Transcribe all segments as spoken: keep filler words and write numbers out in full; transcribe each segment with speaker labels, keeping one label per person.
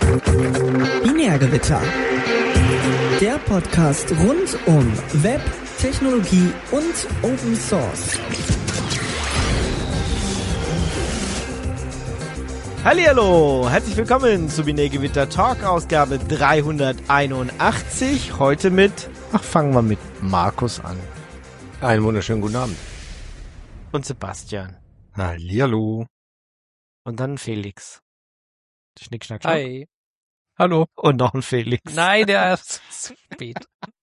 Speaker 1: Binärgewitter. Der Podcast rund um Web, Technologie und Open Source.
Speaker 2: Hallihallo, herzlich willkommen zu Binärgewitter Talk, Ausgabe dreihunderteinundachtzig. Heute mit, ach, fangen wir mit Markus an.
Speaker 3: Einen wunderschönen guten Abend.
Speaker 2: Und Sebastian.
Speaker 3: Hallihallo.
Speaker 2: Und dann Felix. Schnick, schnack, schnack.
Speaker 4: Hi. Hallo.
Speaker 2: Und noch ein Felix.
Speaker 4: Nein, der ist zu spät.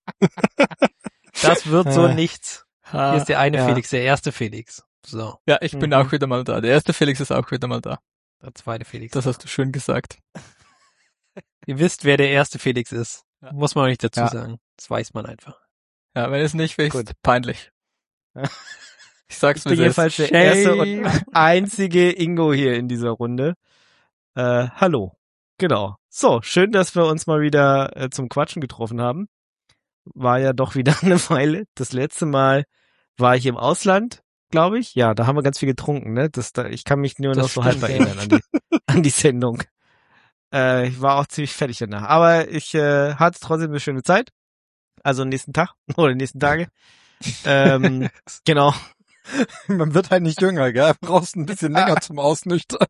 Speaker 4: Das wird so nichts. Hier ist der eine
Speaker 2: ja.
Speaker 4: Felix, der erste Felix. So.
Speaker 5: Ja, ich bin
Speaker 2: Mhm.
Speaker 5: auch wieder mal da. Der erste Felix ist auch wieder mal da.
Speaker 4: Der zweite Felix.
Speaker 5: Das hast du schön gesagt.
Speaker 4: Ihr wisst, wer der erste Felix ist.
Speaker 5: Ja.
Speaker 4: Muss man auch nicht dazu
Speaker 5: Ja.
Speaker 4: sagen. Das weiß man einfach.
Speaker 5: Ja, wenn es nicht wisst,
Speaker 2: Gut.
Speaker 5: peinlich. Ich sag's
Speaker 2: Ich bin
Speaker 5: mir
Speaker 2: jedenfalls der erste und einzige Ingo hier in dieser Runde. Äh, hallo. Genau. So, schön, dass wir uns mal wieder äh, zum Quatschen getroffen haben. War ja doch wieder eine Weile. Das letzte Mal war ich im Ausland, glaube ich. Ja, da haben wir ganz viel getrunken, ne? Das, da, ich kann mich nur
Speaker 4: Das
Speaker 2: noch so
Speaker 4: stimmt,
Speaker 2: halb
Speaker 4: ja.
Speaker 2: erinnern an die, an die Sendung. Äh, ich war auch ziemlich fertig danach. Aber ich äh, hatte trotzdem eine schöne Zeit. Also nächsten Tag oder die nächsten Tage. ähm, genau.
Speaker 3: Man wird halt nicht jünger, gell? Du brauchst ein bisschen länger zum Ausnüchtern.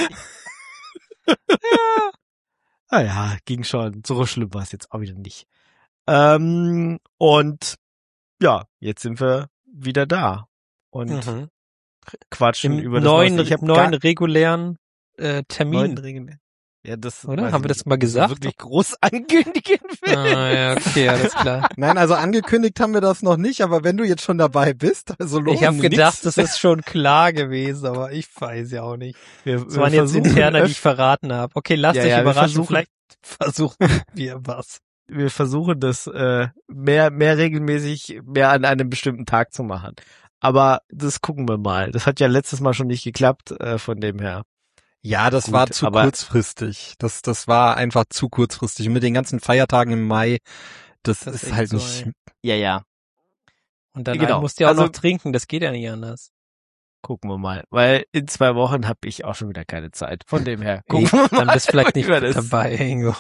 Speaker 2: Ah ja, ging schon. So schlimm war es jetzt auch wieder nicht. Ähm, und ja, jetzt sind wir wieder da und
Speaker 4: Mhm.
Speaker 2: quatschen
Speaker 4: Im
Speaker 2: über das
Speaker 4: neuen,
Speaker 2: Neueste. Ich hab
Speaker 4: neuen
Speaker 2: gar-
Speaker 4: regulären äh, Termin.
Speaker 2: neuen Regeln. Ja, das
Speaker 4: Oder?
Speaker 2: weiß
Speaker 4: Haben
Speaker 2: ich
Speaker 4: wir das
Speaker 2: nicht,
Speaker 4: mal
Speaker 2: ob man
Speaker 4: gesagt?
Speaker 2: wirklich groß ankündigen will.
Speaker 4: Ah, ja, okay, alles klar.
Speaker 3: Nein, also angekündigt haben wir das noch nicht, aber wenn du jetzt schon dabei bist, also los.
Speaker 4: Ich habe gedacht, das ist schon klar gewesen, aber ich weiß ja auch nicht.
Speaker 2: Wir,
Speaker 4: Das waren jetzt
Speaker 2: versuchen
Speaker 4: Interner, die
Speaker 2: öf-
Speaker 4: ich verraten habe. Okay, lasst
Speaker 2: Ja,
Speaker 4: euch
Speaker 2: ja, wir
Speaker 4: überraschen.
Speaker 2: versuchen-
Speaker 4: Vielleicht versuchen wir was.
Speaker 2: wir versuchen das äh, mehr mehr regelmäßig mehr an einem bestimmten Tag zu machen. Aber das gucken wir mal. Das hat ja letztes Mal schon nicht geklappt, äh, von dem her.
Speaker 3: Ja, das
Speaker 2: Gut,
Speaker 3: war zu
Speaker 2: aber-
Speaker 3: kurzfristig. Das, das war einfach zu kurzfristig. Und mit den ganzen Feiertagen im Mai, das,
Speaker 4: Das ist
Speaker 3: ist
Speaker 4: echt
Speaker 3: halt
Speaker 4: so,
Speaker 3: nicht.
Speaker 4: ey.
Speaker 2: Ja, ja.
Speaker 4: Und dann
Speaker 2: Genau.
Speaker 4: musst du ja auch
Speaker 2: Also-
Speaker 4: noch trinken, das geht ja nicht anders.
Speaker 2: Gucken wir mal. Weil in zwei Wochen habe ich auch schon wieder keine Zeit. Von dem her.
Speaker 4: Ey,
Speaker 2: Gucken wir
Speaker 4: dann bist du vielleicht nicht
Speaker 2: wie wir das-
Speaker 4: dabei, Ingo.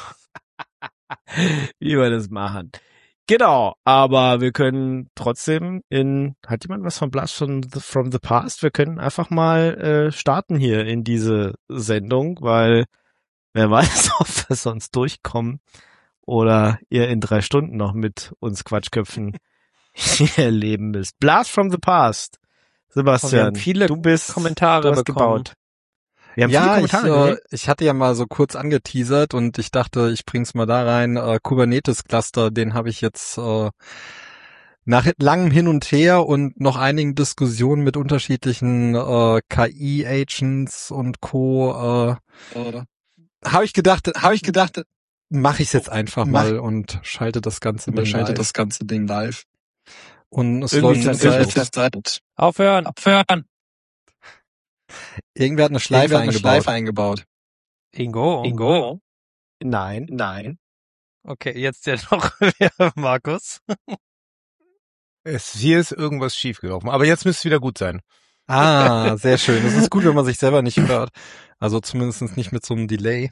Speaker 2: wie wir das machen. Genau, aber wir können trotzdem in, hat jemand was von Blast from the, from the Past? Wir können einfach mal äh, starten hier in diese Sendung, weil wer weiß, ob wir sonst durchkommen oder ihr in drei Stunden noch mit uns Quatschköpfen hier erleben müsst. Blast from the Past. Sebastian,
Speaker 4: Wir haben viele
Speaker 2: du bist,
Speaker 4: Kommentare
Speaker 2: du hast
Speaker 4: bekommen.
Speaker 2: gebaut. Wir haben
Speaker 3: Ja,
Speaker 2: viele
Speaker 3: ich,
Speaker 2: Kommentare.
Speaker 3: äh, ich hatte ja mal so kurz angeteasert und ich dachte, ich bring's mal da rein. Äh, Kubernetes-Cluster, den habe ich jetzt äh, nach langem Hin und Her und noch einigen Diskussionen mit unterschiedlichen äh, K I-Agents und Co. Äh, habe ich gedacht, habe ich gedacht, mache ich jetzt einfach
Speaker 6: Mach-
Speaker 3: mal und schalte das ganze Ding
Speaker 6: Schalte
Speaker 3: live.
Speaker 6: das ganze Ding live.
Speaker 3: Und es
Speaker 2: Irgendwie
Speaker 3: läuft
Speaker 2: ist das
Speaker 3: jetzt
Speaker 2: sehr
Speaker 3: seit,
Speaker 6: Zeit.
Speaker 4: Aufhören, aufhören.
Speaker 3: irgendwer hat eine Schleife
Speaker 6: Schleife eine
Speaker 3: eingebaut.
Speaker 6: Schleife eingebaut.
Speaker 4: Ingo.
Speaker 6: Ingo?
Speaker 2: Nein.
Speaker 6: Nein.
Speaker 4: Okay, jetzt ja noch Markus.
Speaker 7: Es, hier ist irgendwas schiefgelaufen, aber jetzt müsste es wieder gut sein.
Speaker 3: Ah, sehr schön. Es ist gut, wenn man sich selber nicht hört. Also zumindest nicht mit so einem Delay.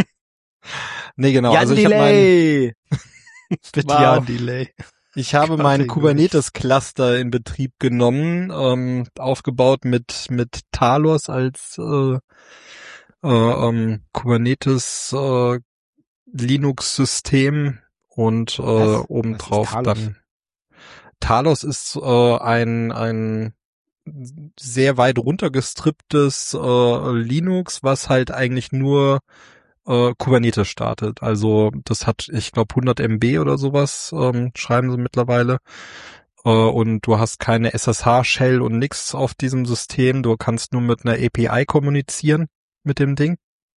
Speaker 3: Nee, genau.
Speaker 2: Jan
Speaker 3: also ich habe mein,
Speaker 2: Delay.
Speaker 4: Bitte
Speaker 2: Wow.
Speaker 4: ja, Delay.
Speaker 3: ich habe
Speaker 4: Gott,
Speaker 3: mein
Speaker 4: Ingo,
Speaker 3: Kubernetes-Cluster in Betrieb genommen, ähm, aufgebaut mit mit Talos als äh, äh, ähm, Kubernetes äh, Linux-System und äh,
Speaker 2: Was?
Speaker 3: obendrauf
Speaker 2: Was ist Talos?
Speaker 3: dann Talos ist äh, ein ein sehr weit runtergestripptes äh, Linux, was halt eigentlich nur äh, Kubernetes startet. Also das hat, ich glaube, hundert Megabyte oder sowas, ähm, schreiben sie mittlerweile. Äh, und du hast keine S S H-Shell und nix auf diesem System. Du kannst nur mit einer A P I kommunizieren mit dem Ding.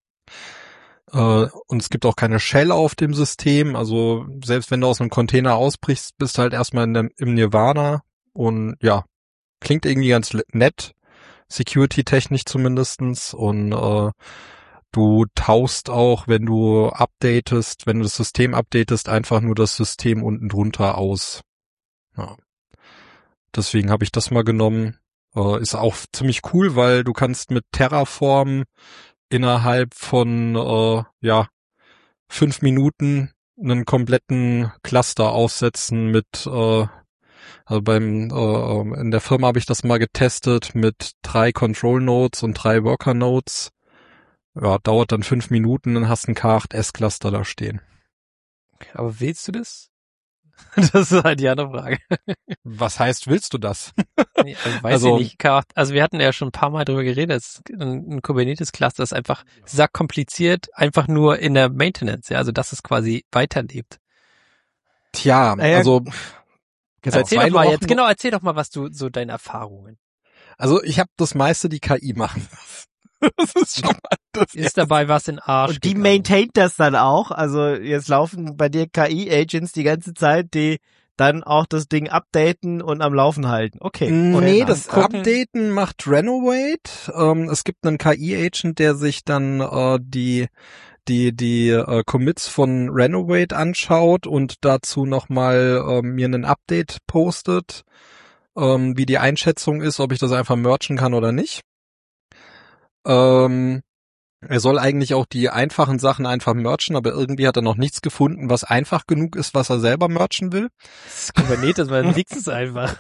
Speaker 3: Äh, und es gibt auch keine Shell auf dem System. Also selbst wenn du aus einem Container ausbrichst, bist du halt erstmal in der, im Nirvana. Und ja, klingt irgendwie ganz le- nett, security-technisch zumindestens. Und äh, du tauchst auch, wenn du updatest, wenn du das System updatest, einfach nur das System unten drunter aus. Ja. Deswegen habe ich das mal genommen. Äh, ist auch ziemlich cool, weil du kannst mit Terraform innerhalb von äh, ja fünf Minuten einen kompletten Cluster aufsetzen mit, äh, also beim äh, in der Firma habe ich das mal getestet mit drei Control Nodes und drei Worker Nodes. Ja, dauert dann fünf Minuten, dann hast du ein K acht S Cluster da stehen.
Speaker 4: Aber willst du das? Das ist halt die andere Frage.
Speaker 3: Was heißt, willst du das?
Speaker 4: Ja, also weiß
Speaker 3: Also-
Speaker 4: ich nicht. K acht, also wir hatten ja schon ein paar Mal drüber geredet. Es ist Ein, ein Kubernetes-Cluster ist einfach sack kompliziert, einfach nur in der Maintenance, ja, also dass es quasi weiterlebt.
Speaker 3: Tja,
Speaker 2: Naja,
Speaker 3: also seit
Speaker 4: Erzähl
Speaker 3: zwei
Speaker 4: doch mal
Speaker 3: Wochen,
Speaker 4: jetzt, genau, erzähl doch mal, was du, so deine Erfahrungen.
Speaker 3: also ich habe das meiste die K I machen. Das ist schon mal das
Speaker 4: Ist dabei was in Arsch
Speaker 2: Und die
Speaker 4: gegangen?
Speaker 2: maintaint das dann auch. Also jetzt laufen bei dir K I-Agents die ganze Zeit, die dann auch das Ding updaten und am Laufen halten. Okay.
Speaker 3: Nee,
Speaker 2: fair
Speaker 3: das
Speaker 2: enough.
Speaker 3: Updaten macht Renovate. Ähm, es gibt einen K I-Agent, der sich dann äh, die die die äh, Commits von Renovate anschaut und dazu nochmal äh, mir einen Update postet, ähm, wie die Einschätzung ist, ob ich das einfach merchen kann oder nicht. Ähm, er soll eigentlich auch die einfachen Sachen einfach merchen, aber irgendwie hat er noch nichts gefunden, was einfach genug ist, was er selber merchen will.
Speaker 4: Das ist Kubernetes, man liegt es einfach.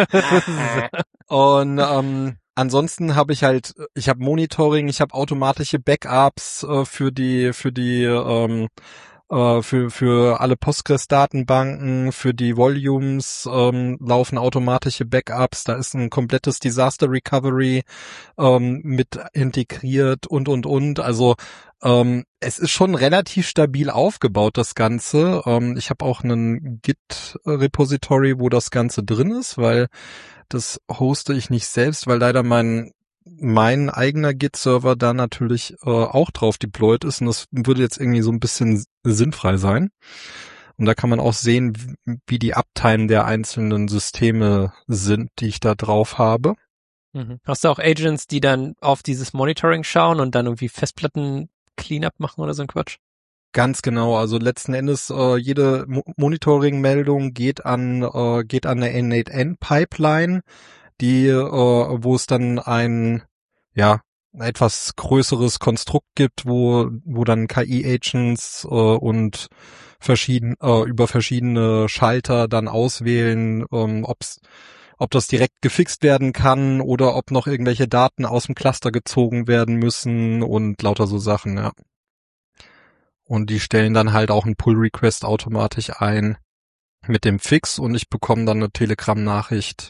Speaker 3: Und ähm, ansonsten habe ich halt, ich habe Monitoring, ich habe automatische Backups äh, für die, für die, ähm, äh, für für alle Postgres-Datenbanken, für die Volumes ähm, laufen automatische Backups. Da ist ein komplettes Disaster Recovery ähm, mit integriert und und und. Also ähm, es ist schon relativ stabil aufgebaut, das Ganze. Ähm, ich habe auch einen Git-Repository, wo das Ganze drin ist, weil das hoste ich nicht selbst, weil leider mein mein eigener Git-Server da natürlich äh, auch drauf deployed ist und das würde jetzt irgendwie so ein bisschen sinnfrei sein. Und da kann man auch sehen, wie die Uptime der einzelnen Systeme sind, die ich da drauf habe.
Speaker 4: Mhm. Hast du auch Agents, die dann auf dieses Monitoring schauen und dann irgendwie Festplatten Cleanup machen oder so ein Quatsch?
Speaker 3: Ganz genau, also letzten Endes äh, jede Mo- Monitoring-Meldung geht an äh, geht an eine N acht N-Pipeline, die äh, wo es dann ein ja ein etwas größeres Konstrukt gibt, wo wo dann K I-Agents äh, und verschieden äh, über verschiedene Schalter dann auswählen, ähm, ob's ob das direkt gefixt werden kann oder ob noch irgendwelche Daten aus dem Cluster gezogen werden müssen und lauter so Sachen, ja. Und die stellen dann halt auch einen Pull-Request automatisch ein mit dem Fix und ich bekomme dann eine Telegram-Nachricht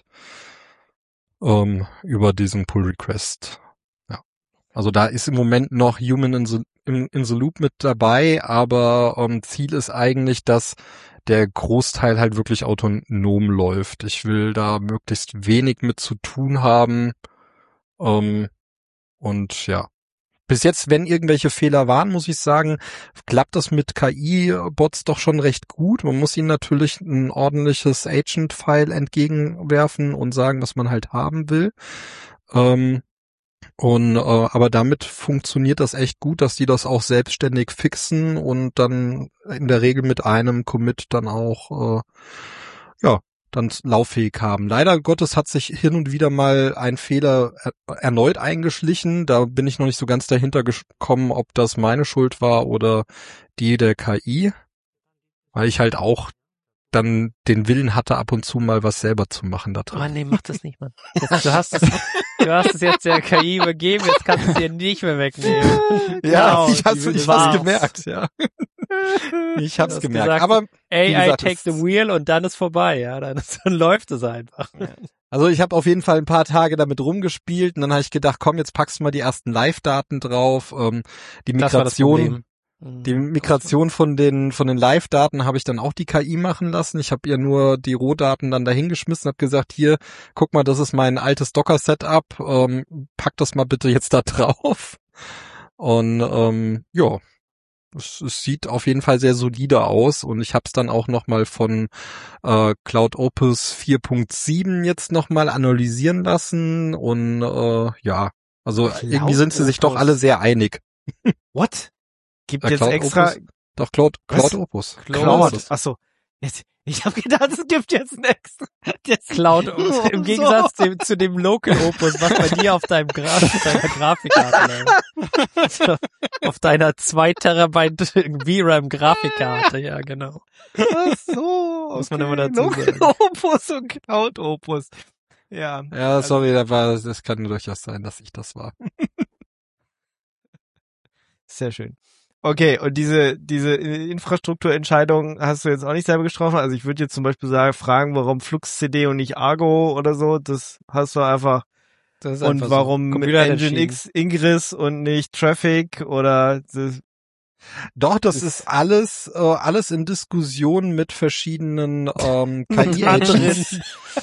Speaker 3: ähm, über diesen Pull-Request. Ja. Also da ist im Moment noch Human in the, in, in the Loop mit dabei, aber ähm, Ziel ist eigentlich, dass der Großteil halt wirklich autonom läuft. Ich will da möglichst wenig mit zu tun haben. Ähm, und ja. Bis jetzt, wenn irgendwelche Fehler waren, muss ich sagen, klappt das mit K I-Bots doch schon recht gut. Man muss ihnen natürlich ein ordentliches Agent-File entgegenwerfen und sagen, was man halt haben will. Ähm, und äh, aber damit funktioniert das echt gut, dass die das auch selbstständig fixen und dann in der Regel mit einem Commit dann auch äh, ja dann lauffähig haben. Leider Gottes hat sich hin und wieder mal ein Fehler er erneut eingeschlichen. Da bin ich noch nicht so ganz dahinter gekommen, ob das meine Schuld war oder die der K I, weil ich halt auch dann den Willen hatte, ab und zu mal was selber zu machen da drin.
Speaker 4: Oh nee, mach das nicht, Mann. Jetzt, du hast es, du hast es jetzt der K I übergeben, jetzt kannst du es dir nicht mehr wegnehmen.
Speaker 3: Ja,
Speaker 4: Genau,
Speaker 3: ich hab's,
Speaker 4: die will
Speaker 3: ich hab's
Speaker 4: war's.
Speaker 3: gemerkt, ja. Ich hab's
Speaker 4: Du hast
Speaker 3: gemerkt.
Speaker 4: gesagt,
Speaker 3: Aber
Speaker 4: A
Speaker 3: wie
Speaker 4: I
Speaker 3: gesagt,
Speaker 4: take
Speaker 3: es-
Speaker 4: the wheel und dann ist vorbei, ja, dann, ist, dann läuft es einfach.
Speaker 3: also ich habe auf jeden Fall ein paar Tage damit rumgespielt und dann habe ich gedacht, komm, jetzt packst du mal die ersten Live-Daten drauf. Ähm, die
Speaker 4: Das war das
Speaker 3: Migration,
Speaker 4: Problem.
Speaker 3: die Migration von den von den Live-Daten habe ich dann auch die K I machen lassen. Ich habe ihr nur die Rohdaten dann dahingeschmissen, habe gesagt, hier, guck mal, das ist mein altes Docker-Setup, ähm, pack das mal bitte jetzt da drauf. Und ähm, ja, es, es sieht auf jeden Fall sehr solide aus und ich habe es dann auch nochmal von äh, Cloud Opus vier Punkt sieben jetzt nochmal analysieren lassen und äh, ja, also
Speaker 2: Cloud
Speaker 3: irgendwie sind sie sich doch
Speaker 2: Opus.
Speaker 3: alle sehr einig.
Speaker 2: What? Gibt
Speaker 3: Ja,
Speaker 2: jetzt
Speaker 3: Cloud
Speaker 2: extra
Speaker 3: Opus? Doch, Cloud,
Speaker 2: Was?
Speaker 3: Cloud Opus.
Speaker 2: Cloud.
Speaker 3: ist es.
Speaker 2: Achso. Jetzt, Ich habe gedacht, es gibt jetzt einen extra das
Speaker 4: Cloud Opus. Im Gegensatz dem, zu dem Local Opus, was bei dir auf deinem Gra auf deiner Grafikkarte läuft. So, auf deiner zwei Terabyte V RAM Grafikkarte, ja, genau.
Speaker 2: Ach so,
Speaker 4: Muss man
Speaker 2: okay.
Speaker 4: immer dazu
Speaker 2: Local
Speaker 4: sagen.
Speaker 2: Opus und Cloud Opus. Ja.
Speaker 3: Ja, sorry, da war, das kann durchaus sein, dass ich das war.
Speaker 2: Sehr schön. Okay, und diese diese Infrastrukturentscheidung hast du jetzt auch nicht selber getroffen. Also ich würde jetzt zum Beispiel sagen, fragen, warum Flux C D und nicht Argo oder so. Das hast du einfach.
Speaker 4: Das ist
Speaker 2: Und
Speaker 4: einfach
Speaker 2: warum
Speaker 4: so.
Speaker 2: mit
Speaker 4: Computer hat
Speaker 2: Engine
Speaker 4: entschieden.
Speaker 2: X Ingress und nicht Traffic oder das,
Speaker 3: Doch, das
Speaker 2: Ist-
Speaker 3: ist alles, äh, alles in Diskussion mit verschiedenen ähm, K
Speaker 4: anderen,
Speaker 3: I-Agents.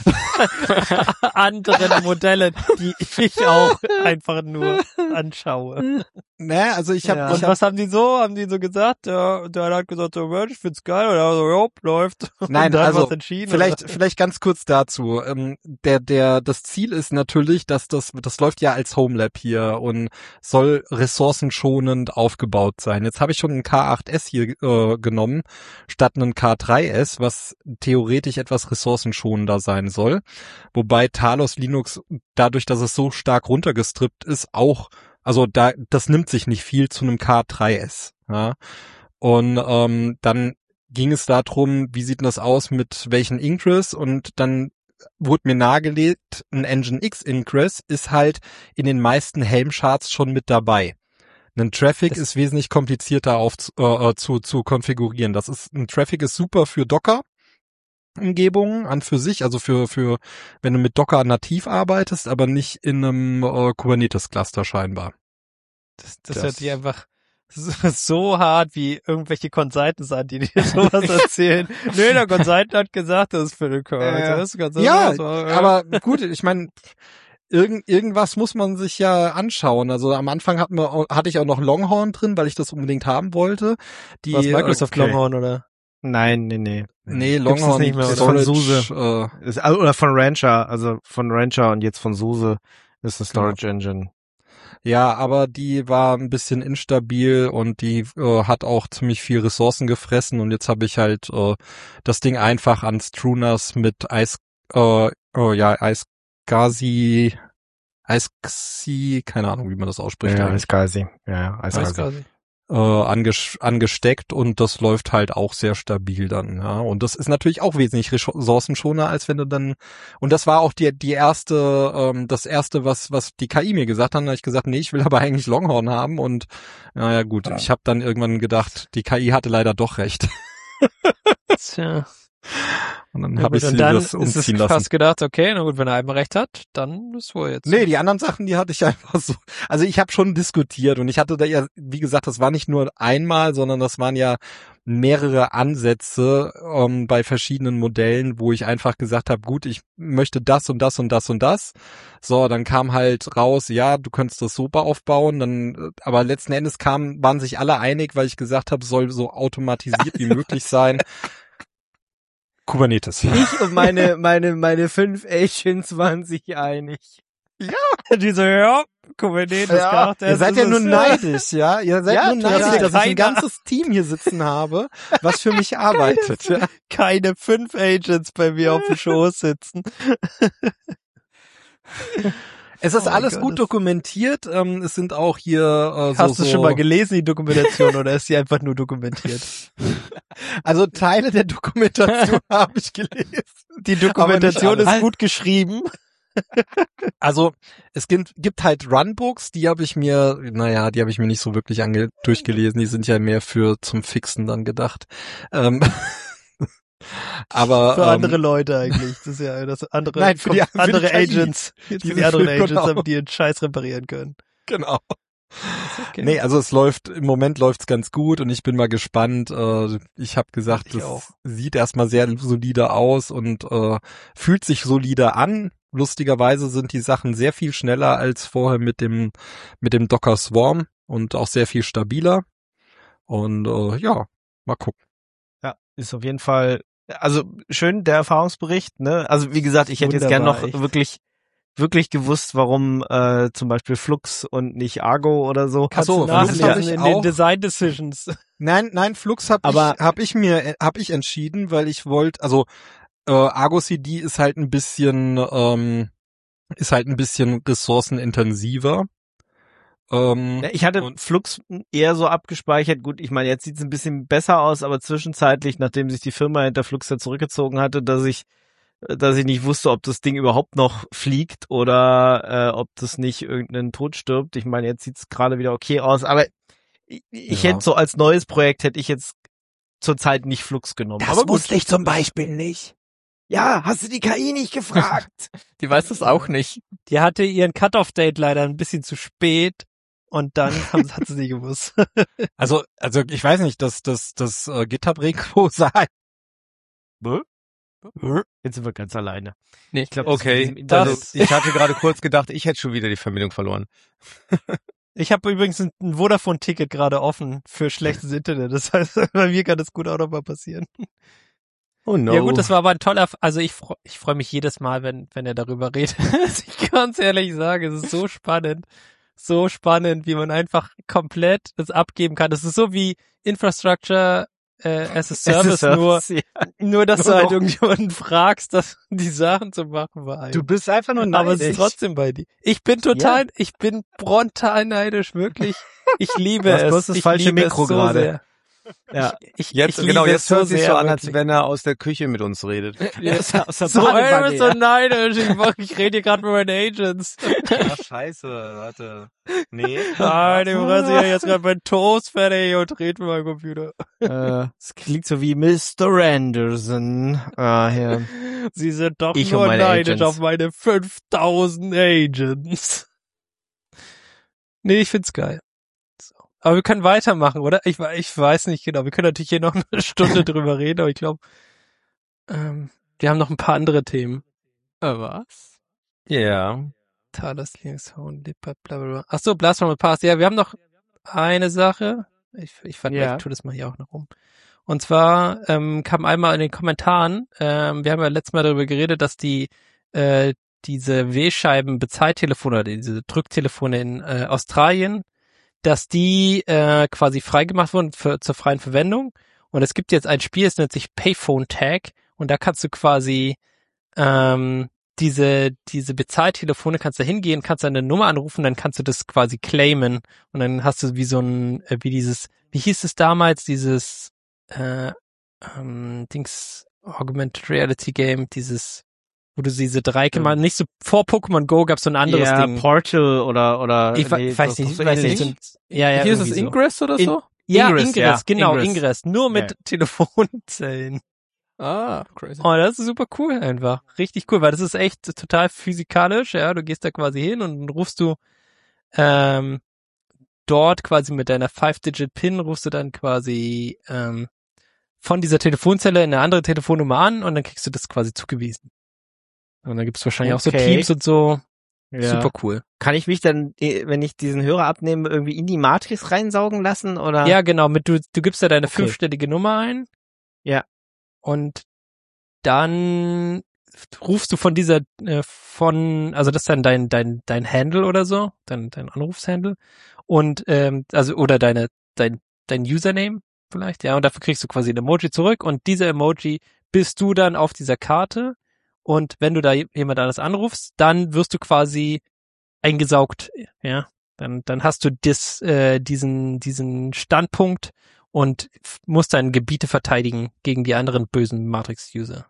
Speaker 4: anderen Modelle, die ich auch einfach nur anschaue.
Speaker 3: Ne, also ich habe,
Speaker 2: Ja.
Speaker 3: ich
Speaker 4: Und
Speaker 3: hab,
Speaker 4: was haben die so? Haben die so gesagt? Der, der hat gesagt, so, Mensch, ich find's geil, oder so, jo, läuft.
Speaker 3: Nein,
Speaker 4: und dann
Speaker 3: also,
Speaker 4: was entschieden.
Speaker 3: vielleicht,
Speaker 4: oder?
Speaker 3: vielleicht ganz kurz dazu. Ähm, der, der, das Ziel ist natürlich, dass das, das läuft ja als Homelab hier und soll ressourcenschonend aufgebaut sein. Jetzt habe ich schon einen K acht S hier äh, genommen, statt einen K drei S, was theoretisch etwas ressourcenschonender sein soll. Wobei Talos Linux, dadurch, dass es so stark runtergestrippt ist, auch, also da, das nimmt sich nicht viel zu einem K drei S. Ja. Und ähm, dann ging es darum, wie sieht denn das aus mit welchen Ingress, und dann wurde mir nahegelegt, ein Engine X Ingress ist halt in den meisten Helm-Charts schon mit dabei. Ein Traffic
Speaker 4: Das-
Speaker 3: ist wesentlich komplizierter auf, äh, zu, zu konfigurieren. Das ist, ein Traffic ist super für Docker Umgebungen an für sich, also für, für, wenn du mit Docker nativ arbeitest, aber nicht in einem äh, Kubernetes Cluster scheinbar.
Speaker 4: Das, das,
Speaker 3: Das-
Speaker 4: hört sich einfach so, so hart wie irgendwelche Consultants an, die dir sowas erzählen. Nö, der Consultant hat gesagt, das ist für den Kernel.
Speaker 2: Ja.
Speaker 4: Das ist ganz
Speaker 3: Ja,
Speaker 4: so,
Speaker 3: aber gut, ich meine, irgend, irgendwas muss man sich ja anschauen. Also am Anfang hatten wir, auch- hatte ich auch noch Longhorn drin, weil ich das unbedingt haben wollte. Die,
Speaker 4: was Microsoft
Speaker 2: okay.
Speaker 4: Longhorn oder?
Speaker 2: nein, nee, nee.
Speaker 3: Äh, nee,
Speaker 2: Gibt's das
Speaker 3: Longhorn
Speaker 2: nicht mehr, oder?
Speaker 3: Storage,
Speaker 2: Von SUSE.
Speaker 3: Äh,
Speaker 2: Ist, also- oder von Rancher, also von Rancher und jetzt von SUSE ist eine Storage Engine.
Speaker 3: ja, aber die war ein bisschen instabil und die äh, hat auch ziemlich viel Ressourcen gefressen, und jetzt habe ich halt äh, das Ding einfach an Strunas mit Ice, äh, oh ja, Ice-Gazi, Ice-Xi, keine Ahnung, wie man das ausspricht,
Speaker 2: Ja,
Speaker 3: eigentlich,
Speaker 2: Ice-Gazi. Ja,
Speaker 4: Weiß
Speaker 2: Ice-Gazi.
Speaker 4: quasi.
Speaker 3: äh, anges angesteckt, und das läuft halt auch sehr stabil dann, ja. Und das ist natürlich auch wesentlich ressourcenschoner, als wenn du dann, und das war auch die, die erste, ähm, das erste, was, was die K I mir gesagt hat, da habe ich gesagt, nee, ich will aber eigentlich Longhorn haben, und naja, gut, ich habe dann irgendwann gedacht, die K I hatte leider doch recht.
Speaker 4: Tja.
Speaker 3: Und dann
Speaker 4: Ja,
Speaker 3: habe
Speaker 4: gut,
Speaker 3: ich
Speaker 4: und
Speaker 3: sie
Speaker 4: dann
Speaker 3: das
Speaker 4: ist es
Speaker 3: umziehen lassen.
Speaker 4: fast gedacht, okay, na gut, wenn er einmal recht hat, dann ist wohl jetzt.
Speaker 3: Nee, die anderen Sachen, die hatte ich einfach so. Also ich habe schon diskutiert, und ich hatte da ja, wie gesagt, das war nicht nur einmal, sondern das waren ja mehrere Ansätze ähm, bei verschiedenen Modellen, wo ich einfach gesagt habe, gut, ich möchte das und das und das und das. So, dann kam halt raus, ja, du könntest das so aufbauen, dann, äh, aber letzten Endes kamen, waren sich alle einig, weil ich gesagt habe, es soll so automatisiert wie möglich sein. Kubernetes.
Speaker 2: Ich und meine, meine, meine fünf Agents waren sich einig.
Speaker 4: Die so, ja, Kubernetes,
Speaker 2: Ja,
Speaker 4: Charakter,
Speaker 3: Ihr seid
Speaker 4: ist
Speaker 3: ja
Speaker 4: es.
Speaker 3: nur neidisch, ja? Ihr seid
Speaker 2: Ja,
Speaker 3: nur
Speaker 2: total.
Speaker 3: neidisch, dass ich ein
Speaker 4: Keiner-
Speaker 3: ganzes Team hier sitzen habe, was für mich arbeitet. Ja.
Speaker 4: Keine fünf Agents bei mir auf dem Schoß sitzen.
Speaker 3: Es ist
Speaker 4: Oh mein
Speaker 3: alles
Speaker 4: Gott,
Speaker 3: gut
Speaker 4: das-
Speaker 3: dokumentiert. Ähm, es sind auch hier äh, so,
Speaker 4: Hast du
Speaker 3: so,
Speaker 4: schon mal gelesen, die Dokumentation, oder ist die einfach nur dokumentiert?
Speaker 3: also Teile der Dokumentation habe ich gelesen.
Speaker 4: Die Dokumentation
Speaker 3: alles.
Speaker 4: ist gut geschrieben.
Speaker 3: Also es gibt, gibt halt Runbooks, die habe ich mir, naja, die habe ich mir nicht so wirklich ange durchgelesen. Die sind ja mehr für zum Fixen dann gedacht. Ähm, aber
Speaker 4: Für
Speaker 3: ähm,
Speaker 4: andere Leute eigentlich. Das ist ja das andere,
Speaker 3: Nein, für die- für die
Speaker 4: andere
Speaker 3: K I.
Speaker 4: Agents, die,
Speaker 3: Die
Speaker 4: die anderen
Speaker 3: für-
Speaker 4: Agents
Speaker 3: genau.
Speaker 4: haben, die den Scheiß reparieren können.
Speaker 3: genau.
Speaker 4: Okay.
Speaker 3: Nee, also es läuft, im Moment läuft's ganz gut, und ich bin mal gespannt. Äh, ich habe gesagt,
Speaker 4: Ich
Speaker 3: das
Speaker 4: auch.
Speaker 3: sieht erstmal sehr solide aus und äh, fühlt sich solide an. Lustigerweise sind die Sachen sehr viel schneller als vorher mit dem mit dem Docker Swarm und auch sehr viel stabiler. Und äh, ja, mal gucken.
Speaker 2: Ja, ist auf jeden Fall, also schön, der Erfahrungsbericht, ne? Also wie gesagt, ich hätte jetzt gern
Speaker 4: Wunderbar,
Speaker 2: noch
Speaker 4: echt.
Speaker 2: wirklich wirklich gewusst, warum äh, zum Beispiel Flux und nicht Argo oder so.
Speaker 4: Kannst
Speaker 3: so,
Speaker 4: du
Speaker 3: Flux
Speaker 4: nachlesen
Speaker 3: hab ich
Speaker 4: in
Speaker 3: auch.
Speaker 4: den Design Decisions.
Speaker 3: Nein, nein, Flux habe ich,
Speaker 2: Aber-
Speaker 3: hab ich mir, hab ich entschieden, weil ich wollte, also äh, Argo C D ist halt ein bisschen, ähm, ist halt ein bisschen ressourcenintensiver. Ähm,
Speaker 2: Ja, Ich hatte
Speaker 3: und-
Speaker 2: Flux eher so abgespeichert. Gut, ich meine, jetzt sieht es ein bisschen besser aus, aber zwischenzeitlich, nachdem sich die Firma hinter Flux ja zurückgezogen hatte, dass ich dass ich nicht wusste, ob das Ding überhaupt noch fliegt oder äh, ob das nicht irgendeinen Tod stirbt. Ich meine, jetzt sieht's gerade wieder okay aus, aber ich, ich
Speaker 3: Ja.
Speaker 2: hätte so als neues Projekt hätte ich jetzt zurzeit nicht Flux genommen. aber gut.
Speaker 5: ich zum Beispiel nicht.
Speaker 2: Ja, hast du die K I nicht gefragt?
Speaker 5: Die weiß das auch nicht.
Speaker 4: Die hatte ihren Cut-Off-Date leider ein bisschen zu spät und dann haben, hat sie nicht gewusst.
Speaker 3: Also, also ich weiß nicht, dass das das äh, GitHub-Repo sagt.
Speaker 2: Jetzt sind wir ganz alleine.
Speaker 5: Nee.
Speaker 2: Ich glaube, das mit diesem
Speaker 7: Okay,
Speaker 2: Internet-
Speaker 7: also ich hatte gerade kurz gedacht, ich hätte schon wieder die Verbindung verloren.
Speaker 4: Ich habe übrigens ein, ein Vodafone-Ticket gerade offen für schlechtes Internet. Das heißt, bei mir kann das gut auch noch mal passieren.
Speaker 2: Oh no.
Speaker 4: Ja gut, das war aber ein toller, also ich freu, ich freue mich jedes Mal, wenn wenn er darüber redet. Ich kann ehrlich sagen, es ist so spannend, so spannend, wie man einfach komplett das abgeben kann. Das ist so wie Infrastructure äh, as a Service, nur
Speaker 2: ja.
Speaker 4: nur, dass
Speaker 7: Nur
Speaker 4: du halt
Speaker 7: noch.
Speaker 4: irgendjemanden fragst, das, die Sachen zu machen bei einem.
Speaker 7: Du bist einfach nur
Speaker 4: Aber es
Speaker 7: neidisch.
Speaker 4: ist trotzdem bei dir. Ich bin total, ich bin frontal neidisch, wirklich. Ich liebe
Speaker 2: Du hast
Speaker 4: es.
Speaker 2: bloß das
Speaker 4: ich
Speaker 2: falsche
Speaker 4: liebe
Speaker 2: Mikro
Speaker 4: es so
Speaker 2: gerade.
Speaker 4: sehr.
Speaker 2: Ja.
Speaker 4: Ich,
Speaker 7: Jetzt,
Speaker 4: ich
Speaker 7: genau,
Speaker 4: liebe
Speaker 7: jetzt
Speaker 4: es so
Speaker 7: hört sich
Speaker 4: sehr,
Speaker 7: so an, als
Speaker 4: wirklich.
Speaker 7: wenn er aus der Küche mit uns redet.
Speaker 2: Ja. Aus der, aus der
Speaker 4: So, ey, du
Speaker 2: Badewanne,
Speaker 4: bist so
Speaker 2: ja.
Speaker 4: neidisch. Ich, mach- ich rede hier gerade mit meinen Agents.
Speaker 3: Ja, scheiße, warte. Nee.
Speaker 4: Nein, ich rasiere jetzt gerade meinen Toast fertig und rede mit meinem Computer.
Speaker 2: Äh, Es klingt so wie Mister Anderson. Ah, ja.
Speaker 4: Sie sind doch
Speaker 2: Ich und
Speaker 4: nur
Speaker 2: meine
Speaker 4: neidisch
Speaker 2: Agents.
Speaker 4: auf meine fünftausend Agents. Nee, ich find's geil. So. Aber wir können weitermachen, oder? Ich, we- ich weiß nicht genau. Wir können natürlich hier noch eine Stunde drüber reden, aber ich glaube, ähm, wir haben noch ein paar andere Themen.
Speaker 5: Äh, was?
Speaker 7: Ja.
Speaker 4: Talos, Linux, Horn, Lippert, bla bla bla. Ach so, Blast from the Past. Ja, wir haben noch eine Sache. Ich, ich fand,
Speaker 2: Ja.
Speaker 4: ich tue das mal hier auch noch rum. Und zwar ähm, kam einmal in den Kommentaren, ähm, wir haben ja letztes Mal darüber geredet, dass die äh, diese W-Scheiben-Bezahltelefone oder diese Drücktelefone in äh, Australien, dass die äh, quasi freigemacht wurden für, zur freien Verwendung. Und es gibt jetzt ein Spiel, es nennt sich Payphone Tag. Und da kannst du quasi ähm, diese diese Bezahltelefone, kannst du hingehen, kannst eine Nummer anrufen, dann kannst du das quasi claimen. Und dann hast du wie so ein, äh, wie dieses, wie hieß es damals, dieses äh, ähm, Dings, Augmented Reality Game, dieses, wo du diese drei,
Speaker 2: Ja.
Speaker 4: nicht so, vor Pokémon Go gab's so ein anderes
Speaker 2: ja,
Speaker 4: Ding.
Speaker 2: Portal oder, oder,
Speaker 4: Ich, we-
Speaker 2: nee,
Speaker 4: ich weiß
Speaker 2: das
Speaker 4: nicht,
Speaker 2: ist
Speaker 4: ich
Speaker 2: doch so
Speaker 4: weiß nicht.
Speaker 2: ähnlich.
Speaker 4: So, ja, ja,
Speaker 5: Hier ist es
Speaker 4: irgendwie so.
Speaker 5: Ingress oder
Speaker 4: In-
Speaker 5: so?
Speaker 4: Ja,
Speaker 2: Ingress,
Speaker 4: Ingress,
Speaker 2: ja,
Speaker 4: genau,
Speaker 2: Ingress.
Speaker 4: Ingress. Nur mit
Speaker 2: Ja.
Speaker 4: Telefonzellen.
Speaker 5: Ah, crazy.
Speaker 4: Oh, das ist super cool einfach. Richtig cool, weil das ist echt total physikalisch, ja. Du gehst da quasi hin und dann rufst du ähm, dort quasi mit deiner Five-Digit-Pin rufst du dann quasi ähm, von dieser Telefonzelle eine andere Telefonnummer an und dann kriegst du das quasi zugewiesen. Und dann gibt's wahrscheinlich auch so
Speaker 2: Okay.
Speaker 4: Teams und so.
Speaker 2: Ja.
Speaker 4: Super cool.
Speaker 2: Kann ich mich dann, eh, wenn ich diesen Hörer abnehme, irgendwie in die Matrix reinsaugen lassen oder?
Speaker 4: Ja, genau. Mit du, du gibst da deine
Speaker 2: Okay.
Speaker 4: fünfstellige Nummer ein.
Speaker 2: Ja.
Speaker 4: Und dann rufst du von dieser, äh, von, also das ist dann dein, dein, dein Handle oder so, dein, dein Anrufshandle. Und, ähm, also, oder deine, dein, dein Username vielleicht, ja. Und dafür kriegst du quasi ein Emoji zurück und dieser Emoji bist du dann auf dieser Karte. Und wenn du da jemand anderes anrufst, dann wirst du quasi eingesaugt, ja. Dann, dann hast du dis, äh, diesen, diesen Standpunkt und f- musst deine Gebiete verteidigen gegen die anderen bösen Matrix-User.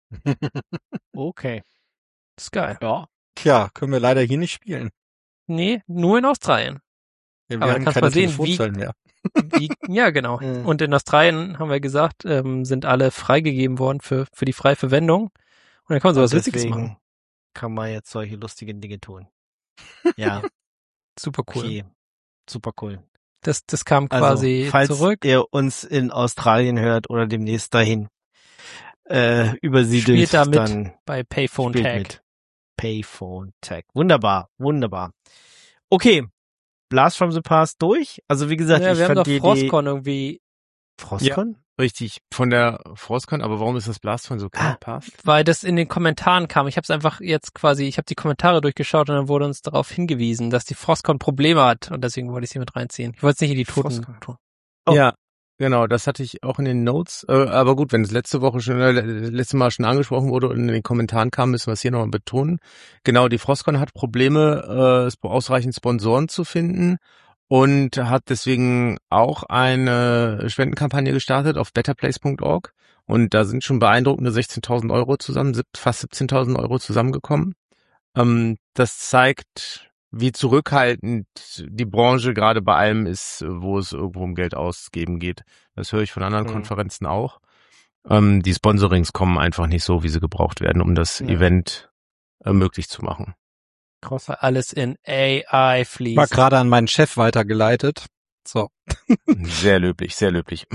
Speaker 2: Okay.
Speaker 4: Das ist geil.
Speaker 2: Ja.
Speaker 3: Tja, können wir leider hier nicht spielen.
Speaker 4: Nee, nur in Australien.
Speaker 3: Wir
Speaker 4: Aber da
Speaker 3: haben
Speaker 4: kannst du
Speaker 3: keine
Speaker 4: mal sehen, wie-
Speaker 3: Telefonzellen mehr.
Speaker 4: Wie, ja, genau.
Speaker 2: Mhm.
Speaker 4: Und in Australien, haben wir gesagt, ähm, sind alle freigegeben worden für, für die freie Verwendung. Und dann kann man sowas
Speaker 2: Und
Speaker 4: Witziges
Speaker 2: deswegen
Speaker 4: machen.
Speaker 2: kann man jetzt solche lustigen Dinge tun. Ja,
Speaker 4: Super cool.
Speaker 2: okay. Super cool.
Speaker 4: Das, das kam
Speaker 2: Also,
Speaker 4: quasi
Speaker 2: falls
Speaker 4: zurück.
Speaker 2: ihr uns in Australien hört oder demnächst dahin äh, übersiedelt,
Speaker 4: Spielt da mit
Speaker 2: dann
Speaker 4: bei Payphone
Speaker 2: spielt
Speaker 4: Tag.
Speaker 2: mit. Payphone Tag. Wunderbar, wunderbar. Okay, Blast from the Past durch. Also wie gesagt,
Speaker 4: Ja,
Speaker 2: ich
Speaker 4: wir haben
Speaker 2: fand
Speaker 4: doch
Speaker 2: die Idee...
Speaker 4: Frostcon irgendwie.
Speaker 2: Frostcon?
Speaker 7: Richtig, von der Frostcon, aber warum ist das Blastfon so klar
Speaker 4: Ah.
Speaker 7: passt?
Speaker 4: Weil das in den Kommentaren kam. Ich habe es einfach jetzt quasi, ich habe die Kommentare durchgeschaut und dann wurde uns darauf hingewiesen, dass die Frostcon Probleme hat und deswegen wollte ich sie mit reinziehen. Ich wollte es nicht in die Toten
Speaker 7: Frostcon.
Speaker 4: tun.
Speaker 2: Oh.
Speaker 7: Ja, genau, das hatte ich auch in den Notes. Äh, aber gut, wenn es letzte Woche schon, äh, letzte Mal schon angesprochen wurde und in den Kommentaren kam, müssen wir es hier nochmal betonen. Genau, die Frostcon hat Probleme, äh, ausreichend Sponsoren zu finden und hat deswegen auch eine Spendenkampagne gestartet auf betterplace punkt org. Und da sind schon beeindruckende sechzehntausend Euro zusammen, sieb- fast siebzehntausend Euro zusammengekommen. Ähm, das zeigt, wie zurückhaltend die Branche gerade bei allem ist, wo es irgendwo um Geld ausgeben geht. Das höre ich von anderen
Speaker 2: Mhm.
Speaker 7: Konferenzen auch. Ähm, die Sponsorings kommen einfach nicht so, wie sie gebraucht werden, um das
Speaker 2: Ja.
Speaker 7: Event äh, möglich zu machen.
Speaker 4: Weil alles in A I fließt.
Speaker 3: War gerade an meinen Chef weitergeleitet. So.
Speaker 7: Sehr löblich, sehr löblich.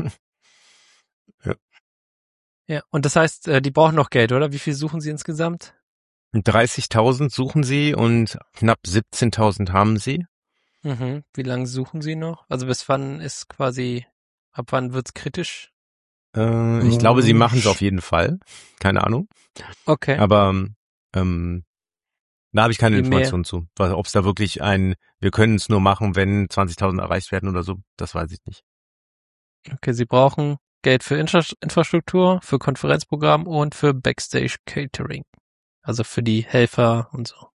Speaker 4: Ja, und das heißt, äh, die brauchen noch Geld, oder? Wie viel suchen sie insgesamt?
Speaker 7: dreißigtausend suchen sie und knapp siebzehntausend haben sie.
Speaker 4: Mhm. Wie lange suchen sie noch? Also bis wann ist quasi, ab wann wird's kritisch?
Speaker 7: Äh, ich glaube, sie machen es auf jeden Fall. Keine Ahnung.
Speaker 4: Okay.
Speaker 7: Aber ähm, da habe ich keine
Speaker 4: Je mehr-
Speaker 7: Informationen zu. Ob es da wirklich ein, wir können es nur machen, wenn zwanzigtausend erreicht werden oder so, das weiß ich nicht.
Speaker 4: Okay, sie brauchen Geld für Infra- Infrastruktur, für Konferenzprogramm und für Backstage Catering. Also für die Helfer und so.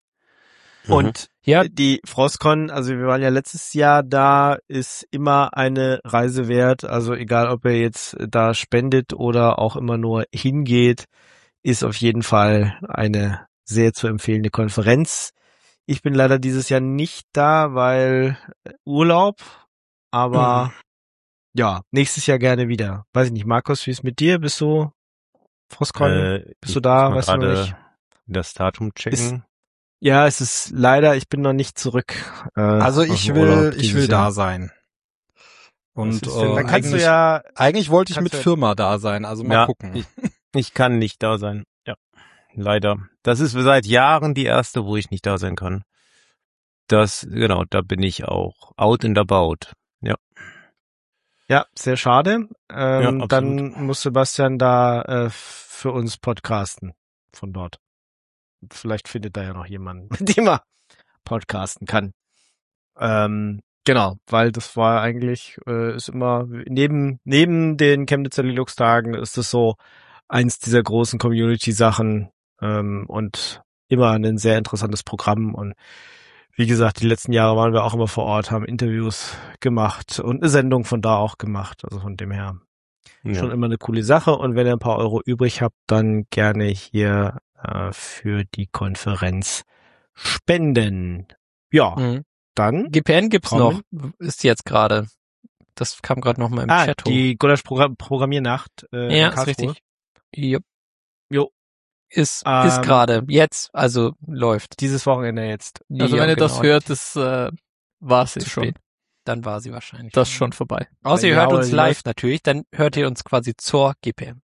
Speaker 2: Und
Speaker 4: Ja,
Speaker 2: die Frostcon, also wir waren ja letztes Jahr da, ist immer eine Reise wert. Also egal, ob er jetzt da spendet oder auch immer nur hingeht, ist auf jeden Fall eine sehr zu empfehlende Konferenz. Ich bin leider dieses Jahr nicht da, weil Urlaub, aber ja, nächstes Jahr gerne wieder. Weiß ich nicht, Markus, wie ist mit dir? Bist du Frostcon?
Speaker 7: Äh,
Speaker 2: Bist
Speaker 7: ich
Speaker 2: du da?
Speaker 7: muss mal
Speaker 2: Weißt du noch
Speaker 7: gerade
Speaker 2: nicht?
Speaker 7: das Datum checken.
Speaker 2: Ja, es ist leider, ich bin noch nicht zurück. Äh,
Speaker 3: Also
Speaker 2: aus
Speaker 3: ich
Speaker 2: dem
Speaker 3: will,
Speaker 2: Urlaub
Speaker 3: ich
Speaker 2: dieses
Speaker 3: will
Speaker 2: Jahr.
Speaker 3: da sein. Und
Speaker 7: Was ist denn-
Speaker 3: äh,
Speaker 2: Dann kannst
Speaker 3: eigentlich,
Speaker 2: du ja,
Speaker 3: eigentlich wollte ich
Speaker 2: kannst
Speaker 3: mit
Speaker 2: du ja-
Speaker 3: Firma da sein, also mal
Speaker 7: Ja,
Speaker 3: gucken.
Speaker 7: Ich, ich kann nicht da sein. Ja, leider. Das ist seit Jahren die erste, wo ich nicht da sein kann. Das, genau, da bin ich auch out and about. Ja.
Speaker 2: ja, sehr schade. Ähm,
Speaker 7: Ja,
Speaker 2: dann
Speaker 7: absolut.
Speaker 2: muss Sebastian da äh, für uns podcasten von dort. Vielleicht findet da ja noch jemanden, mit dem er podcasten kann. Ähm, genau, weil das war eigentlich, äh, ist immer, neben, neben den Chemnitzer Linux-Tagen ist es so eins dieser großen Community-Sachen ähm, und immer ein sehr interessantes Programm. Und wie gesagt, die letzten Jahre waren wir auch immer vor Ort, haben Interviews gemacht und eine Sendung von da auch gemacht. Also von dem her
Speaker 7: Ja.
Speaker 2: schon immer eine coole Sache. Und wenn ihr ein paar Euro übrig habt, dann gerne hier äh, für die Konferenz spenden. Ja,
Speaker 4: mhm.
Speaker 2: dann
Speaker 4: G P N gibt's
Speaker 2: Kommen.
Speaker 4: noch. Ist jetzt gerade. Das kam gerade noch mal im
Speaker 2: ah,
Speaker 4: Chat hoch.
Speaker 2: die Gulasch Programm Programmiernacht äh,
Speaker 4: Ja,
Speaker 2: in
Speaker 4: ist
Speaker 2: Karlsruhe.
Speaker 4: richtig. Jupp.
Speaker 2: Jo,
Speaker 4: Ist,
Speaker 2: Ähm,
Speaker 4: ist gerade. Jetzt, also läuft.
Speaker 2: dieses Wochenende jetzt.
Speaker 5: Also
Speaker 4: Ja,
Speaker 5: wenn ihr das
Speaker 4: genau.
Speaker 5: hört, ist, äh, war es
Speaker 4: Zu
Speaker 5: schon.
Speaker 4: spät. Dann war sie wahrscheinlich.
Speaker 5: Das ist schon vorbei.
Speaker 4: Außer
Speaker 2: Wenn
Speaker 4: ihr
Speaker 2: die
Speaker 4: hört
Speaker 2: Aue
Speaker 4: uns
Speaker 2: läuft.
Speaker 4: live natürlich, dann hört ihr uns quasi zur G P M.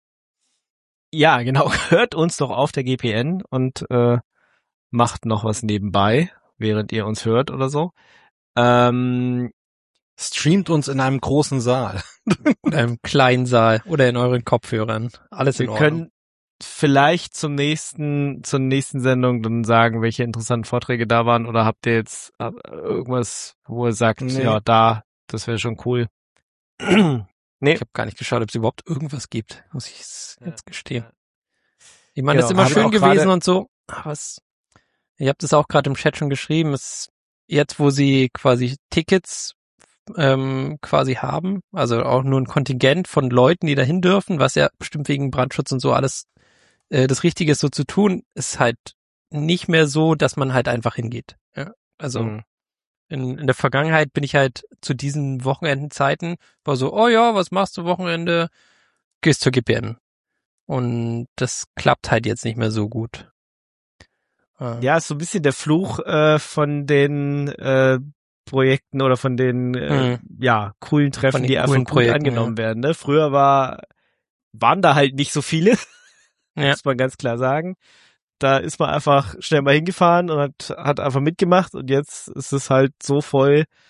Speaker 2: Ja, genau. Hört uns doch auf der G P N und äh, macht noch was nebenbei, während ihr uns hört oder so. Ähm,
Speaker 3: Streamt uns in einem großen Saal.
Speaker 4: In einem kleinen Saal oder in euren Kopfhörern. Alles in
Speaker 2: wir
Speaker 4: Ordnung.
Speaker 2: können vielleicht zum nächsten, zur nächsten Sendung dann sagen, welche interessanten Vorträge da waren, oder habt ihr jetzt äh, irgendwas, wo ihr sagt,
Speaker 3: Nee.
Speaker 2: ja, da, das wäre schon cool. Nee.
Speaker 4: Ich habe gar nicht geschaut, ob es überhaupt irgendwas gibt, muss ich es
Speaker 2: Ja.
Speaker 4: jetzt gestehen. Ich meine, das ist
Speaker 2: Genau,
Speaker 4: immer
Speaker 2: hab ich
Speaker 4: schön
Speaker 2: auch
Speaker 4: gewesen
Speaker 2: gerade-
Speaker 4: und so, aber es, ich habe das auch gerade im Chat schon geschrieben, es, jetzt wo sie quasi Tickets ähm, quasi haben, also auch nur ein Kontingent von Leuten, die dahin dürfen, was ja bestimmt wegen Brandschutz und so alles äh, das Richtige ist so zu tun, ist halt nicht mehr so, dass man halt einfach hingeht. Ja? Also
Speaker 2: Mhm.
Speaker 4: In, in der Vergangenheit bin ich halt zu diesen Wochenendenzeiten, war so, oh ja, was machst du Wochenende? Gehst zur G P M. Und das klappt halt jetzt nicht mehr so gut. Äh,
Speaker 2: Ja, ist so ein bisschen der Fluch äh, von den äh, Projekten oder von den äh, ja coolen Treffen,
Speaker 4: Von den
Speaker 2: die einfach
Speaker 4: coolen
Speaker 2: gut
Speaker 4: Projekten,
Speaker 2: angenommen werden. Ne? Früher war waren da halt nicht so viele,
Speaker 4: Ja.
Speaker 2: muss man ganz klar sagen. Da ist man einfach schnell mal hingefahren und hat hat einfach mitgemacht und jetzt ist es halt so voll,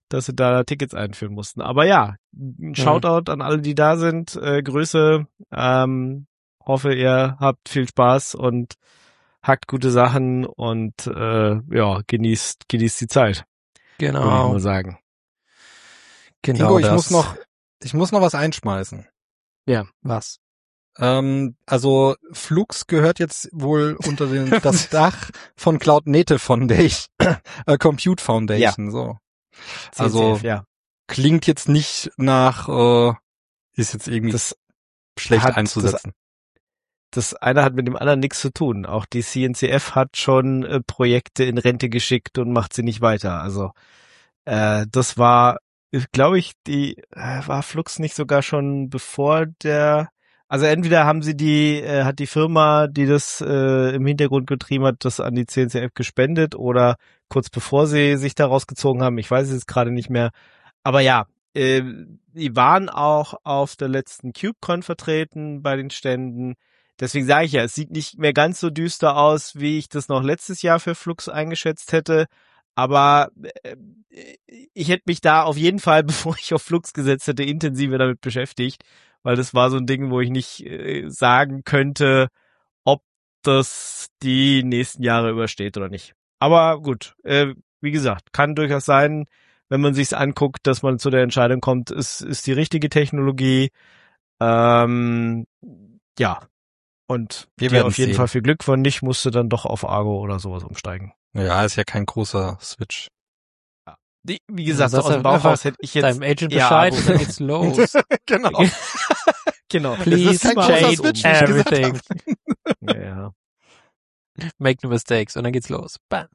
Speaker 2: dass sie da Tickets einführen mussten. Aber ja, ein Shoutout an alle, die da sind. Äh, Grüße. Ähm, hoffe, ihr habt viel Spaß und hackt gute Sachen und äh, ja, genießt genießt die Zeit. Würde ich
Speaker 4: Genau.
Speaker 2: mal sagen.
Speaker 4: Genau
Speaker 3: Ingo, ich
Speaker 4: das.
Speaker 3: muss noch, ich muss noch was einschmeißen.
Speaker 4: Was?
Speaker 3: Ähm, also Flux gehört jetzt wohl unter den, das Dach von Cloud Native Foundation, äh, Compute Foundation, so. Also
Speaker 2: C C F, ja.
Speaker 3: klingt jetzt nicht nach, äh, ist jetzt irgendwie
Speaker 2: Das
Speaker 3: schlecht
Speaker 2: hat-
Speaker 3: einzusetzen.
Speaker 2: das eine hat mit dem anderen nichts zu tun. Auch die C N C F hat schon äh, Projekte in Rente geschickt und macht sie nicht weiter. Also äh, das war, glaube ich, die äh, war Flux nicht sogar schon bevor der, also entweder haben sie die, äh, hat die Firma, die das äh, im Hintergrund getrieben hat, das an die C N C F gespendet oder kurz bevor sie sich da rausgezogen haben. Ich weiß es jetzt gerade nicht mehr. Aber ja, äh, die waren auch auf der letzten KubeCon vertreten bei den Ständen. Deswegen sage ich ja, es sieht nicht mehr ganz so düster aus, wie ich das noch letztes Jahr für Flux eingeschätzt hätte. Aber äh, ich hätte mich da auf jeden Fall, bevor ich auf Flux gesetzt hätte, intensiver damit beschäftigt, weil das war so ein Ding, wo ich nicht äh, sagen könnte, ob das die nächsten Jahre übersteht oder nicht. Aber gut, äh, wie gesagt, kann durchaus sein, wenn man sich's anguckt, dass man zu der Entscheidung kommt, es ist die richtige Technologie. Ähm, ja. Und
Speaker 3: Wir
Speaker 2: dir
Speaker 3: werden
Speaker 2: auf jeden
Speaker 3: sehen.
Speaker 2: Fall viel Glück, von nicht musst du dann doch auf Argo oder sowas umsteigen.
Speaker 3: Ja, ist ja kein großer Switch.
Speaker 2: Die, wie gesagt,
Speaker 4: Ja,
Speaker 2: so aus dem
Speaker 4: sag einfach
Speaker 2: Bauchhaus hätte ich jetzt
Speaker 4: Deinem Agent
Speaker 2: eher
Speaker 4: Bescheid
Speaker 2: Argo
Speaker 4: und dann geht's los.
Speaker 3: Genau.
Speaker 2: genau.
Speaker 4: Please
Speaker 3: ist kein großer
Speaker 4: change
Speaker 3: Switch, wie ich gesagt
Speaker 4: everything.
Speaker 2: Ja, ja.
Speaker 4: Make no mistakes und dann geht's los. Bam.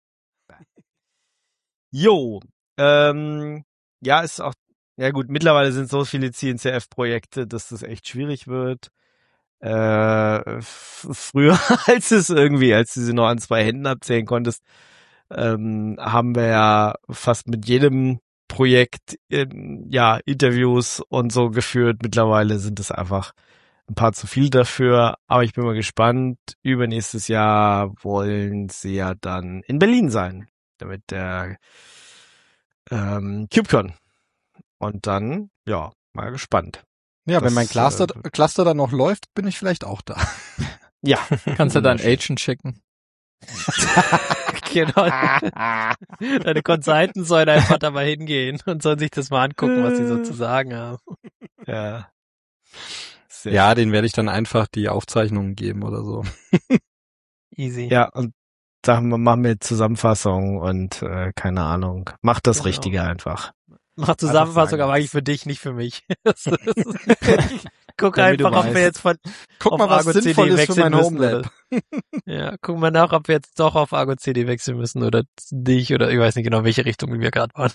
Speaker 2: Jo, ähm, ja, ist auch, ja gut, mittlerweile sind so viele C N C F-Projekte, dass das echt schwierig wird. Äh, f- früher, als es irgendwie, als du sie noch an zwei Händen abzählen konntest, ähm, haben wir ja fast mit jedem Projekt in, ja, Interviews und so geführt. Mittlerweile sind es einfach ein paar zu viel dafür, aber ich bin mal gespannt. Übernächstes Jahr wollen sie ja dann in Berlin sein, damit der ähm, KubeCon. Und dann, ja, mal gespannt.
Speaker 3: Ja, wenn
Speaker 2: Das,
Speaker 3: mein Cluster,
Speaker 2: äh,
Speaker 3: Cluster dann noch läuft, bin ich vielleicht auch da.
Speaker 2: Ja.
Speaker 5: Kannst du deinen Agent schicken?
Speaker 4: Genau. Deine Consultants sollen einfach da mal hingehen und sollen sich das mal angucken, was sie so zu sagen haben.
Speaker 2: Ja. Sehr
Speaker 3: Ja, den werde ich dann einfach die Aufzeichnungen geben oder so.
Speaker 4: Easy.
Speaker 2: Ja, und sagen wir, machen wir Zusammenfassung und äh, keine Ahnung. Macht das
Speaker 4: Genau.
Speaker 2: Richtige einfach.
Speaker 4: Mach Zusammenfassung,
Speaker 2: sagen,
Speaker 4: aber
Speaker 2: was-
Speaker 4: eigentlich für dich, nicht für mich. Das ist- Guck
Speaker 2: Damit du
Speaker 4: einfach, ob
Speaker 2: weißt.
Speaker 4: wir jetzt von
Speaker 3: Guck
Speaker 4: auf
Speaker 3: mal, was
Speaker 4: Argo C D
Speaker 3: sinnvoll ist für
Speaker 4: wechseln
Speaker 3: mein
Speaker 4: müssen,
Speaker 3: Homelab.
Speaker 4: ja, guck mal nach, ob wir jetzt doch auf Argo C D wechseln müssen oder nicht oder ich weiß nicht genau, welche Richtung wir gerade waren.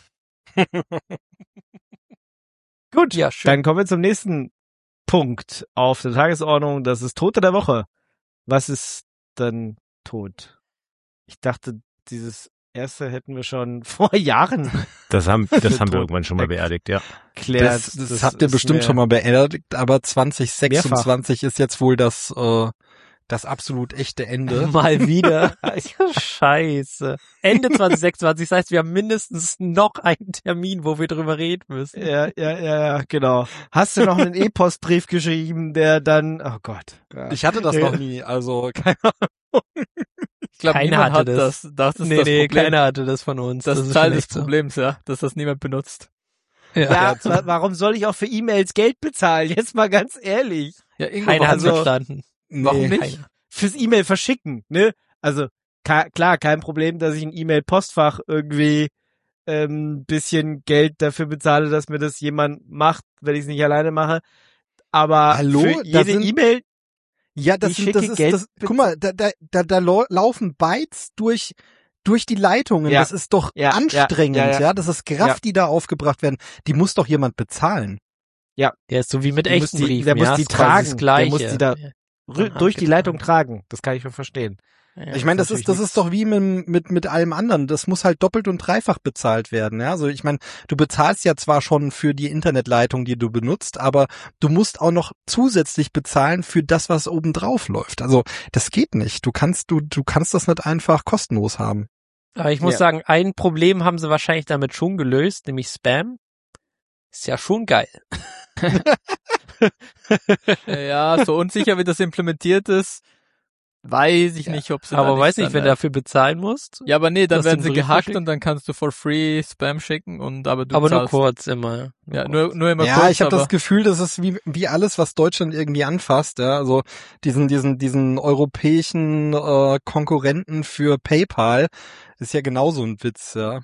Speaker 2: Gut,
Speaker 4: Ja, schön.
Speaker 2: dann kommen wir zum nächsten Punkt auf der Tagesordnung. Das ist Tote der Woche. Was ist denn tot? Ich dachte, dieses erste hätten wir schon vor Jahren
Speaker 7: Das haben, das haben wir
Speaker 2: Tot.
Speaker 7: irgendwann schon mal beerdigt, ja.
Speaker 2: geklärt.
Speaker 3: Das, das, habt ihr
Speaker 2: ist
Speaker 3: bestimmt
Speaker 2: mir-
Speaker 3: schon mal beerdigt, aber zwanzig sechsundzwanzig ist jetzt wohl das, äh, das absolut echte Ende.
Speaker 4: Mal wieder. Scheiße. Ende zwanzig sechsundzwanzig, das heißt, wir haben mindestens noch einen Termin, wo wir drüber reden müssen.
Speaker 2: Ja, ja, ja, ja, genau. Hast du noch einen E-Postbrief geschrieben, der dann, oh Gott. Ja.
Speaker 3: Ich hatte das
Speaker 2: Ja.
Speaker 3: noch nie, also keine Ahnung.
Speaker 5: Ich glaube,
Speaker 4: Keiner
Speaker 5: niemand
Speaker 4: hatte
Speaker 5: hat
Speaker 4: das.
Speaker 5: das. Das ist
Speaker 4: nee,
Speaker 5: das
Speaker 4: nee,
Speaker 5: Problem.
Speaker 4: keiner hatte das von uns.
Speaker 5: Das ist
Speaker 4: ist
Speaker 5: Teil
Speaker 4: schon
Speaker 5: des
Speaker 4: echt so.
Speaker 5: Problems, ja, dass das niemand benutzt.
Speaker 2: Ja, wa- warum soll ich auch für E-Mails Geld bezahlen? Jetzt mal ganz ehrlich.
Speaker 5: Ja, Ingo,
Speaker 4: Keiner hat
Speaker 5: warum nicht?
Speaker 4: verstanden.
Speaker 5: Warum
Speaker 3: Nee.
Speaker 5: nicht?
Speaker 4: Keiner.
Speaker 2: Fürs E-Mail verschicken, ne? Also, ka- klar, kein Problem, dass ich ein E-Mail-Postfach irgendwie ähm, bisschen Geld dafür bezahle, dass mir das jemand macht, wenn ich es nicht alleine mache. Aber
Speaker 3: Hallo?
Speaker 2: für
Speaker 3: Da
Speaker 2: jede
Speaker 3: sind-
Speaker 2: E-Mail,
Speaker 3: Ja, das
Speaker 2: Ich
Speaker 3: sind, das
Speaker 2: schicke
Speaker 3: ist,
Speaker 2: Geld
Speaker 3: das, guck mal, da, da, da, da lau- laufen Bytes durch, durch die Leitungen.
Speaker 2: Ja.
Speaker 3: Das ist doch
Speaker 2: Ja,
Speaker 3: anstrengend,
Speaker 2: ja,
Speaker 3: ja,
Speaker 2: ja, ja.
Speaker 3: Das ist Kraft,
Speaker 2: Ja.
Speaker 3: die da aufgebracht werden. Die muss doch jemand bezahlen.
Speaker 4: Der ist so wie mit
Speaker 2: Der
Speaker 4: echten
Speaker 2: muss die-
Speaker 4: Briefen.
Speaker 2: der muss
Speaker 4: ja,
Speaker 2: die
Speaker 4: ist quasi
Speaker 2: tragen.
Speaker 4: Das
Speaker 2: Der
Speaker 4: Gleiche.
Speaker 2: muss die da rü-
Speaker 4: Aha,
Speaker 2: durch die
Speaker 4: genau.
Speaker 2: Leitung tragen. Das kann ich schon verstehen.
Speaker 4: Ja,
Speaker 3: Ich meine, das
Speaker 2: natürlich
Speaker 3: ist, das
Speaker 2: nichts.
Speaker 3: ist doch wie mit, mit, mit allem anderen. Das muss halt doppelt und dreifach bezahlt werden. Ja, also ich meine, du bezahlst ja zwar schon für die Internetleitung, die du benutzt, aber du musst auch noch zusätzlich bezahlen für das, was oben drauf läuft. Also das geht nicht. Du kannst, du, du kannst das nicht einfach kostenlos haben.
Speaker 4: Aber ich muss
Speaker 7: Ja.
Speaker 4: sagen, ein Problem haben sie wahrscheinlich damit schon gelöst, nämlich Spam. Ist ja schon geil.
Speaker 5: Ja, so unsicher wie das implementiert ist, weiß ich nicht, ob sie da
Speaker 4: Aber
Speaker 5: nicht
Speaker 4: weiß nicht,
Speaker 5: dann,
Speaker 4: wenn du
Speaker 5: äh,
Speaker 4: dafür bezahlen musst.
Speaker 5: Ja, aber nee, dann
Speaker 4: dass
Speaker 5: werden
Speaker 4: du
Speaker 5: sie
Speaker 4: einen Bericht
Speaker 5: gehackt
Speaker 4: verschickst.
Speaker 5: und dann kannst du for free Spam schicken und aber du
Speaker 4: aber nur
Speaker 5: zahlst.
Speaker 4: kurz immer.
Speaker 5: Ja, nur, nur immer
Speaker 3: Ja,
Speaker 5: kurz,
Speaker 3: ich habe
Speaker 5: aber
Speaker 3: das Gefühl, das ist wie wie alles, was Deutschland irgendwie anfasst, ja, also diesen diesen diesen europäischen äh, Konkurrenten für PayPal ist ja genauso ein Witz, ja.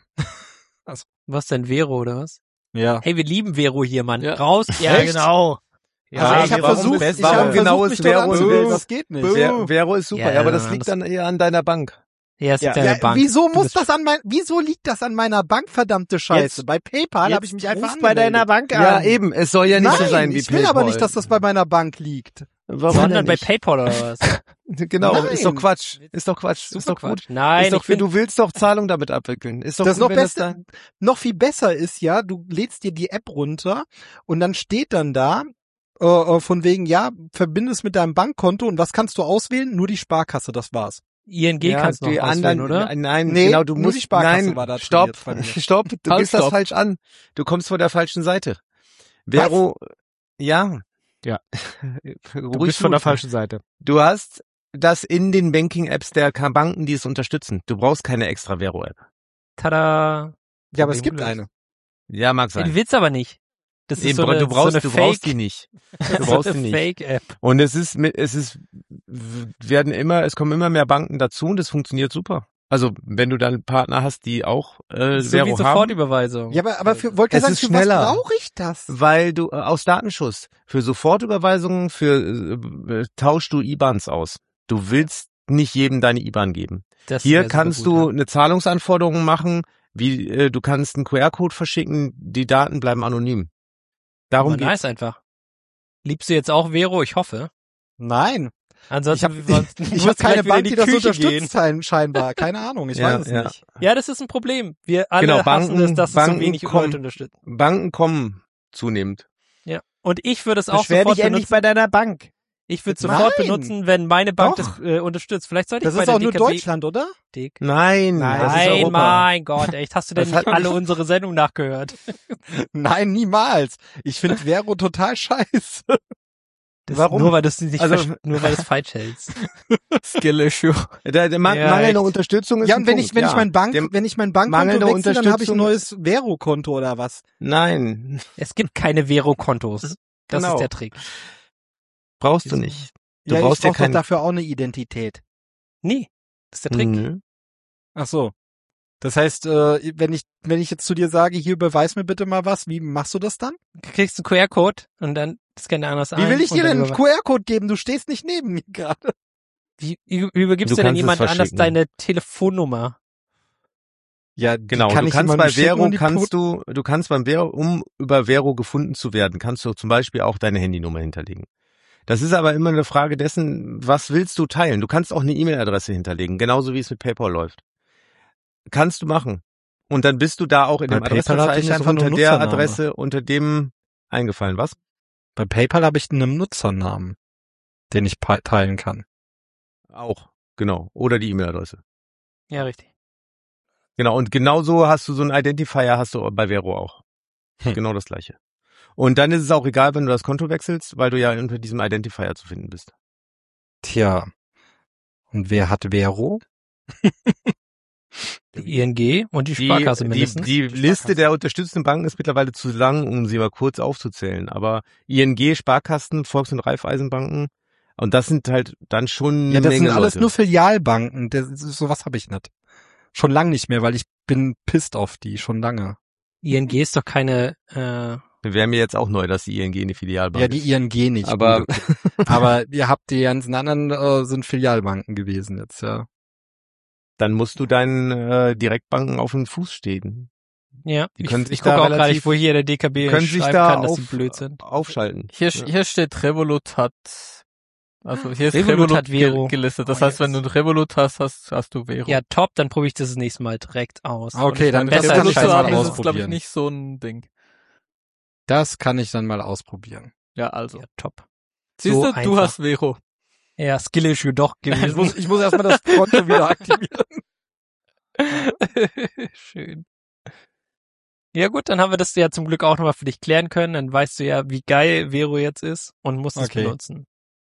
Speaker 4: Was denn, Vero oder was?
Speaker 3: Ja.
Speaker 4: Hey, wir lieben Vero hier, Mann.
Speaker 5: Ja.
Speaker 4: Raus. Ja,
Speaker 3: Echt?
Speaker 4: genau.
Speaker 3: Also ich habe
Speaker 7: warum
Speaker 3: versucht,
Speaker 7: best-
Speaker 3: ich
Speaker 7: warum
Speaker 3: hab
Speaker 7: genau
Speaker 3: versucht,
Speaker 7: ist
Speaker 3: mich dort
Speaker 7: Vero
Speaker 3: anzumelden,
Speaker 7: so-
Speaker 3: das geht nicht.
Speaker 7: Ver- Vero ist super,
Speaker 4: Ja,
Speaker 7: ja, aber
Speaker 4: ja,
Speaker 7: das liegt
Speaker 4: das-
Speaker 7: dann eher an deiner Bank.
Speaker 4: Ja, es liegt
Speaker 3: Ja,
Speaker 4: an der
Speaker 3: ja,
Speaker 4: Bank.
Speaker 3: wieso
Speaker 4: Du
Speaker 3: muss
Speaker 4: bist-
Speaker 3: das an mein, wieso liegt das an meiner Bank, verdammte Scheiße?
Speaker 2: Jetzt-
Speaker 3: bei PayPal
Speaker 2: Jetzt
Speaker 3: habe ich mich einfach
Speaker 2: ruf bei deiner
Speaker 3: angemeldet.
Speaker 2: Bank an.
Speaker 7: Ja, eben, es soll ja nicht
Speaker 3: Nein,
Speaker 7: so sein wie
Speaker 3: ich will
Speaker 7: PayPal.
Speaker 3: aber nicht, dass das bei meiner Bank liegt.
Speaker 7: Warum
Speaker 4: Sondern
Speaker 7: denn
Speaker 4: bei
Speaker 7: nicht?
Speaker 4: PayPal oder was?
Speaker 7: Genau,
Speaker 3: Nein.
Speaker 7: ist doch Quatsch. Ist doch Quatsch.
Speaker 4: Super
Speaker 7: ist doch gut.
Speaker 4: Quatsch. Nein,
Speaker 7: ist doch,
Speaker 4: ich find,
Speaker 7: du willst doch Zahlung damit abwickeln. Ist doch
Speaker 3: Das
Speaker 7: gut,
Speaker 3: noch
Speaker 7: wenn das
Speaker 3: besser,
Speaker 7: da,
Speaker 3: noch viel besser ist ja, du lädst dir die App runter und dann steht dann da, äh, äh, von wegen, ja, verbinde es mit deinem Bankkonto und was kannst du auswählen? Nur die Sparkasse, das war's.
Speaker 4: I N G
Speaker 7: ja,
Speaker 4: kannst du
Speaker 7: die
Speaker 4: noch
Speaker 7: anderen,
Speaker 4: auswählen, oder?
Speaker 7: Nein,
Speaker 3: Nee,
Speaker 7: genau, du
Speaker 3: nur
Speaker 7: musst,
Speaker 3: die Sparkasse
Speaker 7: nein,
Speaker 3: war da drin
Speaker 7: stopp,
Speaker 3: jetzt bei mir.
Speaker 7: stopp, du
Speaker 5: Halt,
Speaker 7: gibst das
Speaker 5: stopp.
Speaker 7: falsch an. Du kommst von der falschen Seite. Vero, ja.
Speaker 2: Ja. Du
Speaker 7: Ruhig
Speaker 2: bist von der
Speaker 7: gut.
Speaker 2: falschen Seite.
Speaker 7: Du hast das in den Banking-Apps der Banken, die es unterstützen. Du brauchst keine extra Vero-App.
Speaker 4: Tada.
Speaker 3: Ja, aber es
Speaker 4: Problem
Speaker 3: gibt
Speaker 4: gelöst.
Speaker 7: Ja, mag
Speaker 4: Ja, die
Speaker 7: sein.
Speaker 4: willst aber nicht. Das ist
Speaker 7: Eben,
Speaker 4: so eine,
Speaker 7: du brauchst,
Speaker 4: so eine
Speaker 7: du
Speaker 4: Fake,
Speaker 7: brauchst die nicht. Du brauchst
Speaker 4: so
Speaker 7: die
Speaker 4: eine
Speaker 7: nicht.
Speaker 4: Fake-App.
Speaker 7: Und es ist, mit- es ist, werden immer, es kommen immer mehr Banken dazu und es funktioniert super. Also, wenn du dann Partner hast, die auch äh,
Speaker 4: So wie
Speaker 7: Vero haben,
Speaker 4: Sofortüberweisung.
Speaker 3: Ja, aber, aber für, wollte
Speaker 7: Es
Speaker 3: sagen,
Speaker 7: ist
Speaker 3: für
Speaker 7: schneller.
Speaker 3: was brauche ich das?
Speaker 7: weil du äh, aus Datenschutz für Sofortüberweisungen, für äh, tauschst du I B A Ns aus. Du willst nicht jedem deine I B A N geben.
Speaker 4: Das
Speaker 7: Hier
Speaker 4: wär super
Speaker 7: kannst
Speaker 4: gut,
Speaker 7: du
Speaker 4: ja.
Speaker 7: eine Zahlungsanforderung machen, wie äh, du kannst einen Q R-Code verschicken, die Daten bleiben anonym. Darum
Speaker 4: Aber
Speaker 7: geht's.
Speaker 4: nice einfach. Liebst du jetzt auch Vero? Ich hoffe.
Speaker 3: Nein.
Speaker 4: Ansonsten,
Speaker 3: Ich hab-
Speaker 4: wir wollen-
Speaker 3: Ich
Speaker 4: musst
Speaker 3: habe
Speaker 4: gleich
Speaker 3: keine
Speaker 4: wieder in
Speaker 3: Bank, die das
Speaker 4: Küche
Speaker 3: unterstützt,
Speaker 4: gehen.
Speaker 3: schein- scheinbar. Keine Ahnung, ich
Speaker 7: Ja,
Speaker 3: weiß es
Speaker 7: ja.
Speaker 3: nicht.
Speaker 4: Ja, das ist ein Problem. Wir alle
Speaker 7: Genau,
Speaker 4: hassen
Speaker 7: Banken-
Speaker 4: es, dass es so
Speaker 7: Banken
Speaker 4: wenig
Speaker 7: kommen.
Speaker 4: Leute unterstützen.
Speaker 7: Banken kommen zunehmend.
Speaker 4: Ja. Und ich würde es auch
Speaker 2: Beschwer
Speaker 4: sofort
Speaker 2: dich endlich
Speaker 4: benutzen.
Speaker 2: bei deiner Bank.
Speaker 4: Ich würde es sofort
Speaker 3: Nein.
Speaker 4: benutzen, wenn meine Bank
Speaker 3: Doch.
Speaker 4: das äh, unterstützt. Vielleicht sollte
Speaker 3: Das
Speaker 4: ich bei
Speaker 3: ist
Speaker 4: der
Speaker 3: auch nur
Speaker 4: D K B
Speaker 3: Deutschland, oder?
Speaker 4: Dick.
Speaker 7: Nein,
Speaker 2: Nein,
Speaker 7: das ist
Speaker 4: Nein,
Speaker 7: Europa.
Speaker 4: mein Gott, echt, hast du denn
Speaker 7: Das hat
Speaker 4: nicht alle
Speaker 7: nicht-
Speaker 4: unsere Sendungen nachgehört?
Speaker 3: Nein, niemals. Ich finde Vero total scheiße.
Speaker 4: Das
Speaker 7: Warum?
Speaker 4: Nur weil du es nicht
Speaker 7: Also-
Speaker 4: versch- nur weil du es falsch hältst.
Speaker 5: Skill-Issue.
Speaker 7: Der, der Ma
Speaker 4: Ja,
Speaker 7: mangelnde
Speaker 4: echt.
Speaker 7: Unterstützung ist
Speaker 3: Ja,
Speaker 7: ein
Speaker 3: und wenn
Speaker 7: Punkt,
Speaker 3: ich, wenn
Speaker 7: ja.
Speaker 3: ich mein Bank,
Speaker 7: Dem-
Speaker 3: wenn ich mein Bankkonto
Speaker 7: mangelnde
Speaker 3: wechsle, dann habe ich ein
Speaker 7: Unterstützung-
Speaker 3: neues Vero-Konto oder was?
Speaker 7: Nein,
Speaker 4: Es gibt keine Vero-Kontos. Das
Speaker 7: Genau.
Speaker 4: ist der Trick.
Speaker 7: brauchst du nicht. Du
Speaker 3: ja,
Speaker 7: brauchst
Speaker 3: ich
Speaker 7: ja
Speaker 3: brauche doch
Speaker 7: kein-
Speaker 3: dafür auch eine Identität.
Speaker 4: Nee, das ist der Trick.
Speaker 7: Nö.
Speaker 3: Ach so. Das heißt, äh, wenn ich, wenn ich jetzt zu dir sage, hier beweis mir bitte mal was, wie machst du das dann?
Speaker 4: Du kriegst einen Q R-Code und dann scanne anders ein.
Speaker 3: Wie will ich
Speaker 4: und
Speaker 3: dir
Speaker 4: dann
Speaker 3: denn einen
Speaker 4: über-
Speaker 3: Q R-Code geben? Du stehst nicht neben mir gerade.
Speaker 4: Wie wie übergibst
Speaker 7: Du
Speaker 4: du denn
Speaker 7: kannst es
Speaker 4: jemand anders
Speaker 7: verschicken.
Speaker 4: deine Telefonnummer?
Speaker 3: Ja,
Speaker 7: Genau,
Speaker 3: kann
Speaker 7: du
Speaker 3: ich
Speaker 7: kannst
Speaker 3: jemandem
Speaker 7: bei
Speaker 3: schicken
Speaker 7: Vero
Speaker 3: und die
Speaker 7: kannst du, du kannst beim Vero, um über Vero gefunden zu werden, kannst du zum Beispiel auch deine Handynummer hinterlegen. Das ist aber immer eine Frage dessen, was willst du teilen? Du kannst auch eine E-Mail-Adresse hinterlegen, genauso wie es mit PayPal läuft. Kannst du machen. Und dann bist du da auch in
Speaker 3: Bei
Speaker 7: dem
Speaker 3: PayPal hatte ich
Speaker 7: Adressverzeichnis
Speaker 3: einfach nur
Speaker 7: unter der
Speaker 3: Nutzername.
Speaker 7: Adresse, unter dem eingefallen, was?
Speaker 3: Bei PayPal habe ich einen Nutzernamen, den ich pe- teilen kann.
Speaker 7: Auch, genau. Oder die E-Mail-Adresse.
Speaker 4: Ja, richtig.
Speaker 7: Genau, und genauso hast du so einen Identifier, hast du bei Vero auch.
Speaker 3: Hm.
Speaker 7: Genau das gleiche. Und dann ist es auch egal, wenn du das Konto wechselst, weil du ja unter diesem Identifier zu finden bist.
Speaker 3: Tja. Und wer hat Vero?
Speaker 4: Die I N G und die Sparkasse
Speaker 7: die,
Speaker 4: mindestens.
Speaker 7: Die, die Liste der unterstützenden Banken ist mittlerweile zu lang, um sie mal kurz aufzuzählen. Aber I N G, Sparkassen, Volks- und Raiffeisenbanken, und das sind halt dann schon eine
Speaker 3: Ja, das
Speaker 7: Menge
Speaker 3: sind alles
Speaker 7: Leute.
Speaker 3: nur Filialbanken. Das, sowas habe ich nicht. Schon lang nicht mehr, weil ich bin pisst auf die, schon lange.
Speaker 4: I N G ist doch keine, äh,
Speaker 7: Wäre mir jetzt auch neu, dass die I N G eine Filialbank
Speaker 3: Ja, die
Speaker 7: ist.
Speaker 3: I N G nicht.
Speaker 7: Aber
Speaker 3: gut, okay. Aber ihr habt die ganzen anderen äh, sind Filialbanken gewesen jetzt, ja.
Speaker 7: dann musst du deinen äh, Direktbanken auf den Fuß stehen.
Speaker 4: ja.
Speaker 7: Die
Speaker 4: ich
Speaker 7: können
Speaker 4: ich
Speaker 7: sich
Speaker 4: gucke
Speaker 7: da
Speaker 4: auch gerade
Speaker 7: relativ-
Speaker 4: nicht, wo hier der D K B
Speaker 7: können sich
Speaker 4: schreiben
Speaker 7: da
Speaker 4: kann, dass
Speaker 7: auf,
Speaker 4: sie blöd sind.
Speaker 7: aufschalten.
Speaker 5: Hier,
Speaker 7: Ja.
Speaker 5: hier steht Revolut hat, also hier ist
Speaker 4: Revolut
Speaker 5: Revolut,
Speaker 4: hat Vero.
Speaker 5: ge gelistet. Das
Speaker 4: Oh,
Speaker 5: heißt, wenn du ein Revolut hast, hast, hast du Vero.
Speaker 4: Ja, top, dann probiere ich das das nächste Mal direkt aus.
Speaker 3: Okay,
Speaker 4: Und
Speaker 3: dann
Speaker 4: besser
Speaker 3: das kann
Speaker 4: als
Speaker 3: ich
Speaker 5: Revolut
Speaker 3: dann
Speaker 5: zu
Speaker 3: mal
Speaker 5: haben,
Speaker 4: Scheiß-
Speaker 5: ist es, glaube ich,
Speaker 3: ausprobieren.
Speaker 5: nicht so ein Ding.
Speaker 3: Das kann ich dann mal ausprobieren.
Speaker 5: Ja, also.
Speaker 4: Ja, top.
Speaker 5: Siehst
Speaker 4: so
Speaker 5: du,
Speaker 4: einfach.
Speaker 5: du hast Vero.
Speaker 4: Ja, Skill-Issue doch
Speaker 3: Ich
Speaker 4: gewesen.
Speaker 3: muss, ich muss erstmal das Konto wieder aktivieren.
Speaker 4: Schön. Ja gut, dann haben wir das ja zum Glück auch nochmal für dich klären können. Dann weißt du ja, wie geil Vero jetzt ist und musst es
Speaker 3: Okay.
Speaker 4: benutzen.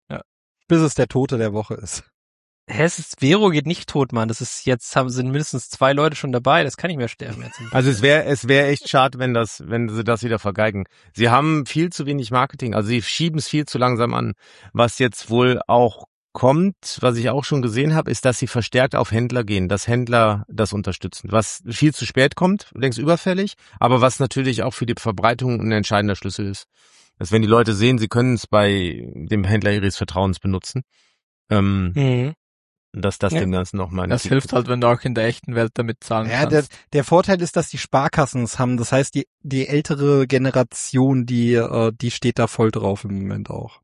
Speaker 3: Bis es der Tote der Woche ist.
Speaker 4: Hä, es ist, Vero geht nicht tot, Mann. Das ist jetzt, haben sind mindestens zwei Leute schon dabei. Das kann nicht mehr sterben jetzt.
Speaker 7: Also es wäre es wäre echt schade, wenn das wenn sie das wieder vergeigen. Sie haben viel zu wenig Marketing, also sie schieben es viel zu langsam an. Was jetzt wohl auch kommt, was ich auch schon gesehen habe, ist, dass sie verstärkt auf Händler gehen, dass Händler das unterstützen. Was viel zu spät kommt, längst überfällig, aber was natürlich auch für die Verbreitung ein entscheidender Schlüssel ist. Dass wenn die Leute sehen, sie können es bei dem Händler ihres Vertrauens benutzen, ähm,
Speaker 4: Mhm.
Speaker 7: dass das
Speaker 4: Ja.
Speaker 7: dem Ganzen nochmal...
Speaker 5: Das hilft halt, wenn du auch in der echten Welt damit zahlen
Speaker 3: Ja, der,
Speaker 5: kannst.
Speaker 3: der Vorteil ist, dass die Sparkassen es haben. Das heißt, die, die ältere Generation, die, äh, die steht da voll drauf im Moment auch.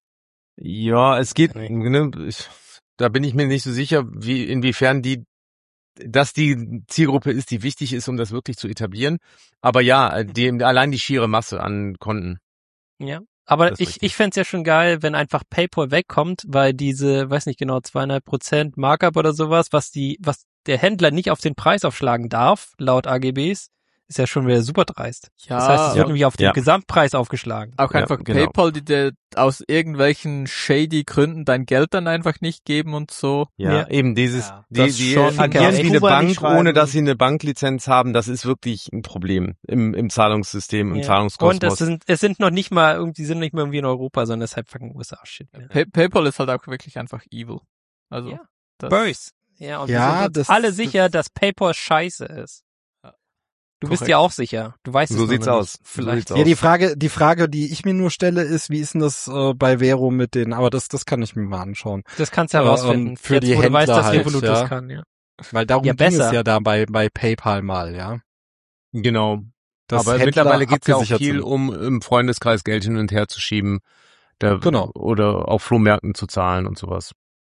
Speaker 7: Ja, es geht,
Speaker 4: Nee.
Speaker 7: ne, ich, da bin ich mir nicht so sicher, wie, inwiefern die, dass die Zielgruppe ist, die wichtig ist, um das wirklich zu etablieren. Aber ja, die, allein die schiere Masse an Konten.
Speaker 4: Ja. Aber
Speaker 7: Das ist
Speaker 4: ich,
Speaker 7: richtig.
Speaker 4: ich fänd's ja schon geil, wenn einfach PayPal wegkommt, weil diese, weiß nicht genau, zweieinhalb Prozent Markup oder sowas, was die, was der Händler nicht auf den Preis aufschlagen darf, laut A G Bs, ist ja schon wieder super dreist.
Speaker 5: Ja,
Speaker 4: Das heißt, es wird nämlich auf den
Speaker 7: Ja.
Speaker 4: Gesamtpreis aufgeschlagen.
Speaker 5: auch
Speaker 7: Ja,
Speaker 5: einfach
Speaker 7: genau.
Speaker 5: PayPal, die dir aus irgendwelchen shady Gründen dein Geld dann einfach nicht geben und so.
Speaker 7: Ja,
Speaker 4: Ja.
Speaker 7: eben dieses,
Speaker 2: Ja,
Speaker 7: die,
Speaker 5: das
Speaker 7: die
Speaker 5: schon
Speaker 7: agieren
Speaker 2: geil.
Speaker 7: wie eine
Speaker 2: Kuba nicht
Speaker 7: Bank,
Speaker 2: schreiben.
Speaker 7: ohne dass sie eine Banklizenz haben. Das ist wirklich ein Problem im, im Zahlungssystem, im
Speaker 4: Ja.
Speaker 7: Zahlungskosmos.
Speaker 4: Und es sind, es sind noch nicht mal irgendwie, sind nicht mal irgendwie in Europa, sondern es ist halt fucking U S A-Shit. Ja.
Speaker 5: Pay PayPal ist halt auch wirklich einfach evil. Also,
Speaker 4: Ja.
Speaker 5: das,
Speaker 4: Böse. Ja, und
Speaker 3: Ja,
Speaker 4: wir sind uns
Speaker 3: das-
Speaker 4: alle
Speaker 3: das-
Speaker 4: sicher, dass PayPal scheiße ist.
Speaker 5: Ja.
Speaker 4: Du bist
Speaker 5: Korrekt.
Speaker 4: ja auch sicher. Du weißt es
Speaker 7: So
Speaker 4: nur
Speaker 7: sieht's
Speaker 4: noch
Speaker 7: aus.
Speaker 4: nicht.
Speaker 7: So
Speaker 4: Vielleicht.
Speaker 7: sieht's aus.
Speaker 3: Ja, die Frage, die Frage, die ich mir nur stelle, ist, wie ist denn das äh, bei Vero mit den, aber das, das kann ich mir mal anschauen.
Speaker 4: Das kannst du
Speaker 3: Äh,
Speaker 4: herausfinden.
Speaker 3: ähm, für
Speaker 4: Jetzt,
Speaker 3: die
Speaker 4: wo du weißt,
Speaker 3: Händler
Speaker 4: dass
Speaker 3: halt,
Speaker 4: Revolut
Speaker 3: ja.
Speaker 4: das kann, ja.
Speaker 3: Weil darum
Speaker 4: Ja,
Speaker 3: ging es
Speaker 4: besser.
Speaker 3: ja da bei, bei PayPal mal, ja.
Speaker 7: Genau.
Speaker 3: Dass
Speaker 7: Aber
Speaker 3: Händler
Speaker 7: mittlerweile geht's ja auch
Speaker 3: abgesichert
Speaker 7: viel
Speaker 3: sind.
Speaker 7: um im Freundeskreis Geld hin und her zu schieben. Da,
Speaker 3: Genau.
Speaker 7: Oder auf Flohmärkten zu zahlen und sowas.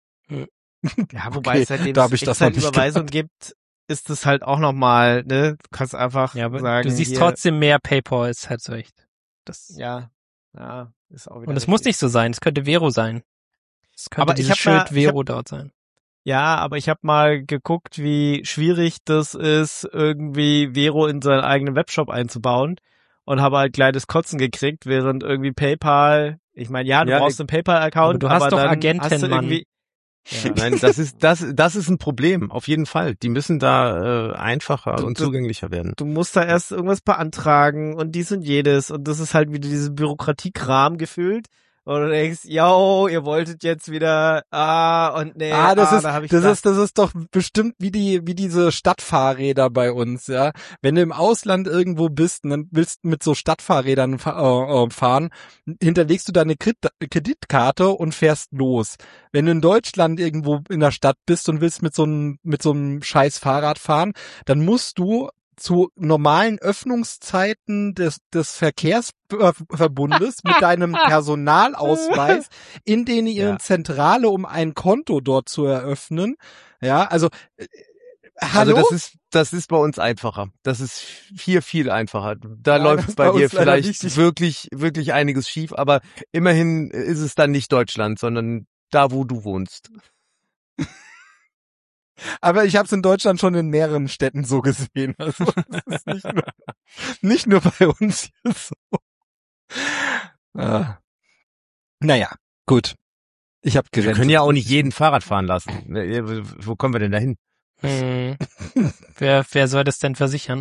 Speaker 2: Ja, wobei
Speaker 3: Okay,
Speaker 2: es seitdem
Speaker 3: da hab
Speaker 2: es
Speaker 3: ich das noch nicht
Speaker 2: Echtzeitüberweisung gibt, ist es halt auch nochmal, ne, du kannst einfach
Speaker 4: Ja, aber
Speaker 2: sagen,
Speaker 4: du siehst
Speaker 2: hier,
Speaker 4: trotzdem mehr PayPal, ist halt so echt. Das,
Speaker 2: ja, ja, ist auch wieder
Speaker 4: und es muss
Speaker 2: richtig.
Speaker 4: nicht so sein. Es könnte Vero sein. Es könnte
Speaker 2: Aber ich
Speaker 4: dieses
Speaker 2: hab
Speaker 4: Schild
Speaker 2: mal- ich
Speaker 4: Vero dort sein.
Speaker 2: Ja, aber ich habe mal geguckt, wie schwierig das ist, irgendwie Vero in seinen eigenen Webshop einzubauen und habe halt kleines Kotzen gekriegt, während irgendwie PayPal, ich meine, ja, du
Speaker 7: Ja,
Speaker 2: brauchst einen PayPal-Account,
Speaker 4: aber du hast doch
Speaker 2: dann
Speaker 4: Agenten,
Speaker 2: hast du
Speaker 4: Mann.
Speaker 2: irgendwie, ja.
Speaker 7: Nein, das ist das das ist ein Problem, auf jeden Fall. Die müssen da äh, einfacher
Speaker 2: Du-
Speaker 7: und
Speaker 2: du-
Speaker 7: zugänglicher werden.
Speaker 2: Du musst da erst irgendwas beantragen und dies und jedes und das ist halt wieder diese Bürokratiekram gefühlt. Und du denkst, yo, ihr wolltet jetzt wieder, ah, und nee,
Speaker 3: Ah, das
Speaker 2: ah,
Speaker 3: ist,
Speaker 2: da hab ich
Speaker 3: das
Speaker 2: gedacht,
Speaker 3: ist, das ist doch bestimmt wie die, wie diese Stadtfahrräder bei uns, ja. Wenn du im Ausland irgendwo bist und dann willst mit so Stadtfahrrädern fa- äh, fahren, hinterlegst du deine Kredit Kreditkarte und fährst los. Wenn du in Deutschland irgendwo in der Stadt bist und willst mit so einem, mit so einem scheiß Fahrrad fahren, dann musst du zu normalen Öffnungszeiten des, des Verkehrsverbundes mit deinem Personalausweis in denen ihren
Speaker 7: Ja.
Speaker 3: Zentrale, um ein Konto dort zu eröffnen. Ja, also äh, hallo?
Speaker 7: Also das ist das ist bei uns einfacher. Das ist hier viel einfacher. Da
Speaker 3: Nein, das
Speaker 7: läuft
Speaker 3: ist
Speaker 7: bei
Speaker 3: bei
Speaker 7: dir
Speaker 3: uns leider
Speaker 7: vielleicht
Speaker 3: nicht.
Speaker 7: wirklich wirklich einiges schief, aber immerhin ist es dann nicht Deutschland, sondern da, wo du wohnst.
Speaker 3: Aber ich habe es in Deutschland schon in mehreren Städten so gesehen. Also das ist nicht nur, nicht nur bei uns hier so. Ah. Naja, gut. Ich habe
Speaker 7: Wir
Speaker 3: gerentet.
Speaker 7: können ja auch nicht jeden Fahrrad fahren lassen. Wo kommen wir denn dahin?
Speaker 4: Hm. wer, wer soll das denn versichern?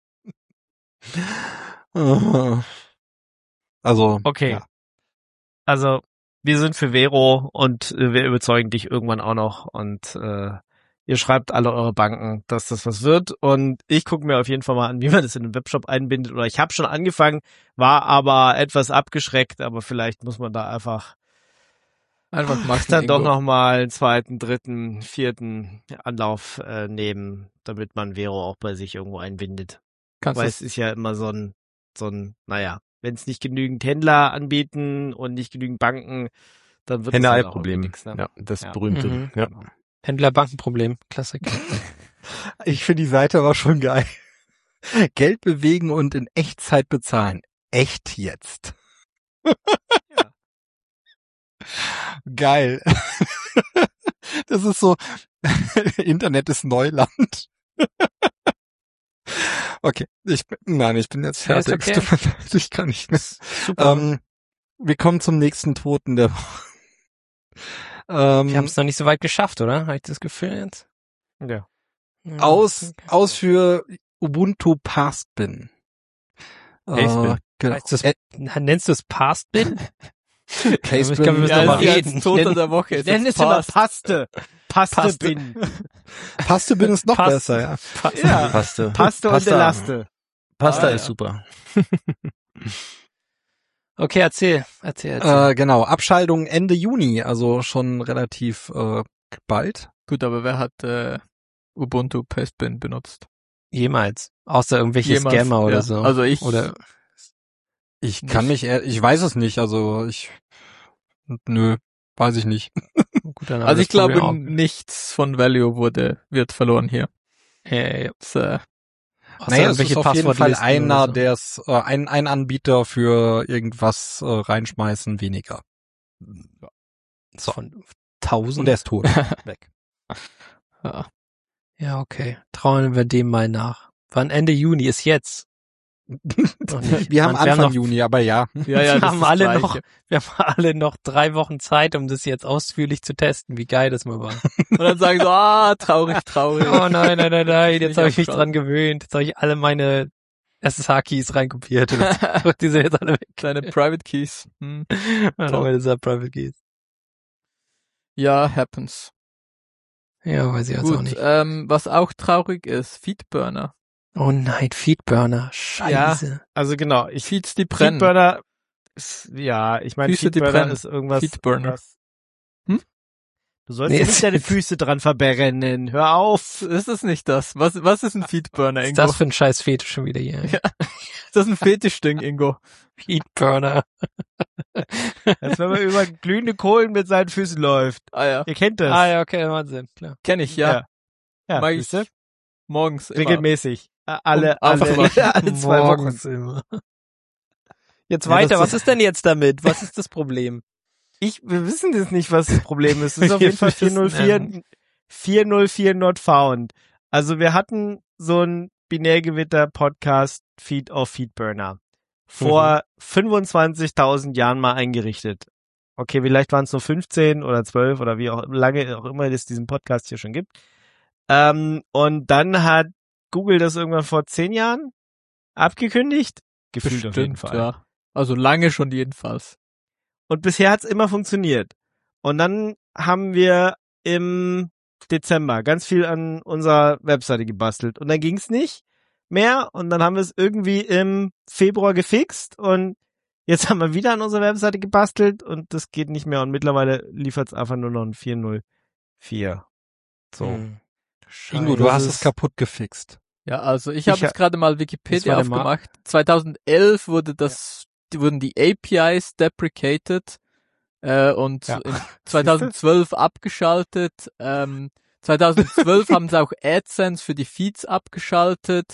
Speaker 3: Also,
Speaker 2: okay.
Speaker 3: ja.
Speaker 2: Also, wir sind für Vero und äh, wir überzeugen dich irgendwann auch noch und äh, ihr schreibt alle eure Banken, dass das was wird und ich gucke mir auf jeden Fall mal an, wie man das in den Webshop einbindet oder ich habe schon angefangen, war aber etwas abgeschreckt, aber vielleicht muss man da einfach
Speaker 5: Einfach machen.
Speaker 2: dann doch
Speaker 5: irgendwo.
Speaker 2: noch mal einen zweiten, dritten, vierten Anlauf äh, nehmen, damit man Vero auch bei sich irgendwo einbindet.
Speaker 5: Kannst
Speaker 2: Weil
Speaker 5: das,
Speaker 2: es ist ja immer so ein, so ein, naja, wenn es nicht genügend Händler anbieten und nicht genügend Banken, dann wird es halt auch irgendwie
Speaker 7: Henne-Ei-Problem.
Speaker 2: nix, ne?
Speaker 7: Ja, das
Speaker 2: Ja.
Speaker 7: berühmte.
Speaker 4: Mhm.
Speaker 7: Ja.
Speaker 4: Händler-Bankenproblem. Klassik.
Speaker 3: Ich finde die Seite aber schon geil. Geld bewegen und in Echtzeit bezahlen. Echt jetzt.
Speaker 2: Ja.
Speaker 3: Geil. Das ist so, Internet ist Neuland. Okay, ich bin, nein, ich bin jetzt
Speaker 4: Ja, ist
Speaker 3: fertig.
Speaker 4: okay.
Speaker 3: Es tut mir leid, ich kann nicht mehr.
Speaker 4: Super.
Speaker 3: Ähm, wir kommen zum nächsten Toten der Woche. Ähm,
Speaker 4: Wir haben es noch nicht so weit geschafft, oder? Habe ich das Gefühl jetzt?
Speaker 2: Ja.
Speaker 4: Ja,
Speaker 3: aus,
Speaker 4: okay.
Speaker 3: aus für Ubuntu Pastbin.
Speaker 7: Pastebin.
Speaker 3: Äh, genau.
Speaker 4: Heißt das,
Speaker 3: Äh,
Speaker 4: nennst du es Pastbin?
Speaker 3: Pastebin.
Speaker 4: Ich glaube, wir müssen
Speaker 5: Ja,
Speaker 4: noch mal
Speaker 5: ist
Speaker 4: reden.
Speaker 5: jetzt Toter der Woche.
Speaker 2: Ich
Speaker 5: ist
Speaker 2: nenne
Speaker 5: jetzt
Speaker 2: es immer
Speaker 5: Past.
Speaker 2: Paste. Paste,
Speaker 4: Paste.
Speaker 2: bin.
Speaker 3: Pastebin ist noch
Speaker 4: Past-
Speaker 3: besser, ja.
Speaker 4: Past-
Speaker 2: Ja.
Speaker 7: Paste.
Speaker 2: Paste und
Speaker 7: Pasta.
Speaker 2: Elaste.
Speaker 7: Pasta
Speaker 5: Ah,
Speaker 7: ist
Speaker 5: ja.
Speaker 7: super.
Speaker 4: Okay, erzähl. Erzähl, erzähl.
Speaker 3: Äh, genau, Abschaltung Ende Juni, also schon relativ äh, bald.
Speaker 5: Gut, aber wer hat äh, Ubuntu Pastebin benutzt?
Speaker 4: Jemals. Außer irgendwelche
Speaker 5: Jemals,
Speaker 4: Scammer oder
Speaker 5: ja.
Speaker 4: so.
Speaker 5: Also ich-
Speaker 4: Oder,
Speaker 3: Ich kann mich, ehr- ich weiß es nicht, also ich, nö, weiß ich nicht.
Speaker 4: gut, dann haben
Speaker 5: Also
Speaker 4: wir
Speaker 5: ich
Speaker 4: das Problem
Speaker 5: glaube,
Speaker 4: auch.
Speaker 5: nichts von Value wurde, wird verloren hier.
Speaker 4: Ja, ja, ja.
Speaker 5: Das, äh,
Speaker 4: Außer
Speaker 3: Naja, es ist
Speaker 4: irgendwelche
Speaker 3: auf jeden Fall
Speaker 4: Passwortlisten
Speaker 3: einer,
Speaker 4: oder so.
Speaker 3: der es, äh, ein, ein Anbieter für irgendwas äh, reinschmeißen weniger. So.
Speaker 4: Von tausend.
Speaker 3: Und der ist tot. Weg.
Speaker 5: ja.
Speaker 4: Ja, okay. Trauen wir dem mal nach. Wann Ende Juni ist jetzt? Noch nicht.
Speaker 3: Wir haben
Speaker 4: Man- wir
Speaker 3: Anfang
Speaker 4: noch,
Speaker 3: Juni, aber ja.
Speaker 5: Ja, ja,
Speaker 4: wir
Speaker 5: das
Speaker 4: haben
Speaker 5: ist das
Speaker 4: alle
Speaker 5: Gleiche.
Speaker 4: noch, wir haben alle noch drei Wochen Zeit, um das jetzt ausführlich zu testen, wie geil das mal war.
Speaker 5: Und dann sagen so, ah, traurig, traurig.
Speaker 4: Oh nein, nein, nein, nein, jetzt
Speaker 5: Nicht
Speaker 4: habe ich mich
Speaker 5: abschalten.
Speaker 4: dran gewöhnt. Jetzt habe ich alle meine S S H-Keys reinkopiert. Und die sind jetzt alle weg.
Speaker 5: Kleine Private Keys. Hm.
Speaker 4: Alle meine Sub-Private Keys.
Speaker 5: Ja, happens.
Speaker 4: Ja, weiß ich jetzt auch
Speaker 5: Gut,
Speaker 4: nicht.
Speaker 5: ähm, was auch traurig ist, Feedburner.
Speaker 4: Oh nein, Feedburner. Scheiße.
Speaker 2: Also genau, ich
Speaker 5: Feeds, die brennen.
Speaker 2: Feedburner ist, ja, ich meine,
Speaker 5: Füße, die
Speaker 2: Feedburner
Speaker 5: brennen.
Speaker 2: ist irgendwas.
Speaker 5: Feedburner.
Speaker 2: irgendwas-
Speaker 5: Hm?
Speaker 2: Du sollst
Speaker 4: Nee,
Speaker 2: ja
Speaker 4: es-
Speaker 2: nicht deine Füße dran verbrennen. Hör auf.
Speaker 5: Ist das nicht das? Was, was ist ein Feedburner,
Speaker 4: Was ist
Speaker 5: Ingo?
Speaker 4: das für ein scheiß Fetisch schon wieder hier?
Speaker 5: Ja. Ist das ein Fetischding, Ingo?
Speaker 4: Feedburner.
Speaker 2: Als wenn man über glühende Kohlen mit seinen Füßen läuft.
Speaker 5: Ah ja,
Speaker 2: Ihr kennt das.
Speaker 4: Ah ja, okay, macht Sinn, klar.
Speaker 5: kenne ich, ja.
Speaker 2: Ja,
Speaker 5: Mag ich
Speaker 2: siehste?
Speaker 5: morgens immer.
Speaker 2: Regelmäßig. Äh, Alle,
Speaker 5: Um
Speaker 2: alle,
Speaker 5: aufzuwachen.
Speaker 2: alle zwei Wochen.
Speaker 4: Morgens immer. Jetzt
Speaker 2: Ja,
Speaker 4: weiter,
Speaker 2: das-
Speaker 4: was ist denn jetzt damit? Was ist das Problem?
Speaker 2: Ich, wir wissen das nicht, was das Problem ist. Es ist auf
Speaker 4: Wir
Speaker 2: jeden Fall
Speaker 4: wissen es
Speaker 2: vierhundertvier, vierhundertvier not found. Also wir hatten so ein Binärgewitter-Podcast-Feed auf Feedburner vor fünfundzwanzigtausend Jahren mal eingerichtet. Okay, vielleicht waren es nur fünfzehn oder zwölf oder wie auch lange auch immer es diesen Podcast hier schon gibt. Ähm, und dann hat Google das irgendwann vor zehn Jahren abgekündigt. Gefühlt auf jeden Fall.
Speaker 5: ja. Also lange schon jedenfalls.
Speaker 2: Und bisher hat's immer funktioniert. Und dann haben wir im Dezember ganz viel an unserer Webseite gebastelt. Und dann ging's nicht mehr. Und dann haben wir es irgendwie im Februar gefixt. Und jetzt haben wir wieder an unserer Webseite gebastelt. Und das geht nicht mehr. Und mittlerweile liefert's einfach nur noch ein vier null vier. So.
Speaker 4: Hm.
Speaker 3: Ingo, du
Speaker 2: das
Speaker 3: hast
Speaker 2: ist-
Speaker 3: es kaputt gefixt.
Speaker 5: Ja, also ich habe
Speaker 2: Ich
Speaker 5: jetzt
Speaker 2: ha-
Speaker 5: gerade mal
Speaker 4: Das
Speaker 5: Wikipedia
Speaker 4: war der Ma-
Speaker 5: aufgemacht. zweitausendelf wurde das, die, wurden die A P Is deprecated äh, und
Speaker 2: Ja.
Speaker 5: in zweitausendzwölf abgeschaltet. Ähm, zweitausendzwölf haben sie auch AdSense für die Feeds abgeschaltet.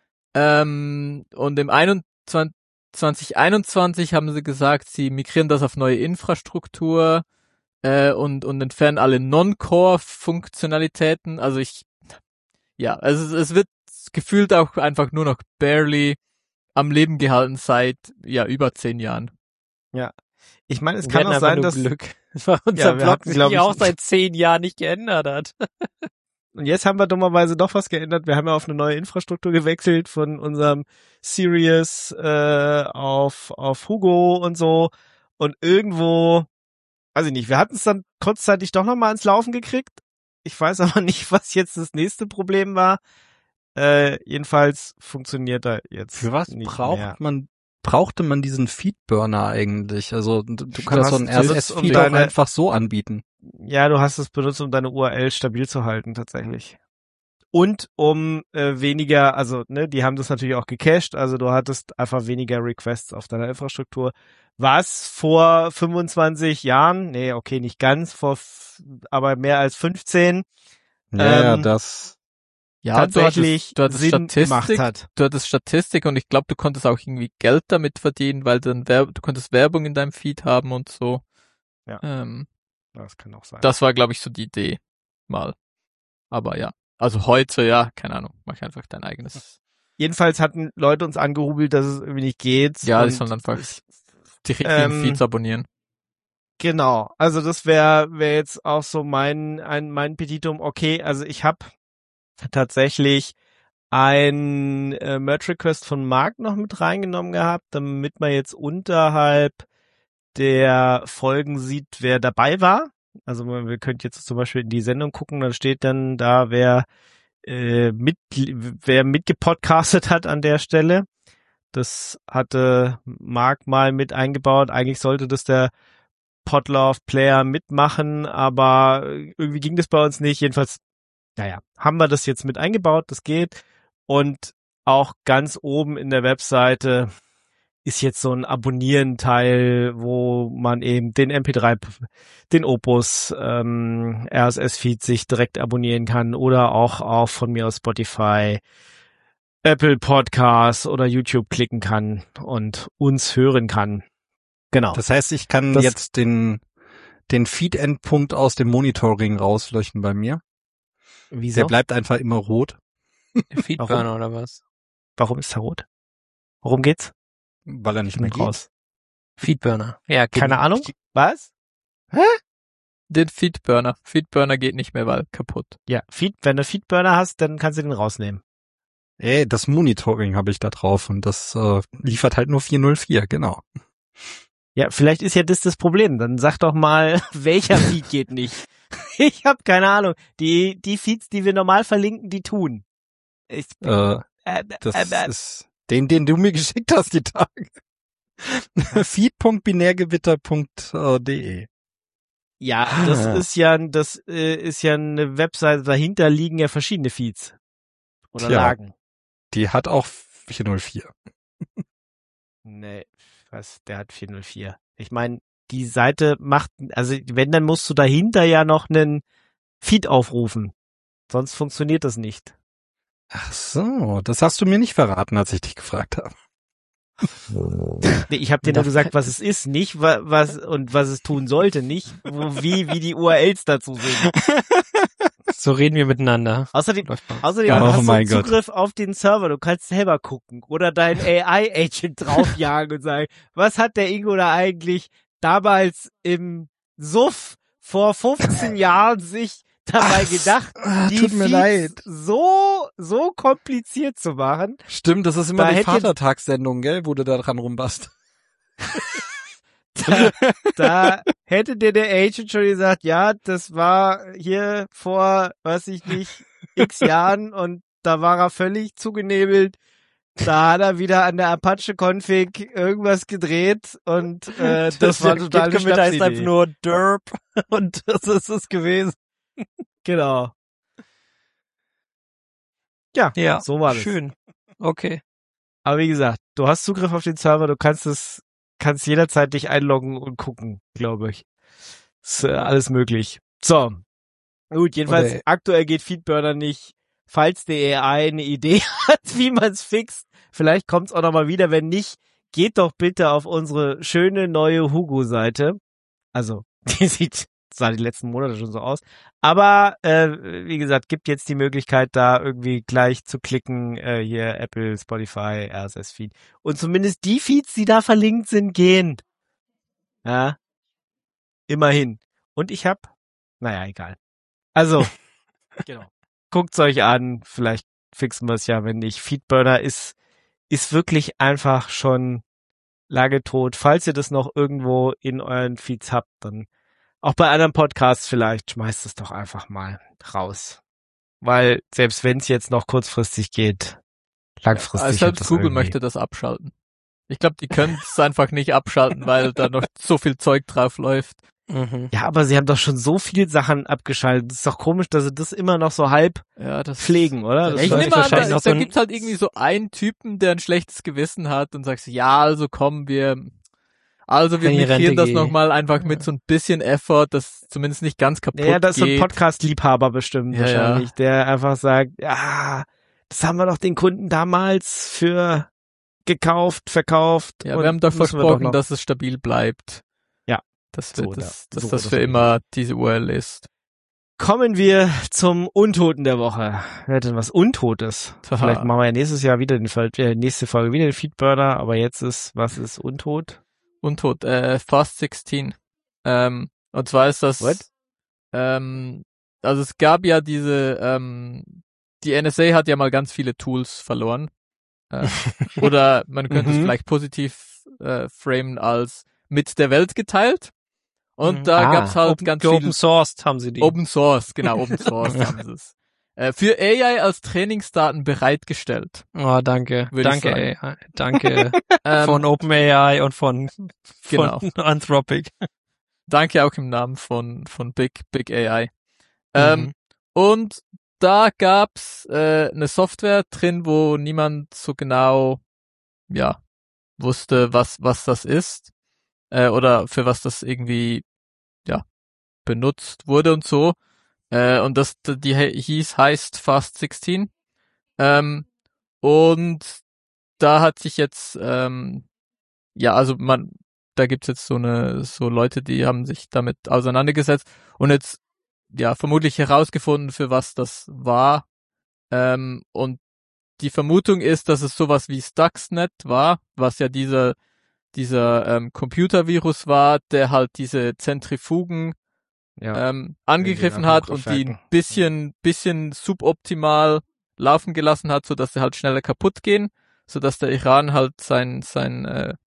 Speaker 5: Ähm, und im einundzwanzig, zwanzig einundzwanzig haben sie gesagt, sie migrieren das auf neue Infrastruktur äh, und, und entfernen alle Non-Core-Funktionalitäten. Also ich, ja, also es, es wird gefühlt auch einfach nur noch barely am Leben gehalten seit, ja, über zehn Jahren.
Speaker 2: Ich meine, es
Speaker 4: Wir
Speaker 2: kann
Speaker 4: hatten
Speaker 2: auch
Speaker 4: einfach
Speaker 2: sein,
Speaker 4: nur
Speaker 2: dass
Speaker 4: Glück. Das war unser
Speaker 2: Ja, wir
Speaker 4: Blog,
Speaker 2: hatten,
Speaker 4: sich
Speaker 2: glaub ich,
Speaker 4: auch seit zehn Jahren nicht geändert hat.
Speaker 2: Und jetzt haben wir dummerweise doch was geändert. Wir haben ja auf eine neue Infrastruktur gewechselt von unserem Sirius äh, auf auf Hugo und so. Und irgendwo, weiß ich nicht, wir hatten es dann kurzzeitig doch nochmal ans Laufen gekriegt. Ich weiß aber nicht, was jetzt das nächste Problem war. Äh, jedenfalls funktioniert er jetzt.
Speaker 3: Für was
Speaker 2: nicht
Speaker 3: braucht
Speaker 2: mehr.
Speaker 3: man, brauchte man diesen Feedburner eigentlich? Also du, du
Speaker 2: Du
Speaker 3: kannst
Speaker 2: hast
Speaker 3: so einen
Speaker 2: es benutzt,
Speaker 3: R S S-Feed
Speaker 2: um
Speaker 3: auch
Speaker 2: deine-
Speaker 3: einfach so anbieten.
Speaker 2: Ja, du hast es benutzt, um deine U R L stabil zu halten, tatsächlich. Und um äh, weniger, also ne, die haben das natürlich auch gecached, also du hattest einfach weniger Requests auf deiner Infrastruktur. Was vor fünfundzwanzig Jahren, nee, okay, nicht ganz, vor, f- aber mehr als fünfzehn,
Speaker 3: Ja, ja,
Speaker 2: Ähm,
Speaker 3: das.
Speaker 5: Ja,
Speaker 2: tatsächlich
Speaker 5: du hattest, du
Speaker 2: Sinn
Speaker 5: hattest Statistik,
Speaker 2: gemacht hat.
Speaker 5: du hattest Statistik und ich glaube, du konntest auch irgendwie Geld damit verdienen, weil dann Werb du konntest Werbung in deinem Feed haben und so.
Speaker 2: Ja.
Speaker 5: Ähm,
Speaker 2: Das kann auch sein.
Speaker 5: das war, glaube ich, so die Idee mal. Aber ja. Also heute, ja, keine Ahnung, mach einfach dein eigenes.
Speaker 2: Jedenfalls hatten Leute uns angehubelt, dass es irgendwie nicht geht.
Speaker 5: Ja, die
Speaker 2: und
Speaker 5: sollen einfach
Speaker 2: ich,
Speaker 5: die richtigen
Speaker 2: ähm,
Speaker 5: Feeds abonnieren.
Speaker 2: Genau, also das wäre wär jetzt auch so mein ein mein Petitum. Okay, also ich habe tatsächlich ein äh, Merch Request von Marc noch mit reingenommen gehabt, damit man jetzt unterhalb der Folgen sieht, wer dabei war. Also man, wir könnt jetzt zum Beispiel in die Sendung gucken, dann steht dann da, wer äh, mit wer mitgepodcastet hat an der Stelle. Das hatte Marc mal mit eingebaut. Eigentlich sollte das der Podlove Player mitmachen, aber irgendwie ging das bei uns nicht. Jedenfalls, naja, haben wir das jetzt mit eingebaut, das geht. Und auch ganz oben in der Webseite ist jetzt so ein Abonnieren-Teil, wo man eben den M P drei, den Opus, ähm, R S S-Feed sich direkt abonnieren kann oder auch auf von mir aus Spotify, Apple Podcasts oder YouTube klicken kann und uns hören kann. Genau.
Speaker 3: Das heißt, ich kann
Speaker 2: Das-
Speaker 3: jetzt den den Feed-Endpunkt aus dem Monitoring rauslöschen bei mir.
Speaker 2: Wieso?
Speaker 3: Der bleibt einfach immer rot,
Speaker 4: Feedburner oder was?
Speaker 2: Warum ist er rot? Worum geht's?
Speaker 3: weil er nicht mehr
Speaker 2: Bin
Speaker 3: geht.
Speaker 2: raus.
Speaker 4: Feedburner. Ja, geht
Speaker 2: Keine
Speaker 4: nicht.
Speaker 2: Ahnung. Was?
Speaker 5: Den Feedburner. Feedburner geht nicht mehr, weil kaputt.
Speaker 2: Ja, Feed, wenn du Feedburner hast, dann kannst du den rausnehmen.
Speaker 3: Ey, das Monitoring habe ich da drauf und das äh, liefert halt nur vier null vier, genau.
Speaker 2: Ja, vielleicht ist ja das das Problem. Dann sag doch mal, welcher Feed geht nicht. Ich habe keine Ahnung. Die die Feeds, die wir normal verlinken, die tun. Ich,
Speaker 3: Äh,
Speaker 2: äh,
Speaker 3: das
Speaker 2: äh, äh,
Speaker 3: ist den, den du mir geschickt hast, die Tage. feed punkt binärgewitter punkt de.
Speaker 2: ja, das
Speaker 3: Ah.
Speaker 2: ist ja das äh, ist ja eine Webseite. Dahinter liegen ja verschiedene Feeds oder
Speaker 3: Tja.
Speaker 2: Lagen.
Speaker 3: Die hat auch vier null vier.
Speaker 2: Nee, was? Der hat vier null vier. Ich meine, die Seite macht, also wenn, dann musst du dahinter ja noch einen Feed aufrufen. Sonst funktioniert das nicht.
Speaker 3: Ach so, das hast du mir nicht verraten, als ich dich gefragt habe.
Speaker 2: Nee, ich habe dir nur gesagt, was es ist, nicht wa- was und was es tun sollte, nicht wo, wie wie die U R Ls dazu sind.
Speaker 4: So reden wir miteinander.
Speaker 2: Außerdem,
Speaker 4: Läuft bei uns.
Speaker 2: außerdem
Speaker 3: Ja, oh
Speaker 2: hast du
Speaker 3: mein Gott.
Speaker 2: Zugriff auf den Server. Du kannst selber gucken oder deinen A I-Agent draufjagen und sagen, was hat der Ingo da eigentlich damals im Suff vor fünfzehn Jahren sich dabei
Speaker 3: Ach,
Speaker 2: gedacht,
Speaker 3: ah,
Speaker 2: die
Speaker 3: tut mir
Speaker 2: Feeds
Speaker 3: leid.
Speaker 2: so so kompliziert zu machen.
Speaker 3: Stimmt, das ist immer
Speaker 2: Da
Speaker 3: die
Speaker 2: hätte-
Speaker 3: Vatertagssendung, gell, wo du da dran rumbast.
Speaker 2: Da, da hätte dir der Agent schon gesagt, ja, das war hier vor, weiß ich nicht, x Jahren und da war er völlig zugenebelt. Da hat er wieder an der Apache-Config irgendwas gedreht und äh, das, war total eine
Speaker 4: Git-Commit heißt einfach
Speaker 2: Schnapsidee.
Speaker 4: nur Derp und das ist es gewesen.
Speaker 2: Genau. Ja,
Speaker 4: Ja,
Speaker 2: so war das.
Speaker 4: schön. Okay.
Speaker 2: Aber wie gesagt, du hast Zugriff auf den Server, du kannst es, kannst jederzeit dich einloggen und gucken, glaube ich. Ist äh, alles möglich. So. Gut, jedenfalls
Speaker 3: Oder-
Speaker 2: aktuell geht Feedburner nicht. Falls die A I eine Idee hat, wie man es fixt, vielleicht kommt es auch nochmal wieder. Wenn nicht, geht doch bitte auf unsere schöne neue Hugo-Seite. Also, die sieht, sah die letzten Monate schon so aus. Aber, äh, wie gesagt, gibt jetzt die Möglichkeit, da irgendwie gleich zu klicken, äh, hier Apple, Spotify, R S S-Feed. Und zumindest die Feeds, die da verlinkt sind, gehen. Ja. Immerhin. Und ich hab, naja, egal. Also, genau. Guckt's euch an, vielleicht fixen wir es ja, wenn nicht. Feedburner ist, ist wirklich einfach schon lange tot. Falls ihr das noch irgendwo in euren Feeds habt, dann auch bei anderen Podcasts vielleicht, schmeißt es doch einfach mal raus. Weil selbst wenn es jetzt noch kurzfristig geht, langfristig
Speaker 5: Also
Speaker 2: hat
Speaker 5: selbst
Speaker 2: das
Speaker 5: Google
Speaker 2: irgendwie-
Speaker 5: möchte das abschalten. Ich glaube, die können es einfach nicht abschalten, weil da noch so viel Zeug drauf läuft.
Speaker 4: Mhm.
Speaker 2: Ja, aber sie haben doch schon so viel Sachen abgeschaltet. Es ist doch komisch, dass sie das immer noch so halb
Speaker 5: Ja, das
Speaker 2: pflegen, oder? Das
Speaker 5: Ich
Speaker 2: ist
Speaker 5: nehme an,
Speaker 4: wahrscheinlich
Speaker 5: da,
Speaker 4: noch so
Speaker 5: da
Speaker 4: ein-
Speaker 5: gibt's halt irgendwie so einen Typen, der ein schlechtes Gewissen hat und sagt, ja, also kommen wir, also wir
Speaker 4: Wenn ich in
Speaker 5: migrieren
Speaker 4: Rente
Speaker 5: das
Speaker 4: gehe.
Speaker 5: nochmal einfach mit so ein bisschen Effort, das zumindest nicht ganz kaputt
Speaker 2: Ja, das ist so ein
Speaker 5: geht.
Speaker 2: Podcast-Liebhaber bestimmt
Speaker 5: Ja,
Speaker 2: wahrscheinlich, der einfach sagt, ja, das haben wir doch den Kunden damals für gekauft, verkauft.
Speaker 5: Ja,
Speaker 2: und
Speaker 5: wir haben doch
Speaker 2: müssen wir
Speaker 5: versprochen,
Speaker 2: noch-
Speaker 5: dass es stabil bleibt.
Speaker 2: Ja.
Speaker 5: Dass,
Speaker 2: So
Speaker 5: wir,
Speaker 2: oder-
Speaker 5: dass, dass
Speaker 2: so
Speaker 5: das
Speaker 2: oder
Speaker 5: für
Speaker 2: so.
Speaker 5: immer diese U R L ist.
Speaker 2: Kommen wir zum Untoten der Woche. Wer hat denn was Untotes?
Speaker 5: Haha.
Speaker 2: Vielleicht machen wir ja nächstes Jahr wieder den Fall, äh, nächste Folge wieder den Feedburner, aber jetzt ist, was ist Untot?
Speaker 5: Untot, äh, Fast sechzehn. Ähm, und zwar ist das,
Speaker 2: What?
Speaker 5: ähm, also es gab ja diese, ähm, die N S A hat ja mal ganz viele Tools verloren. Äh, oder man könnte es
Speaker 2: Mhm.
Speaker 5: vielleicht positiv äh, framen als mit der Welt geteilt. Und
Speaker 4: Mhm.
Speaker 5: da
Speaker 2: Ah,
Speaker 5: gab's halt
Speaker 4: Open,
Speaker 5: ganz viel
Speaker 4: Open Sourced haben sie die.
Speaker 5: Open Source, genau, Open Source haben sie es. Äh, für A I als Trainingsdaten bereitgestellt.
Speaker 4: Oh, danke.
Speaker 5: Würde ich
Speaker 4: Danke, A I. Danke
Speaker 5: Ähm,
Speaker 4: von OpenAI und von, von
Speaker 5: Genau.
Speaker 4: Anthropic.
Speaker 5: Danke auch im Namen von, von Big, Big A I. Ähm,
Speaker 4: Mhm.
Speaker 5: Und da gab's äh, eine Software drin, wo niemand so genau, ja, wusste, was, was das ist, äh, oder für was das irgendwie, ja, benutzt wurde und so. Äh, und das, die he- hieß, heißt Fast sechzehn. Ähm, und da hat sich jetzt, ähm, ja, also man, da gibt's jetzt so eine, so Leute, die haben sich damit auseinandergesetzt und jetzt, ja, vermutlich herausgefunden, für was das war. Ähm, und die Vermutung ist, dass es sowas wie Stuxnet war, was ja dieser, dieser ähm, Computervirus war, der halt diese Zentrifugen
Speaker 2: Ja.
Speaker 5: ähm, angegriffen
Speaker 2: den
Speaker 5: hat und die ein
Speaker 2: Atomkraftwerken.
Speaker 5: bisschen, bisschen suboptimal laufen gelassen hat, sodass sie halt schneller kaputt gehen, sodass der Iran halt sein, sein äh,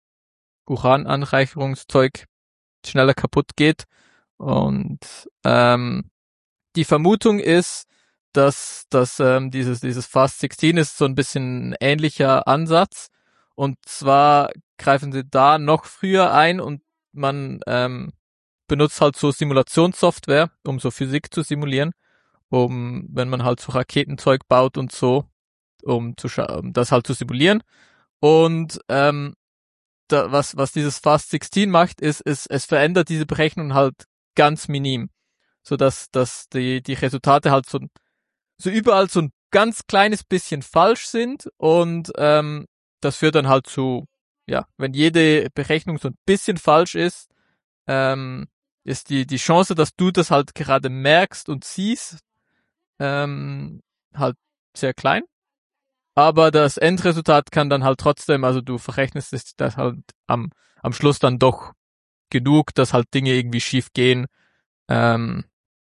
Speaker 5: Urananreicherungszeug schneller kaputt geht. Und ähm, die Vermutung ist, dass, dass ähm, dieses, dieses Fast sechzehn ist so ein bisschen ein ähnlicher Ansatz. Und zwar greifen sie da noch früher ein und man ähm, benutzt halt so Simulationssoftware, um so Physik zu simulieren, um, wenn man halt so Raketenzeug baut und so, um zu scha- um das halt zu simulieren. Und ähm, da, was, was dieses Fast sechzehn macht, ist, ist, es verändert diese Berechnung halt ganz minim, so dass, dass die, die Resultate halt so, so überall so ein ganz kleines bisschen falsch sind und ähm, das führt dann halt zu, ja, wenn jede Berechnung so ein bisschen falsch ist, ähm, ist die, die Chance, dass du das halt gerade merkst und siehst, ähm, halt sehr klein. Aber das Endresultat kann dann halt trotzdem, also du verrechnest es das halt am, am Schluss dann doch genug, dass halt Dinge irgendwie schief gehen. Ähm,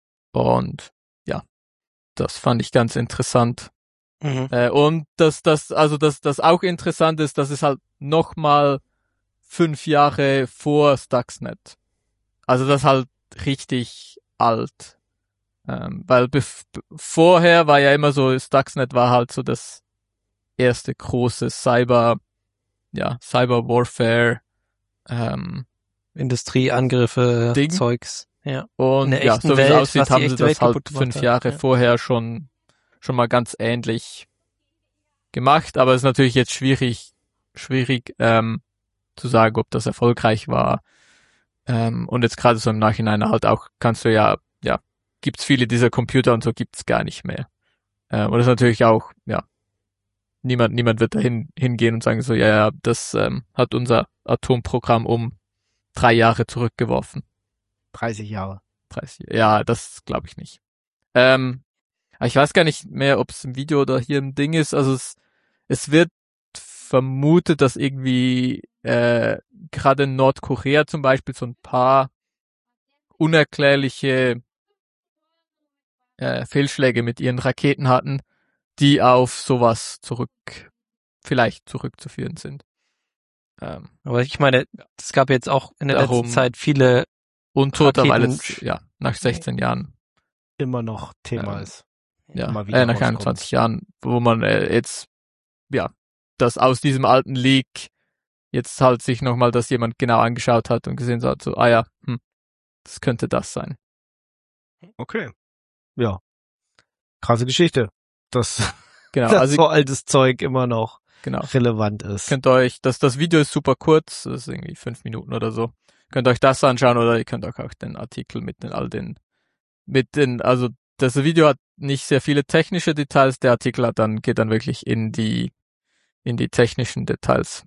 Speaker 5: und ja, das fand ich ganz interessant.
Speaker 4: Mhm.
Speaker 5: Äh, und das, das, also das, das auch interessant ist, dass es halt nochmal fünf Jahre vor Stuxnet. Also das ist halt richtig alt. Ähm, weil bef- vorher war ja immer so, Stuxnet war halt so das erste große Cyber, ja, Cyber Warfare, ähm,
Speaker 4: Industrieangriffe,
Speaker 5: Ding.
Speaker 4: Zeugs. Ja.
Speaker 5: und
Speaker 4: In der
Speaker 5: ja,
Speaker 4: echten
Speaker 5: so wie es
Speaker 4: Welt,
Speaker 5: aussieht,
Speaker 4: was die
Speaker 5: haben sie
Speaker 4: echte
Speaker 5: das
Speaker 4: Welt
Speaker 5: halt
Speaker 4: kaputt gemacht
Speaker 5: fünf
Speaker 4: hat.
Speaker 5: Jahre
Speaker 4: Ja.
Speaker 5: vorher schon, schon mal ganz ähnlich gemacht, aber es ist natürlich jetzt schwierig, schwierig, ähm, zu sagen, ob das erfolgreich war. Ähm, und jetzt gerade so im Nachhinein halt auch, kannst du ja, ja, gibt's viele dieser Computer und so gibt's gar nicht mehr. Ähm, und das ist natürlich auch, ja, niemand, niemand wird dahin hingehen und sagen so, ja, ja, das ähm, hat unser Atomprogramm um drei Jahre zurückgeworfen.
Speaker 2: dreißig Jahre.
Speaker 5: dreißig, ja, das glaube ich nicht. Ähm, aber ich weiß gar nicht mehr, ob es im Video oder hier ein Ding ist. Also es, es wird vermutet, dass irgendwie äh, gerade in Nordkorea zum Beispiel so ein paar unerklärliche äh, Fehlschläge mit ihren Raketen hatten, die auf sowas zurück, vielleicht zurückzuführen sind. Ähm,
Speaker 4: Aber ich meine, es gab jetzt auch in der
Speaker 5: Darum-
Speaker 4: letzten Zeit viele
Speaker 5: Untoter, weil
Speaker 4: Raketen-
Speaker 5: es, ja, nach sechzehn Jahren,
Speaker 2: Immer noch Thema
Speaker 5: Ähm,
Speaker 2: ist.
Speaker 5: ja,
Speaker 2: Immer wieder
Speaker 5: äh, nach
Speaker 2: rauskommt.
Speaker 5: einundzwanzig Jahren, wo man äh, jetzt, ja, das aus diesem alten Leak jetzt halt sich nochmal das jemand genau angeschaut hat und gesehen hat, so, ah ja, hm, das könnte das sein.
Speaker 2: Okay. Ja. Krasse Geschichte. Dass
Speaker 5: Genau,
Speaker 2: das
Speaker 5: also
Speaker 2: so altes Zeug immer noch
Speaker 5: genau.
Speaker 2: relevant ist.
Speaker 5: Könnt ihr euch, das, das Video ist super kurz, das ist irgendwie fünf Minuten oder so. Könnt ihr euch das anschauen oder ihr könnt euch auch den Artikel mit den all den, mit den, also das Video hat nicht sehr viele technische Details, der Artikel hat dann, geht dann wirklich in die, in die technischen Details.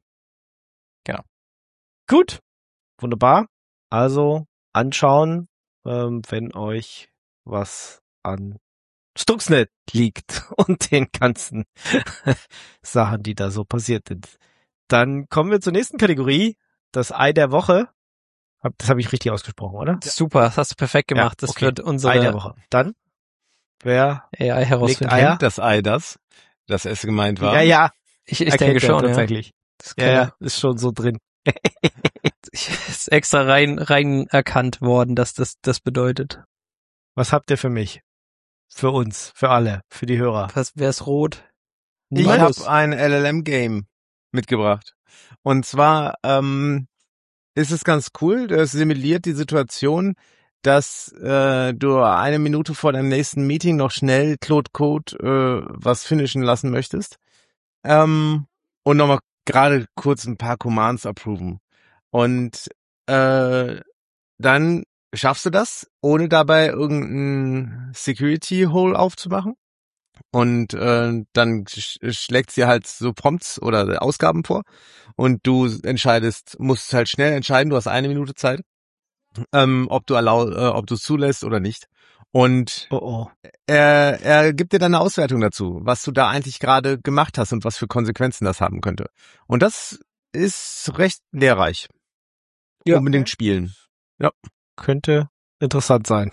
Speaker 2: Gut. Wunderbar. Also anschauen, ähm, wenn euch was an Stuxnet liegt und den ganzen Sachen, die da so passiert sind. Dann kommen wir zur nächsten Kategorie, das Ei der Woche. Hab- Das habe ich richtig ausgesprochen, oder?
Speaker 4: Super, das hast du perfekt gemacht.
Speaker 2: Ja,
Speaker 4: Das
Speaker 2: okay.
Speaker 4: wird
Speaker 2: Ei der
Speaker 4: unsere
Speaker 2: Woche. Dann, wer
Speaker 4: A I
Speaker 2: legt
Speaker 4: herausfinden.
Speaker 2: Eier?
Speaker 7: Kennt das Ei das, das es gemeint war?
Speaker 2: Ja, ja,
Speaker 4: Ich, ich
Speaker 2: erkennt
Speaker 4: denke
Speaker 2: er
Speaker 4: schon, ja.
Speaker 2: tatsächlich.
Speaker 4: Das
Speaker 2: Ja,
Speaker 4: kann
Speaker 2: ja,
Speaker 4: er.
Speaker 2: ist schon so drin.
Speaker 4: Ich ist extra rein, rein erkannt worden, dass das das bedeutet.
Speaker 2: Was habt ihr für mich? Für uns, für alle, für die Hörer.
Speaker 4: Was, wer ist rot?
Speaker 7: Ich
Speaker 4: Markus.
Speaker 7: habe ein L L M-Game mitgebracht. Und zwar ähm, ist es ganz cool, das simuliert die Situation, dass äh, du eine Minute vor deinem nächsten Meeting noch schnell Claude Code äh, was finishen lassen möchtest. Ähm, und nochmal gerade kurz ein paar Commands approven. Und äh, dann schaffst du das, ohne dabei irgendein Security-Hole aufzumachen. Und äh, dann sch schlägt sie halt so Prompts oder Ausgaben vor. Und du entscheidest, musst halt schnell entscheiden, du hast eine Minute Zeit, ähm, ob du allow, äh, ob du es zulässt oder nicht. Und
Speaker 2: Oh oh.
Speaker 7: er, er gibt dir dann eine Auswertung dazu, was du da eigentlich gerade gemacht hast und was für Konsequenzen das haben könnte. Und das ist recht lehrreich.
Speaker 2: Ja.
Speaker 7: Unbedingt spielen.
Speaker 2: Könnte interessant sein.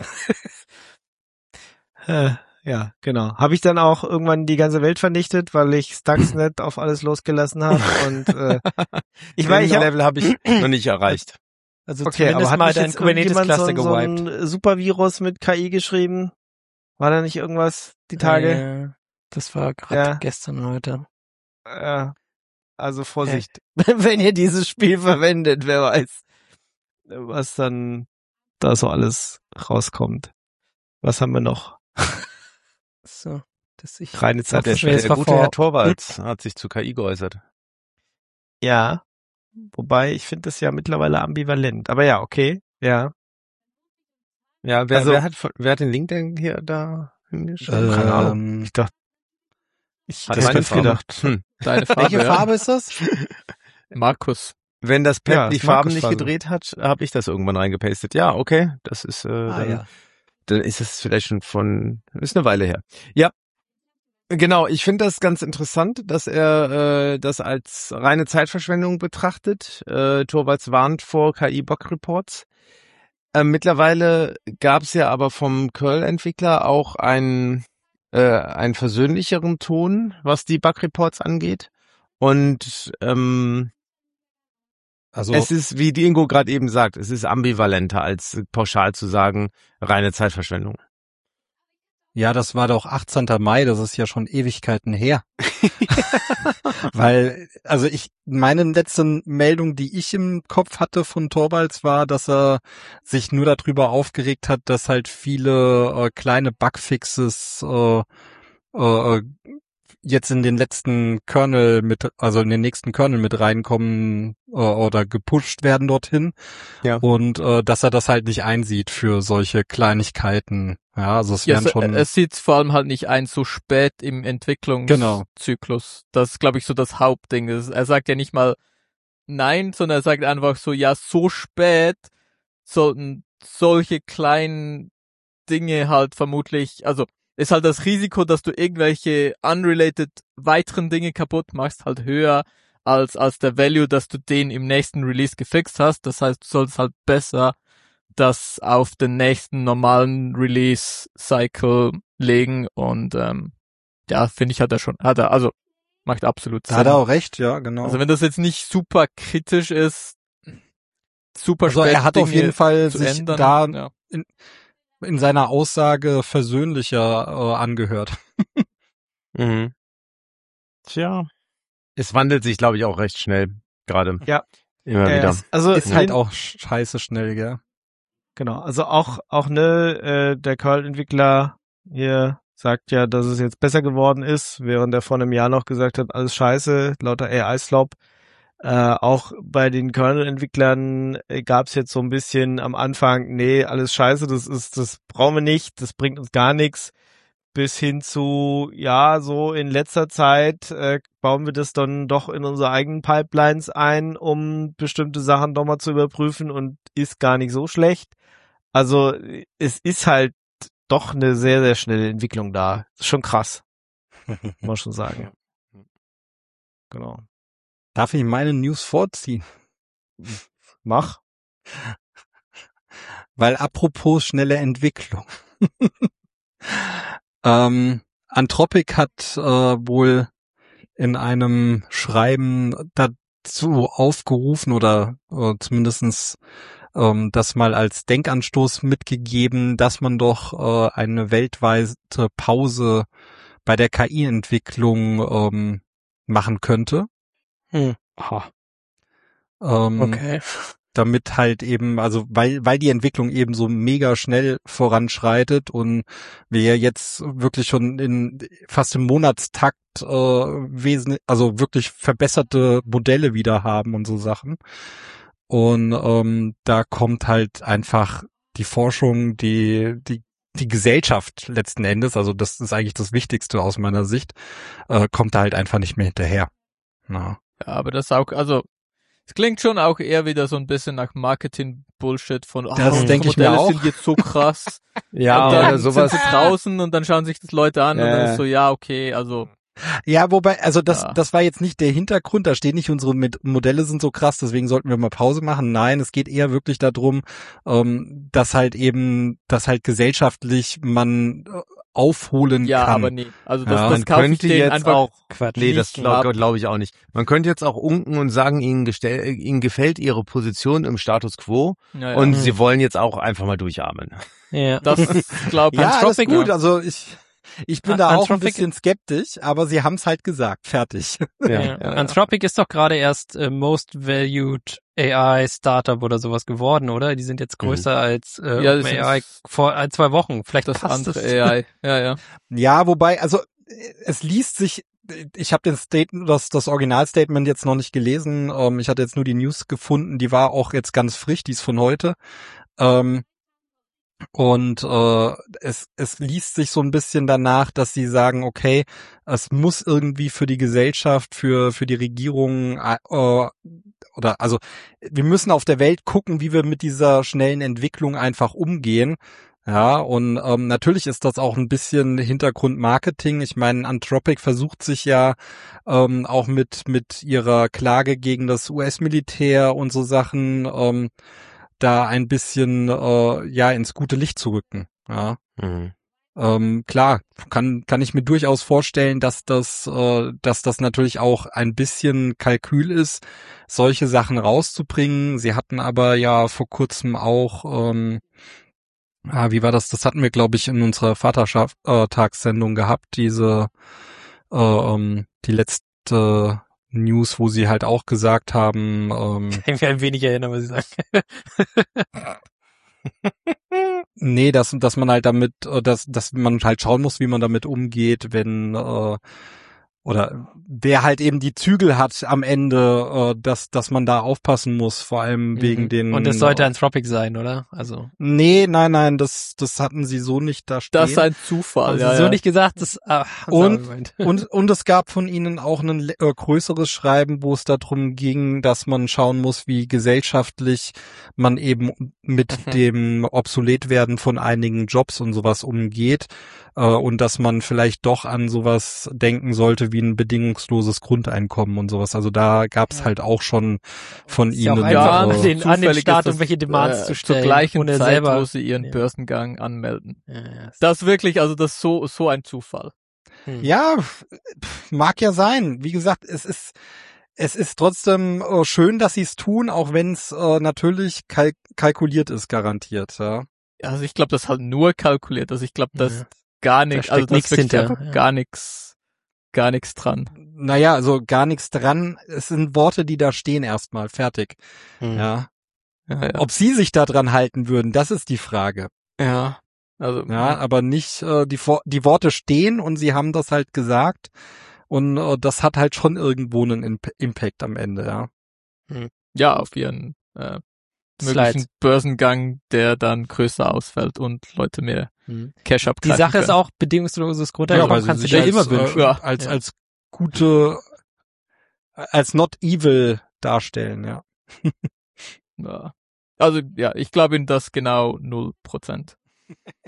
Speaker 2: Äh, ja, genau. Habe ich dann auch irgendwann die ganze Welt vernichtet, weil ich Stuxnet auf alles losgelassen habe und äh, ich meine, ich
Speaker 7: Den
Speaker 2: hab,
Speaker 7: Level habe ich noch nicht erreicht.
Speaker 4: Also
Speaker 2: okay, aber
Speaker 4: zumindest
Speaker 2: hat
Speaker 4: mal
Speaker 2: nicht
Speaker 4: dein
Speaker 2: jetzt irgendjemand so,
Speaker 4: Kubernetes-Cluster
Speaker 2: so
Speaker 4: gewiped.
Speaker 2: ein Supervirus mit K I geschrieben? War da nicht irgendwas die Tage?
Speaker 4: Äh, das war gerade
Speaker 2: Ja.
Speaker 4: gestern heute.
Speaker 2: Äh, also Vorsicht, wenn ihr dieses Spiel verwendet, wer weiß, was dann da so alles rauskommt. Was haben wir noch?
Speaker 4: So, dass ich
Speaker 2: Reine
Speaker 4: Ach,
Speaker 7: Der,
Speaker 4: das wär jetzt
Speaker 7: der
Speaker 4: mal
Speaker 7: gute
Speaker 4: vor-
Speaker 7: Herr Torvalds hat sich zu K I geäußert.
Speaker 2: Ja, wobei ich finde das ja mittlerweile ambivalent. Aber ja, okay, ja.
Speaker 7: Ja, wer,
Speaker 2: Also-
Speaker 7: wer, hat, von- wer hat den Link denn hier da hingeschrieben?
Speaker 2: Keine Ahnung.
Speaker 3: Ähm,
Speaker 2: Ich dachte, ich
Speaker 7: Hat
Speaker 2: hätte
Speaker 7: meine
Speaker 2: jetzt
Speaker 7: Farbe.
Speaker 2: gedacht.
Speaker 7: Hm.
Speaker 5: Deine Farbe.
Speaker 7: Welche
Speaker 5: ja.
Speaker 7: Farbe ist das?
Speaker 5: Markus.
Speaker 7: Wenn das Pad
Speaker 2: Ja,
Speaker 7: die
Speaker 2: ist
Speaker 7: Farben nicht
Speaker 2: Markusfarbe.
Speaker 7: gedreht hat, habe ich das irgendwann reingepastet. Ja, okay, das ist äh,
Speaker 3: ah,
Speaker 7: dann,
Speaker 3: ja.
Speaker 7: dann ist es vielleicht schon von, ist eine Weile her. Ja, genau. Ich finde das ganz interessant, dass er äh, das als reine Zeitverschwendung betrachtet. Äh, Torvalds warnt vor K I-Bug-Reports. Äh, mittlerweile gab es ja aber vom Curl-Entwickler auch einen äh, einen versöhnlicheren Ton, was die Bug-Reports angeht. Und ähm,
Speaker 3: Also
Speaker 7: es ist, wie Dingo gerade eben sagt, es ist ambivalenter, als pauschal zu sagen, reine Zeitverschwendung.
Speaker 3: ja, das war doch achtzehnten Mai, das ist ja schon Ewigkeiten her. Weil, also ich, meine letzte Meldung, die ich im Kopf hatte von Torvalds, war, dass er sich nur darüber aufgeregt hat, dass halt viele äh, kleine Bugfixes äh, äh, jetzt in den letzten Kernel mit, also in den nächsten Kernel mit reinkommen äh, oder gepusht werden dorthin.
Speaker 7: Ja.
Speaker 3: Und äh, dass er das halt nicht einsieht für solche Kleinigkeiten. Ja, also es
Speaker 5: Ja,
Speaker 3: wären
Speaker 5: es,
Speaker 3: schon.
Speaker 5: es sieht vor allem halt nicht ein so spät im Entwicklungszyklus. Das ist, glaube ich, so das Hauptding. Das, er sagt ja nicht mal nein, sondern er sagt einfach so, ja, so spät sollten solche kleinen Dinge halt vermutlich, also ist halt das Risiko, dass du irgendwelche unrelated weiteren Dinge kaputt machst, halt höher als als der Value, dass du den im nächsten Release gefixt hast. Das heißt, du solltest halt besser das auf den nächsten normalen Release-Cycle legen und ähm, ja, finde ich, hat er schon, hat er, also macht absolut
Speaker 3: Da
Speaker 5: Sinn.
Speaker 3: hat er auch recht, ja, genau.
Speaker 5: Also wenn das jetzt nicht super kritisch ist, super
Speaker 3: Also
Speaker 5: spät
Speaker 3: er hat
Speaker 5: Dinge
Speaker 3: auf jeden Fall
Speaker 5: zu
Speaker 3: sich
Speaker 5: ändern,
Speaker 3: da
Speaker 5: ja.
Speaker 3: in, in seiner Aussage versöhnlicher äh, angehört.
Speaker 7: Mhm. Tja. Es wandelt sich, glaube ich, auch recht schnell gerade.
Speaker 2: Ja.
Speaker 7: Immer
Speaker 2: Äh,
Speaker 7: wieder.
Speaker 2: es- also
Speaker 3: Ist halt
Speaker 2: Lin-
Speaker 3: auch scheiße schnell, gell?
Speaker 2: Genau, also auch auch ne, äh, der Curl-Entwickler hier sagt ja, dass es jetzt besser geworden ist, während er vor einem Jahr noch gesagt hat, alles scheiße, lauter A I-Slop. Äh, auch bei den Kernel-Entwicklern äh, gab es jetzt so ein bisschen am Anfang, nee, alles scheiße, das ist, das brauchen wir nicht, das bringt uns gar nichts, bis hin zu, ja, so in letzter Zeit äh, bauen wir das dann doch in unsere eigenen Pipelines ein, um bestimmte Sachen doch mal zu überprüfen und ist gar nicht so schlecht. Also es ist halt doch eine sehr, sehr schnelle Entwicklung da. Ist schon krass, muss man schon sagen. Genau.
Speaker 3: Darf ich meine News vorziehen?
Speaker 2: Mach.
Speaker 3: Weil apropos schnelle Entwicklung. ähm, Anthropic hat äh, wohl in einem Schreiben dazu aufgerufen oder äh, zumindestens ähm, das mal als Denkanstoß mitgegeben, dass man doch äh, eine weltweite Pause bei der K I-Entwicklung ähm, machen könnte.
Speaker 4: Hm. Aha.
Speaker 3: Ähm,
Speaker 4: Okay.
Speaker 3: Damit halt eben, also weil weil die Entwicklung eben so mega schnell voranschreitet und wir ja jetzt wirklich schon in fast im Monatstakt äh, wesentlich, also wirklich verbesserte Modelle wieder haben und so Sachen. Und ähm, da kommt halt einfach die Forschung, die die die Gesellschaft letzten Endes, also das ist eigentlich das Wichtigste aus meiner Sicht, äh, kommt da halt einfach nicht mehr hinterher. Na.
Speaker 5: Ja, aber das auch, also es klingt schon auch eher wieder so ein bisschen nach Marketing-Bullshit von, oh,
Speaker 3: Das
Speaker 5: unsere
Speaker 3: denke ich mir
Speaker 5: Modelle
Speaker 3: auch.
Speaker 5: sind jetzt so krass.
Speaker 7: Ja,
Speaker 5: und dann
Speaker 7: oder sowas.
Speaker 5: sind sie draußen und dann schauen sich das Leute an und dann
Speaker 7: Ja.
Speaker 5: ist so, ja, okay, also
Speaker 3: Ja, wobei, also das,
Speaker 5: Ja.
Speaker 3: das war jetzt nicht der Hintergrund, da steht nicht, unsere Mit- Modelle sind so krass, deswegen sollten wir mal Pause machen. Nein, es geht eher wirklich darum, ähm, dass halt eben, dass halt gesellschaftlich man äh, aufholen
Speaker 5: ja,
Speaker 3: kann.
Speaker 5: aber nee. Also das,
Speaker 3: Ja,
Speaker 5: das
Speaker 7: Man
Speaker 5: kaufe ich
Speaker 7: könnte
Speaker 5: denen
Speaker 7: jetzt
Speaker 5: einfach
Speaker 7: auch,
Speaker 4: Quatsch.
Speaker 7: nee, das
Speaker 5: nicht
Speaker 7: glaube
Speaker 5: ab.
Speaker 7: glaub ich auch nicht. Man könnte jetzt auch unken und sagen, ihnen, gestell, ihnen gefällt ihre Position im Status quo
Speaker 5: Ja, ja.
Speaker 7: und
Speaker 4: Mhm.
Speaker 7: sie wollen jetzt auch einfach mal durchatmen.
Speaker 4: Ja.
Speaker 5: Das glaube ich.
Speaker 3: Ja, alles
Speaker 4: Anthropic,
Speaker 3: gut,
Speaker 4: ja.
Speaker 3: also ich, ich bin
Speaker 4: An-
Speaker 3: da auch ein
Speaker 4: Anthropic-
Speaker 3: bisschen skeptisch, aber sie haben es halt gesagt, fertig.
Speaker 4: Ja. Anthropic ist doch gerade erst äh, Most Valued A I Startup oder sowas geworden, oder? Die sind jetzt größer als äh,
Speaker 5: Ja, das
Speaker 4: OpenAI
Speaker 5: ist
Speaker 4: vor ein, zwei Wochen. Vielleicht
Speaker 5: das
Speaker 4: passt
Speaker 5: andere
Speaker 4: es.
Speaker 5: A I. Ja, ja.
Speaker 3: Ja, wobei, also äh, es liest sich, ich habe den Statement, das, das Originalstatement jetzt noch nicht gelesen, ähm, ich hatte jetzt nur die News gefunden, die war auch jetzt ganz frisch, die ist von heute. Ähm, und äh, es, es liest sich so ein bisschen danach, dass sie sagen, okay, es muss irgendwie für die Gesellschaft, für für die Regierung äh, oder also wir müssen auf der Welt gucken, wie wir mit dieser schnellen Entwicklung einfach umgehen. Ja, und ähm, natürlich ist das auch ein bisschen Hintergrundmarketing. Ich meine, Anthropic versucht sich ja ähm, auch mit mit ihrer Klage gegen das U S-Militär und so Sachen ähm, da ein bisschen äh, ja ins gute Licht zu rücken. Ja,
Speaker 7: Mhm.
Speaker 3: ähm, klar, kann kann ich mir durchaus vorstellen, dass das äh, dass das natürlich auch ein bisschen Kalkül ist, solche Sachen rauszubringen. Sie hatten aber ja vor kurzem auch ähm, Ah, wie war das? Das hatten wir, glaube ich, in unserer Vaterschaftstagssendung gehabt, diese äh, ähm, die letzte News, wo sie halt auch gesagt haben, ähm,
Speaker 4: Ich kann mich ein wenig erinnern, was sie sagen.
Speaker 3: nee, dass dass man halt damit, äh, dass dass man halt schauen muss, wie man damit umgeht, wenn äh, oder wer halt eben die Zügel hat am Ende, äh, dass dass man da aufpassen muss, vor allem wegen
Speaker 4: Mhm.
Speaker 3: den.
Speaker 4: Und es sollte Anthropic sein, oder? Also
Speaker 3: Nee, nein, nein, das das hatten sie so nicht da stehen.
Speaker 5: Das ist ein Zufall.
Speaker 4: haben sie
Speaker 5: ja,
Speaker 4: so
Speaker 5: ja.
Speaker 4: nicht gesagt, das ah, haben sie
Speaker 3: Und-
Speaker 4: aber gemeint.
Speaker 3: Und, und es gab von ihnen auch ein äh, größeres Schreiben, wo es darum ging, dass man schauen muss, wie gesellschaftlich man eben mit
Speaker 4: Mhm.
Speaker 3: dem Obsoletwerden von einigen Jobs und sowas umgeht. Äh, und dass man vielleicht doch an sowas denken sollte wie ein bedingungsloses Grundeinkommen und sowas. Also da gab es
Speaker 4: Ja.
Speaker 3: halt auch schon von
Speaker 4: Ist ja auch
Speaker 3: ihnen.
Speaker 4: einfach,
Speaker 5: Ja,
Speaker 4: an
Speaker 3: äh,
Speaker 4: den, an den
Speaker 5: zufällig
Speaker 4: Staat
Speaker 5: ist das,
Speaker 4: irgendwelche Demands
Speaker 5: äh,
Speaker 4: zu stellen,
Speaker 5: zur gleichen
Speaker 4: ohne
Speaker 5: Zeit,
Speaker 4: selber.
Speaker 5: wo sie ihren
Speaker 4: Ja.
Speaker 5: Börsengang anmelden.
Speaker 4: Ja, ja.
Speaker 5: Das wirklich, also das ist so so ein Zufall.
Speaker 4: Hm.
Speaker 3: Ja, f- pf, mag ja sein. Wie gesagt, es ist es ist trotzdem äh, schön, dass sie es tun, auch wenn es äh, natürlich kalk kalkuliert ist, garantiert. Ja.
Speaker 5: Also ich glaube, das ist halt nur kalkuliert. Also ich glaube, das
Speaker 4: Ja.
Speaker 5: ist gar
Speaker 4: Da
Speaker 5: nichts,
Speaker 4: steckt
Speaker 5: also das
Speaker 4: nichts
Speaker 5: ist wirklich
Speaker 4: hinter,
Speaker 5: einfach
Speaker 4: ja.
Speaker 5: gar nichts, gar nichts dran.
Speaker 3: Naja, also gar nichts dran. Es sind Worte, die da stehen erstmal. Fertig.
Speaker 4: Hm.
Speaker 3: Ja.
Speaker 5: Ja, ja.
Speaker 3: Ob sie sich da dran halten würden, das ist die Frage.
Speaker 5: ja. Also
Speaker 3: Ja, aber nicht äh, die Vor- die Worte stehen und sie haben das halt gesagt und äh, das hat halt schon irgendwo einen Imp- Impact am Ende. Ja.
Speaker 5: ja, auf ihren äh, möglichen
Speaker 4: Slides.
Speaker 5: Börsengang, der dann größer ausfällt und Leute mehr
Speaker 4: Hm.
Speaker 5: Cash
Speaker 4: Die
Speaker 5: abgreifen
Speaker 4: Sache ist
Speaker 5: können.
Speaker 4: auch, bedingungsloses Grundeinkommen kannst du
Speaker 3: sich
Speaker 4: dir
Speaker 3: als,
Speaker 4: immer wünschen.
Speaker 3: Äh,
Speaker 5: Ja.
Speaker 3: als
Speaker 4: Ja.
Speaker 3: als gute als not evil darstellen, ja.
Speaker 5: Ja. Also ja, ich glaube Ihnen das genau null Prozent.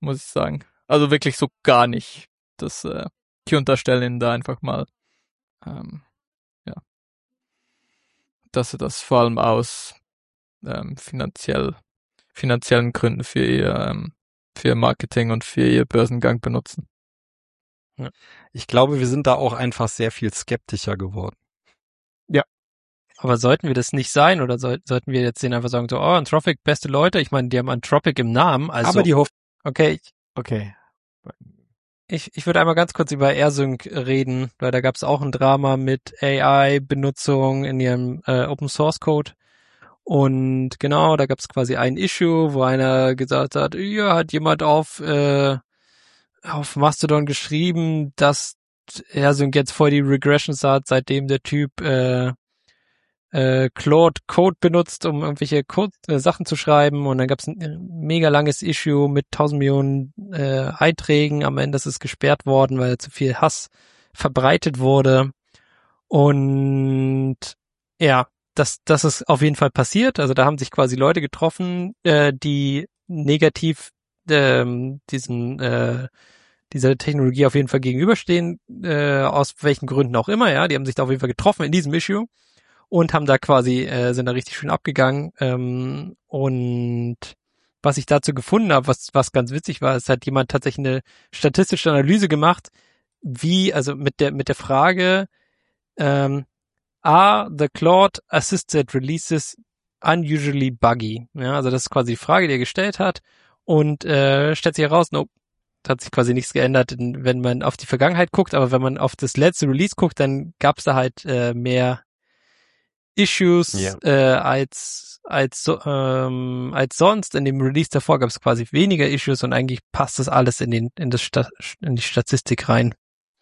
Speaker 5: muss ich sagen. Also wirklich so gar nicht. Das, äh, ich unterstelle ihnen da einfach mal, ähm, ja, dass sie das vor allem aus ähm, finanziell, finanziellen Gründen für ihr, ähm, für ihr Marketing und für ihr Börsengang benutzen.
Speaker 3: Ja. Ich glaube, wir sind da auch einfach sehr viel skeptischer geworden.
Speaker 4: Aber sollten wir das nicht sein oder soll, sollten wir jetzt denen einfach sagen, so, oh, Anthropic, beste Leute? Ich meine, die haben Anthropic im Namen, also.
Speaker 3: Aber die Hoffnung.
Speaker 4: Okay, ich,
Speaker 2: Okay.
Speaker 4: ich, ich würde einmal ganz kurz über AirSync reden, weil da gab es auch ein Drama mit A I-Benutzung in ihrem äh, Open-Source-Code. Und genau, da gab es quasi ein Issue, wo einer gesagt hat, ja, hat jemand auf, äh, auf Mastodon geschrieben, dass AirSync jetzt voll die Regressions hat, seitdem der Typ äh, äh, Claude Code benutzt, um irgendwelche Code, äh, Sachen zu schreiben, und dann gab es ein mega langes Issue mit tausend Millionen äh, Einträgen. Am Ende ist es gesperrt worden, weil zu viel Hass verbreitet wurde. Und ja, das das ist auf jeden Fall passiert. Also da haben sich quasi Leute getroffen, äh, die negativ ähm, diesen äh, dieser Technologie auf jeden Fall gegenüberstehen, äh, aus welchen Gründen auch immer. Ja, die haben sich da auf jeden Fall getroffen in diesem Issue und haben da quasi, äh, sind da richtig schön abgegangen. Ähm, und was ich dazu gefunden habe, was was ganz witzig war, ist, hat jemand tatsächlich eine statistische Analyse gemacht, wie, also mit der mit der Frage, ähm, are the Claude Assisted Releases unusually buggy? Ja, also das ist quasi die Frage, die er gestellt hat, und äh, stellt sich heraus, nope, hat sich quasi nichts geändert, wenn man auf die Vergangenheit guckt, aber wenn man auf das letzte Release guckt, dann gab es da halt äh, mehr Issues
Speaker 7: Ja.
Speaker 4: äh, als als so, ähm, als sonst. In dem Release davor gab es quasi weniger Issues, und eigentlich passt das alles in den in das Sta- in die Statistik rein.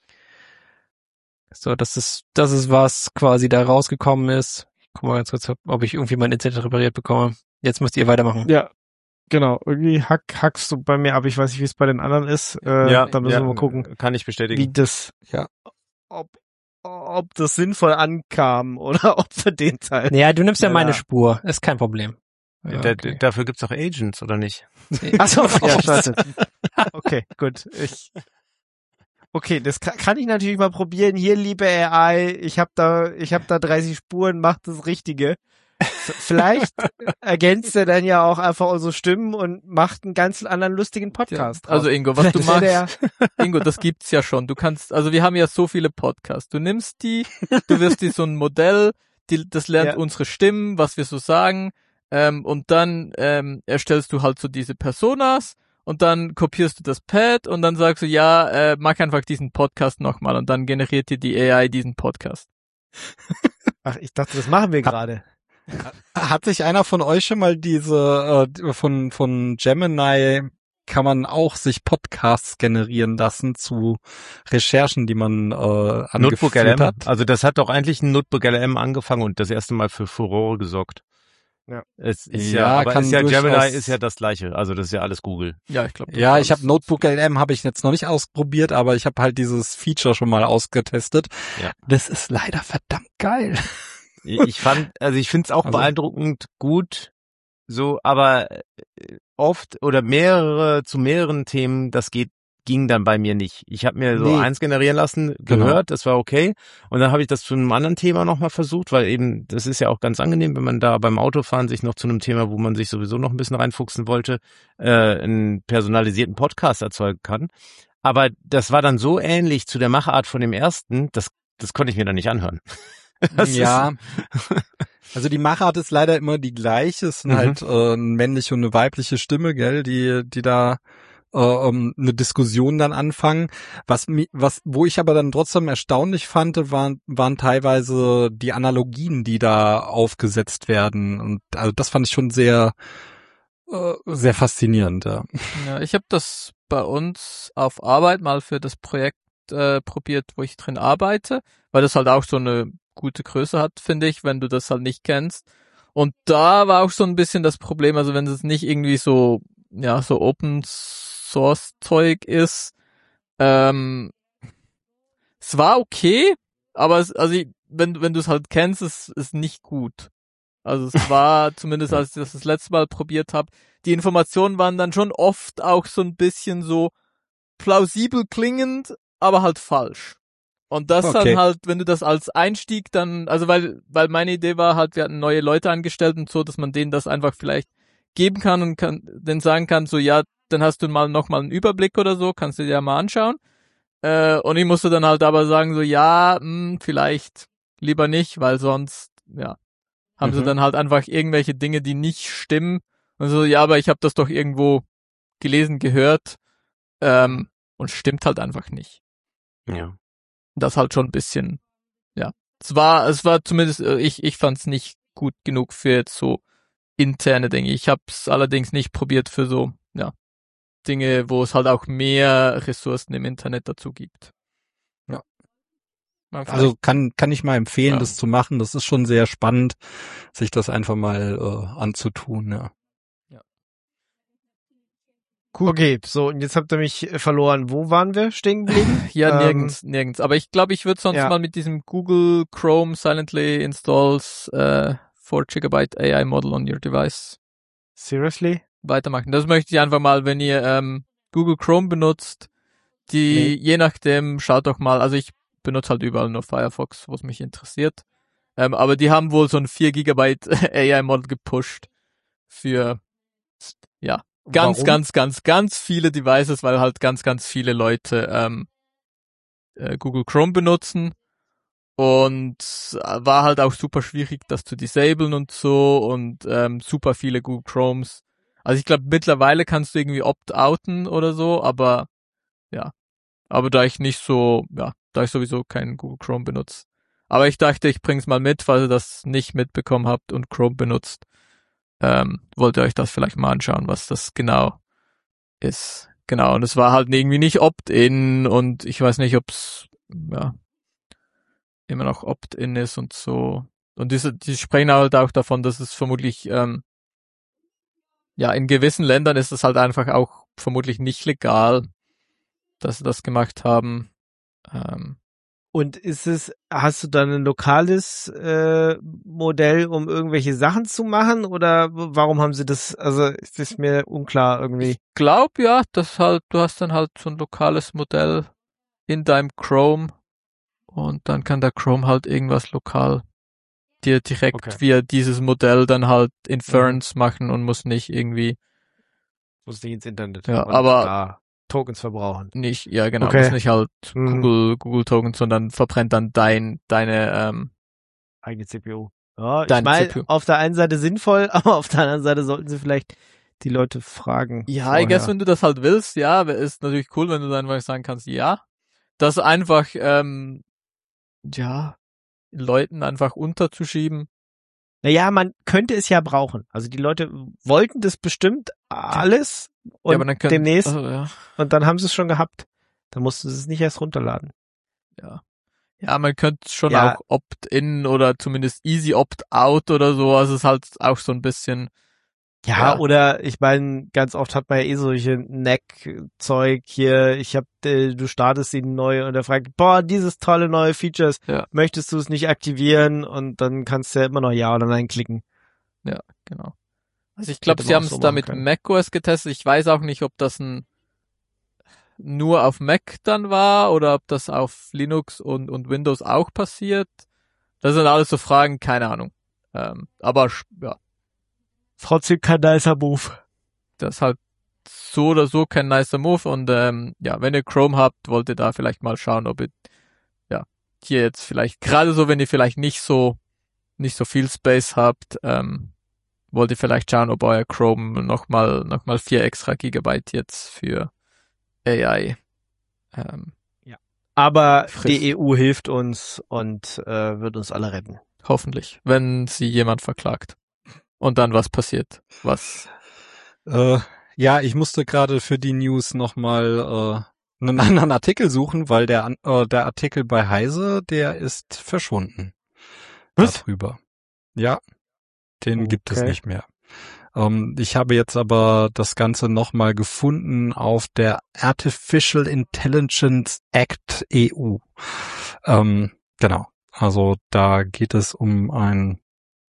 Speaker 4: So, das ist das ist was quasi da rausgekommen ist. Ich guck mal ganz kurz, ob ich irgendwie mein Internet repariert bekomme. Jetzt müsst ihr weitermachen.
Speaker 2: Ja, genau. Irgendwie hack, hackst du bei mir ab. Ich weiß nicht, wie es bei den anderen ist. Äh,
Speaker 7: ja,
Speaker 2: da müssen
Speaker 7: ja,
Speaker 2: wir mal gucken,
Speaker 7: kann ich
Speaker 2: wie
Speaker 7: bestätigen.
Speaker 2: das,
Speaker 3: Ja.
Speaker 2: ob, ob das sinnvoll ankam oder ob wir den Teil.
Speaker 4: Ja, du nimmst ja
Speaker 2: Ja,
Speaker 4: meine
Speaker 2: ja.
Speaker 4: Spur. Ist kein Problem. Ja,
Speaker 7: Da,
Speaker 4: okay.
Speaker 7: Dafür gibt's auch Agents, oder nicht?
Speaker 2: Achso, ja, scheiße. Okay, gut. Ich, okay, das kann, kann ich natürlich mal probieren. Hier, liebe A I, ich habe da, ich habe da dreißig Spuren, macht das Richtige. V- Vielleicht ergänzt er dann ja auch einfach unsere Stimmen und macht einen ganz anderen lustigen Podcast draus.
Speaker 5: Also Ingo, was du
Speaker 2: Vielleicht wäre
Speaker 5: machst, Ingo, das gibt's ja schon. Du kannst, also wir haben ja so viele Podcasts. Du nimmst die, du wirst dir so ein Modell, die, das lernt
Speaker 2: Ja.
Speaker 5: unsere Stimmen, was wir so sagen, ähm, und dann ähm, erstellst du halt so diese Personas, und dann kopierst du das Pad und dann sagst du, ja, äh, mach einfach diesen Podcast nochmal, und dann generiert dir die A I diesen Podcast.
Speaker 2: Ach, ich dachte, das machen wir gerade.
Speaker 3: Hat sich einer von euch schon mal diese äh, von von Gemini, kann man auch sich Podcasts generieren lassen zu Recherchen, die man äh,
Speaker 7: Notebook
Speaker 3: angeführt
Speaker 7: L M.
Speaker 3: hat?
Speaker 7: Also das hat doch eigentlich ein Notebook L M angefangen und das erste Mal für Furore gesorgt.
Speaker 2: Ja.
Speaker 7: Es ist
Speaker 3: Ja,
Speaker 7: ja, aber
Speaker 3: kann
Speaker 7: ist ja
Speaker 3: durchaus-
Speaker 7: Gemini ist ja das gleiche. Also das ist ja alles Google.
Speaker 5: Ja, ich glaube.
Speaker 3: Ja, ich habe Notebook L M habe ich jetzt noch nicht ausprobiert, aber ich habe halt dieses Feature schon mal ausgetestet.
Speaker 7: Ja.
Speaker 3: Das ist leider verdammt geil.
Speaker 7: Ich fand, also ich finde es auch
Speaker 3: Also-
Speaker 7: beeindruckend gut, so, aber äh, oft oder mehrere zu mehreren Themen, das geht ging dann bei mir nicht. Ich habe mir so
Speaker 3: Nee.
Speaker 7: eins generieren lassen,
Speaker 3: Genau.
Speaker 7: gehört, das war okay. Und dann habe ich das zu einem anderen Thema nochmal versucht, weil eben, das ist ja auch ganz angenehm, wenn man da beim Autofahren sich noch zu einem Thema, wo man sich sowieso noch ein bisschen reinfuchsen wollte, äh, einen personalisierten Podcast erzeugen kann. Aber das war dann so ähnlich zu der Machart von dem ersten, das, das konnte ich mir dann nicht anhören. Das
Speaker 3: Ja. Also die Machart ist leider immer die gleiche. Es sind
Speaker 7: Mhm.
Speaker 3: halt äh, eine männliche und eine weibliche Stimme, gell, die die da äh, um, eine Diskussion dann anfangen. Was mi- was wo ich aber dann trotzdem erstaunlich fand, waren waren teilweise die Analogien, die da aufgesetzt werden. Und also das fand ich schon sehr äh, sehr faszinierend. Ja.
Speaker 5: Ja, ich habe das bei uns auf Arbeit mal für das Projekt äh, probiert, wo ich drin arbeite, weil das halt auch so eine gute Größe hat, finde ich, wenn du das halt nicht kennst. Und da war auch so ein bisschen das Problem, also wenn es nicht irgendwie so, ja, so Open Source Zeug ist, ähm, es war okay, aber es, also ich, wenn, wenn du es halt kennst, ist es nicht gut. Also es war, zumindest als ich das das letzte Mal probiert habe, die Informationen waren dann schon oft auch so ein bisschen so plausibel klingend, aber halt falsch. Und das
Speaker 3: Okay.
Speaker 5: dann halt, wenn du das als Einstieg dann, also weil, weil meine Idee war halt, wir hatten neue Leute angestellt und so, dass man denen das einfach vielleicht geben kann und kann, denen sagen kann, so ja, dann hast du mal nochmal einen Überblick oder so, kannst du dir ja mal anschauen. Äh, und ich musste dann halt aber sagen, so ja, mh, vielleicht lieber nicht, weil sonst, ja, haben
Speaker 3: Mhm.
Speaker 5: sie dann halt einfach irgendwelche Dinge, die nicht stimmen. Und so, ja, aber ich habe das doch irgendwo gelesen, gehört, ähm, und stimmt halt einfach nicht.
Speaker 7: Ja.
Speaker 5: Das halt schon ein bisschen, ja. Es war, es war zumindest, äh, ich, ich fand's nicht gut genug für jetzt so interne Dinge. Ich habe es allerdings nicht probiert für so, ja, Dinge, wo es halt auch mehr Ressourcen im Internet dazu gibt.
Speaker 3: Ja.
Speaker 5: Man
Speaker 3: Also kann kann ich mal empfehlen,
Speaker 5: Ja.
Speaker 3: das zu machen. Das ist schon sehr spannend, sich das einfach mal äh, anzutun. Ja.
Speaker 2: Okay, so, und jetzt habt ihr mich äh, verloren. Wo waren wir stehen geblieben?
Speaker 5: Ja,
Speaker 2: Ähm,
Speaker 5: nirgends, nirgends. Aber ich glaube, ich würde sonst
Speaker 2: ja.
Speaker 5: mal mit diesem Google Chrome silently installs äh, four gigabyte A I Model on your device
Speaker 2: Seriously?
Speaker 5: weitermachen. Das möchte ich einfach mal, wenn ihr ähm, Google Chrome benutzt, die, je nachdem, schaut doch mal, also ich benutze halt überall nur Firefox, was mich interessiert. Ähm, aber die haben wohl so ein four gigabyte A I Model gepusht für, ja, ganz,
Speaker 2: Warum?
Speaker 5: ganz, ganz, ganz viele Devices, weil halt ganz, ganz viele Leute ähm, äh, Google Chrome benutzen und äh, war halt auch super schwierig, das zu disablen und so und ähm, super viele Google Chromes. Also ich glaube, mittlerweile kannst du irgendwie opt-outen oder so, aber ja, aber da ich nicht so, ja, da ich sowieso keinen Google Chrome benutze. Aber ich dachte, ich bring's mal mit, falls ihr das nicht mitbekommen habt und Chrome benutzt. Ähm, wollt ihr euch das vielleicht mal anschauen, was das genau ist. Genau, und es war halt irgendwie nicht Opt-in und ich weiß nicht, ob's ja immer noch Opt-in ist und so. Und diese, die sprechen halt auch davon, dass es vermutlich, ähm, ja, in gewissen Ländern ist es halt einfach auch vermutlich nicht legal, dass sie das gemacht haben. Ähm,
Speaker 2: Und ist es, hast du dann ein lokales äh, Modell, um irgendwelche Sachen zu machen? Oder warum haben sie das, also ist das mir unklar irgendwie.
Speaker 5: Ich glaube ja, dass halt, du hast dann halt so ein lokales Modell in deinem Chrome und dann kann der Chrome halt irgendwas lokal dir direkt
Speaker 2: Okay.
Speaker 5: via dieses Modell dann halt Inference machen und muss nicht irgendwie
Speaker 2: Muss nicht ins Internet.
Speaker 5: Ja,
Speaker 2: und
Speaker 5: aber-
Speaker 2: da Tokens verbrauchen.
Speaker 5: nicht, ja genau,
Speaker 2: Okay.
Speaker 5: muss nicht halt
Speaker 2: Mhm.
Speaker 5: Google, Google Tokens, sondern verbrennt dann dein, deine, ähm,
Speaker 2: Eigene C P U. Ja, ich
Speaker 5: Deine
Speaker 2: meine,
Speaker 5: C P U.
Speaker 2: auf der einen Seite sinnvoll, aber auf der anderen Seite sollten sie vielleicht die Leute fragen.
Speaker 5: ja,
Speaker 2: vorher.
Speaker 5: I guess, wenn du das halt willst, ja, ist natürlich cool, wenn du dann einfach sagen kannst, ja, das einfach, ähm, ja, Leuten einfach unterzuschieben.
Speaker 2: Naja, man könnte es ja brauchen. Also die Leute wollten das bestimmt alles und
Speaker 5: ja, aber dann können,
Speaker 2: demnächst
Speaker 5: also, ja,
Speaker 2: und dann haben sie es schon gehabt. Dann mussten sie es nicht erst runterladen.
Speaker 5: ja. Ja, man könnte schon
Speaker 2: Ja.
Speaker 5: auch Opt-in oder zumindest easy Opt-out oder so, also es ist halt auch so ein bisschen,
Speaker 2: Ja,
Speaker 5: Ja.
Speaker 2: oder ich meine, ganz oft hat man ja eh solche Neck-Zeug hier, ich hab, äh, du startest ihn neu und er fragt, boah, dieses tolle neue Features,
Speaker 5: Ja.
Speaker 2: möchtest du es nicht aktivieren? Und dann kannst du ja immer noch Ja oder Nein klicken.
Speaker 5: genau. Also ich glaube,
Speaker 2: Hätte
Speaker 5: sie
Speaker 2: man
Speaker 5: haben
Speaker 2: auch
Speaker 5: es
Speaker 2: so
Speaker 5: da
Speaker 2: machen
Speaker 5: mit
Speaker 2: können.
Speaker 5: macOS getestet. Ich weiß auch nicht, ob das ein nur auf Mac dann war oder ob das auf Linux und, und Windows auch passiert. Das sind alles so Fragen, keine Ahnung. Ähm, aber sch- ja,
Speaker 2: Trotzdem kein nicer Move.
Speaker 5: das ist halt so oder so kein nicer Move. Und ähm, ja, wenn ihr Chrome habt, wollt ihr da vielleicht mal schauen, ob ihr ja hier jetzt vielleicht, gerade so, wenn ihr vielleicht nicht so nicht so viel Space habt, ähm, wollt ihr vielleicht schauen, ob euer Chrome nochmal noch mal vier extra Gigabyte jetzt für A I ähm,
Speaker 2: Aber
Speaker 5: Frisst.
Speaker 2: die E U hilft uns und äh, wird uns alle retten.
Speaker 5: hoffentlich, wenn sie jemand verklagt. Und dann was passiert? Was?
Speaker 3: Äh, ja, ich musste gerade für die News nochmal äh, einen anderen Artikel suchen, weil der An- äh, der Artikel bei Heise, der ist verschwunden.
Speaker 2: Was?
Speaker 3: Darüber. Ja, den gibt es
Speaker 2: Okay.
Speaker 3: nicht mehr. Ähm, ich habe jetzt aber das Ganze nochmal gefunden auf der Artificial Intelligence Act E U. Ähm, genau. Also da geht es um ein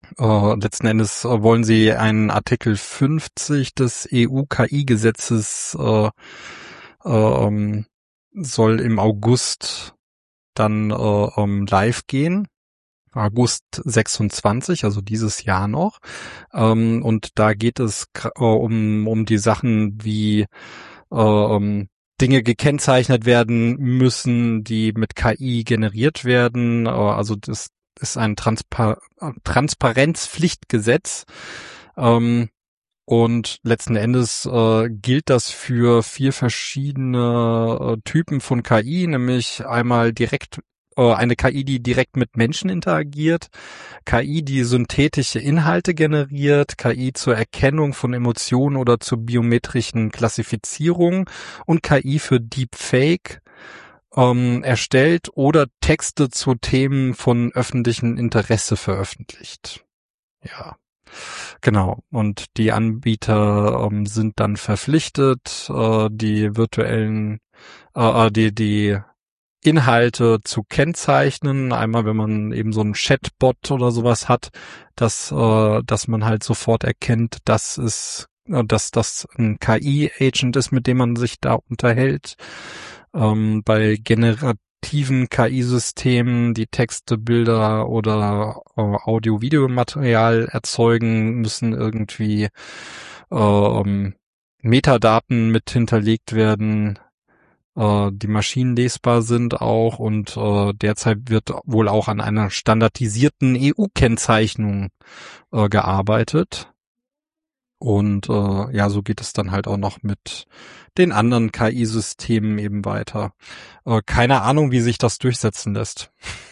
Speaker 3: Äh, letzten Endes äh, wollen sie einen Artikel fünfzig des E U-K I-Gesetzes äh, äh, soll im August dann äh, ähm, live gehen. August sechsundzwanzig, also dieses Jahr noch. Ähm, und da geht es äh, um, um die Sachen, wie äh, um Dinge gekennzeichnet werden müssen, die mit K I generiert werden. Äh, also das ist ein Transpar- Transparenzpflichtgesetz. Ähm, und letzten Endes äh, gilt das für vier verschiedene äh, Typen von K I, nämlich einmal direkt äh, eine K I, die direkt mit Menschen interagiert, K I, die synthetische Inhalte generiert, K I zur Erkennung von Emotionen oder zur biometrischen Klassifizierung und K I für Deepfake ähm, erstellt oder Texte zu Themen von öffentlichem Interesse veröffentlicht. Ja. Genau, und die Anbieter ähm, sind dann verpflichtet, äh, die virtuellen, äh, die die Inhalte zu kennzeichnen. Einmal, wenn man eben so einen Chatbot oder sowas hat, dass äh, dass man halt sofort erkennt, dass es, äh, dass das ein K I-Agent ist, mit dem man sich da unterhält. Ähm, bei generativen K I-Systemen, die Texte, Bilder oder äh, Audio-Videomaterial erzeugen, müssen irgendwie äh, Metadaten mit hinterlegt werden, äh, die maschinenlesbar sind auch, und äh, derzeit wird wohl auch an einer standardisierten E U-Kennzeichnung äh, gearbeitet. Und äh, ja, so geht es dann halt auch noch mit den anderen K I-Systemen eben weiter. Äh, keine Ahnung, wie sich das durchsetzen lässt.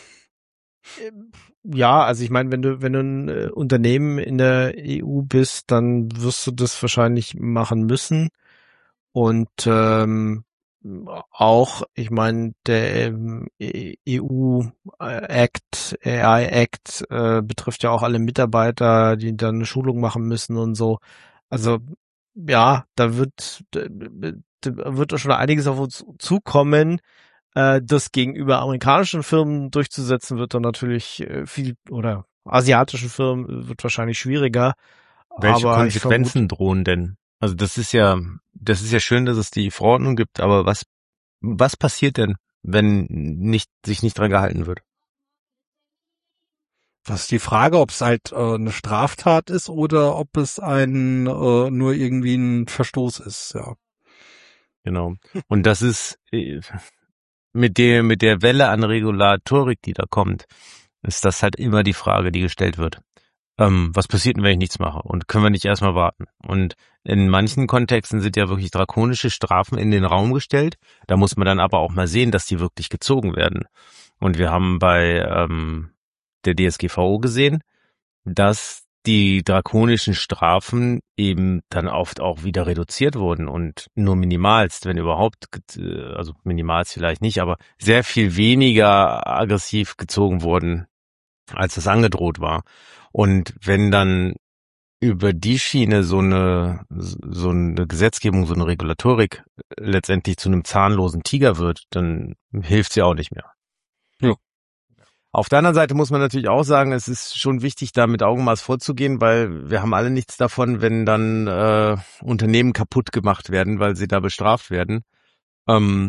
Speaker 2: Ja, also ich meine, wenn du wenn du ein äh, Unternehmen in der E U bist, dann wirst du das wahrscheinlich machen müssen. Und ähm, auch, ich meine, der ähm, E U-Act, A I-Act äh, betrifft ja auch alle Mitarbeiter, die dann eine Schulung machen müssen und so. Also ja, da wird da wird schon einiges auf uns zukommen. Äh, das gegenüber amerikanischen Firmen durchzusetzen, wird dann natürlich äh, viel, oder asiatischen Firmen wird wahrscheinlich schwieriger.
Speaker 7: Welche
Speaker 2: Aber ich
Speaker 7: Konsequenzen
Speaker 2: vermute,
Speaker 7: drohen denn? Also das ist ja, das ist ja schön, dass es die Verordnung gibt, aber was, was passiert denn, wenn nicht, sich nicht dran gehalten wird?
Speaker 3: Das ist die Frage, ob es halt äh, eine Straftat ist oder ob es ein äh, nur irgendwie ein Verstoß ist, ja.
Speaker 7: Genau. Und das ist äh, mit der, mit der Welle an Regulatorik, die da kommt, ist das halt immer die Frage, die gestellt wird. Ähm, was passiert denn, wenn ich nichts mache? Und können wir nicht erstmal warten? Und in manchen Kontexten sind ja wirklich drakonische Strafen in den Raum gestellt. Da muss man dann aber auch mal sehen, dass die wirklich gezogen werden. Und wir haben bei ähm, der D S G V O gesehen, dass die drakonischen Strafen eben dann oft auch wieder reduziert wurden und nur minimalst, wenn überhaupt, also minimalst vielleicht nicht, aber sehr viel weniger aggressiv gezogen wurden, als das angedroht war. Und wenn dann über die Schiene so eine so eine Gesetzgebung, so eine Regulatorik letztendlich zu einem zahnlosen Tiger wird, dann hilft sie auch nicht mehr.
Speaker 3: Ja.
Speaker 7: Auf der anderen Seite muss man natürlich auch sagen, es ist schon wichtig, da mit Augenmaß vorzugehen, weil wir haben alle nichts davon, wenn dann äh, Unternehmen kaputt gemacht werden, weil sie da bestraft werden. Ähm,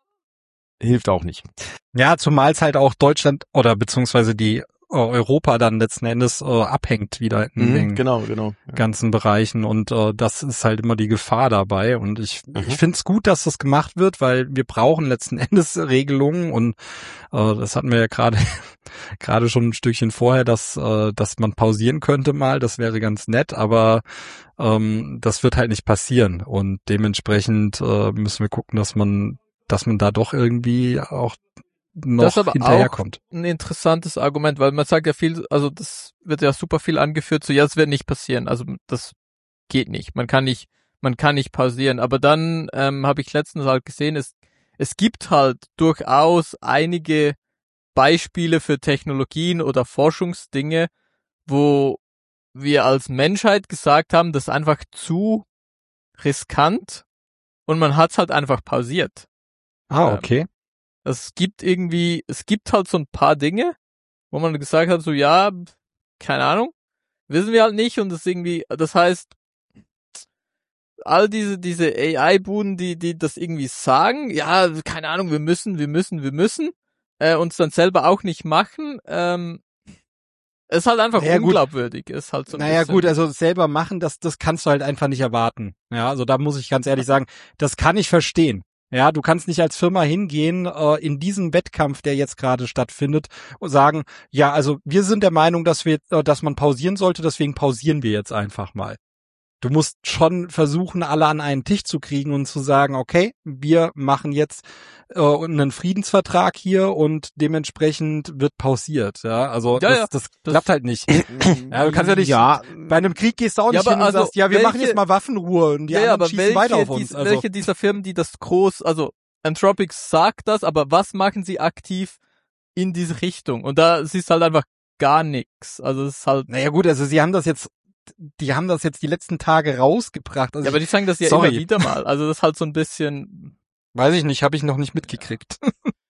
Speaker 7: hilft auch nicht.
Speaker 3: Ja, zumal es halt auch Deutschland oder beziehungsweise die äh, Europa dann letzten Endes äh, abhängt wieder in
Speaker 7: Mhm,
Speaker 3: den
Speaker 7: genau, genau. Ja.
Speaker 3: ganzen Bereichen, und äh, das ist halt immer die Gefahr dabei, und ich
Speaker 7: Mhm.
Speaker 3: ich finde es gut, dass das gemacht wird, weil wir brauchen letzten Endes Regelungen, und äh, das hatten wir ja gerade gerade schon ein Stückchen vorher, dass äh, dass man pausieren könnte mal, das wäre ganz nett, aber ähm, das wird halt nicht passieren, und dementsprechend äh, müssen wir gucken, dass man dass man da doch irgendwie auch noch
Speaker 5: Das ist aber
Speaker 3: hinterherkommt.
Speaker 5: auch ein interessantes Argument, weil man sagt ja viel, also das wird ja super viel angeführt, so ja, das wird nicht passieren, also das geht nicht, man kann nicht, man kann nicht pausieren, aber dann ähm, habe ich letztens halt gesehen, es, es gibt halt durchaus einige Beispiele für Technologien oder Forschungsdinge, wo wir als Menschheit gesagt haben, das ist einfach zu riskant und man hat's halt einfach pausiert.
Speaker 3: Ah,
Speaker 5: Ähm,
Speaker 3: okay.
Speaker 5: Es gibt irgendwie, es gibt halt so ein paar Dinge, wo man gesagt hat, so ja, keine Ahnung, Wissen wir halt nicht und das irgendwie, das heißt, all diese, diese A I-Buden, die, die das irgendwie sagen, ja, keine Ahnung, wir müssen, wir müssen, wir müssen, äh, uns dann selber auch nicht machen, ähm, ist halt einfach
Speaker 3: Naja, gut.
Speaker 5: unglaubwürdig, ist halt so ein
Speaker 3: Naja
Speaker 5: bisschen.
Speaker 3: gut, also selber machen, das das kannst du halt einfach nicht erwarten. Ja, also da muss ich ganz ehrlich sagen, das kann ich verstehen. Ja, du kannst nicht als Firma hingehen äh, in diesen Wettkampf, der jetzt gerade stattfindet, und sagen, ja, also wir sind der Meinung, dass wir, äh, dass man pausieren sollte, deswegen pausieren wir jetzt einfach mal. Du musst schon versuchen, alle an einen Tisch zu kriegen und zu sagen, okay, wir machen jetzt äh, einen Friedensvertrag hier und dementsprechend wird pausiert. Ja, also
Speaker 5: Ja,
Speaker 3: das,
Speaker 5: ja,
Speaker 3: das,
Speaker 5: das-
Speaker 3: klappt halt nicht. Ja, du kannst ja nicht.
Speaker 2: Ja,
Speaker 3: Bei einem Krieg gehst du auch
Speaker 5: Ja,
Speaker 3: nicht
Speaker 5: aber
Speaker 3: hin und
Speaker 5: also,
Speaker 3: sagst, ja, wir machen
Speaker 5: welche-
Speaker 3: jetzt mal Waffenruhe und die
Speaker 5: ja, ja,
Speaker 3: anderen
Speaker 5: aber
Speaker 3: schießen
Speaker 5: welche,
Speaker 3: weiter auf
Speaker 5: dies,
Speaker 3: uns. Also,
Speaker 5: welche dieser Firmen, die das groß, also Anthropics sagt das, aber was machen sie aktiv in diese Richtung? Und da siehst halt einfach gar nichts. Also es ist halt,
Speaker 3: naja gut, also sie haben das jetzt, die haben das jetzt die letzten Tage rausgebracht. Also
Speaker 5: ja, aber die sagen das ja
Speaker 3: sorry.
Speaker 5: immer wieder mal. Also das ist halt so ein bisschen,
Speaker 3: ich, weiß ich nicht, habe ich noch nicht mitgekriegt.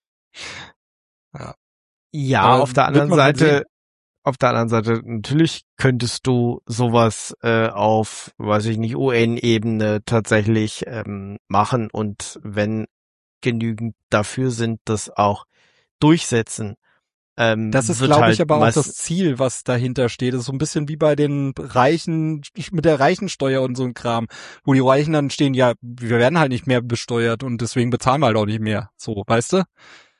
Speaker 2: Ja,
Speaker 3: Aber
Speaker 2: auf der
Speaker 3: wird
Speaker 2: anderen
Speaker 3: man halt
Speaker 2: Seite,
Speaker 3: sehen.
Speaker 2: auf der anderen Seite, natürlich könntest du sowas äh, auf, weiß ich nicht, U N-Ebene tatsächlich ähm, machen und wenn genügend dafür sind, das auch durchsetzen. Ähm,
Speaker 3: Das ist,
Speaker 2: wird
Speaker 3: glaube
Speaker 2: halt
Speaker 3: ich, aber auch
Speaker 2: meist-
Speaker 3: das Ziel, was dahinter steht. Das ist so ein bisschen wie bei den Reichen, mit der Reichensteuer und so ein Kram, wo die Reichen dann stehen, ja, wir werden halt nicht mehr besteuert und deswegen bezahlen wir halt auch nicht mehr. So, weißt du?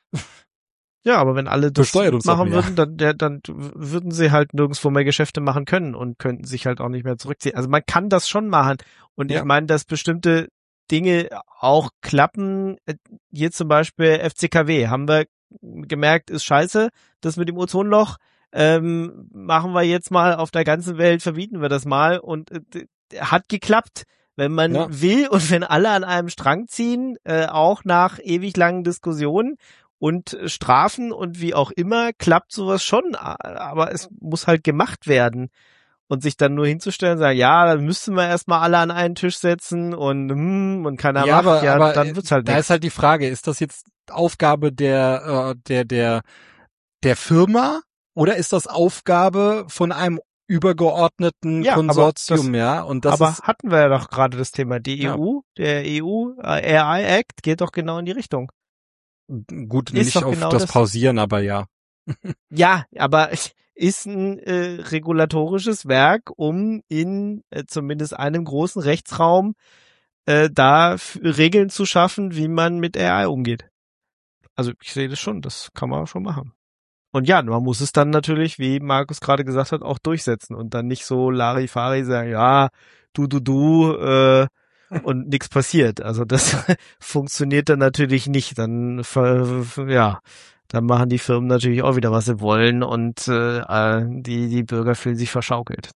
Speaker 2: Ja, aber wenn alle das
Speaker 3: Besteuert uns doch
Speaker 2: machen
Speaker 3: mehr.
Speaker 2: würden, dann, der, dann würden sie halt nirgendwo mehr Geschäfte machen können und könnten sich halt auch nicht mehr zurückziehen. Also man kann das schon machen. Und
Speaker 3: Ja.
Speaker 2: ich meine, dass bestimmte Dinge auch klappen. Hier zum Beispiel F C K W haben wir gemerkt, ist scheiße, das mit dem Ozonloch. Ähm, machen wir jetzt mal auf der ganzen Welt, verbieten wir das mal. Und äh, hat geklappt. Wenn man
Speaker 3: Ja.
Speaker 2: will und wenn alle an einem Strang ziehen, äh, auch nach ewig langen Diskussionen und Strafen und wie auch immer, klappt sowas schon, aber es muss halt gemacht werden. Und sich dann nur hinzustellen und sagen, ja, dann müssten wir erstmal alle an einen Tisch setzen und hm, und keiner
Speaker 3: ja,
Speaker 2: macht,
Speaker 3: aber,
Speaker 2: ja,
Speaker 3: aber
Speaker 2: dann wird's halt
Speaker 3: da
Speaker 2: nichts.
Speaker 3: ist halt die Frage, ist das jetzt Aufgabe der, äh, der, der, der Firma oder ist das Aufgabe von einem übergeordneten
Speaker 2: Ja, aber
Speaker 3: Konsortium,
Speaker 2: das-
Speaker 3: ja? Und das
Speaker 2: aber
Speaker 3: ist,
Speaker 2: hatten wir ja doch gerade das Thema. Die
Speaker 3: Ja.
Speaker 2: E U, der E U äh, R I Act geht doch genau in die Richtung.
Speaker 3: gut,
Speaker 2: ist
Speaker 3: nicht
Speaker 2: doch
Speaker 3: auf
Speaker 2: genau
Speaker 3: das
Speaker 2: das.
Speaker 3: Pausieren, aber ja.
Speaker 2: Ja, aber ist ein äh, regulatorisches Werk, um in äh, zumindest einem großen Rechtsraum äh, da f- Regeln zu schaffen, wie man mit A I umgeht. Also ich sehe das schon, das kann man schon machen. Und ja, man muss es dann natürlich, wie Markus gerade gesagt hat, auch durchsetzen und dann nicht so Larifari sagen, ja, du, du, du, äh, und nichts passiert. Also das funktioniert dann natürlich nicht. Dann, ver- ja, dann machen die Firmen natürlich auch wieder, was sie wollen und äh, die, die Bürger fühlen sich verschaukelt.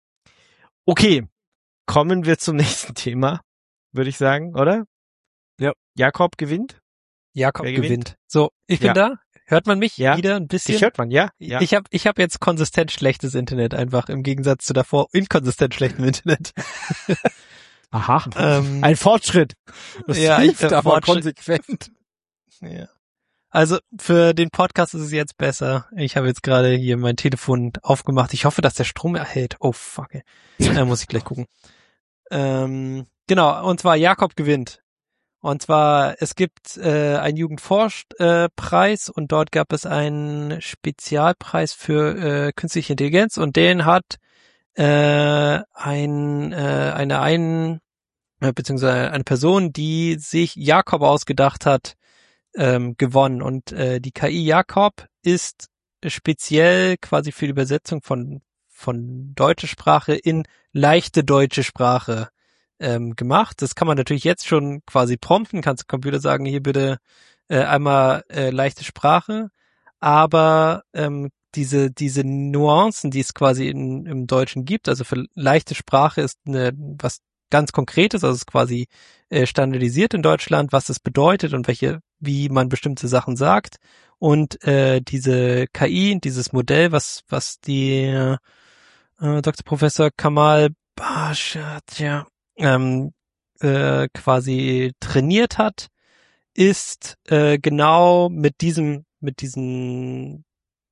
Speaker 2: Okay, kommen wir zum nächsten Thema, würde ich sagen, oder?
Speaker 3: Ja.
Speaker 2: Jakob gewinnt.
Speaker 4: Jakob
Speaker 2: Wer
Speaker 4: gewinnt.
Speaker 2: gewinnt?
Speaker 4: So, ich bin
Speaker 2: Ja.
Speaker 4: da. Hört man mich
Speaker 2: Ja.
Speaker 4: wieder ein bisschen?
Speaker 2: Dich hört man, ja? Ja.
Speaker 4: Ich habe ich hab jetzt konsistent schlechtes Internet, einfach im Gegensatz zu davor inkonsistent schlechtem Internet.
Speaker 2: Aha.
Speaker 4: ähm,
Speaker 2: Ein Fortschritt.
Speaker 3: Das
Speaker 4: Ja,
Speaker 3: hilft
Speaker 4: ich- äh,
Speaker 3: aber
Speaker 4: Fortschritt-
Speaker 3: konsequent.
Speaker 4: ja. Also für den Podcast ist es jetzt besser. Ich habe jetzt gerade hier mein Telefon aufgemacht. Ich hoffe, dass der Strom erhält. Oh fuck. ey. Da muss ich gleich gucken. Ähm, genau, und zwar Jakob gewinnt. Und zwar, es gibt äh, einen Jugendforscht-Preis äh, Preis und dort gab es einen Spezialpreis für äh, künstliche Intelligenz und den hat äh, ein, äh, eine ein, äh, beziehungsweise eine Person, die sich Jakob ausgedacht hat, ähm, gewonnen. Und äh, die K I Jakob ist speziell quasi für die Übersetzung von von deutsche Sprache in leichte deutsche Sprache ähm, gemacht. Das kann man natürlich jetzt schon quasi prompten, kannst dem Computer sagen, hier bitte äh, einmal äh, leichte Sprache, aber ähm, diese diese Nuancen, die es quasi in, im Deutschen gibt, also für leichte Sprache ist eine was ganz Konkretes, also es ist quasi äh, standardisiert in Deutschland, was das bedeutet und welche, wie man bestimmte Sachen sagt. Und äh, diese K I, dieses Modell, was was die äh, Doktor Professor Kamal Bashir ähm, äh, quasi trainiert hat, ist äh, genau mit diesem mit diesen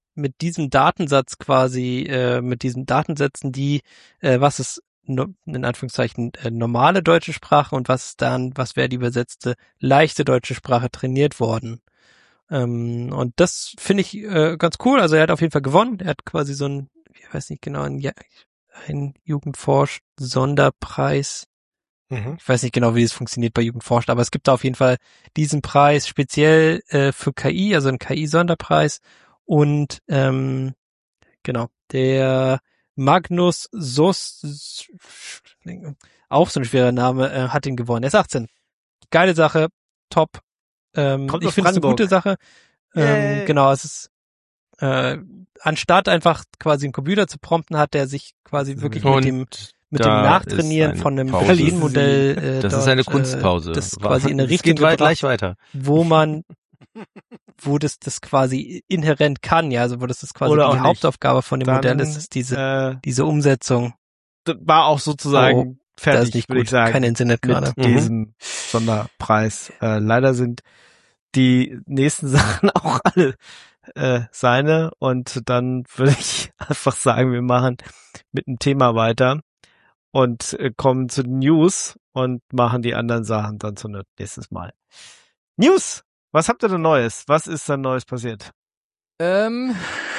Speaker 4: mit diesem Datensatz quasi, äh, mit diesen Datensätzen, die, äh, was ist no, in Anführungszeichen äh, normale deutsche Sprache und was ist dann, was wäre die übersetzte leichte deutsche Sprache trainiert worden. Ähm, und das finde ich äh, ganz cool. Also er hat auf jeden Fall gewonnen. Er hat quasi so ein, ich weiß nicht genau, ein, ja, ein Jugendforsch-Sonderpreis.
Speaker 2: Mhm.
Speaker 4: Ich weiß nicht genau, wie das funktioniert bei Jugendforscht, aber es gibt da auf jeden Fall diesen Preis speziell äh, für K I, also einen K I-Sonderpreis. Und ähm, genau, der Magnus Sos, auch so ein schwerer Name, äh, hat ihn gewonnen. Er ist achtzehn. Geile Sache, top. Ähm,
Speaker 2: Kommt
Speaker 4: ich
Speaker 2: aus
Speaker 4: finde es eine
Speaker 2: Brandenburg.
Speaker 4: gute Sache. Ähm,
Speaker 2: Yay.
Speaker 4: genau, es ist äh, anstatt einfach quasi einen Computer zu prompten, hat der sich quasi wirklich mit
Speaker 7: Und
Speaker 4: dem mit dem
Speaker 7: da
Speaker 4: Nachtrainieren
Speaker 7: ist eine
Speaker 4: von einem
Speaker 7: Pause.
Speaker 4: Berlin-Modell äh,
Speaker 7: Das
Speaker 4: dort,
Speaker 7: ist eine Kunstpause.
Speaker 4: Äh, das quasi in eine
Speaker 7: Es
Speaker 4: Richtung
Speaker 7: geht weit,
Speaker 4: gebracht,
Speaker 7: gleich weiter.
Speaker 4: wo man, wo das das quasi inhärent kann, ja, also wo das das quasi
Speaker 2: Oder
Speaker 4: die
Speaker 2: auch nicht.
Speaker 4: Hauptaufgabe von dem
Speaker 2: Dann,
Speaker 4: Modell ist, ist diese
Speaker 2: äh,
Speaker 4: diese Umsetzung.
Speaker 2: das war auch sozusagen
Speaker 4: Oh, das
Speaker 2: fertig,
Speaker 4: ist nicht
Speaker 2: würde
Speaker 4: gut.
Speaker 2: ich sagen.
Speaker 4: Kein Internet
Speaker 2: mit
Speaker 4: gerade.
Speaker 7: Mhm.
Speaker 2: diesem Sonderpreis. Äh, leider sind die nächsten Sachen auch alle äh, seine und dann würde ich einfach sagen, wir machen mit dem Thema weiter und äh, kommen zu den News und machen die anderen Sachen dann zu nächstes Mal. News! Was habt ihr denn Neues? Was ist da Neues passiert?
Speaker 5: Ähm,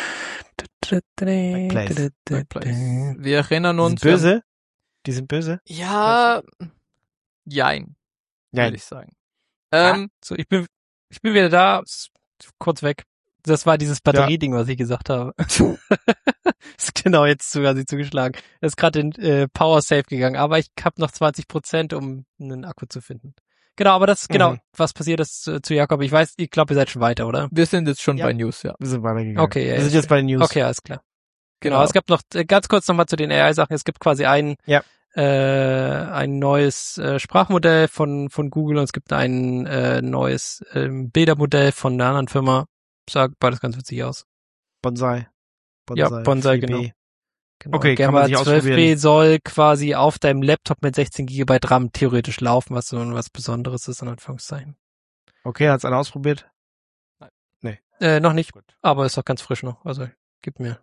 Speaker 2: Backplace.
Speaker 5: Backplace. Wir erinnern
Speaker 2: Die sind
Speaker 5: uns. wir haben-
Speaker 2: böse? Die sind böse?
Speaker 5: Ja, jein, würde
Speaker 2: Nein.
Speaker 5: ich sagen. Ähm,
Speaker 4: So, ich bin ich bin wieder da, s- kurz weg. Das war dieses Batterieding, was ich gesagt habe. Ist genau jetzt quasi zugeschlagen. Das ist gerade in äh, Power Save gegangen, aber ich habe noch zwanzig Prozent, um einen Akku zu finden. Genau, aber das ist genau,
Speaker 2: Mhm.
Speaker 4: was passiert ist zu, zu Jakob. Ich weiß, ich glaube, ihr seid schon weiter, oder?
Speaker 5: wir sind jetzt schon
Speaker 2: Ja.
Speaker 5: bei News, ja.
Speaker 2: Wir sind weitergegangen.
Speaker 4: Okay, ja,
Speaker 2: Wir sind
Speaker 4: ja.
Speaker 2: jetzt bei den News.
Speaker 4: Okay, alles klar. Genau,
Speaker 5: Genau.
Speaker 4: es gab noch äh, ganz kurz nochmal zu den A I-Sachen. Es gibt quasi ein
Speaker 2: Ja.
Speaker 4: äh, ein neues äh, Sprachmodell von von Google und es gibt ein äh, neues ähm, Bildermodell von einer anderen Firma. Sah beides ganz witzig aus.
Speaker 2: Bonsai.
Speaker 4: Ja, Bonsai,
Speaker 2: vier B.
Speaker 4: genau. Genau.
Speaker 2: Okay, kann man sich
Speaker 4: zwölf B
Speaker 2: ausprobieren.
Speaker 4: soll quasi auf deinem Laptop mit sechzehn Gigabyte RAM theoretisch laufen, was so was Besonderes ist, in Anführungszeichen.
Speaker 2: Okay, hat's einer ausprobiert?
Speaker 4: Äh, noch nicht, aber ist doch ganz frisch noch. Also, gib mir.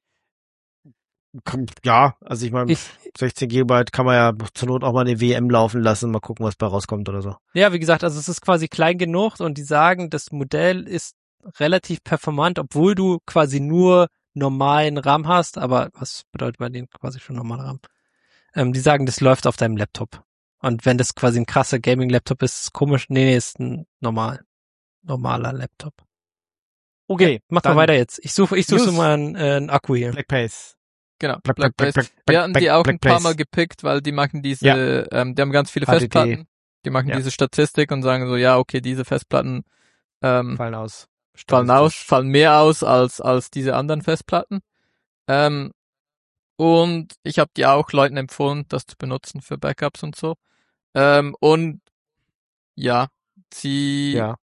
Speaker 2: Komm, ja, also ich meine,
Speaker 4: Ich,
Speaker 2: sechzehn Gigabyte kann man ja zur Not auch mal eine W M laufen lassen, mal gucken, was bei rauskommt oder so.
Speaker 4: ja, wie gesagt, also es ist quasi klein genug und die sagen, das Modell ist relativ performant, obwohl du quasi nur normalen RAM hast, aber was bedeutet bei denen quasi schon normaler RAM? Ähm, die sagen, das läuft auf deinem Laptop. Und wenn das quasi ein krasser Gaming-Laptop ist, ist komisch. Nee, nee, ist ein normal, normaler Laptop.
Speaker 2: Okay,
Speaker 4: Mach
Speaker 2: dann
Speaker 4: mal weiter jetzt. Ich suche, ich suche
Speaker 2: News.
Speaker 4: so mal einen, äh, einen Akku hier.
Speaker 2: Blackpace.
Speaker 5: Genau.
Speaker 2: Black, Black,
Speaker 5: Blackplace.
Speaker 2: Black, Black,
Speaker 5: Wir
Speaker 2: Black,
Speaker 5: hatten die
Speaker 2: Black,
Speaker 5: auch ein paar
Speaker 2: Blackplace.
Speaker 5: Mal gepickt, weil die machen diese,
Speaker 2: Ja.
Speaker 5: ähm, die haben ganz viele
Speaker 2: H D D.
Speaker 5: Festplatten. Die machen
Speaker 2: Ja.
Speaker 5: diese Statistik und sagen so, ja, okay, diese Festplatten ähm,
Speaker 2: Fallen aus.
Speaker 5: fallen aus,
Speaker 2: Statistisch.
Speaker 5: fallen mehr aus als als diese anderen Festplatten. Ähm, und ich habe die auch Leuten empfohlen, das zu benutzen für Backups und so. Ähm, und ja, sie
Speaker 2: Ja.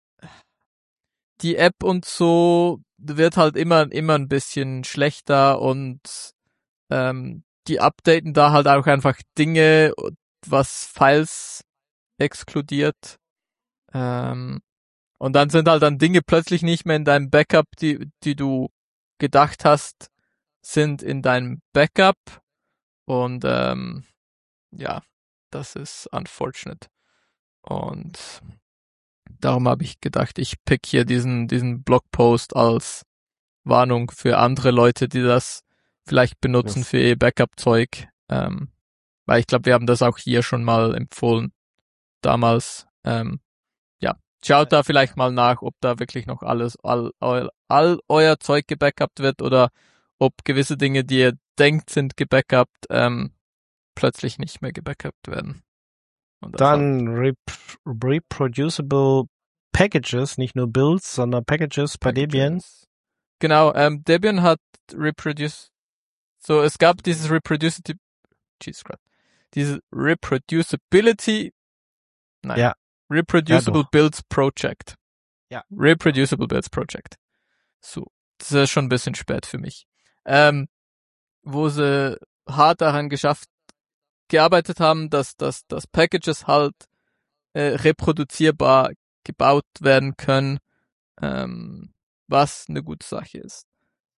Speaker 5: die App und so wird halt immer immer ein bisschen schlechter und ähm, die updaten da halt auch einfach Dinge, was Files exkludiert. Ähm, und dann sind halt dann Dinge plötzlich nicht mehr in deinem Backup, die die du gedacht hast, sind in deinem Backup. Und ähm, ja, das ist unfortunate. Und darum habe ich gedacht, ich pick hier diesen diesen Blogpost als Warnung für andere Leute, die das vielleicht benutzen
Speaker 2: Yes.
Speaker 5: für ihr Backup-Zeug. Ähm, weil ich glaube, wir haben das auch hier schon mal empfohlen damals. Ähm, ja, schaut da vielleicht mal nach, ob da wirklich noch alles, all, all, all euer Zeug gebackupt wird oder ob gewisse Dinge, die ihr denkt, sind gebackupt, ähm, plötzlich nicht mehr gebackupt werden. Und das halt-
Speaker 2: Dann rep reproducible Packages, nicht nur Builds, sondern Packages bei Debian.
Speaker 5: Genau, ähm, Debian hat reproduce, so es gab dieses reproducibility, Jesus Christ, dieses reproducibility, nein,
Speaker 2: Ja.
Speaker 5: reproducible
Speaker 2: Ja, doch.
Speaker 5: Builds Project.
Speaker 2: Ja.
Speaker 5: Reproducible Builds Project. So, das ist schon ein bisschen spät für mich. Ähm, wo sie hart daran geschafft, gearbeitet haben, dass, dass, dass Packages halt äh, reproduzierbar gebaut werden können, ähm, was eine gute Sache ist.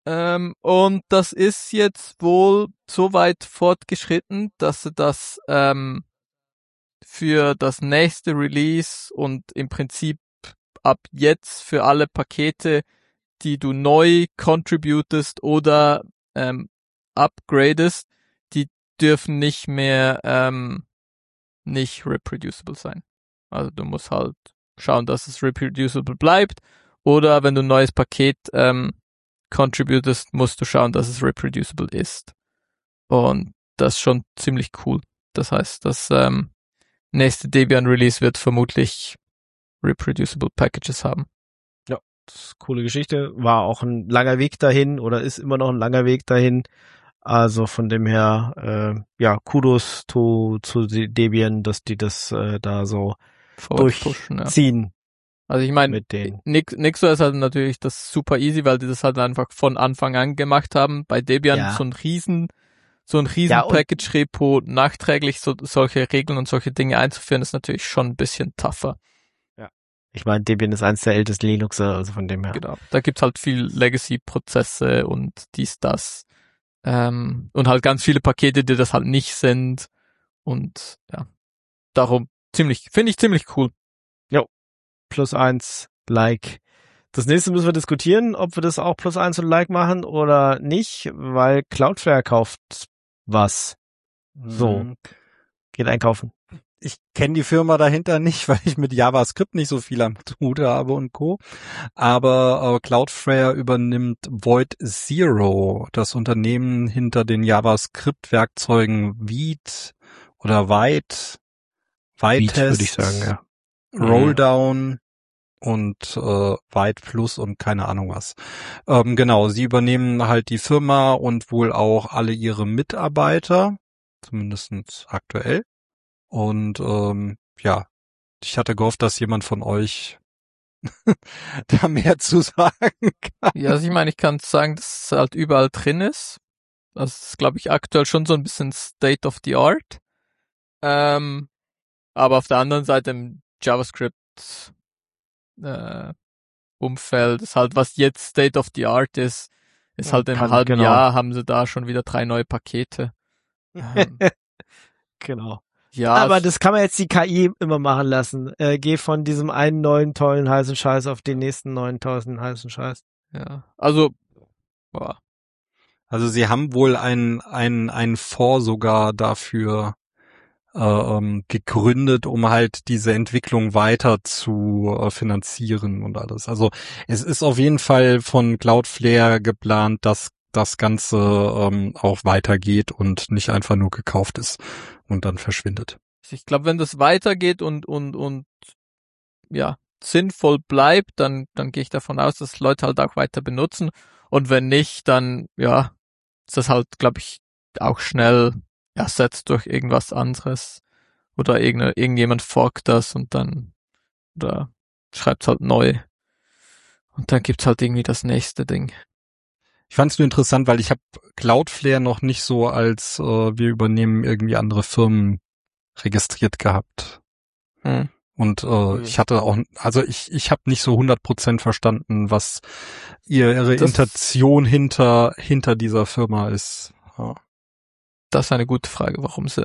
Speaker 5: Ähm, und das ist jetzt wohl so weit fortgeschritten, dass sie das ähm, für das nächste Release und im Prinzip ab jetzt für alle Pakete, die du neu contributest oder ähm, upgradest, die dürfen nicht mehr ähm, nicht reproducible sein. Also du musst halt schauen, dass es reproducible bleibt, oder wenn du ein neues Paket ähm, contributest, musst du schauen, dass es reproducible ist. Und das ist schon ziemlich cool. Das heißt, das ähm, nächste Debian Release wird vermutlich reproducible Packages haben.
Speaker 2: Ja, das ist eine coole Geschichte. War auch ein langer Weg dahin oder ist immer noch ein langer Weg dahin. Also von dem her, äh, ja, Kudos zu, zu Debian, dass die das äh, da so
Speaker 5: Vorwärts pushen, ja.
Speaker 2: durchziehen.
Speaker 5: Also ich meine,
Speaker 2: Mit denen.
Speaker 5: Nix, Nixo ist halt natürlich das super easy, weil die das halt einfach von Anfang an gemacht haben. Bei Debian
Speaker 2: Ja.
Speaker 5: so ein riesen, so ein riesen
Speaker 2: Ja, und-
Speaker 5: Package-Repo nachträglich so, solche Regeln und solche Dinge einzuführen, ist natürlich schon ein bisschen tougher.
Speaker 2: Ich meine, Debian ist eins der ältesten Linuxer, also von dem her.
Speaker 5: Genau. Da gibt's halt viel Legacy-Prozesse und dies, das. Ähm, und halt ganz viele Pakete, die das halt nicht sind. Und ja, darum ziemlich, finde ich ziemlich cool.
Speaker 2: Plus eins, Like. Das nächste müssen wir diskutieren, ob wir das auch plus eins und Like machen oder nicht, weil Cloudflare kauft was. So.
Speaker 3: Mhm.
Speaker 2: Geht einkaufen.
Speaker 3: Ich kenne die Firma dahinter nicht, weil ich mit JavaScript nicht so viel am Hut habe und Co. Aber äh, Cloudflare übernimmt Void Zero, das Unternehmen hinter den JavaScript-Werkzeugen Vite oder Vite, Vitest,
Speaker 2: würde ich sagen, ja.
Speaker 3: Rolldown und äh, Vite Plus und keine Ahnung was. Ähm, genau, sie übernehmen halt die Firma und wohl auch alle ihre Mitarbeiter, zumindest aktuell. Und ähm, ja, ich hatte gehofft, dass jemand von euch da mehr zu sagen kann.
Speaker 5: Ja, also ich meine, ich kann sagen, dass es halt überall drin ist. Das ist, glaube ich, aktuell schon so ein bisschen State of the Art. Ähm, aber auf der anderen Seite im JavaScript äh, Umfeld ist halt, was jetzt State of the Art ist, ist halt im
Speaker 2: Kann-
Speaker 5: halben
Speaker 2: genau.
Speaker 5: Jahr haben sie da schon wieder drei neue Pakete. Ähm,
Speaker 2: Genau.
Speaker 5: ja,
Speaker 2: Aber
Speaker 5: es-
Speaker 2: das kann man jetzt die K I immer machen lassen. Äh, geh von diesem einen neuen, tollen, heißen Scheiß auf den nächsten neuen, tollen, heißen Scheiß.
Speaker 5: ja, also, boah,
Speaker 3: Also sie haben wohl einen einen einen Fonds sogar dafür äh, ähm, gegründet, um halt diese Entwicklung weiter zu äh, finanzieren und alles. Also es ist auf jeden Fall von Cloudflare geplant, dass das Ganze ähm, auch weitergeht und nicht einfach nur gekauft ist und dann verschwindet.
Speaker 5: ich glaube, wenn das weitergeht und und und ja sinnvoll bleibt, dann dann gehe ich davon aus, dass Leute halt auch weiter benutzen. Und wenn nicht, dann ja ist das halt, glaube ich, auch schnell ersetzt durch irgendwas anderes oder irgende, irgendjemand forkt das und dann oder schreibt's halt neu und dann gibt's halt irgendwie das nächste Ding.
Speaker 3: Ich fand es nur interessant, weil ich habe Cloudflare noch nicht so als äh, wir übernehmen irgendwie andere Firmen registriert gehabt.
Speaker 5: Hm.
Speaker 3: Und äh, ich hatte auch, also ich ich habe nicht so hundert Prozent verstanden, was ihr, ihre
Speaker 5: Das-
Speaker 3: Intention hinter hinter dieser Firma ist. Ja.
Speaker 5: Das ist eine gute Frage, warum sie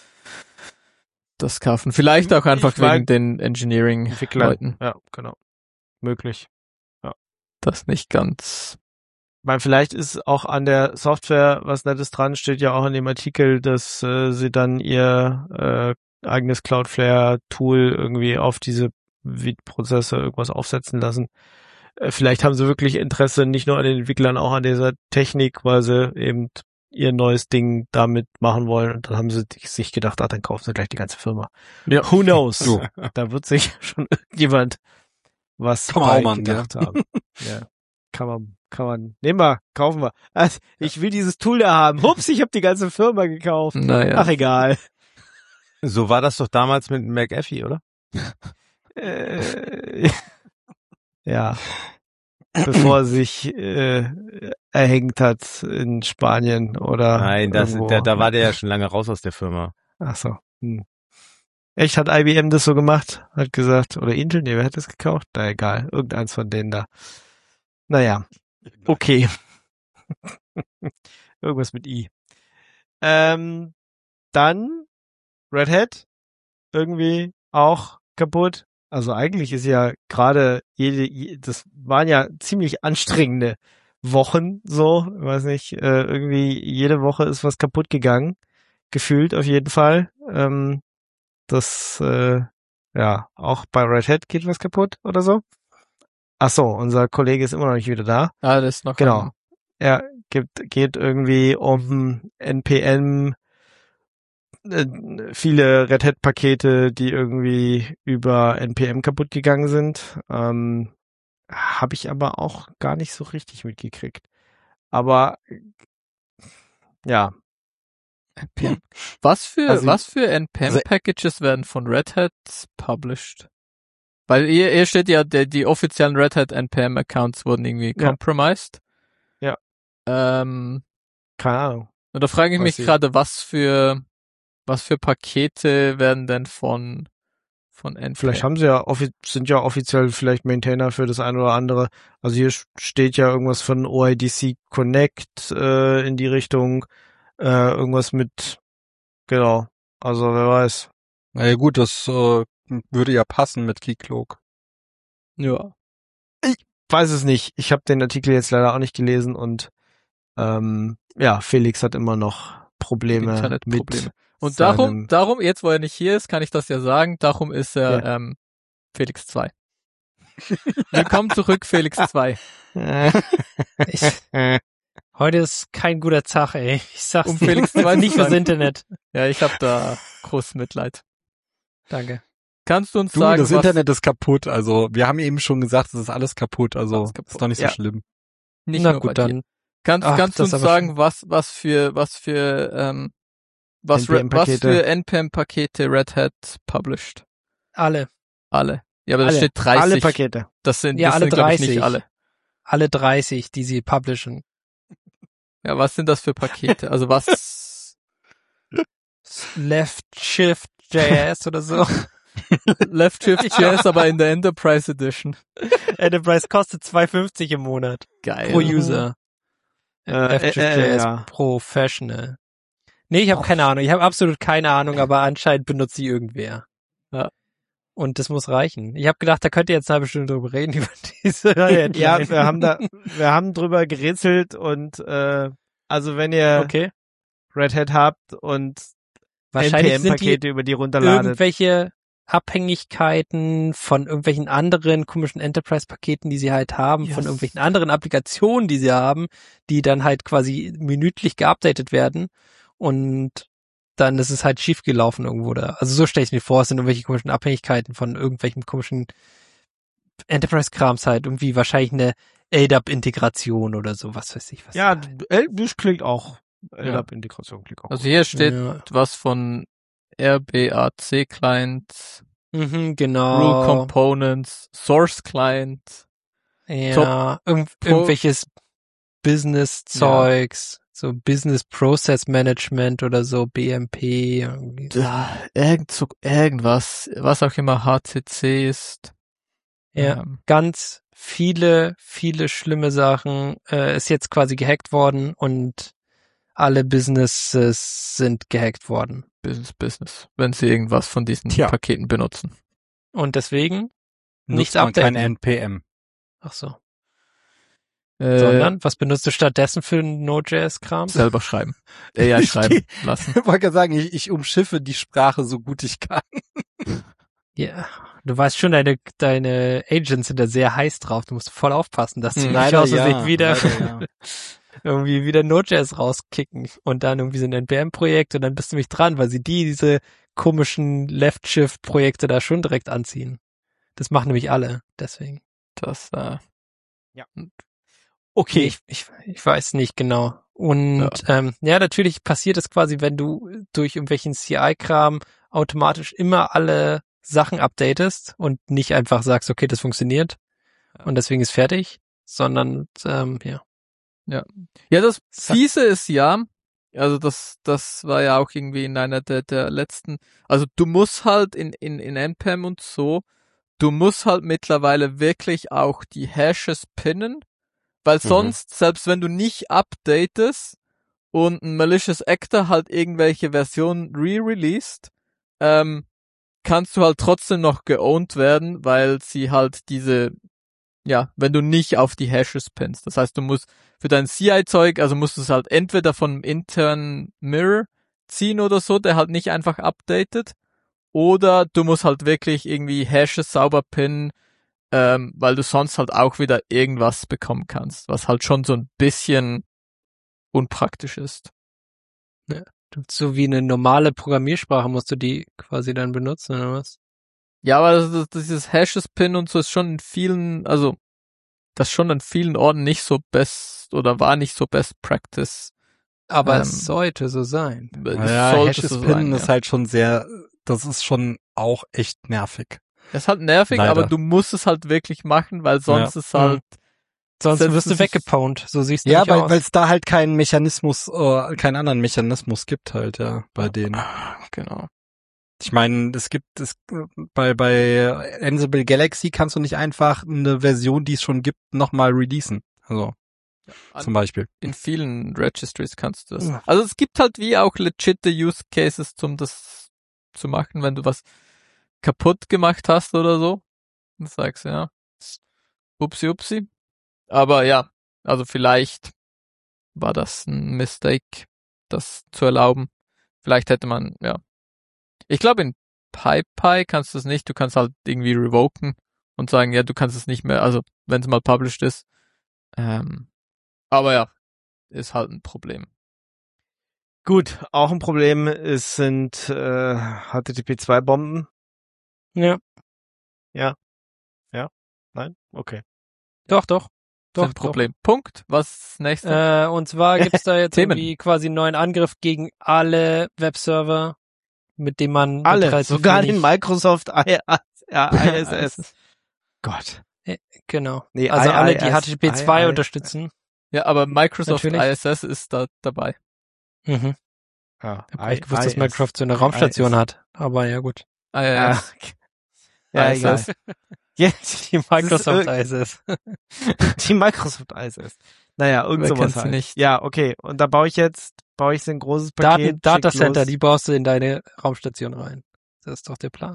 Speaker 5: das kaufen. Vielleicht auch einfach
Speaker 2: Ich mein-
Speaker 5: wegen den Engineering-Leuten.
Speaker 2: Ja, genau. Möglich.
Speaker 5: Das nicht ganz.
Speaker 2: Ich meine, vielleicht ist auch an der Software was Nettes dran, steht ja auch in dem Artikel, dass äh, sie dann ihr äh, eigenes Cloudflare-Tool irgendwie auf diese Vite-Prozesse irgendwas aufsetzen lassen. Äh, vielleicht haben sie wirklich Interesse nicht nur an den Entwicklern, auch an dieser Technik, weil sie eben ihr neues Ding damit machen wollen. Und dann haben sie sich gedacht, ah, dann kaufen sie gleich die ganze Firma.
Speaker 7: Ja.
Speaker 2: Who knows?
Speaker 3: So.
Speaker 2: Da wird sich schon irgendjemand was
Speaker 3: Kann man
Speaker 2: bei
Speaker 3: auch machen,
Speaker 2: gedacht haben. Ja. Kann man, kann man. Nehmen wir, kaufen wir. Also, ich will dieses Tool da haben. Hups, ich habe die ganze Firma gekauft.
Speaker 5: Naja.
Speaker 2: Ach, egal.
Speaker 7: So war das doch damals mit McAfee, oder?
Speaker 2: Äh, ja. Bevor er sich äh, erhängt hat in Spanien oder
Speaker 7: Nein, das,
Speaker 2: irgendwo.
Speaker 7: da, da war der ja schon lange raus aus der Firma.
Speaker 2: Ach so. Hm. Echt, hat I B M das so gemacht? Hat gesagt, oder Intel, nee, wer hat das gekauft? Na egal, irgendeins von denen da. Naja, okay. Irgendwas mit I. Ähm, dann Red Hat irgendwie auch kaputt. Also eigentlich ist ja gerade jede, je- das waren ja ziemlich anstrengende Wochen so, ich weiß nicht, äh, irgendwie jede Woche ist was kaputt gegangen, gefühlt auf jeden Fall. Ähm, das, äh, ja, auch bei Red Hat geht was kaputt oder so. Ach so, unser Kollege ist immer noch nicht wieder da.
Speaker 5: Ah, das ist noch
Speaker 2: Genau.
Speaker 5: am-
Speaker 2: Er gibt, geht irgendwie um N P M, äh, viele Red Hat Pakete, die irgendwie über N P M kaputt gegangen sind. Ähm, habe ich aber auch gar nicht so richtig mitgekriegt. Aber ja,
Speaker 5: N P M. Was für,
Speaker 2: Also-
Speaker 5: was für N P M-Packages werden von Red Hat published? Weil hier, hier steht ja, der, die offiziellen Red Hat N P M-Accounts wurden irgendwie
Speaker 2: Ja.
Speaker 5: compromised.
Speaker 2: Ja.
Speaker 5: Ähm,
Speaker 2: keine Ahnung.
Speaker 5: und da frage ich
Speaker 2: Weiß
Speaker 5: mich
Speaker 2: ich.
Speaker 5: gerade, was für, was für Pakete werden denn von, von N P M?
Speaker 2: Vielleicht haben sie ja, offi- sind ja offiziell vielleicht Maintainer für das eine oder andere. Also hier steht ja irgendwas von O I D C Connect äh, in die Richtung, äh, irgendwas mit, genau. Also wer weiß.
Speaker 3: Na ja, gut, das äh, würde ja passen mit Keycloak.
Speaker 5: Ja.
Speaker 2: Weiß es nicht. Ich habe den Artikel jetzt leider auch nicht gelesen und ähm, ja, Felix hat immer noch Probleme
Speaker 5: Internetprobleme.
Speaker 2: mit
Speaker 5: Und darum,
Speaker 2: seinem-
Speaker 5: darum, jetzt wo er nicht hier ist, kann ich das ja sagen, darum ist er
Speaker 2: Ja.
Speaker 5: ähm, Felix zwei. Willkommen zurück, Felix zwei.
Speaker 4: Ich, heute ist kein guter Tag, ey. Ich sag's
Speaker 5: Um
Speaker 4: dir.
Speaker 5: Felix zwei
Speaker 4: nicht
Speaker 5: zu
Speaker 4: fürs
Speaker 5: sagen.
Speaker 4: Internet.
Speaker 5: Ja, ich habe da großes Mitleid.
Speaker 4: Danke.
Speaker 5: Kannst du uns
Speaker 3: Du,
Speaker 5: sagen,
Speaker 3: das
Speaker 5: was
Speaker 3: Internet ist kaputt. Also wir haben eben schon gesagt, es ist alles kaputt. Also
Speaker 5: Alles kaputt.
Speaker 3: ist doch nicht
Speaker 2: Ja.
Speaker 3: so schlimm.
Speaker 5: nicht
Speaker 4: Na
Speaker 5: nur
Speaker 4: gut,
Speaker 5: bei dir.
Speaker 4: dann.
Speaker 5: Kannst,
Speaker 4: Ach,
Speaker 5: kannst du
Speaker 4: das
Speaker 5: uns
Speaker 4: aber
Speaker 5: sagen, was, was für, was für, ähm, was, Re- was
Speaker 2: N P M-Pakete.
Speaker 5: für N P M-Pakete Red Hat published?
Speaker 4: Alle.
Speaker 5: Alle. Ja, aber da
Speaker 2: alle,
Speaker 5: steht dreißig.
Speaker 2: alle Pakete.
Speaker 5: Das sind,
Speaker 4: Ja,
Speaker 5: das
Speaker 4: alle
Speaker 5: sind, glaube ich, nicht
Speaker 4: dreißig.
Speaker 5: alle.
Speaker 4: Alle dreißig, die sie publishen.
Speaker 5: Ja, was sind das für Pakete? Also was,
Speaker 4: Left Shift J S oder so.
Speaker 5: Left Shift J S, aber in der Enterprise Edition.
Speaker 4: Enterprise kostet zwei fünfzig im Monat.
Speaker 5: Geil.
Speaker 4: Pro User.
Speaker 2: Äh,
Speaker 4: Left
Speaker 2: äh,
Speaker 4: Shift
Speaker 2: äh,
Speaker 4: J S
Speaker 2: ja.
Speaker 4: Professional. Nee, ich habe keine Ahnung. Ich habe absolut keine Ahnung, aber anscheinend benutzt sie irgendwer.
Speaker 5: Ja.
Speaker 4: Und das muss reichen. Ich habe gedacht, da könnt ihr jetzt eine halbe Stunde drüber reden, über diese Headline.
Speaker 2: Ja, wir haben da, wir haben drüber gerätselt und äh, also wenn ihr
Speaker 4: Okay.
Speaker 2: Red Hat habt und
Speaker 4: Wahrscheinlich sind die
Speaker 2: N P M-Pakete über die runterladet.
Speaker 4: irgendwelche Abhängigkeiten von irgendwelchen anderen komischen Enterprise-Paketen, die sie halt haben,
Speaker 5: Yes.
Speaker 4: von irgendwelchen anderen Applikationen, die sie haben, die dann halt quasi minütlich geupdatet werden und dann ist es halt schief gelaufen irgendwo da. Also so stelle ich mir vor, es sind irgendwelche komischen Abhängigkeiten von irgendwelchen komischen Enterprise-Krams halt, irgendwie wahrscheinlich eine L D A P-Integration oder so, was weiß ich was.
Speaker 2: Ja, L- das klingt auch. L D A P-Integration klingt auch.
Speaker 5: Also hier steht
Speaker 4: Ja.
Speaker 5: was von R B A C Client,
Speaker 4: Mhm, genau.
Speaker 5: Rule Components, Source Client.
Speaker 4: Ja, irgend,
Speaker 5: Pro-
Speaker 4: irgendwelches Business-Zeugs, so Business Process Management oder so, B M P. Irgendwie.
Speaker 5: Ja, irgend so, irgendwas, was auch immer H C C ist.
Speaker 4: Ja,
Speaker 5: Ähm,
Speaker 4: ganz viele, viele schlimme Sachen. Äh, ist jetzt quasi gehackt worden und alle Businesses sind gehackt worden.
Speaker 5: Business, Business, wenn sie irgendwas von diesen
Speaker 3: Tja.
Speaker 5: Paketen benutzen.
Speaker 4: Und deswegen,
Speaker 3: Nutzt
Speaker 4: Nichts
Speaker 3: man kein
Speaker 4: updaten.
Speaker 3: N P M.
Speaker 4: ach so,
Speaker 5: Äh,
Speaker 4: sondern, was benutzt du stattdessen für Node.js-Kram?
Speaker 5: selber schreiben. A I schreiben lassen.
Speaker 3: Ich wollte gerade sagen, ich, ich umschiffe die Sprache so gut ich kann.
Speaker 4: Ja, du weißt schon, deine, deine Agents sind da sehr heiß drauf. Du musst voll aufpassen, dass die
Speaker 5: Hm,
Speaker 4: nicht
Speaker 3: leider
Speaker 4: aus Versehen
Speaker 3: ja,
Speaker 4: wieder
Speaker 3: leider ja.
Speaker 4: irgendwie wieder Node.js rauskicken und dann irgendwie so ein N P M-Projekt und dann bist du mich dran, weil sie die, diese komischen Left-Shift-Projekte da schon direkt anziehen. Das machen nämlich alle, deswegen.
Speaker 5: Das, äh,
Speaker 4: Okay. Ich, ich, ich weiß nicht genau. Und ja. Ähm, ja, natürlich passiert es quasi, wenn du durch irgendwelchen C I-Kram automatisch immer alle Sachen updatest und nicht einfach sagst, okay, das funktioniert und deswegen ist fertig, sondern ähm, ja.
Speaker 5: Ja. Ja, das Fiese ist ja, also das, das war ja auch irgendwie in einer der, der letzten, also du musst halt in, in, in N P M und so, du musst halt mittlerweile wirklich auch die Hashes pinnen, Weil sonst, mhm. selbst wenn du nicht updatest und ein malicious actor halt irgendwelche Versionen re-released, ähm, kannst du halt trotzdem noch geowned werden, weil sie halt diese, ja, wenn du nicht auf die Hashes pinnst. Das heißt, du musst für dein C I-Zeug, also musst du es halt entweder von einem internen Mirror ziehen oder so, der halt nicht einfach updatet, oder du musst halt wirklich irgendwie Hashes sauber pinnen, ähm, weil du sonst halt auch wieder irgendwas bekommen kannst, was halt schon so ein bisschen unpraktisch ist.
Speaker 4: Ja, so wie eine normale Programmiersprache musst du die quasi dann benutzen, oder was?
Speaker 5: Ja, aber das, das, dieses Hashes-Pin und so ist schon in vielen, also das schon an vielen Orten nicht so best oder war nicht so best practice.
Speaker 4: Aber
Speaker 5: ähm,
Speaker 4: es sollte so sein.
Speaker 3: Ja,
Speaker 5: sollte
Speaker 3: Hashes
Speaker 5: so
Speaker 3: Pin
Speaker 5: sein,
Speaker 3: ist
Speaker 5: ja.
Speaker 3: halt schon sehr, das ist schon auch echt nervig.
Speaker 5: Es ist halt nervig,
Speaker 3: Leider.
Speaker 5: aber du musst es halt wirklich machen, weil sonst
Speaker 3: Ja.
Speaker 5: ist halt
Speaker 4: Sonst
Speaker 5: setzt
Speaker 4: wirst
Speaker 5: es
Speaker 4: du
Speaker 5: sich-
Speaker 4: weggepwned, so siehst du
Speaker 3: Ja,
Speaker 4: nicht
Speaker 3: weil
Speaker 4: aus.
Speaker 3: weil es da halt keinen Mechanismus, äh, keinen anderen Mechanismus gibt halt, ja, bei denen.
Speaker 5: Genau.
Speaker 3: Ich meine, es gibt es bei bei Ansible Galaxy kannst du nicht einfach eine Version, die es schon gibt, nochmal releasen. Also
Speaker 5: An-
Speaker 3: zum Beispiel.
Speaker 5: In vielen Registries kannst du das.
Speaker 4: Ja.
Speaker 5: Also es gibt halt wie auch legitime Use Cases, um das zu machen, wenn du was kaputt gemacht hast oder so. Dann sagst du, ja, upsi upsi. Aber ja, also vielleicht war das ein Mistake, das zu erlauben. Vielleicht hätte man, ja. Ich glaube, in PyPy kannst du es nicht. Du kannst halt irgendwie revoken und sagen, ja, du kannst es nicht mehr, also wenn es mal published ist. Ähm, aber ja, ist halt ein Problem.
Speaker 2: Gut, auch ein Problem ist, sind äh, H T T P zwei Bomben.
Speaker 4: Ja,
Speaker 2: Nein? Okay.
Speaker 4: doch, doch.
Speaker 5: Doch,
Speaker 4: Doch,
Speaker 5: ein Problem. Punkt. Was ist das nächste?
Speaker 4: Äh, und zwar gibt's da jetzt
Speaker 5: Themen.
Speaker 4: irgendwie quasi einen neuen Angriff gegen alle Webserver, mit dem man mit
Speaker 2: Alle,
Speaker 4: relativ
Speaker 2: sogar
Speaker 4: wenig-
Speaker 2: den Microsoft I S S. Gott.
Speaker 4: Genau.
Speaker 2: Nee,
Speaker 4: also
Speaker 2: I-
Speaker 4: alle, die
Speaker 2: I-
Speaker 4: H T T P zwei
Speaker 2: I- I-
Speaker 4: unterstützen.
Speaker 5: Ja, aber Microsoft
Speaker 4: Natürlich.
Speaker 5: I S S ist da dabei.
Speaker 4: Mhm.
Speaker 2: Ja,
Speaker 4: Ich hab gar nicht gewusst,
Speaker 2: I-
Speaker 4: dass Microsoft so eine
Speaker 2: I-
Speaker 4: Raumstation
Speaker 2: I-
Speaker 4: hat. Aber ja, gut.
Speaker 5: I S S.
Speaker 2: Ja,
Speaker 5: I S
Speaker 2: egal.
Speaker 5: S.
Speaker 2: Jetzt
Speaker 4: Die Microsoft
Speaker 2: Das
Speaker 4: I S S.
Speaker 2: die Microsoft I S S. Naja, irgend
Speaker 5: Wer
Speaker 2: sowas
Speaker 5: kennt's
Speaker 2: halt.
Speaker 5: nicht?
Speaker 2: Ja, okay. Und da baue ich jetzt, baue ich so ein großes Paket.
Speaker 4: Daten,
Speaker 2: schick
Speaker 4: Datacenter,
Speaker 2: los.
Speaker 4: die baust du in deine Raumstation rein. Das ist doch der Plan.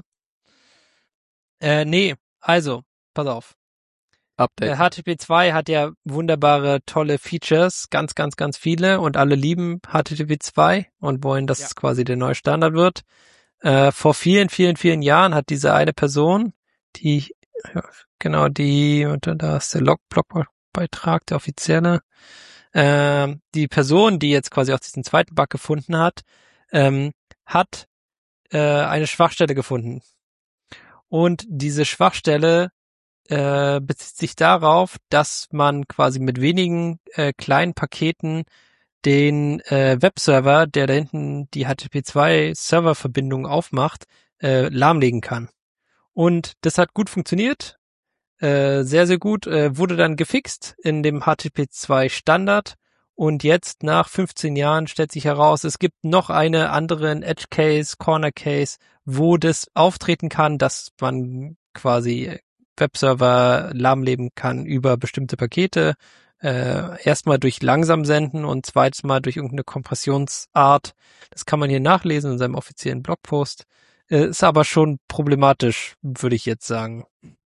Speaker 4: Äh, nee, also, pass auf.
Speaker 5: Update.
Speaker 4: Äh, H T T P zwei hat ja wunderbare, tolle Features, ganz, ganz, ganz viele und alle lieben H T T P zwei und wollen, dass
Speaker 2: Ja.
Speaker 4: es quasi der neue Standard wird. Äh, vor vielen, vielen, vielen Jahren hat diese eine Person, die, ja, genau, die, und da ist der Log-Blogbeitrag, der offizielle, ähm, die Person, die jetzt quasi auch diesen zweiten Bug gefunden hat, ähm, hat äh, eine Schwachstelle gefunden. Und diese Schwachstelle äh, bezieht sich darauf, dass man quasi mit wenigen äh, kleinen Paketen den äh, Webserver, der da hinten die H T T P zwei Serververbindung aufmacht, äh, lahmlegen kann. Und das hat gut funktioniert, äh, sehr, sehr gut, äh, wurde dann gefixt in dem H T T P zwei Standard und jetzt nach fünfzehn Jahren stellt sich heraus, es gibt noch eine anderen Edge Case, Corner Case, wo das auftreten kann, dass man quasi Webserver lahmlegen kann über bestimmte Pakete. Äh, erstmal durch langsam senden und zweites Mal durch irgendeine Kompressionsart. Das kann man hier nachlesen in seinem offiziellen Blogpost. Äh, ist aber schon problematisch, würde ich jetzt sagen.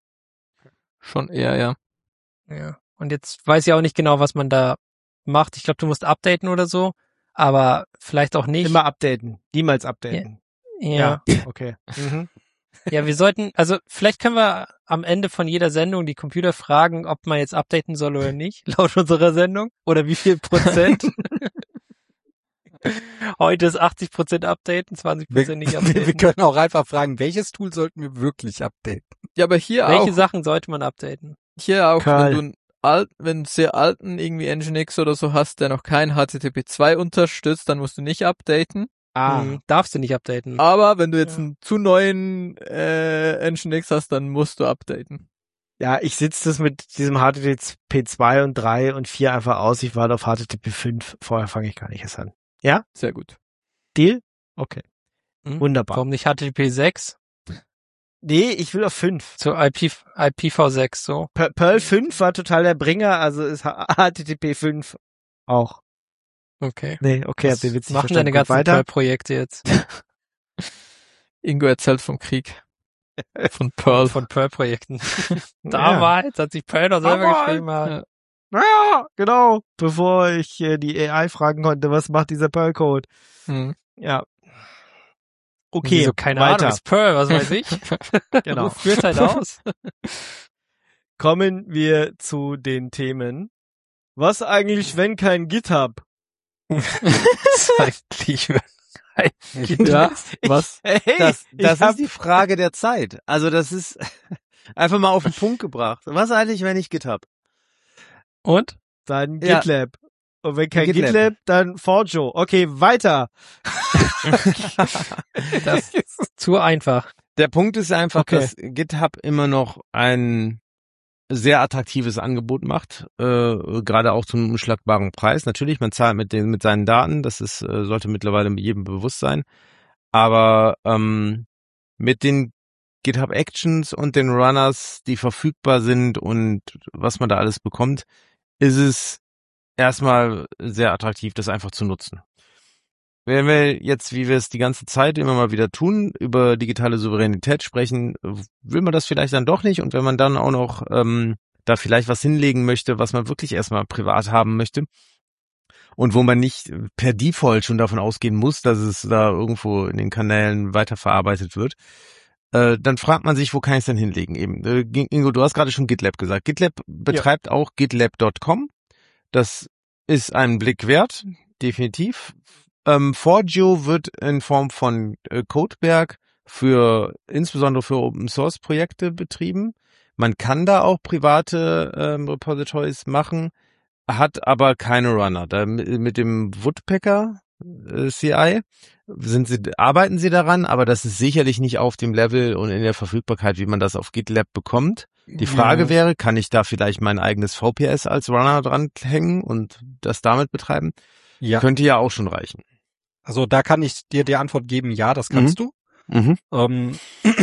Speaker 5: Schon eher, ja.
Speaker 4: Ja. Und jetzt weiß ich auch nicht genau, was man da macht. Ich glaube, du musst updaten oder so, aber vielleicht auch nicht.
Speaker 2: Immer updaten. Niemals updaten.
Speaker 4: Ja.
Speaker 2: Ja, okay. Mhm.
Speaker 4: Ja, wir sollten, also vielleicht können wir am Ende von jeder Sendung die Computer fragen, ob man jetzt updaten soll oder nicht, laut unserer Sendung. Oder wie viel Prozent. Heute ist achtzig Prozent updaten, zwanzig
Speaker 3: Wir,
Speaker 4: Prozent nicht
Speaker 3: wir,
Speaker 4: updaten.
Speaker 3: wir können auch einfach fragen, welches Tool sollten wir wirklich updaten?
Speaker 5: Ja, aber hier
Speaker 4: Welche
Speaker 5: auch,
Speaker 4: Sachen sollte man updaten?
Speaker 5: hier auch,
Speaker 2: Karl.
Speaker 5: wenn du einen alt, wenn du einen sehr alten irgendwie Nginx oder so hast, der noch kein H T T P zwei unterstützt, dann musst du nicht updaten.
Speaker 2: Ah,
Speaker 4: Hm, darfst du nicht updaten.
Speaker 5: Aber wenn du jetzt
Speaker 4: Ja.
Speaker 5: einen zu neuen äh, Nginx hast, dann musst du updaten.
Speaker 2: ja, ich sitze das mit diesem H T T P zwei und drei und vier einfach aus. Ich warte auf H T T P fünf. Vorher fange ich gar nicht erst an.
Speaker 5: Sehr gut.
Speaker 2: Deal? Okay.
Speaker 4: Hm?
Speaker 2: Wunderbar.
Speaker 4: Warum nicht H T T P sechs?
Speaker 2: Nee, ich will auf fünf.
Speaker 4: So I P, I P v sechs, so.
Speaker 2: Per- Perl fünf war total der Bringer, also ist H T T P fünf auch.
Speaker 4: Okay.
Speaker 2: Nee, okay,
Speaker 4: Was
Speaker 2: habt ihr witzig
Speaker 4: machen
Speaker 2: verstanden.
Speaker 4: deine
Speaker 2: Gut,
Speaker 4: ganzen
Speaker 2: weiter.
Speaker 4: Perl-Projekte jetzt?
Speaker 5: Ingo erzählt vom Krieg. Von Perl.
Speaker 4: Von Perl-Projekten.
Speaker 2: Ja.
Speaker 4: Damals, als ich Perl noch selber
Speaker 2: Damals.
Speaker 4: geschrieben habe.
Speaker 2: Ja, genau. Bevor ich äh, die A I fragen konnte, was macht dieser Perl-Code?
Speaker 4: Hm.
Speaker 2: Ja. Okay,
Speaker 4: Wieso, keine
Speaker 2: weiter.
Speaker 4: Ahnung, ist Perl, was weiß ich.
Speaker 2: Genau.
Speaker 4: Führt halt aus.
Speaker 2: Kommen wir zu den Themen. Was eigentlich, wenn kein GitHub?
Speaker 4: Das ist eigentlich kein
Speaker 5: Ja, was?
Speaker 2: Hey,
Speaker 7: Das,
Speaker 2: ich
Speaker 7: das
Speaker 2: hab,
Speaker 7: ist die Frage der Zeit. Also das ist einfach mal auf den Punkt gebracht. Was eigentlich, wenn ich GitHub?
Speaker 4: Und?
Speaker 2: dann
Speaker 7: Ja.
Speaker 2: GitLab. Und wenn kein
Speaker 7: GitLab.
Speaker 2: GitLab, dann Forjo. Okay, weiter.
Speaker 4: Das ist zu einfach.
Speaker 7: Der Punkt ist einfach,
Speaker 4: Okay.
Speaker 7: dass GitHub immer noch ein sehr attraktives Angebot macht, äh, gerade auch zum unschlagbaren Preis. Natürlich, man zahlt mit den mit seinen Daten, das ist äh, sollte mittlerweile jedem bewusst sein. Aber ähm, mit den GitHub Actions und den Runners, die verfügbar sind und was man da alles bekommt, ist es erstmal sehr attraktiv, das einfach zu nutzen. Wenn wir jetzt, wie wir es die ganze Zeit immer mal wieder tun, über digitale Souveränität sprechen, will man das vielleicht dann doch nicht. Und wenn man dann auch noch ähm, da vielleicht was hinlegen möchte, was man wirklich erstmal privat haben möchte und wo man nicht per Default schon davon ausgehen muss, dass es da irgendwo in den Kanälen weiterverarbeitet wird, äh, dann fragt man sich, wo kann ich es denn hinlegen? Eben, äh, Ingo, du hast gerade schon GitLab gesagt. GitLab betreibt auch gitlab Punkt com. Das ist einen Blick wert, definitiv. Ähm, Forjo wird in Form von äh, Codeberg für insbesondere für Open Source Projekte betrieben. Man kann da auch private ähm, Repositories machen, hat aber keine Runner. Da, mit dem Woodpecker äh, C I sind sie, arbeiten sie daran, aber das ist sicherlich nicht auf dem Level und in der Verfügbarkeit, wie man das auf GitLab bekommt. Die Frage
Speaker 3: Ja.
Speaker 7: wäre, kann ich da vielleicht mein eigenes V P S als Runner dran hängen und das damit betreiben?
Speaker 3: Ja,
Speaker 7: Könnte ja auch schon reichen.
Speaker 3: also da kann ich dir die Antwort geben, ja, das kannst du.
Speaker 7: Mhm.
Speaker 3: Ähm,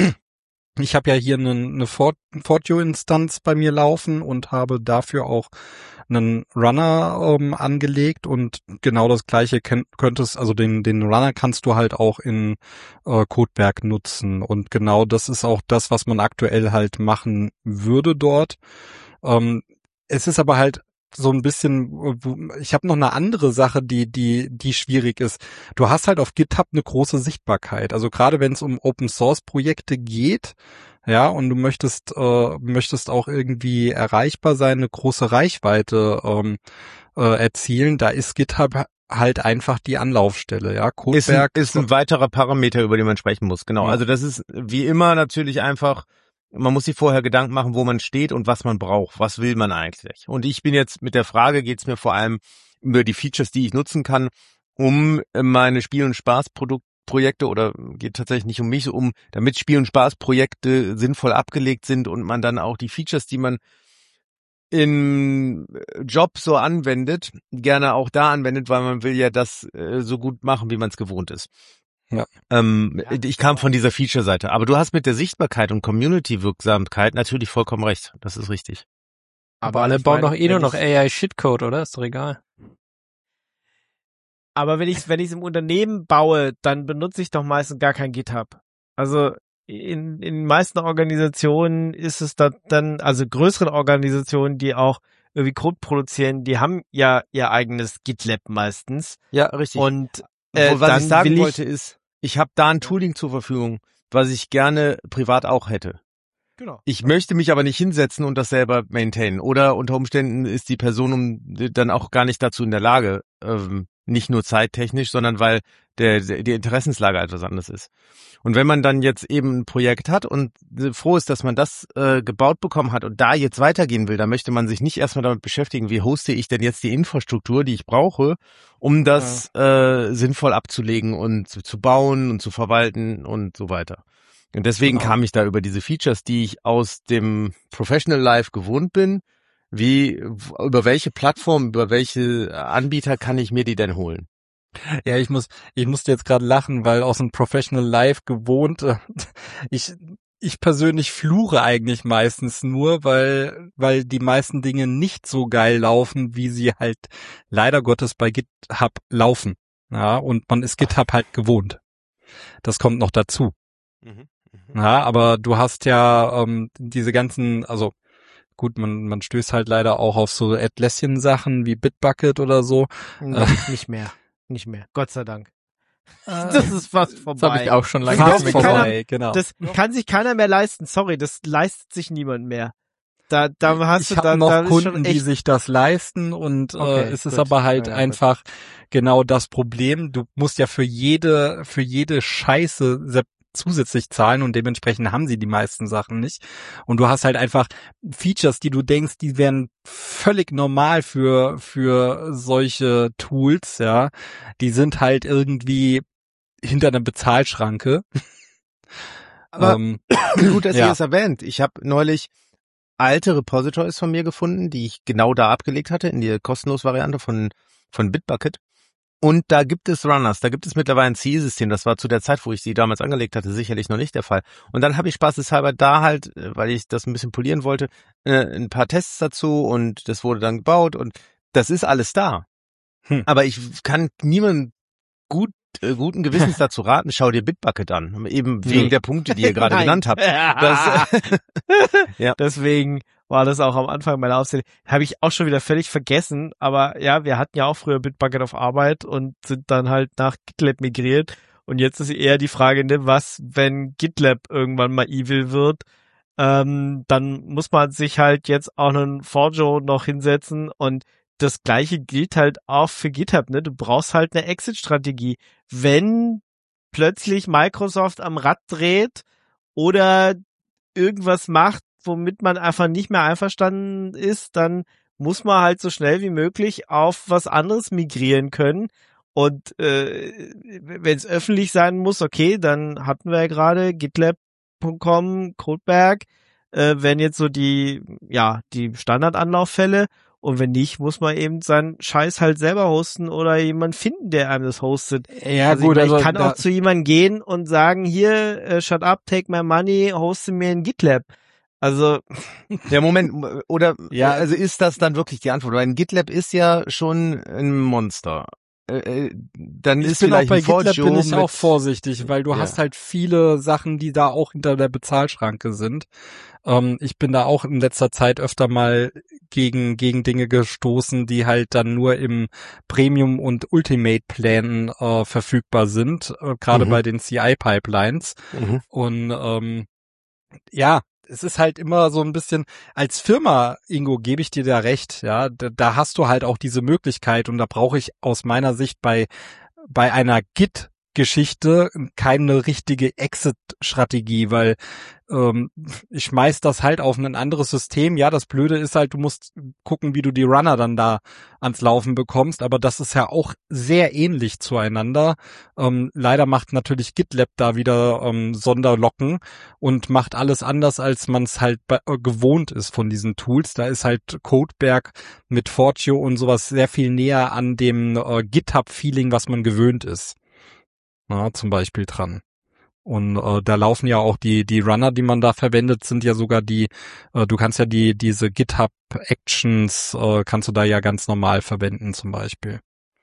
Speaker 3: ich habe ja hier eine, eine Fort- Fortio-Instanz bei mir laufen und habe dafür auch einen Runner ähm, angelegt und genau das gleiche ken- könntest, also den den Runner kannst du halt auch in äh, Codeberg nutzen und genau das ist auch das, was man aktuell halt machen würde dort. Ähm, es ist aber halt so ein bisschen, ich habe noch eine andere Sache, die die die schwierig ist. Du hast halt auf GitHub eine große Sichtbarkeit. Also gerade wenn es um Open Source Projekte geht, ja, und du möchtest äh, möchtest auch irgendwie erreichbar sein, eine große Reichweite ähm, äh, erzielen, da ist GitHub halt einfach die Anlaufstelle, ja.
Speaker 7: Ist ein,
Speaker 3: Codeberg
Speaker 7: ist ein weiterer Parameter, über den man sprechen muss. Genau.
Speaker 3: Ja.
Speaker 7: Also das ist wie immer natürlich einfach, man muss sich vorher Gedanken machen, wo man steht und was man braucht. Was will man eigentlich? Und ich bin jetzt mit der Frage, geht es mir vor allem über die Features, die ich nutzen kann, um meine Spiel- und Spaßprojekte oder geht tatsächlich nicht um mich, um damit Spiel- und Spaßprojekte sinnvoll abgelegt sind und man dann auch die Features, die man im Job so anwendet, gerne auch da anwendet, weil man will ja das äh, so gut machen, wie man es gewohnt ist.
Speaker 3: Ja.
Speaker 7: Ähm, ich kam von dieser Feature-Seite, aber du hast mit der Sichtbarkeit und Community-Wirksamkeit natürlich vollkommen recht. Das ist richtig.
Speaker 4: Aber alle
Speaker 2: ich
Speaker 4: bauen
Speaker 2: meine,
Speaker 4: doch eh nur
Speaker 2: wenn
Speaker 4: noch
Speaker 2: ich-
Speaker 4: A I-Shitcode, oder? Ist doch egal.
Speaker 2: Aber wenn ich wenn ich es im Unternehmen baue, dann benutze ich doch meistens gar kein GitHub. Also in in den meisten Organisationen ist es da dann, also größeren Organisationen, die auch irgendwie Code produzieren, die haben ja ihr eigenes GitLab meistens.
Speaker 7: Ja, richtig.
Speaker 2: Und äh,
Speaker 7: Wo, was
Speaker 2: dann
Speaker 7: ich sagen
Speaker 2: will ich,
Speaker 7: wollte ist, ich habe da ein Tooling zur Verfügung, was ich gerne privat auch hätte.
Speaker 2: genau.
Speaker 7: Ich möchte mich aber nicht hinsetzen und das selber maintainen. Oder unter Umständen ist die Person um, dann auch gar nicht dazu in der Lage, ähm, nicht nur zeittechnisch, sondern weil der, der die Interessenslage etwas anders ist. Und wenn man dann jetzt eben ein Projekt hat und froh ist, dass man das äh, gebaut bekommen hat und da jetzt weitergehen will, dann möchte man sich nicht erstmal damit beschäftigen, wie hoste ich denn jetzt die Infrastruktur, die ich brauche, um das äh, sinnvoll abzulegen und zu, zu bauen und zu verwalten und so weiter. Und deswegen
Speaker 3: Genau.
Speaker 7: kam ich da über diese Features, die ich aus dem Professional Life gewohnt bin. Wie, über welche Plattform, über welche Anbieter kann ich mir die denn holen?
Speaker 3: Ja, ich muss, ich musste jetzt gerade lachen, weil aus dem Professional Life gewohnt, äh, ich, ich persönlich fluche eigentlich meistens nur, weil, weil die meisten Dinge nicht so geil laufen, wie sie halt leider Gottes bei GitHub laufen. Ja, und man ist GitHub halt gewohnt. Das kommt noch dazu.
Speaker 8: Mhm. Mhm.
Speaker 3: Ja, aber du hast ja ähm, diese ganzen, also gut, man man stößt halt leider auch auf so Atlassian-Sachen wie Bitbucket oder so.
Speaker 2: Nein, nicht mehr. Nicht mehr. Gott sei Dank. Das ist fast vorbei.
Speaker 5: Das habe ich auch schon lange
Speaker 3: Fast
Speaker 5: nicht mehr
Speaker 2: keiner-
Speaker 3: vorbei, genau.
Speaker 2: Das kann sich keiner mehr leisten. Sorry, das leistet sich niemand mehr. Da, da hast
Speaker 3: ich
Speaker 2: du da,
Speaker 3: habe noch
Speaker 2: da ist
Speaker 3: Kunden,
Speaker 2: schon
Speaker 3: die
Speaker 2: echt,
Speaker 3: sich das leisten und
Speaker 2: Okay,
Speaker 3: äh, es ist
Speaker 2: gut.
Speaker 3: aber halt
Speaker 2: Ja, ja,
Speaker 3: einfach genau das Problem. Du musst ja für jede für jede Scheiße sep- zusätzlich zahlen und dementsprechend haben sie die meisten Sachen nicht. Und du hast halt einfach Features, die du denkst, die wären völlig normal für für solche Tools, ja. Die sind halt irgendwie hinter einer Bezahlschranke.
Speaker 8: Aber
Speaker 3: ähm,
Speaker 8: gut, dass
Speaker 3: ja.
Speaker 8: ihr es erwähnt. Ich habe neulich alte Repositories von mir gefunden, die ich genau da abgelegt hatte, in die kostenlose Variante von, von Bitbucket. Und da gibt es Runners, da gibt es mittlerweile ein C I-System. Das war zu der Zeit, wo ich sie damals angelegt hatte, sicherlich noch nicht der Fall. Und dann habe ich spaßeshalber da halt, äh, weil ich das ein bisschen polieren wollte, äh, ein paar Tests dazu und das wurde dann gebaut und das ist alles da.
Speaker 3: Hm.
Speaker 8: Aber ich kann niemandem gut, äh, guten Gewissens dazu raten, schau dir Bitbucket an. Eben wegen
Speaker 3: Nee.
Speaker 8: der Punkte, die ihr gerade
Speaker 2: Nein.
Speaker 8: genannt habt. Das, Ja.
Speaker 2: Deswegen war das auch am Anfang meiner Auszählung. Habe ich auch schon wieder völlig vergessen. Aber ja, wir hatten ja auch früher Bitbucket auf Arbeit und sind dann halt nach GitLab migriert. Und jetzt ist eher die Frage, ne, was, wenn GitLab irgendwann mal evil wird, ähm, dann muss man sich halt jetzt auch einen Forjo noch hinsetzen und das Gleiche gilt halt auch für GitHub, ne? Du brauchst halt eine Exit-Strategie. Wenn plötzlich Microsoft am Rad dreht oder irgendwas macht, womit man einfach nicht mehr einverstanden ist, dann muss man halt so schnell wie möglich auf was anderes migrieren können. Und äh, wenn es öffentlich sein muss, okay, dann hatten wir ja gerade GitLab Punkt com, Codeberg, äh, wären jetzt so die, ja, die Standardanlauffälle. Und wenn nicht, muss man eben seinen Scheiß halt selber hosten oder jemand finden, der einem das hostet.
Speaker 3: ja
Speaker 2: Also
Speaker 3: gut,
Speaker 2: ich, mein,
Speaker 3: also
Speaker 2: ich kann
Speaker 3: da,
Speaker 2: auch zu jemandem gehen und sagen, hier, äh, shut up, take my money, hoste mir in GitLab. Also,
Speaker 8: Ja, Moment, oder,
Speaker 3: Ja.
Speaker 8: also ist das dann wirklich die Antwort? Weil ein GitLab ist ja schon ein Monster. Äh, äh, dann
Speaker 3: ich
Speaker 8: ist
Speaker 3: bin auch
Speaker 8: vielleicht
Speaker 3: bei
Speaker 8: ein
Speaker 3: GitLab
Speaker 8: Forjo
Speaker 3: bin ich
Speaker 8: mit,
Speaker 3: auch vorsichtig, weil du
Speaker 8: Ja.
Speaker 3: hast halt viele Sachen, die da auch hinter der Bezahlschranke sind. Ähm, ich bin da auch in letzter Zeit öfter mal gegen gegen Dinge gestoßen, die halt dann nur im Premium- und Ultimate-Plänen äh, verfügbar sind, äh, gerade
Speaker 8: Mhm.
Speaker 3: bei den C I-Pipelines.
Speaker 8: Mhm.
Speaker 3: Und ähm, ja, es ist halt immer so ein bisschen, als Firma, Ingo, gebe ich dir da recht, ja, da, da hast du halt auch diese Möglichkeit und da brauche ich aus meiner Sicht bei, bei einer Git-Geschichte keine richtige Exit-Strategie, weil ähm, ich schmeiß das halt auf ein anderes System. Ja, das Blöde ist halt, du musst gucken, wie du die Runner dann da ans Laufen bekommst, aber das ist ja auch sehr ähnlich zueinander. Ähm, leider macht natürlich GitLab da wieder ähm, Sonderlocken und macht alles anders, als man es halt bei, äh, gewohnt ist von diesen Tools. Da ist halt Codeberg mit Fortio und sowas sehr viel näher an dem äh, GitHub-Feeling, was man gewöhnt ist. Na, zum Beispiel dran. Und äh, da laufen ja auch die die Runner, die man da verwendet, sind ja sogar die, äh, du kannst ja die diese GitHub Actions, äh, kannst du da ja ganz normal verwenden zum Beispiel.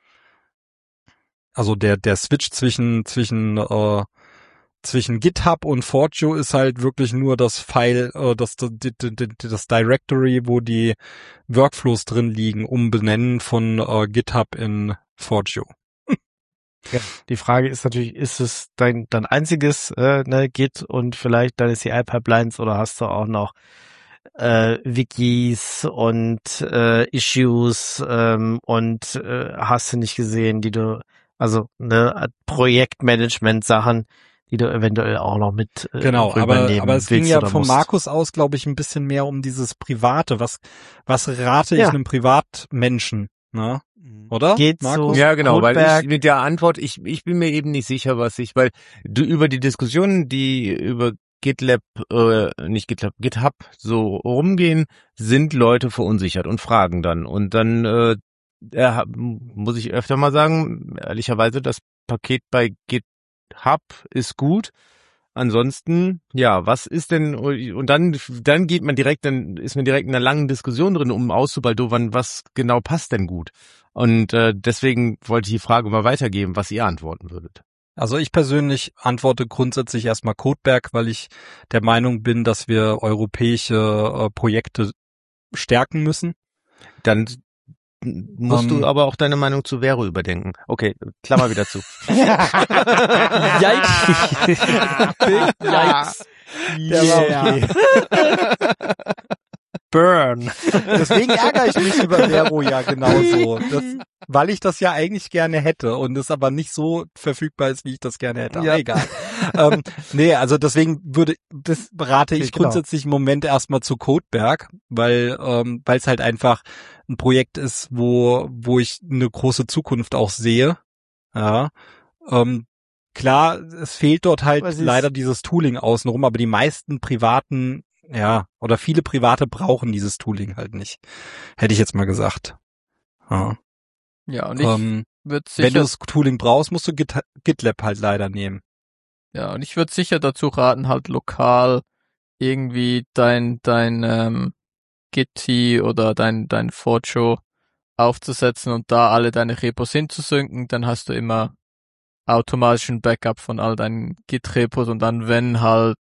Speaker 3: Also der der Switch zwischen zwischen äh, zwischen GitHub und Fortio ist halt wirklich nur das File, äh, das, das das Directory, wo die Workflows drin liegen, umbenennen von äh, GitHub in Fortio.
Speaker 2: ja, die Frage ist natürlich, ist es dein, dein einziges äh, ne, Git und vielleicht deine C I-Pipelines oder hast du auch noch äh, Wikis und äh, Issues ähm, und äh, hast du nicht gesehen, die du, also ne, Projektmanagement-Sachen, die du eventuell auch noch mit äh,
Speaker 3: Genau, aber,
Speaker 2: rübernehmen
Speaker 3: aber es ging
Speaker 2: willst
Speaker 3: ja
Speaker 2: oder
Speaker 3: von
Speaker 2: musst.
Speaker 3: Markus aus, glaube ich, ein bisschen mehr um dieses Private. Was, was rate ich
Speaker 2: Ja.
Speaker 3: einem Privatmenschen, ne? Oder?
Speaker 2: Geht
Speaker 3: Markus?
Speaker 2: so.
Speaker 8: Ja, genau, weil
Speaker 2: Codeberg.
Speaker 8: ich mit der Antwort, ich, ich bin mir eben nicht sicher, was ich, weil du über die Diskussionen, die über GitLab, äh, nicht GitLab, GitHub so rumgehen, sind Leute verunsichert und fragen dann. Und dann äh, äh, muss ich öfter mal sagen, ehrlicherweise, das Paket bei GitHub ist gut, ansonsten, ja, was ist denn, und dann, dann geht man direkt, dann ist man direkt in einer langen Diskussion drin, um auszubaldowern, was genau passt denn gut. Und äh, deswegen wollte ich die Frage mal weitergeben, was ihr antworten würdet.
Speaker 3: Also ich persönlich antworte grundsätzlich erstmal Codeberg, weil ich der Meinung bin, dass wir europäische äh, Projekte stärken müssen.
Speaker 8: Dann musst
Speaker 3: Um,
Speaker 8: du aber auch deine Meinung zu Vero überdenken. Okay, Klammer wieder zu.
Speaker 4: Yikes. Yikes.
Speaker 5: Der war okay.
Speaker 4: Burn.
Speaker 3: Deswegen ärgere ich mich über Vero ja genauso. Das, weil ich das ja eigentlich gerne hätte und es aber nicht so verfügbar ist, wie ich das gerne hätte. Aber
Speaker 8: Ja.
Speaker 3: egal. ähm, nee, also deswegen würde, das berate ich
Speaker 8: Okay, genau.
Speaker 3: grundsätzlich im Moment erstmal zu Codeberg, weil ähm, weil es halt einfach ein Projekt ist, wo wo ich eine große Zukunft auch sehe. Ja. Ähm, klar, es fehlt dort halt
Speaker 2: Was ist-
Speaker 3: leider dieses Tooling außenrum, aber die meisten privaten, ja, oder viele Private brauchen dieses Tooling halt nicht. Hätte ich jetzt mal gesagt. Ja.
Speaker 5: Ja, und ich
Speaker 3: Ähm,
Speaker 5: würde
Speaker 3: wenn du
Speaker 5: sicher,
Speaker 3: das Tooling brauchst, musst du Git, GitLab halt leider nehmen.
Speaker 5: ja, und ich würde sicher dazu raten, halt lokal irgendwie dein, dein, ähm, Gitti oder dein, dein Forjo aufzusetzen und da alle deine Repos hinzusynken, dann hast du immer automatischen Backup von all deinen Git-Repos und dann, wenn halt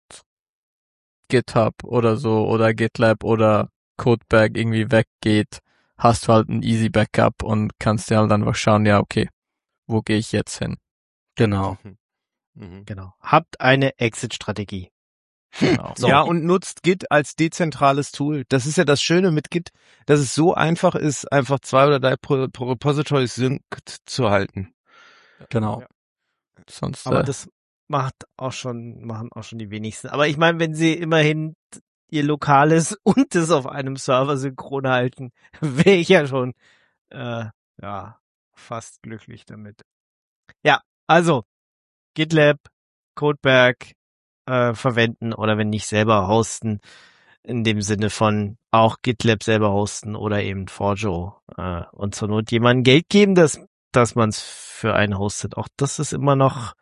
Speaker 5: GitHub oder so oder GitLab oder Codeberg irgendwie weggeht, hast du halt ein easy Backup und kannst dir halt einfach schauen, ja, okay, wo gehe ich jetzt hin?
Speaker 3: Genau.
Speaker 8: Mhm.
Speaker 2: Genau. Habt eine Exit-Strategie.
Speaker 5: Genau.
Speaker 3: So.
Speaker 8: Ja, und nutzt Git als dezentrales Tool. Das ist ja das Schöne mit Git, dass es so einfach ist, einfach zwei oder drei Pro- Pro- Repositories synced zu halten.
Speaker 3: Genau.
Speaker 5: Sonst,
Speaker 2: Aber
Speaker 5: äh,
Speaker 2: das macht auch schon, machen auch schon die wenigsten. Aber ich meine, wenn sie immerhin ihr Lokales und das auf einem Server synchron halten, wäre ich ja schon, äh, ja, fast glücklich damit. Ja, also, GitLab, Codeberg, äh, verwenden oder wenn nicht selber hosten, in dem Sinne von auch GitLab selber hosten oder eben Forjo äh, und zur Not jemandem Geld geben, dass, dass man es für einen hostet. Auch das ist immer noch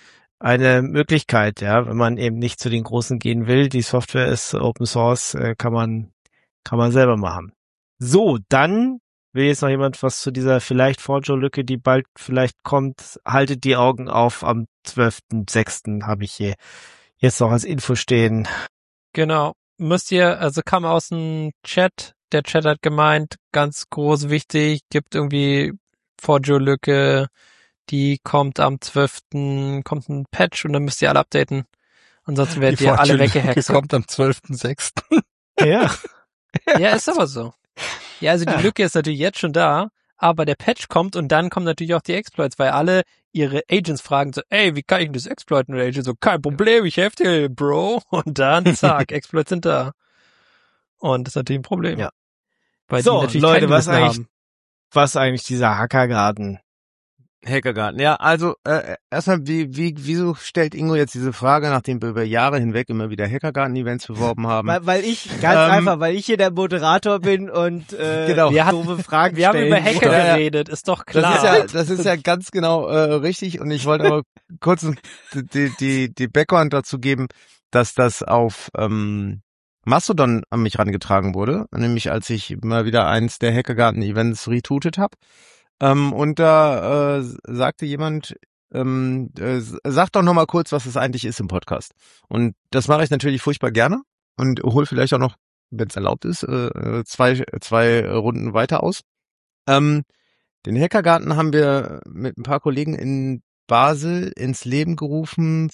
Speaker 2: eine Möglichkeit, ja, wenn man eben nicht zu den Großen gehen will. Die Software ist Open Source, äh, kann man kann man selber machen. So, dann will jetzt noch jemand was zu dieser vielleicht Forjo-Lücke, die bald vielleicht kommt. Haltet die Augen auf. Am zwölften sechsten habe ich hier jetzt noch als Info stehen.
Speaker 4: Genau. Müsst ihr, also kam aus dem Chat, der Chat hat gemeint, ganz groß wichtig, gibt irgendwie Forjo-Lücke, die kommt am zwölften kommt ein Patch und dann müsst ihr alle updaten. Ansonsten werdet ihr alle weggehackt.
Speaker 3: kommt am zwölften sechsten
Speaker 2: Ja.
Speaker 4: Ja, ist aber so. Ja, also die Lücke ist natürlich jetzt schon da, aber der Patch kommt und dann kommen natürlich auch die Exploits, weil alle ihre Agents fragen so, ey, wie kann ich denn das exploiten? Und der Agent so, kein Problem, ich helfe dir, Bro. Und dann, zack, Exploits sind da. Und das ist natürlich ein Problem.
Speaker 2: Ja.
Speaker 4: Weil
Speaker 2: So,
Speaker 4: die natürlich
Speaker 2: Leute,
Speaker 4: kein
Speaker 2: was
Speaker 4: Gewissen
Speaker 2: eigentlich-
Speaker 4: haben.
Speaker 2: Was eigentlich dieser Hackergarten?
Speaker 8: Hackergarten. Ja, also äh, erstmal, wie, wie, wieso stellt Ingo jetzt diese Frage, nachdem wir über Jahre hinweg immer wieder Hackergarten-Events beworben haben?
Speaker 2: Weil, weil ich, ganz
Speaker 8: Ähm,
Speaker 2: einfach, weil ich hier der Moderator bin und äh,
Speaker 8: Genau.
Speaker 2: wir doofe Fragen
Speaker 4: Wir haben
Speaker 2: stellen
Speaker 4: über Hacker
Speaker 2: muss.
Speaker 8: Ja, ja.
Speaker 4: geredet, ist doch klar.
Speaker 8: Das ist ja, das ist ja ganz genau äh, richtig. Und ich wollte aber kurz die, die, die Background dazu geben, dass das auf ähm, Mastodon an mich rangetragen wurde, nämlich als ich mal wieder eins der Hackergarten-Events retweetet habe. Ähm, und da äh, sagte jemand, ähm, äh, sag doch noch mal kurz, was es eigentlich ist im Podcast. Und das mache ich natürlich furchtbar gerne und hol vielleicht auch noch, wenn es erlaubt ist, äh, zwei, zwei Runden weiter aus. Ähm, Den Hackergarten haben wir mit ein paar Kollegen in Basel ins Leben gerufen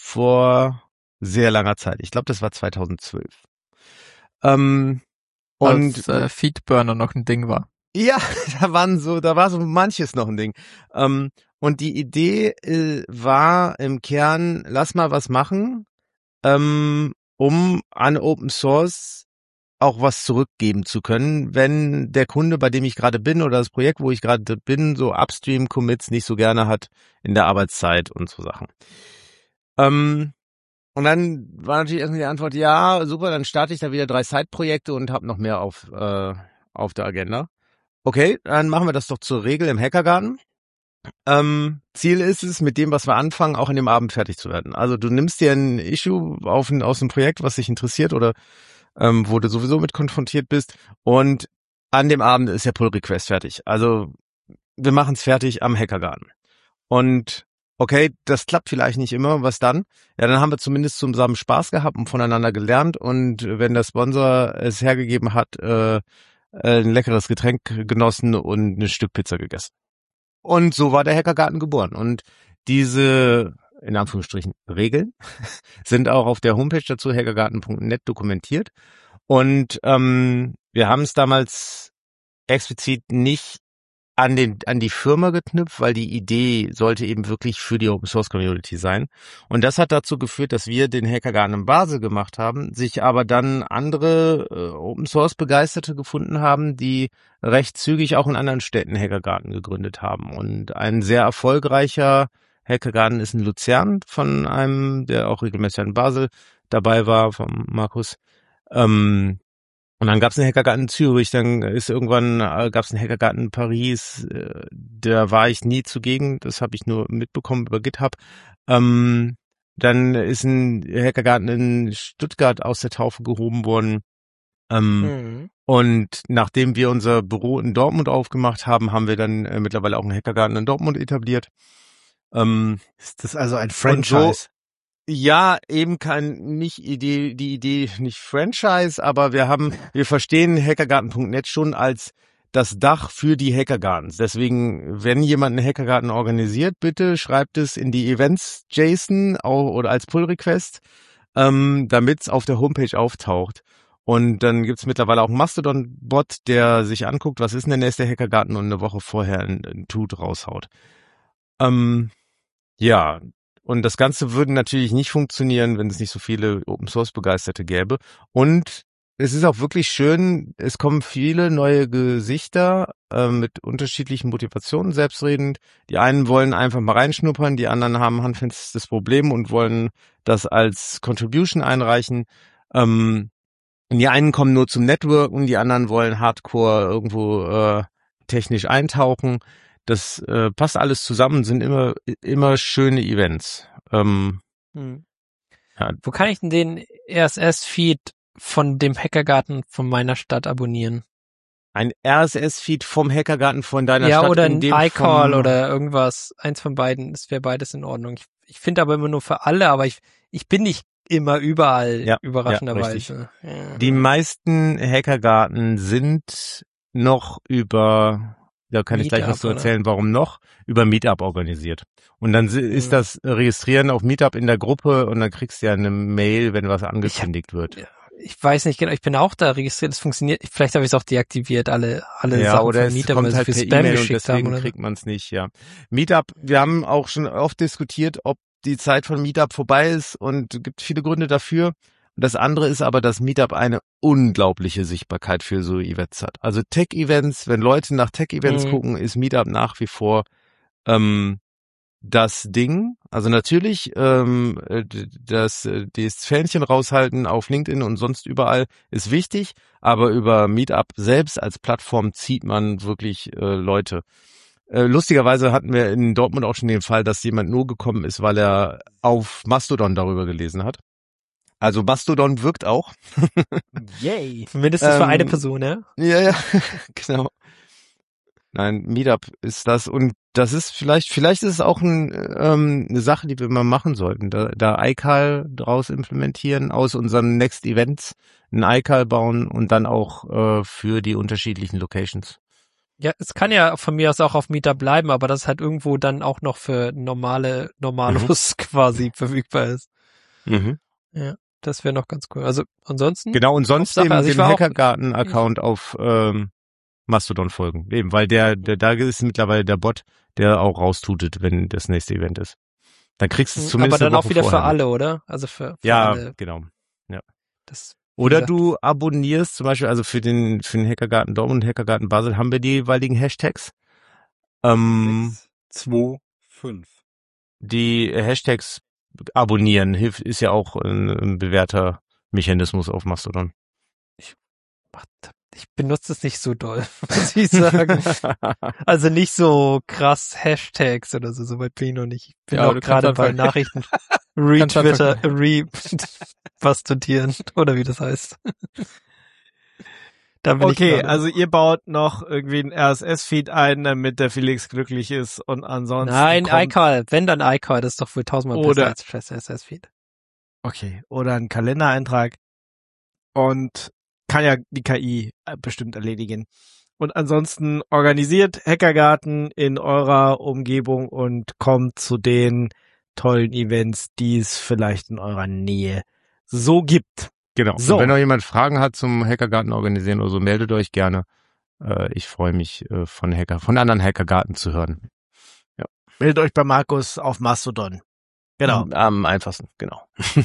Speaker 8: vor sehr langer Zeit. Ich glaube, das war zweitausendzwölf. Ähm, und
Speaker 5: als äh, Feedburner noch ein Ding war.
Speaker 8: ja, da waren so, da war so manches noch ein Ding. Ähm, und die Idee äh, war im Kern, lass mal was machen, ähm, um an Open Source auch was zurückgeben zu können, wenn der Kunde, bei dem ich gerade bin oder das Projekt, wo ich gerade bin, so Upstream-Commits nicht so gerne hat in der Arbeitszeit und so Sachen. Ähm, und dann war natürlich erstmal die Antwort, ja, super, dann starte ich da wieder drei Side-Projekte und habe noch mehr auf, äh, auf der Agenda. Okay, dann machen wir das doch zur Regel im Hackergarten. Ähm, Ziel ist es, mit dem, was wir anfangen, auch an dem Abend fertig zu werden. Also du nimmst dir ein Issue auf ein, aus einem Projekt, was dich interessiert oder ähm, wo du sowieso mit konfrontiert bist, und an dem Abend ist der Pull-Request fertig. Also wir machen es fertig am Hackergarten. Und okay, das klappt vielleicht nicht immer, was dann? Ja, dann haben wir zumindest zusammen Spaß gehabt und voneinander gelernt, und wenn der Sponsor es hergegeben hat, äh, ein leckeres Getränk genossen und ein Stück Pizza gegessen. Und so war der Hackergarten geboren. Und diese, in Anführungsstrichen, Regeln sind auch auf der Homepage dazu, hackergarten punkt net, dokumentiert. Und ähm, wir haben es damals explizit nicht an den an die Firma geknüpft, weil die Idee sollte eben wirklich für die Open Source Community sein. Und das hat dazu geführt, dass wir den Hackergarten in Basel gemacht haben, sich aber dann andere äh, Open Source Begeisterte gefunden haben, die recht zügig auch in anderen Städten Hackergarten gegründet haben. Und ein sehr erfolgreicher Hackergarten ist in Luzern von einem, der auch regelmäßig in Basel dabei war, vom Markus. Ähm, Und dann gab es einen Hackergarten in Zürich, dann ist irgendwann äh, gab es einen Hackergarten in Paris, äh, da war ich nie zugegen, das habe ich nur mitbekommen über GitHub. Ähm, dann ist ein Hackergarten in Stuttgart aus der Taufe gehoben worden. Ähm,
Speaker 4: Mhm.
Speaker 8: Und nachdem wir unser Büro in Dortmund aufgemacht haben, haben wir dann äh, mittlerweile auch einen Hackergarten in Dortmund etabliert. Ähm,
Speaker 2: Ist das also ein
Speaker 8: und so,
Speaker 2: Franchise?
Speaker 8: ja, eben kann nicht Idee, die Idee nicht Franchise, aber wir haben, wir verstehen hackergarten punkt net schon als das Dach für die Hackergardens. Deswegen, wenn jemand einen Hackergarten organisiert, bitte schreibt es in die Events JSON auch, oder als Pull Request, ähm, damit es auf der Homepage auftaucht. Und dann gibt's mittlerweile auch einen Mastodon-Bot, der sich anguckt, was ist denn der nächste Hackergarten, und eine Woche vorher ein, ein Tut raushaut. Ähm, ja, und das Ganze würde natürlich nicht funktionieren, wenn es nicht so viele Open-Source-Begeisterte gäbe. Und es ist auch wirklich schön, es kommen viele neue Gesichter äh, mit unterschiedlichen Motivationen, selbstredend. Die einen wollen einfach mal reinschnuppern, die anderen haben ein handfestes Problem und wollen das als Contribution einreichen. Ähm, und die einen kommen nur zum Networken, die anderen wollen hardcore irgendwo äh, technisch eintauchen. Das äh, passt alles zusammen, sind immer immer schöne Events. Ähm,
Speaker 4: Hm.
Speaker 8: ja,
Speaker 4: Wo kann ich denn den R S S-Feed von dem Hackergarten von meiner Stadt abonnieren?
Speaker 8: ein R S S-Feed vom Hackergarten von deiner
Speaker 4: Ja,
Speaker 8: Stadt.
Speaker 4: oder
Speaker 8: in
Speaker 4: ein
Speaker 8: dem
Speaker 4: iCall
Speaker 8: vom,
Speaker 4: oder irgendwas. Eins von beiden. Es wäre beides in Ordnung. Ich, ich finde aber immer nur für alle, aber ich, ich bin nicht immer überall,
Speaker 8: Ja,
Speaker 4: überraschenderweise. Ja,
Speaker 8: Die meisten Hackergarten sind noch über, da kann ich gleich was
Speaker 4: Meetup,
Speaker 8: zu
Speaker 4: oder?
Speaker 8: erzählen, warum noch, über Meetup organisiert. Und dann si- ist
Speaker 4: Mhm.
Speaker 8: das Registrieren auf Meetup in der Gruppe, und dann kriegst du ja eine Mail, wenn was angekündigt wird.
Speaker 4: Ich weiß nicht genau, ich bin auch da registriert, es funktioniert, vielleicht habe ich es auch deaktiviert, alle, alle
Speaker 8: Ja,
Speaker 4: Sachen
Speaker 8: oder
Speaker 4: von
Speaker 8: es
Speaker 4: Meetup,
Speaker 8: kommt
Speaker 4: weil sie
Speaker 8: halt
Speaker 4: für
Speaker 8: per
Speaker 4: Spam
Speaker 8: E-Mail und
Speaker 4: geschickt haben
Speaker 8: deswegen
Speaker 4: oder so.
Speaker 8: kriegt man es nicht, ja. Meetup, wir haben auch schon oft diskutiert, ob die Zeit von Meetup vorbei ist, und es gibt viele Gründe dafür. Das andere ist aber, dass Meetup eine unglaubliche Sichtbarkeit für so Events hat. Also Tech-Events, wenn Leute nach Tech-Events
Speaker 4: Mhm.
Speaker 8: gucken, ist Meetup nach wie vor ähm, das Ding. Also natürlich ähm, äh, d- das, äh, das Fähnchen raushalten auf LinkedIn und sonst überall ist wichtig, aber über Meetup selbst als Plattform zieht man wirklich äh, Leute. Äh, lustigerweise hatten wir in Dortmund auch schon den Fall, dass jemand nur gekommen ist, weil er auf Mastodon darüber gelesen hat. Also Mastodon wirkt auch.
Speaker 2: Yay.
Speaker 4: Mindestens für eine
Speaker 8: Ähm,
Speaker 4: Person, ja?
Speaker 8: Ja, ja, genau. Nein, Meetup ist das, und das ist vielleicht, vielleicht ist es auch ein, ähm, eine Sache, die wir mal machen sollten. Da, da iCal draus implementieren, aus unseren Next Events ein iCal bauen und dann auch äh, für die unterschiedlichen Locations.
Speaker 4: Ja, es kann ja von mir aus auch auf Meetup bleiben, aber das halt irgendwo dann auch noch für normale, Normalos quasi verfügbar ist.
Speaker 8: Mhm.
Speaker 4: Ja, das wäre noch ganz cool. Also ansonsten,
Speaker 8: Genau, und sonst
Speaker 4: Hauptsache,
Speaker 8: dem,
Speaker 4: also ich
Speaker 8: dem
Speaker 4: war auch-
Speaker 8: Hackergarten-Account auf ähm, Mastodon folgen. Eben, weil der, der, da ist mittlerweile der Bot, der auch raustutet, wenn das nächste Event ist. Dann kriegst du es
Speaker 4: aber
Speaker 8: zumindest
Speaker 4: dann
Speaker 8: eine
Speaker 4: auch
Speaker 8: Woche
Speaker 4: wieder für
Speaker 8: vorher mit.
Speaker 4: alle, oder? Also für, für
Speaker 8: Ja,
Speaker 4: alle.
Speaker 8: genau.
Speaker 4: Das, wie
Speaker 8: Oder
Speaker 4: gesagt,
Speaker 8: du abonnierst zum Beispiel, also für den für den Hackergarten Dortmund und Hackergarten Basel haben wir die jeweiligen Hashtags. Ähm,
Speaker 3: zwei, fünf.
Speaker 8: die Hashtags abonnieren hilft, ist ja auch ein, ein bewährter Mechanismus auf Mastodon.
Speaker 4: macht- Ich benutze es nicht so doll, muss ich sagen. Also nicht so krass Hashtags oder so, soweit bin ich noch nicht. Ich bin
Speaker 5: Ja,
Speaker 4: auch
Speaker 5: du kannst
Speaker 4: gerade bei
Speaker 5: einfach-
Speaker 4: Nachrichten
Speaker 5: kannst
Speaker 4: Retwitter,
Speaker 5: einfach-
Speaker 4: re was studieren oder wie das heißt. Da bin ich
Speaker 2: Okay,
Speaker 4: gerade.
Speaker 2: also ihr baut noch irgendwie einen R S S-Feed ein, damit der Felix glücklich ist und ansonsten
Speaker 4: Nein,
Speaker 2: kommt,
Speaker 4: iCal, wenn dann iCal, das ist doch wohl tausendmal
Speaker 2: Oder-
Speaker 4: besser als R S S-Feed.
Speaker 2: okay, oder ein Kalendereintrag und kann ja die K I bestimmt erledigen. Und ansonsten organisiert Hackergarten in eurer Umgebung und kommt zu den tollen Events, die es vielleicht in eurer Nähe so gibt.
Speaker 7: Genau.
Speaker 2: So.
Speaker 7: Und wenn noch jemand Fragen hat zum Hackergarten organisieren oder so, meldet euch gerne. Äh, ich freue mich, äh, von Hacker, von anderen Hackergarten zu hören.
Speaker 2: Meldet euch bei Markus auf Mastodon. Genau.
Speaker 7: Am, am einfachsten, genau.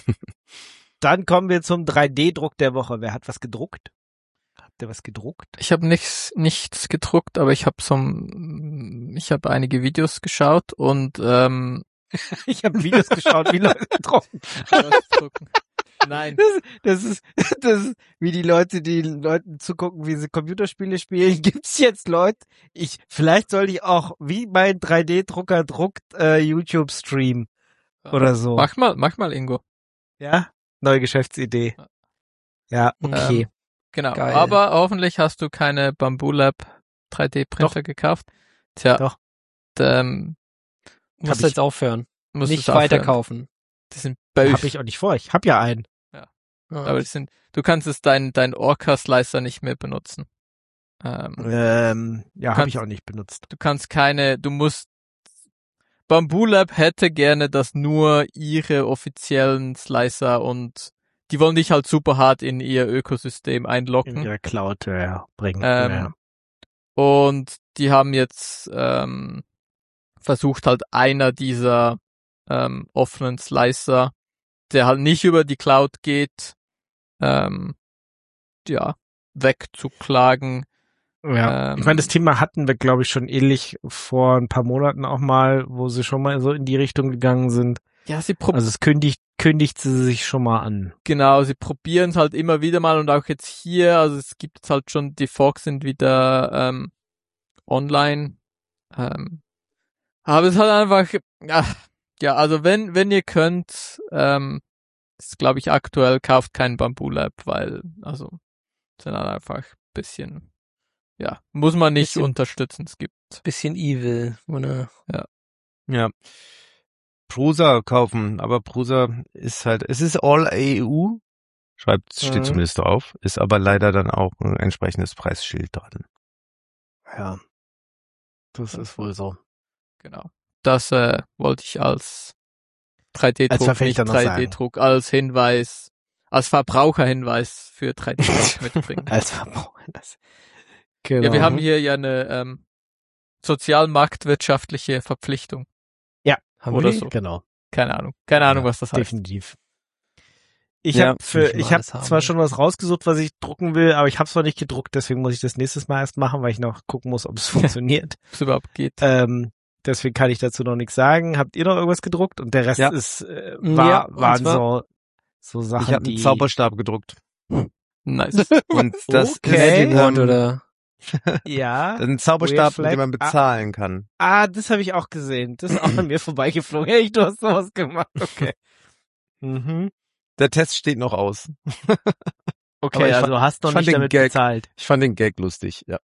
Speaker 2: Dann kommen wir zum drei D-Druck der Woche. Wer hat was gedruckt? Habt ihr was gedruckt?
Speaker 5: Ich habe nichts nichts gedruckt, aber ich habe so ein- ich habe einige Videos geschaut und ähm,
Speaker 2: Ich habe Videos geschaut, wie Leute drucken.
Speaker 5: was drucken. Nein.
Speaker 2: Das, das ist, das ist, wie die Leute, die Leuten zugucken, wie sie Computerspiele spielen. Gibt's jetzt Leute? Ich, vielleicht sollte ich auch, wie mein drei D-Drucker druckt, äh, YouTube streamen oder so.
Speaker 5: Mach mal, mach mal, Ingo.
Speaker 2: Ja? Neue Geschäftsidee. Ja, okay.
Speaker 5: Ähm, genau.
Speaker 4: Geil.
Speaker 5: Aber hoffentlich hast du keine Bamboo Lab drei D Printer gekauft. Tja.
Speaker 2: Doch.
Speaker 5: Ähm,
Speaker 4: Musst
Speaker 2: ich-
Speaker 4: jetzt aufhören.
Speaker 5: musst
Speaker 4: Nicht
Speaker 5: du's aufhören.
Speaker 4: weiterkaufen.
Speaker 5: Die sind böse.
Speaker 2: Hab ich auch nicht vor. Ich hab ja einen.
Speaker 5: Aber die sind, du kannst es dein, dein Orca-Slicer nicht mehr benutzen. Ähm,
Speaker 2: Ähm, ja, habe
Speaker 5: kannst-
Speaker 2: ich auch nicht benutzt.
Speaker 5: du kannst keine, du musst, Bamboo Lab hätte gerne, dass nur ihre offiziellen Slicer und die wollen dich halt super hart in ihr Ökosystem
Speaker 2: In
Speaker 5: einloggen.
Speaker 2: ihrer Cloud ja, bringen.
Speaker 5: Ähm,
Speaker 2: ja.
Speaker 5: Und die haben jetzt ähm, versucht halt einer dieser ähm, offenen Slicer, der halt nicht über die Cloud geht, ähm, ja, wegzuklagen.
Speaker 2: Ja,
Speaker 5: Ähm,
Speaker 2: ich meine, das Thema hatten wir, glaube ich, schon ähnlich vor ein paar Monaten auch mal, wo sie schon mal so in die Richtung gegangen sind.
Speaker 5: Ja, sie probieren
Speaker 2: Also es kündigt, kündigt sie sich schon mal an.
Speaker 5: Genau, sie probieren es halt immer wieder mal und auch jetzt hier, also es gibt jetzt halt schon, die Forks sind wieder ähm, online. Ähm, aber es ist halt einfach, ja, ja, also wenn wenn ihr könnt, ähm, ist glaube ich aktuell, kauft kein Bamboo Lab, weil, also sind halt einfach ein bisschen, ja, muss man nicht
Speaker 4: Bisschen-
Speaker 5: unterstützen, es gibt.
Speaker 4: Bisschen evil, oder?
Speaker 8: Ja. Prusa kaufen, aber Prusa ist halt, es ist all E U, schreibt, steht
Speaker 2: Mhm.
Speaker 8: zumindest drauf, ist aber leider dann auch ein entsprechendes Preisschild dran.
Speaker 2: Ja, das ist wohl so.
Speaker 5: Genau. Das äh, wollte ich als drei D-Druck,
Speaker 2: Als
Speaker 5: nicht
Speaker 2: Verfechter noch
Speaker 5: drei D-Druck, als Hinweis, als Verbraucherhinweis für drei D-Druck mitbringen.
Speaker 2: Als Verbraucher. Das. Genau.
Speaker 5: Ja, wir haben hier ja eine ähm, sozialmarktwirtschaftliche Verpflichtung.
Speaker 4: Haben
Speaker 5: Oder
Speaker 4: wir die?
Speaker 5: so.
Speaker 2: Genau.
Speaker 5: Keine Ahnung. Keine Ahnung, was das heißt.
Speaker 2: Definitiv. Ich
Speaker 8: Ja,
Speaker 2: habe für,
Speaker 4: müssen wir
Speaker 2: ich habe
Speaker 4: alles haben.
Speaker 2: zwar schon was rausgesucht, was ich drucken will, aber ich habe es noch nicht gedruckt, deswegen muss ich das nächstes Mal erst machen, weil ich noch gucken muss, ob es funktioniert.
Speaker 5: Ob es überhaupt geht.
Speaker 2: Ähm, deswegen kann ich dazu noch nichts sagen. Habt ihr noch irgendwas gedruckt? Und der Rest
Speaker 8: Ja.
Speaker 2: ist äh,
Speaker 4: Ja,
Speaker 2: war,
Speaker 4: und
Speaker 2: waren
Speaker 4: zwar-
Speaker 2: so so Sachen,
Speaker 8: Ich habe
Speaker 2: die
Speaker 8: einen Zauberstab gedruckt.
Speaker 5: Nice.
Speaker 8: Und das
Speaker 2: Okay.
Speaker 8: ist
Speaker 4: Magic Wand
Speaker 8: ähm,
Speaker 4: oder?
Speaker 2: ja.
Speaker 8: ein Zauberstab,
Speaker 2: Weird
Speaker 8: mit dem man
Speaker 2: Flag.
Speaker 8: bezahlen kann.
Speaker 2: Ah, das habe ich auch gesehen. Das ist auch an mir vorbeigeflogen. Hey, du hast sowas gemacht. Okay. Mhm.
Speaker 8: Der Test steht noch aus.
Speaker 2: Okay,
Speaker 8: Aber ich
Speaker 2: also
Speaker 8: fand-
Speaker 2: hast noch
Speaker 8: ich fand
Speaker 2: nicht
Speaker 8: den
Speaker 2: damit
Speaker 8: Gag-
Speaker 2: bezahlt.
Speaker 8: Ich fand den Gag lustig, ja.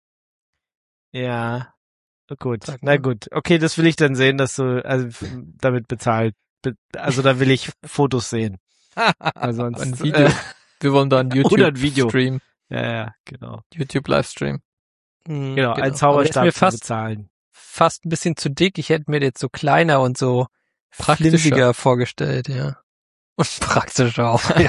Speaker 2: Ja. Gut.
Speaker 4: Sag
Speaker 2: Na
Speaker 4: mal.
Speaker 2: gut. Okay, das will ich dann sehen, dass du also f- damit bezahlt. Be- Also da will ich Fotos sehen. Weil sonst,
Speaker 5: Ein Video.
Speaker 2: Äh,
Speaker 5: Wir wollen da einen
Speaker 2: Oder ein Video.
Speaker 5: YouTube-Stream,
Speaker 2: ja, ja, genau.
Speaker 5: YouTube-Livestream.
Speaker 4: Mhm,
Speaker 2: Genau, ein
Speaker 4: Aber
Speaker 2: Zauberstab
Speaker 4: der ist
Speaker 2: zu
Speaker 4: mir fast,
Speaker 2: bezahlen.
Speaker 4: fast ein bisschen zu dick. Ich hätte mir den jetzt so kleiner und so
Speaker 5: Praktischer.
Speaker 4: flimsiger vorgestellt, ja. Und praktischer auch, ja.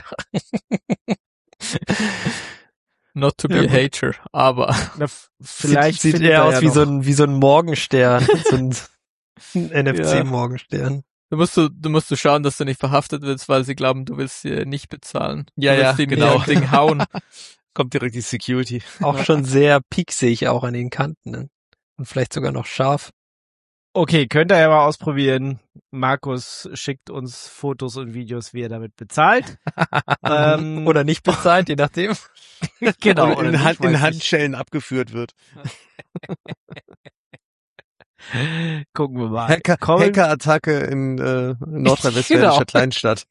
Speaker 5: Not to be
Speaker 4: Ja,
Speaker 5: a
Speaker 4: gut.
Speaker 5: hater, aber
Speaker 2: Na, f- vielleicht
Speaker 4: sieht, sieht
Speaker 2: findet
Speaker 4: eher
Speaker 2: er
Speaker 4: aus
Speaker 2: ja
Speaker 4: wie
Speaker 2: noch-
Speaker 4: so ein, wie so ein Morgenstern. so ein, ein N F
Speaker 5: Ja.
Speaker 4: C-Morgenstern.
Speaker 5: du musst du, du musst du schauen, dass du nicht verhaftet wirst, weil sie glauben, du willst sie nicht bezahlen.
Speaker 8: Ja,
Speaker 5: du
Speaker 8: ja,
Speaker 5: willst ihm
Speaker 8: genau.
Speaker 5: das Ding hauen.
Speaker 8: Kommt direkt die Security.
Speaker 4: Auch schon sehr pieksig auch an den Kanten. Ne? Und vielleicht sogar noch scharf.
Speaker 2: Okay, könnt ihr ja mal ausprobieren. Markus schickt uns Fotos und Videos, wie er damit bezahlt. ähm,
Speaker 4: Oder nicht bezahlt, je nachdem.
Speaker 2: genau.
Speaker 8: Oder
Speaker 2: oder
Speaker 8: in,
Speaker 2: nicht,
Speaker 8: Hand,
Speaker 2: weiß
Speaker 8: in
Speaker 2: ich.
Speaker 8: Handschellen abgeführt wird.
Speaker 2: Gucken wir mal.
Speaker 8: Hacker,
Speaker 2: Kommen-
Speaker 8: Hackerattacke in äh, nordrhein-westfälischer
Speaker 4: Genau.
Speaker 8: Kleinstadt.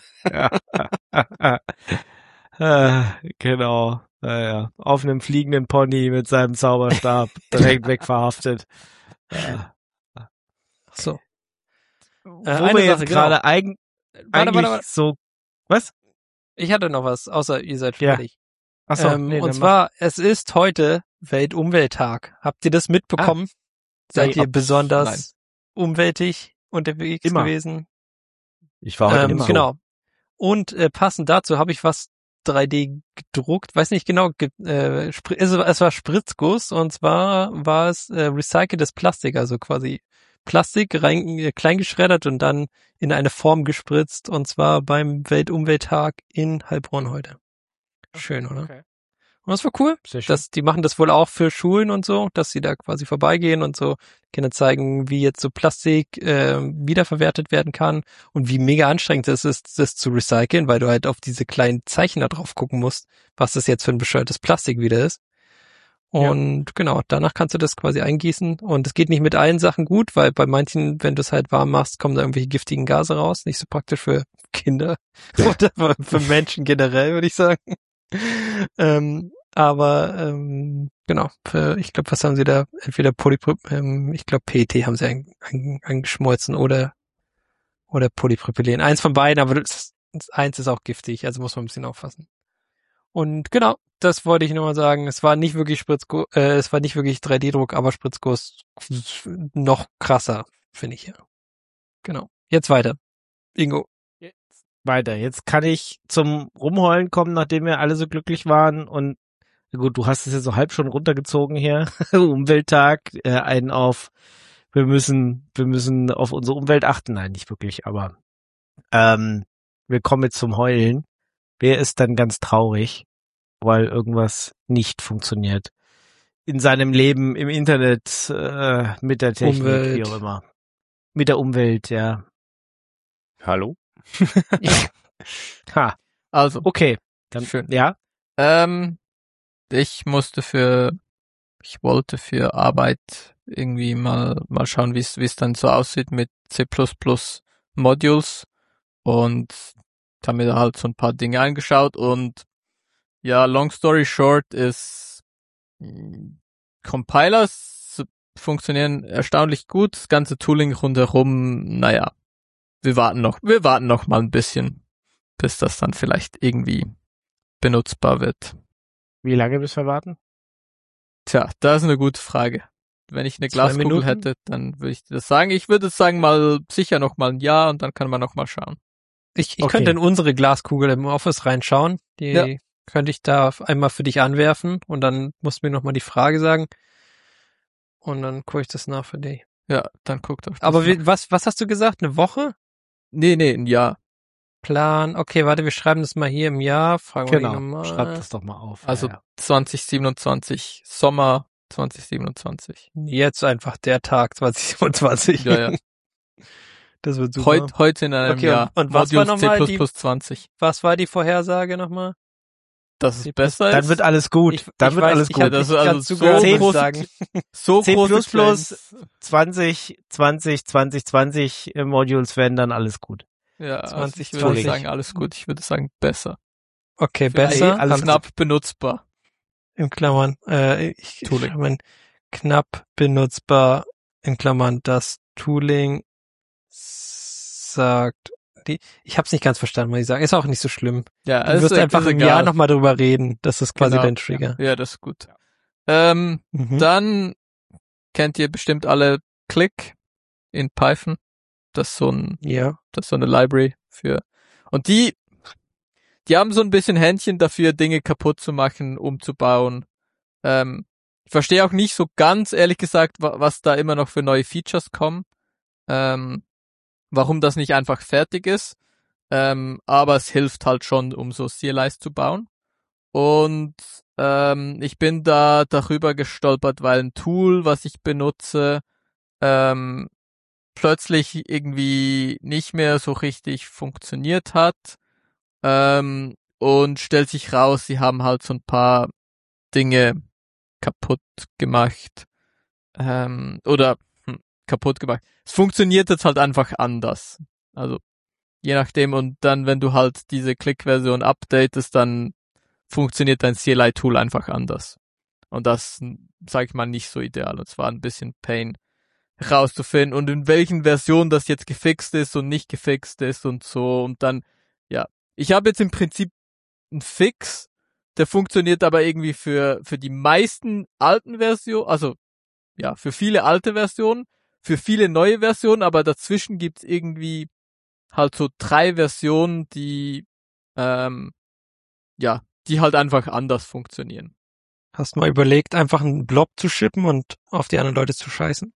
Speaker 2: Äh, genau. Naja, auf einem fliegenden Pony mit seinem Zauberstab direkt wegverhaftet. Äh,
Speaker 4: So.
Speaker 2: wo
Speaker 4: Äh, eine
Speaker 2: wir jetzt
Speaker 4: Sache,
Speaker 2: gerade
Speaker 4: genau.
Speaker 2: eigen,
Speaker 4: Warte,
Speaker 2: eigentlich
Speaker 4: warte, warte.
Speaker 2: so, was?
Speaker 4: Ich hatte noch was, außer ihr seid
Speaker 2: Ja.
Speaker 4: fertig.
Speaker 2: Achso,
Speaker 4: ähm,
Speaker 2: nee,
Speaker 4: und
Speaker 2: dann
Speaker 4: zwar, es ist heute Weltumwelttag. Habt ihr das mitbekommen? Seid
Speaker 2: Nee,
Speaker 4: ihr
Speaker 2: ob-
Speaker 4: besonders umweltig unterwegs
Speaker 2: Immer.
Speaker 4: gewesen?
Speaker 8: Ich war heute
Speaker 4: Ähm,
Speaker 8: im Zoo.
Speaker 4: genau. Und äh, passend dazu habe ich was drei D gedruckt, weiß nicht genau, ge äh, Spr- es, es war Spritzguss und zwar war es äh, recyceltes Plastik, also quasi Plastik rein, äh, klein geschreddert und dann in eine Form gespritzt und zwar beim Weltumwelttag in Heilbronn heute. Schön, oder?
Speaker 2: Okay.
Speaker 4: Und das war cool.
Speaker 2: Sehr schön.
Speaker 4: Das, die machen das wohl auch für Schulen und so, dass sie da quasi vorbeigehen und so Kinder zeigen, wie jetzt so Plastik äh, wiederverwertet werden kann und wie mega anstrengend es ist, das zu recyceln, weil du halt auf diese kleinen Zeichen da drauf gucken musst, was das jetzt für ein bescheuertes Plastik wieder ist. Und genau, danach kannst du das quasi eingießen und es geht nicht mit allen Sachen gut, weil bei manchen, wenn du es halt warm machst, kommen da irgendwelche giftigen Gase raus. Nicht so praktisch für Kinder oder für Menschen generell, würde ich sagen. ähm, aber ähm, genau, für, ich glaube, was haben sie da? Entweder Polypro, ähm, ich glaube P E T haben sie ein, ein, angeschmolzen oder oder Polypropylen. Eins von beiden, aber das, das eins ist auch giftig, also muss man ein bisschen aufpassen. Und genau, das wollte ich nur mal sagen. Es war nicht wirklich Spritzguss, äh, es war nicht wirklich drei D-Druck, aber Spritzguss noch krasser, finde ich ja. Genau. Jetzt weiter. Ingo.
Speaker 2: Weiter. Jetzt kann ich zum Rumheulen kommen, nachdem wir alle so glücklich waren und gut, du hast es ja so halb schon runtergezogen hier. Umwelttag, äh, einen auf, wir müssen, wir müssen auf unsere Umwelt achten. Nein, nicht wirklich, aber ähm, wir kommen jetzt zum Heulen. Wer ist dann ganz traurig, weil irgendwas nicht funktioniert? In seinem Leben, im Internet, äh, mit der Technik,
Speaker 4: Umwelt.
Speaker 2: wie auch immer. Mit der Umwelt, ja.
Speaker 8: Hallo?
Speaker 2: Ha,
Speaker 5: Also,
Speaker 2: okay. Dann,
Speaker 5: Schön.
Speaker 2: Ja,
Speaker 5: ähm, ich musste für, ich wollte für Arbeit irgendwie mal, mal schauen, wie es, wie es dann so aussieht mit C plus plus Modules und habe mir da halt so ein paar Dinge angeschaut und ja, long story short ist, mh, Compilers funktionieren erstaunlich gut, das ganze Tooling rundherum, naja, wir warten noch, wir warten noch mal ein bisschen, bis das dann vielleicht irgendwie benutzbar wird.
Speaker 2: wie lange müssen wir warten?
Speaker 5: Tja, das ist eine gute Frage. Wenn ich eine
Speaker 4: Zwei
Speaker 5: Glaskugel
Speaker 4: Minuten?
Speaker 5: hätte, dann würde ich dir das sagen. Ich würde sagen mal sicher noch mal ein Jahr und dann kann man noch mal schauen.
Speaker 4: Ich, ich
Speaker 2: Okay.
Speaker 4: könnte in unsere Glaskugel im Office reinschauen. Die
Speaker 5: Ja.
Speaker 4: könnte ich da einmal für dich anwerfen und dann musst du mir nochmal die Frage sagen. Und dann gucke ich das nach für dich.
Speaker 5: Ja, dann guckt euch das
Speaker 4: Aber
Speaker 5: nach.
Speaker 4: wie, was, was hast du gesagt? Eine Woche?
Speaker 5: Nee, nee, ein Jahr.
Speaker 4: Plan. Okay, warte, wir schreiben das mal hier im Jahr. Fragen wir die
Speaker 2: Genau,
Speaker 4: nochmal.
Speaker 2: schreib das doch mal auf.
Speaker 5: Also
Speaker 2: ja, ja.
Speaker 5: zwanzig siebenundzwanzig, Sommer zwanzig siebenundzwanzig.
Speaker 4: Jetzt einfach der Tag zwanzig siebenundzwanzig.
Speaker 5: Ja, ja.
Speaker 4: Das wird super.
Speaker 5: Heut, heute in einem
Speaker 4: Okay,
Speaker 5: Jahr.
Speaker 4: und- und was war
Speaker 5: Modules
Speaker 4: nochmal
Speaker 5: C++
Speaker 4: die-
Speaker 5: zwanzig.
Speaker 4: Was war die Vorhersage nochmal?
Speaker 5: Dass
Speaker 4: C++.
Speaker 5: es besser
Speaker 2: Dann
Speaker 5: ist.
Speaker 2: wird alles gut.
Speaker 4: Ich-
Speaker 2: Dann
Speaker 4: ich
Speaker 2: wird
Speaker 4: weiß,
Speaker 2: alles
Speaker 4: ich
Speaker 2: gut.
Speaker 4: hab
Speaker 5: Das
Speaker 4: nicht
Speaker 5: ist also
Speaker 4: ganz
Speaker 5: so
Speaker 4: zugehört, muss ich
Speaker 5: groß-
Speaker 4: sagen.
Speaker 5: so
Speaker 2: C++
Speaker 5: große Claims.
Speaker 2: zwanzig, zwanzig, zwanzig, zwanzig äh, Modules werden dann alles gut.
Speaker 5: Ja, also
Speaker 4: zwanzig,
Speaker 5: ich würde nicht
Speaker 4: zwanzig.
Speaker 5: sagen alles gut. Ich würde sagen besser.
Speaker 4: Okay,
Speaker 5: Vielleicht
Speaker 4: besser.
Speaker 2: alles
Speaker 5: knapp benutzbar.
Speaker 4: In Klammern, äh, ich, ich
Speaker 5: Tooling.
Speaker 4: schreibe mein, knapp benutzbar, in Klammern, das Tooling sagt, die, ich hab's nicht ganz verstanden, muss ich sagen. Ist auch nicht so schlimm.
Speaker 5: Ja,
Speaker 4: Du
Speaker 5: ist,
Speaker 4: wirst
Speaker 5: ist
Speaker 4: einfach im
Speaker 5: egal.
Speaker 4: Jahr nochmal drüber reden. Das ist quasi
Speaker 5: Genau.
Speaker 4: dein Trigger.
Speaker 5: Ja, das ist gut. Ähm,
Speaker 4: Mhm.
Speaker 5: Dann kennt ihr bestimmt alle Click in Python. Das ist so ein,
Speaker 4: Ja.
Speaker 5: das ist so eine Library für, und die, die haben so ein bisschen Händchen dafür, Dinge kaputt zu machen, umzubauen. Ähm, ich verstehe auch nicht so ganz, ehrlich gesagt, wa- was da immer noch für neue Features kommen. Ähm, warum das nicht einfach fertig ist. Ähm, aber es hilft halt schon, um so C L Is zu bauen. Und ähm, ich bin da darüber gestolpert, weil ein Tool, was ich benutze, ähm, plötzlich irgendwie nicht mehr so richtig funktioniert hat. Ähm, und stellt sich raus, sie haben halt so ein paar Dinge kaputt gemacht. Ähm, oder hm, kaputt gemacht. Es funktioniert jetzt halt einfach anders. Also je nachdem, und dann, wenn du halt diese Click-Version updatest, dann funktioniert dein C L I-Tool einfach anders. Und das, sag ich mal, nicht so ideal. Und zwar ein bisschen Pain rauszufinden und in welchen Versionen das jetzt gefixt ist und nicht gefixt ist und so. Und dann, ja, ich habe jetzt im Prinzip einen Fix, der funktioniert aber irgendwie für für die meisten alten Versionen, also ja, für viele alte Versionen, für viele neue Versionen, aber dazwischen gibt's irgendwie halt so drei Versionen, die ähm, ja, die halt einfach anders funktionieren.
Speaker 4: Hast du mal überlegt, einfach einen Blob zu shippen und auf die anderen Leute zu scheißen?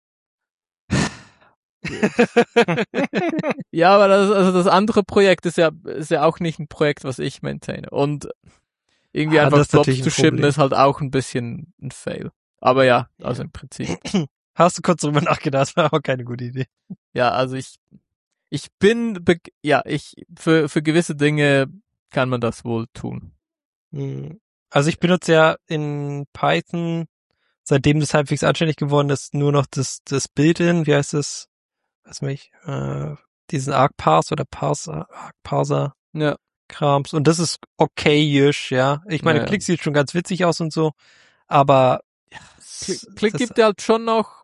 Speaker 5: Ja, aber das, also das andere Projekt ist ja, ist ja auch nicht ein Projekt, was ich maintaine. Und irgendwie
Speaker 4: Ah,
Speaker 5: einfach
Speaker 4: das ist
Speaker 5: Blobs
Speaker 4: natürlich
Speaker 5: zu
Speaker 4: ein
Speaker 5: shippen
Speaker 4: Problem.
Speaker 5: ist halt auch ein bisschen ein Fail. Aber ja, also im Prinzip.
Speaker 4: Hast du kurz drüber nachgedacht? Das war aber keine gute Idee.
Speaker 5: Ja, also ich, ich bin, be- ja, ich, für, für gewisse Dinge kann man das wohl tun.
Speaker 4: Hm. Also ich benutze ja in Python, seitdem das halbwegs anständig geworden ist, nur noch das, das Build-in, wie heißt das? Weiß nicht, äh, diesen Arc-Parse oder Parser, Arc-Parser
Speaker 5: Ja.
Speaker 4: Krams. Und das ist okayisch, ja. Ich meine,
Speaker 5: Ja, ja.
Speaker 4: Click sieht schon ganz witzig aus und so, aber
Speaker 5: Click, Click
Speaker 4: das-
Speaker 5: gibt dir halt schon noch,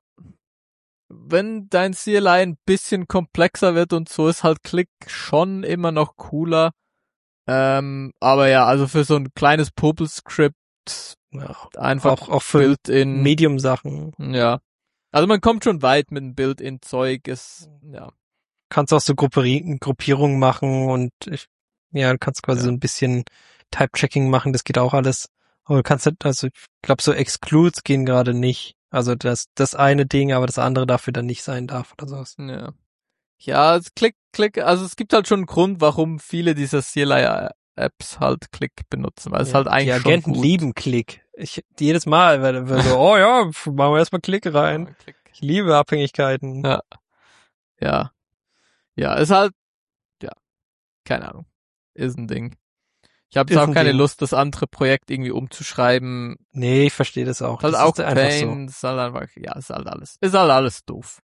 Speaker 5: wenn dein C L I ein bisschen komplexer wird und so, ist halt Click schon immer noch cooler. Ähm, aber ja, also für so ein kleines Popel-Script
Speaker 4: ja,
Speaker 5: einfach
Speaker 4: auch, auch für
Speaker 5: Built-in.
Speaker 4: Medium-Sachen.
Speaker 5: Ja. Also man kommt schon weit mit dem Built-in-Zeug, ist, ja.
Speaker 4: Kannst auch so Grupperi- Gruppierungen machen und ich, ja, du kannst quasi
Speaker 5: Ja.
Speaker 4: so ein bisschen Type-Checking machen, das geht auch alles. Aber du kannst halt, also ich glaube, so Excludes gehen gerade nicht. Also das, das eine Ding, aber das andere dafür dann nicht sein darf oder sowas.
Speaker 5: Ja. Ja, es Click, Click, also es gibt halt schon einen Grund, warum viele dieser C L I-Apps halt Click benutzen, weil es
Speaker 4: Ja,
Speaker 5: halt eigentlich
Speaker 4: die Agenten
Speaker 5: schon gut.
Speaker 4: lieben Klick. Ich, jedes Mal, wenn wir so, oh ja, machen wir erstmal Klick rein.
Speaker 5: Ja, Click.
Speaker 4: Ich liebe Abhängigkeiten.
Speaker 5: Ja. Ja. Ja, ist halt, ja, keine Ahnung. Ist ein Ding. Ich habe
Speaker 4: Ist
Speaker 5: jetzt auch
Speaker 4: ein
Speaker 5: keine
Speaker 4: Ding.
Speaker 5: Lust, das andere Projekt irgendwie umzuschreiben.
Speaker 4: Nee, ich verstehe das auch.
Speaker 5: Ist halt
Speaker 4: das
Speaker 5: auch
Speaker 4: ist einfach so.
Speaker 5: Pain, ist halt einfach, ja, ist halt alles, ist halt alles doof.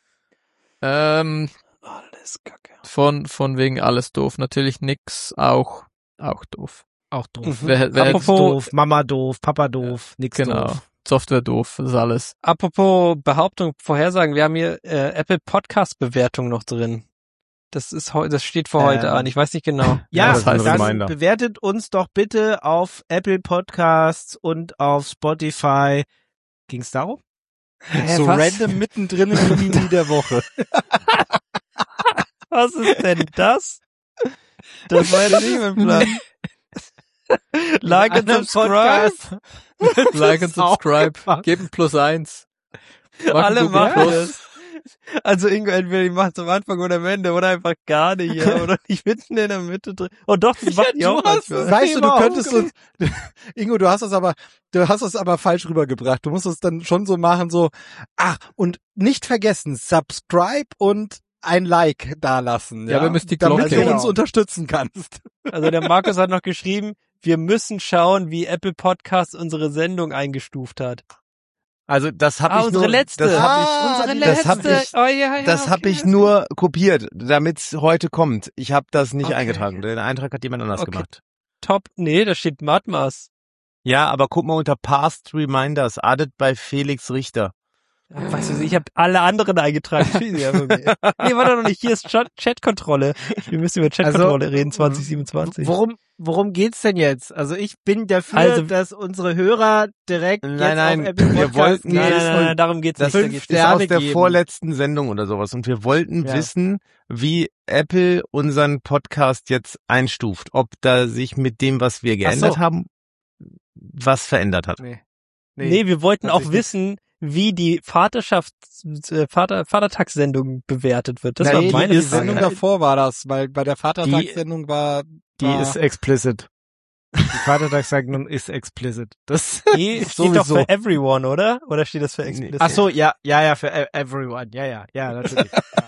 Speaker 5: Ähm,
Speaker 4: Alles Kacke.
Speaker 5: von, von wegen alles doof. Natürlich nix, auch, auch doof.
Speaker 2: Auch doof.
Speaker 4: Mhm.
Speaker 5: Wer, wer,
Speaker 2: Apropos doof, Mama doof, Papa doof, nix
Speaker 5: genau.
Speaker 2: doof.
Speaker 5: Software doof, ist alles.
Speaker 4: Apropos Behauptung, Vorhersagen, wir haben hier äh, Apple Podcast Bewertung noch drin. Das ist heu- das steht für heute
Speaker 2: Ähm.
Speaker 4: an. Ich weiß nicht genau.
Speaker 2: Ja,
Speaker 8: das ist ein
Speaker 2: dann
Speaker 8: Reminder.
Speaker 2: bewertet uns doch bitte auf Apple Podcasts und auf Spotify. Ging's darum?
Speaker 4: Hä,
Speaker 3: so
Speaker 4: was?
Speaker 3: random mittendrin im Mini der Woche.
Speaker 4: Was ist denn das? Das war ja nicht mein Plan. Like and
Speaker 2: anderen
Speaker 4: subscribe.
Speaker 5: Like and
Speaker 2: ist auch
Speaker 5: subscribe.
Speaker 2: gemacht.
Speaker 5: Geben plus eins. Machen
Speaker 4: Alle
Speaker 5: Google
Speaker 4: machen
Speaker 5: Plus.
Speaker 4: das. Also Ingo, entweder die macht am Anfang oder am Ende oder einfach gar nicht, ja, oder nicht mitten in der Mitte drin. Oh doch, das macht die
Speaker 2: du
Speaker 4: auch
Speaker 2: hast
Speaker 4: manchmal.
Speaker 2: es.
Speaker 3: Weißt du, du
Speaker 2: Thema
Speaker 3: könntest uns, Ingo, du hast das aber, du hast das aber falsch rübergebracht. Du musst es dann schon so machen, so, ach, und nicht vergessen, subscribe und ein Like dalassen,
Speaker 5: Ja,
Speaker 3: ja,
Speaker 5: wir müssen die
Speaker 3: damit
Speaker 5: Glocke.
Speaker 3: du uns
Speaker 2: Genau.
Speaker 3: unterstützen kannst.
Speaker 4: Also der Markus hat noch geschrieben, wir müssen schauen, wie Apple Podcast unsere Sendung eingestuft hat.
Speaker 8: Also das habe
Speaker 4: Ah,
Speaker 8: ich
Speaker 4: unsere
Speaker 8: nur,
Speaker 4: letzte.
Speaker 8: das habe
Speaker 3: Ah,
Speaker 4: Unsere
Speaker 3: die-
Speaker 8: das hab
Speaker 4: letzte.
Speaker 8: ich-
Speaker 4: oh, ja, ja,
Speaker 8: das hab
Speaker 4: okay,
Speaker 8: ich
Speaker 4: alles
Speaker 8: nur kopiert, damit's heute kommt. Ich habe das nicht
Speaker 4: Okay.
Speaker 8: eingetragen. Den Eintrag hat jemand anders
Speaker 4: Okay.
Speaker 8: gemacht.
Speaker 4: top. Nee, da steht Matmas.
Speaker 8: Ja, aber guck mal unter Past Reminders, added bei Felix Richter.
Speaker 4: Ach, weißt du, ich habe alle anderen eingetragen. Ja, okay. Nee, warte noch nicht. Hier ist Chat- Chat-Kontrolle. Wir müssen über Chat-Kontrolle reden, zwanzig siebenundzwanzig.
Speaker 2: Worum, worum geht's denn jetzt? Also ich bin dafür,
Speaker 4: Also-
Speaker 2: dass unsere Hörer direkt
Speaker 8: Nein,
Speaker 2: jetzt
Speaker 8: nein,
Speaker 2: auf Apple
Speaker 8: wir
Speaker 2: Podcast
Speaker 8: wollten-
Speaker 2: gehen
Speaker 4: Nein, nein, nein,
Speaker 2: und
Speaker 4: nein, darum geht's
Speaker 8: Das
Speaker 4: nicht. Da
Speaker 2: fünf
Speaker 4: geht's
Speaker 8: ist
Speaker 2: Sterne
Speaker 8: aus der
Speaker 2: geben.
Speaker 8: vorletzten Sendung oder sowas. Und wir wollten
Speaker 2: Ja.
Speaker 8: wissen, wie Apple unseren Podcast jetzt einstuft. Ob da sich mit dem, was wir geändert
Speaker 2: so.
Speaker 8: haben, was verändert hat.
Speaker 2: Nee.
Speaker 4: Nee, wir wollten
Speaker 2: hat
Speaker 4: auch
Speaker 2: sich
Speaker 4: wissen, wie die Vaterschafts-, äh, Vater, Vatertagssendung bewertet wird. Das
Speaker 2: Na,
Speaker 4: war
Speaker 2: nee,
Speaker 4: meine
Speaker 3: Die
Speaker 2: ist-
Speaker 3: Sendung
Speaker 4: Frage.
Speaker 3: davor war das, weil bei der Vatertagssendung war,
Speaker 8: Die
Speaker 3: war
Speaker 8: ist explicit.
Speaker 2: Die Vatertagssendung ist explicit. Das
Speaker 4: E steht doch für everyone, oder? Oder steht das für explicit?
Speaker 2: Ach so, ja, ja, ja, für e- everyone. Ja, ja, ja, natürlich.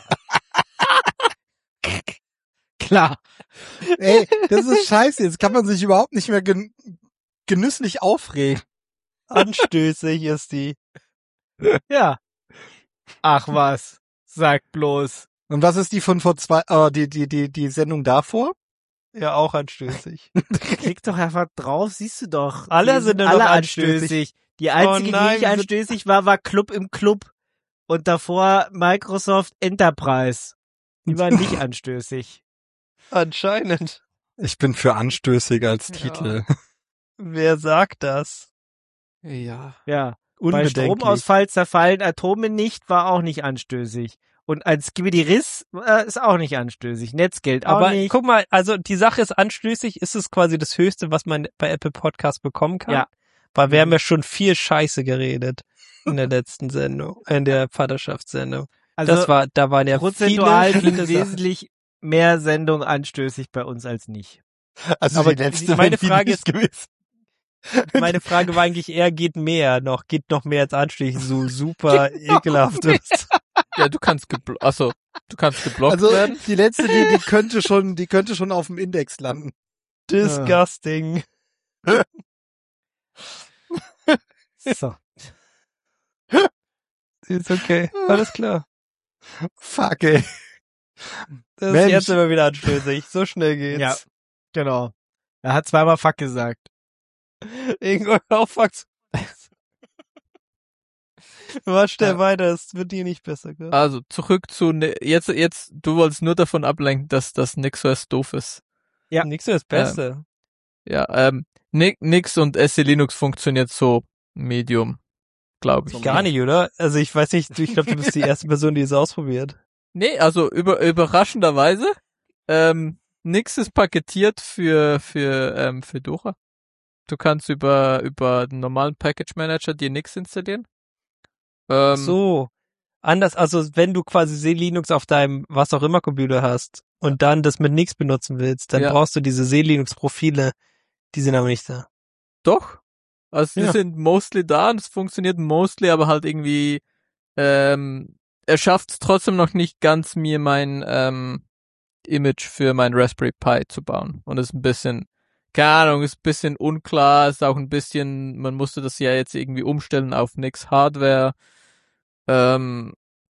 Speaker 2: Ja. Klar.
Speaker 3: Ey, das ist scheiße. Jetzt kann man sich überhaupt nicht mehr gen- genüsslich aufregen.
Speaker 4: Anstößig ist die.
Speaker 2: Ja. Ach was. Sag bloß.
Speaker 3: Und was ist die von vor zwei, äh, die, die, die, die Sendung davor?
Speaker 4: Ja, auch anstößig.
Speaker 2: Klick doch einfach drauf, siehst du doch.
Speaker 4: Alle
Speaker 2: Die
Speaker 4: sind nur
Speaker 2: alle
Speaker 4: noch
Speaker 2: anstößig.
Speaker 4: anstößig.
Speaker 2: Die einzige,
Speaker 4: Oh nein,
Speaker 2: die nicht
Speaker 4: wir-
Speaker 2: anstößig war, war Club im Club. Und davor Microsoft Enterprise. Die waren nicht anstößig.
Speaker 4: Anscheinend.
Speaker 3: Ich bin für anstößig als
Speaker 4: Ja.
Speaker 3: Titel.
Speaker 4: Wer sagt das?
Speaker 5: Ja.
Speaker 2: Ja. Bei
Speaker 4: Unbedenklich.
Speaker 2: Stromausfall zerfallen Atome nicht, war auch nicht anstößig. Und ein Skibidi-Riss äh, ist auch nicht anstößig. Netzgeld auch
Speaker 4: Aber
Speaker 2: nicht.
Speaker 4: guck mal, also die Sache ist anstößig, ist es quasi das Höchste, was man bei Apple Podcast bekommen kann.
Speaker 2: Ja.
Speaker 4: Weil wir haben ja schon viel Scheiße geredet in der letzten Sendung, in der Vaterschaftssendung.
Speaker 2: Also
Speaker 4: das war, da waren ja
Speaker 2: prozentual
Speaker 4: viele,
Speaker 2: sind
Speaker 4: viele Sachen.
Speaker 2: wesentlich mehr Sendungen anstößig bei uns als nicht.
Speaker 3: Also
Speaker 4: Aber
Speaker 3: die letzte
Speaker 4: meine
Speaker 3: wäre die
Speaker 4: Frage
Speaker 3: nicht
Speaker 4: ist-
Speaker 3: gewesen.
Speaker 4: Meine Frage war eigentlich eher, geht mehr noch, geht noch mehr als anstößig, so super ekelhaft ist.
Speaker 5: Ja, du kannst geblo- also, du kannst geblockt
Speaker 3: Also
Speaker 5: werden.
Speaker 3: die letzte, die, die könnte schon, die könnte schon auf dem Index landen.
Speaker 4: Disgusting.
Speaker 2: So.
Speaker 4: Ist okay, alles klar.
Speaker 3: Fuck, ey.
Speaker 4: Das
Speaker 3: Mensch.
Speaker 4: ist jetzt immer wieder anstößig, so schnell geht's.
Speaker 2: Ja, genau. Er hat zweimal Fuck gesagt.
Speaker 4: Irgendwann aufwachsen. Was schnell
Speaker 5: Ja.
Speaker 4: weiter, es wird dir nicht besser, gell?
Speaker 5: Also, zurück zu, ne- jetzt, jetzt, du wolltest nur davon ablenken, dass das NixOS doof ist.
Speaker 2: Ja.
Speaker 4: Nix so das Beste.
Speaker 5: Ja, ähm, Ni- Nix und S E Linux funktioniert so Medium, glaube ich.
Speaker 4: Gar nicht, oder? Also ich weiß nicht, ich glaube, du bist die erste Person, die es ausprobiert.
Speaker 5: Nee, also über, überraschenderweise, ähm, Nix ist paketiert für, für, ähm, Fedora. Du kannst über, über den normalen Package Manager dir Nix installieren. Ähm,
Speaker 4: So. Anders, also wenn du quasi SeeLinux auf deinem was auch immer Computer hast und dann das mit Nix benutzen willst, dann
Speaker 5: Ja.
Speaker 4: brauchst du diese SeeLinux Profile, die sind aber nicht da.
Speaker 5: Doch. Also die
Speaker 4: Ja.
Speaker 5: sind mostly da und es funktioniert mostly, aber halt irgendwie, ähm, er schafft es trotzdem noch nicht ganz, mir mein ähm, Image für mein Raspberry Pi zu bauen. Und es ist ein bisschen, keine Ahnung, ist ein bisschen unklar, ist auch ein bisschen, man musste das ja jetzt irgendwie umstellen auf Nix Hardware. Ähm,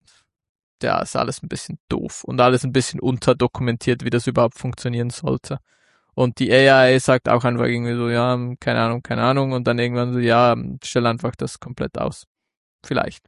Speaker 5: ja, ist alles ein bisschen doof und alles ein bisschen unterdokumentiert, wie das überhaupt funktionieren sollte. Und die A I sagt auch einfach irgendwie so, ja, keine Ahnung, keine Ahnung. Und dann irgendwann so, ja, stell einfach das komplett aus. Vielleicht.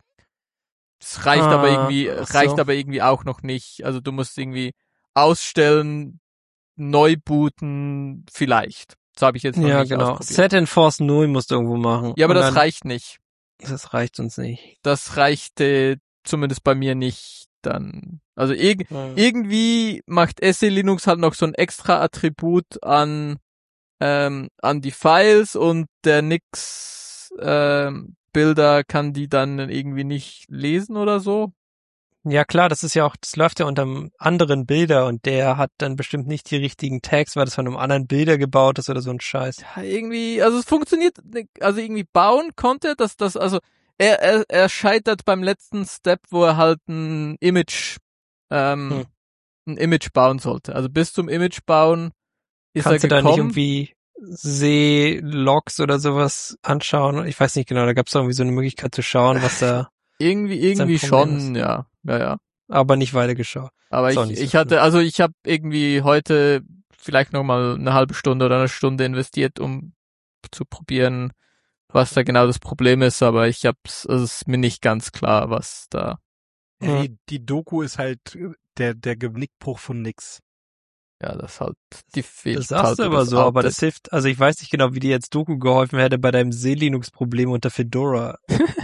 Speaker 5: Es reicht
Speaker 4: Ah,
Speaker 5: aber irgendwie,
Speaker 4: ach so.
Speaker 5: reicht aber irgendwie auch noch nicht. Also du musst irgendwie ausstellen, neu booten, vielleicht. Das habe ich jetzt noch
Speaker 4: Ja,
Speaker 5: nicht
Speaker 4: genau.
Speaker 5: ausprobiert.
Speaker 4: Set and Force null musst du irgendwo machen.
Speaker 5: Ja, aber
Speaker 4: Und
Speaker 5: das
Speaker 4: dann,
Speaker 5: reicht nicht.
Speaker 4: das reicht uns nicht.
Speaker 5: Das reichte zumindest bei mir nicht dann. Also irg irgendwie macht S E Linux halt noch so ein extra Attribut an ähm, an die Files und der Nix ähm, Bilder kann die dann irgendwie nicht lesen oder so.
Speaker 4: Ja klar, das ist ja auch, das läuft ja unter einem anderen Bilder und der hat dann bestimmt nicht die richtigen Tags, weil das von einem anderen Bilder gebaut ist oder so ein Scheiß.
Speaker 5: Ja, irgendwie, also es funktioniert, also irgendwie bauen konnte, dass das, also er, er, er scheitert beim letzten Step, wo er halt ein Image, ähm,
Speaker 4: Hm.
Speaker 5: ein Image bauen sollte. Also bis zum Image bauen ist
Speaker 4: Kannst
Speaker 5: er
Speaker 4: du da
Speaker 5: gekommen.
Speaker 4: nicht irgendwie See-Logs oder sowas anschauen? Ich weiß nicht genau, da gab es irgendwie so eine Möglichkeit zu schauen, was da,
Speaker 5: Irgendwie, irgendwie
Speaker 4: Sein Problem
Speaker 5: schon,
Speaker 4: ist.
Speaker 5: ja, ja, ja.
Speaker 4: aber nicht weitergeschaut.
Speaker 5: Aber
Speaker 4: Ist auch
Speaker 5: ich,
Speaker 4: nicht so
Speaker 5: ich hatte,
Speaker 4: schlimm.
Speaker 5: also ich habe irgendwie heute vielleicht noch mal eine halbe Stunde oder eine Stunde investiert, um zu probieren, was da genau das Problem ist. Aber ich hab's, also es ist mir nicht ganz klar, was da.
Speaker 3: Ja, die, die Doku ist halt der, der Genickbruch von Nix.
Speaker 5: Ja, das halt die fehlt.
Speaker 4: Das sagst
Speaker 5: halt
Speaker 4: du aber
Speaker 5: das
Speaker 4: so, aber
Speaker 5: Update.
Speaker 4: das hilft, also ich weiß nicht genau, wie dir jetzt Doku geholfen hätte bei deinem SeeLinux-Problem unter Fedora.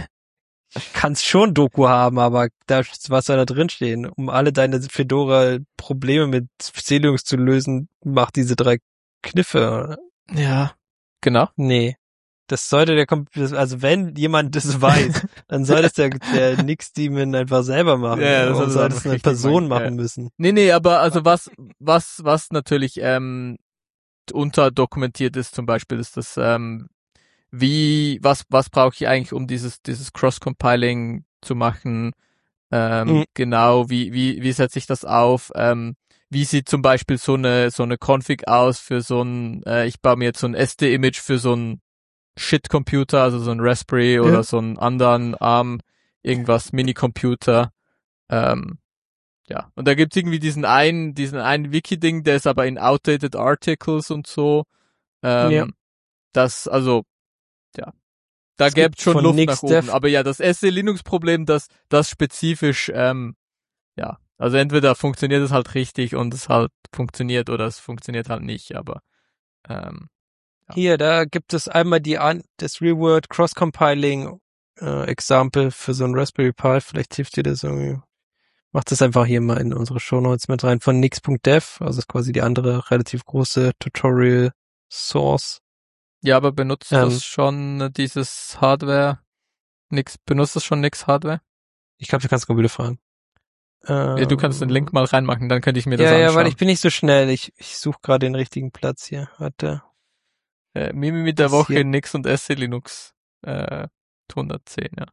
Speaker 4: Kannst schon Doku haben, aber da, was soll da drin stehen? Um alle deine Fedora-Probleme mit SeeLinux zu lösen, mach diese drei Kniffe.
Speaker 5: Ja, genau.
Speaker 4: Nee. Das sollte der, Kom- also wenn jemand das weiß, dann soll das der, der Nix-Demon einfach selber machen.
Speaker 5: Ja, ja, das
Speaker 4: Warum
Speaker 5: soll
Speaker 4: soll
Speaker 5: das
Speaker 4: das
Speaker 5: einfach
Speaker 4: eine
Speaker 5: richtig
Speaker 4: Person
Speaker 5: machen,
Speaker 4: machen
Speaker 5: ja.
Speaker 4: müssen?
Speaker 5: Nee, nee, aber also was, was, was natürlich ähm, unterdokumentiert ist. Zum Beispiel ist das, ähm, wie, was, was brauche ich eigentlich, um dieses, dieses Cross-Compiling zu machen? Ähm,
Speaker 4: Mhm.
Speaker 5: Genau, wie, wie, wie setze ich das auf? Ähm, wie sieht zum Beispiel so eine, so eine Config aus für so ein, äh, ich baue mir jetzt so ein S D-Image für so ein Shit-Computer, also so ein Raspberry oder so einen anderen ARM, irgendwas, Mini-Computer. Ähm, ja, und da gibt's irgendwie diesen einen, diesen einen Wiki-Ding, der ist aber in Outdated Articles und so. Ähm,
Speaker 4: Ja.
Speaker 5: Das, also, ja. Da
Speaker 4: Es gibt
Speaker 5: gäb's schon
Speaker 4: von
Speaker 5: Luft
Speaker 4: Nix
Speaker 5: nach oben.
Speaker 4: Dev-
Speaker 5: Aber ja, das S D-Linux-Problem, das, das spezifisch, ähm, ja. Also entweder funktioniert es halt richtig und es halt funktioniert oder es funktioniert halt nicht, aber, ähm, ja.
Speaker 4: Hier, da gibt es einmal die An das Reword Cross-Compiling äh, Example für so ein Raspberry Pi. Vielleicht hilft dir das irgendwie. Macht das einfach hier mal in unsere Shownotes mit rein von nix Punkt dev. Also ist quasi die andere relativ große Tutorial Source.
Speaker 5: Ja, aber benutzt
Speaker 4: Ähm.
Speaker 5: das schon äh, dieses Hardware? Nix, benutzt das schon nix Hardware?
Speaker 4: Ich glaube, du kannst Computer fragen. Ähm,
Speaker 5: Ja, du kannst den Link mal reinmachen, dann könnte ich mir das
Speaker 4: Ja, ja,
Speaker 5: anschauen.
Speaker 4: weil ich bin nicht so schnell. Ich, ich suche gerade den richtigen Platz hier. Warte.
Speaker 5: Äh, Mimi mit der
Speaker 4: Das
Speaker 5: Woche
Speaker 4: hier-
Speaker 5: Nix und S C Linux äh, hundertzehn, ja.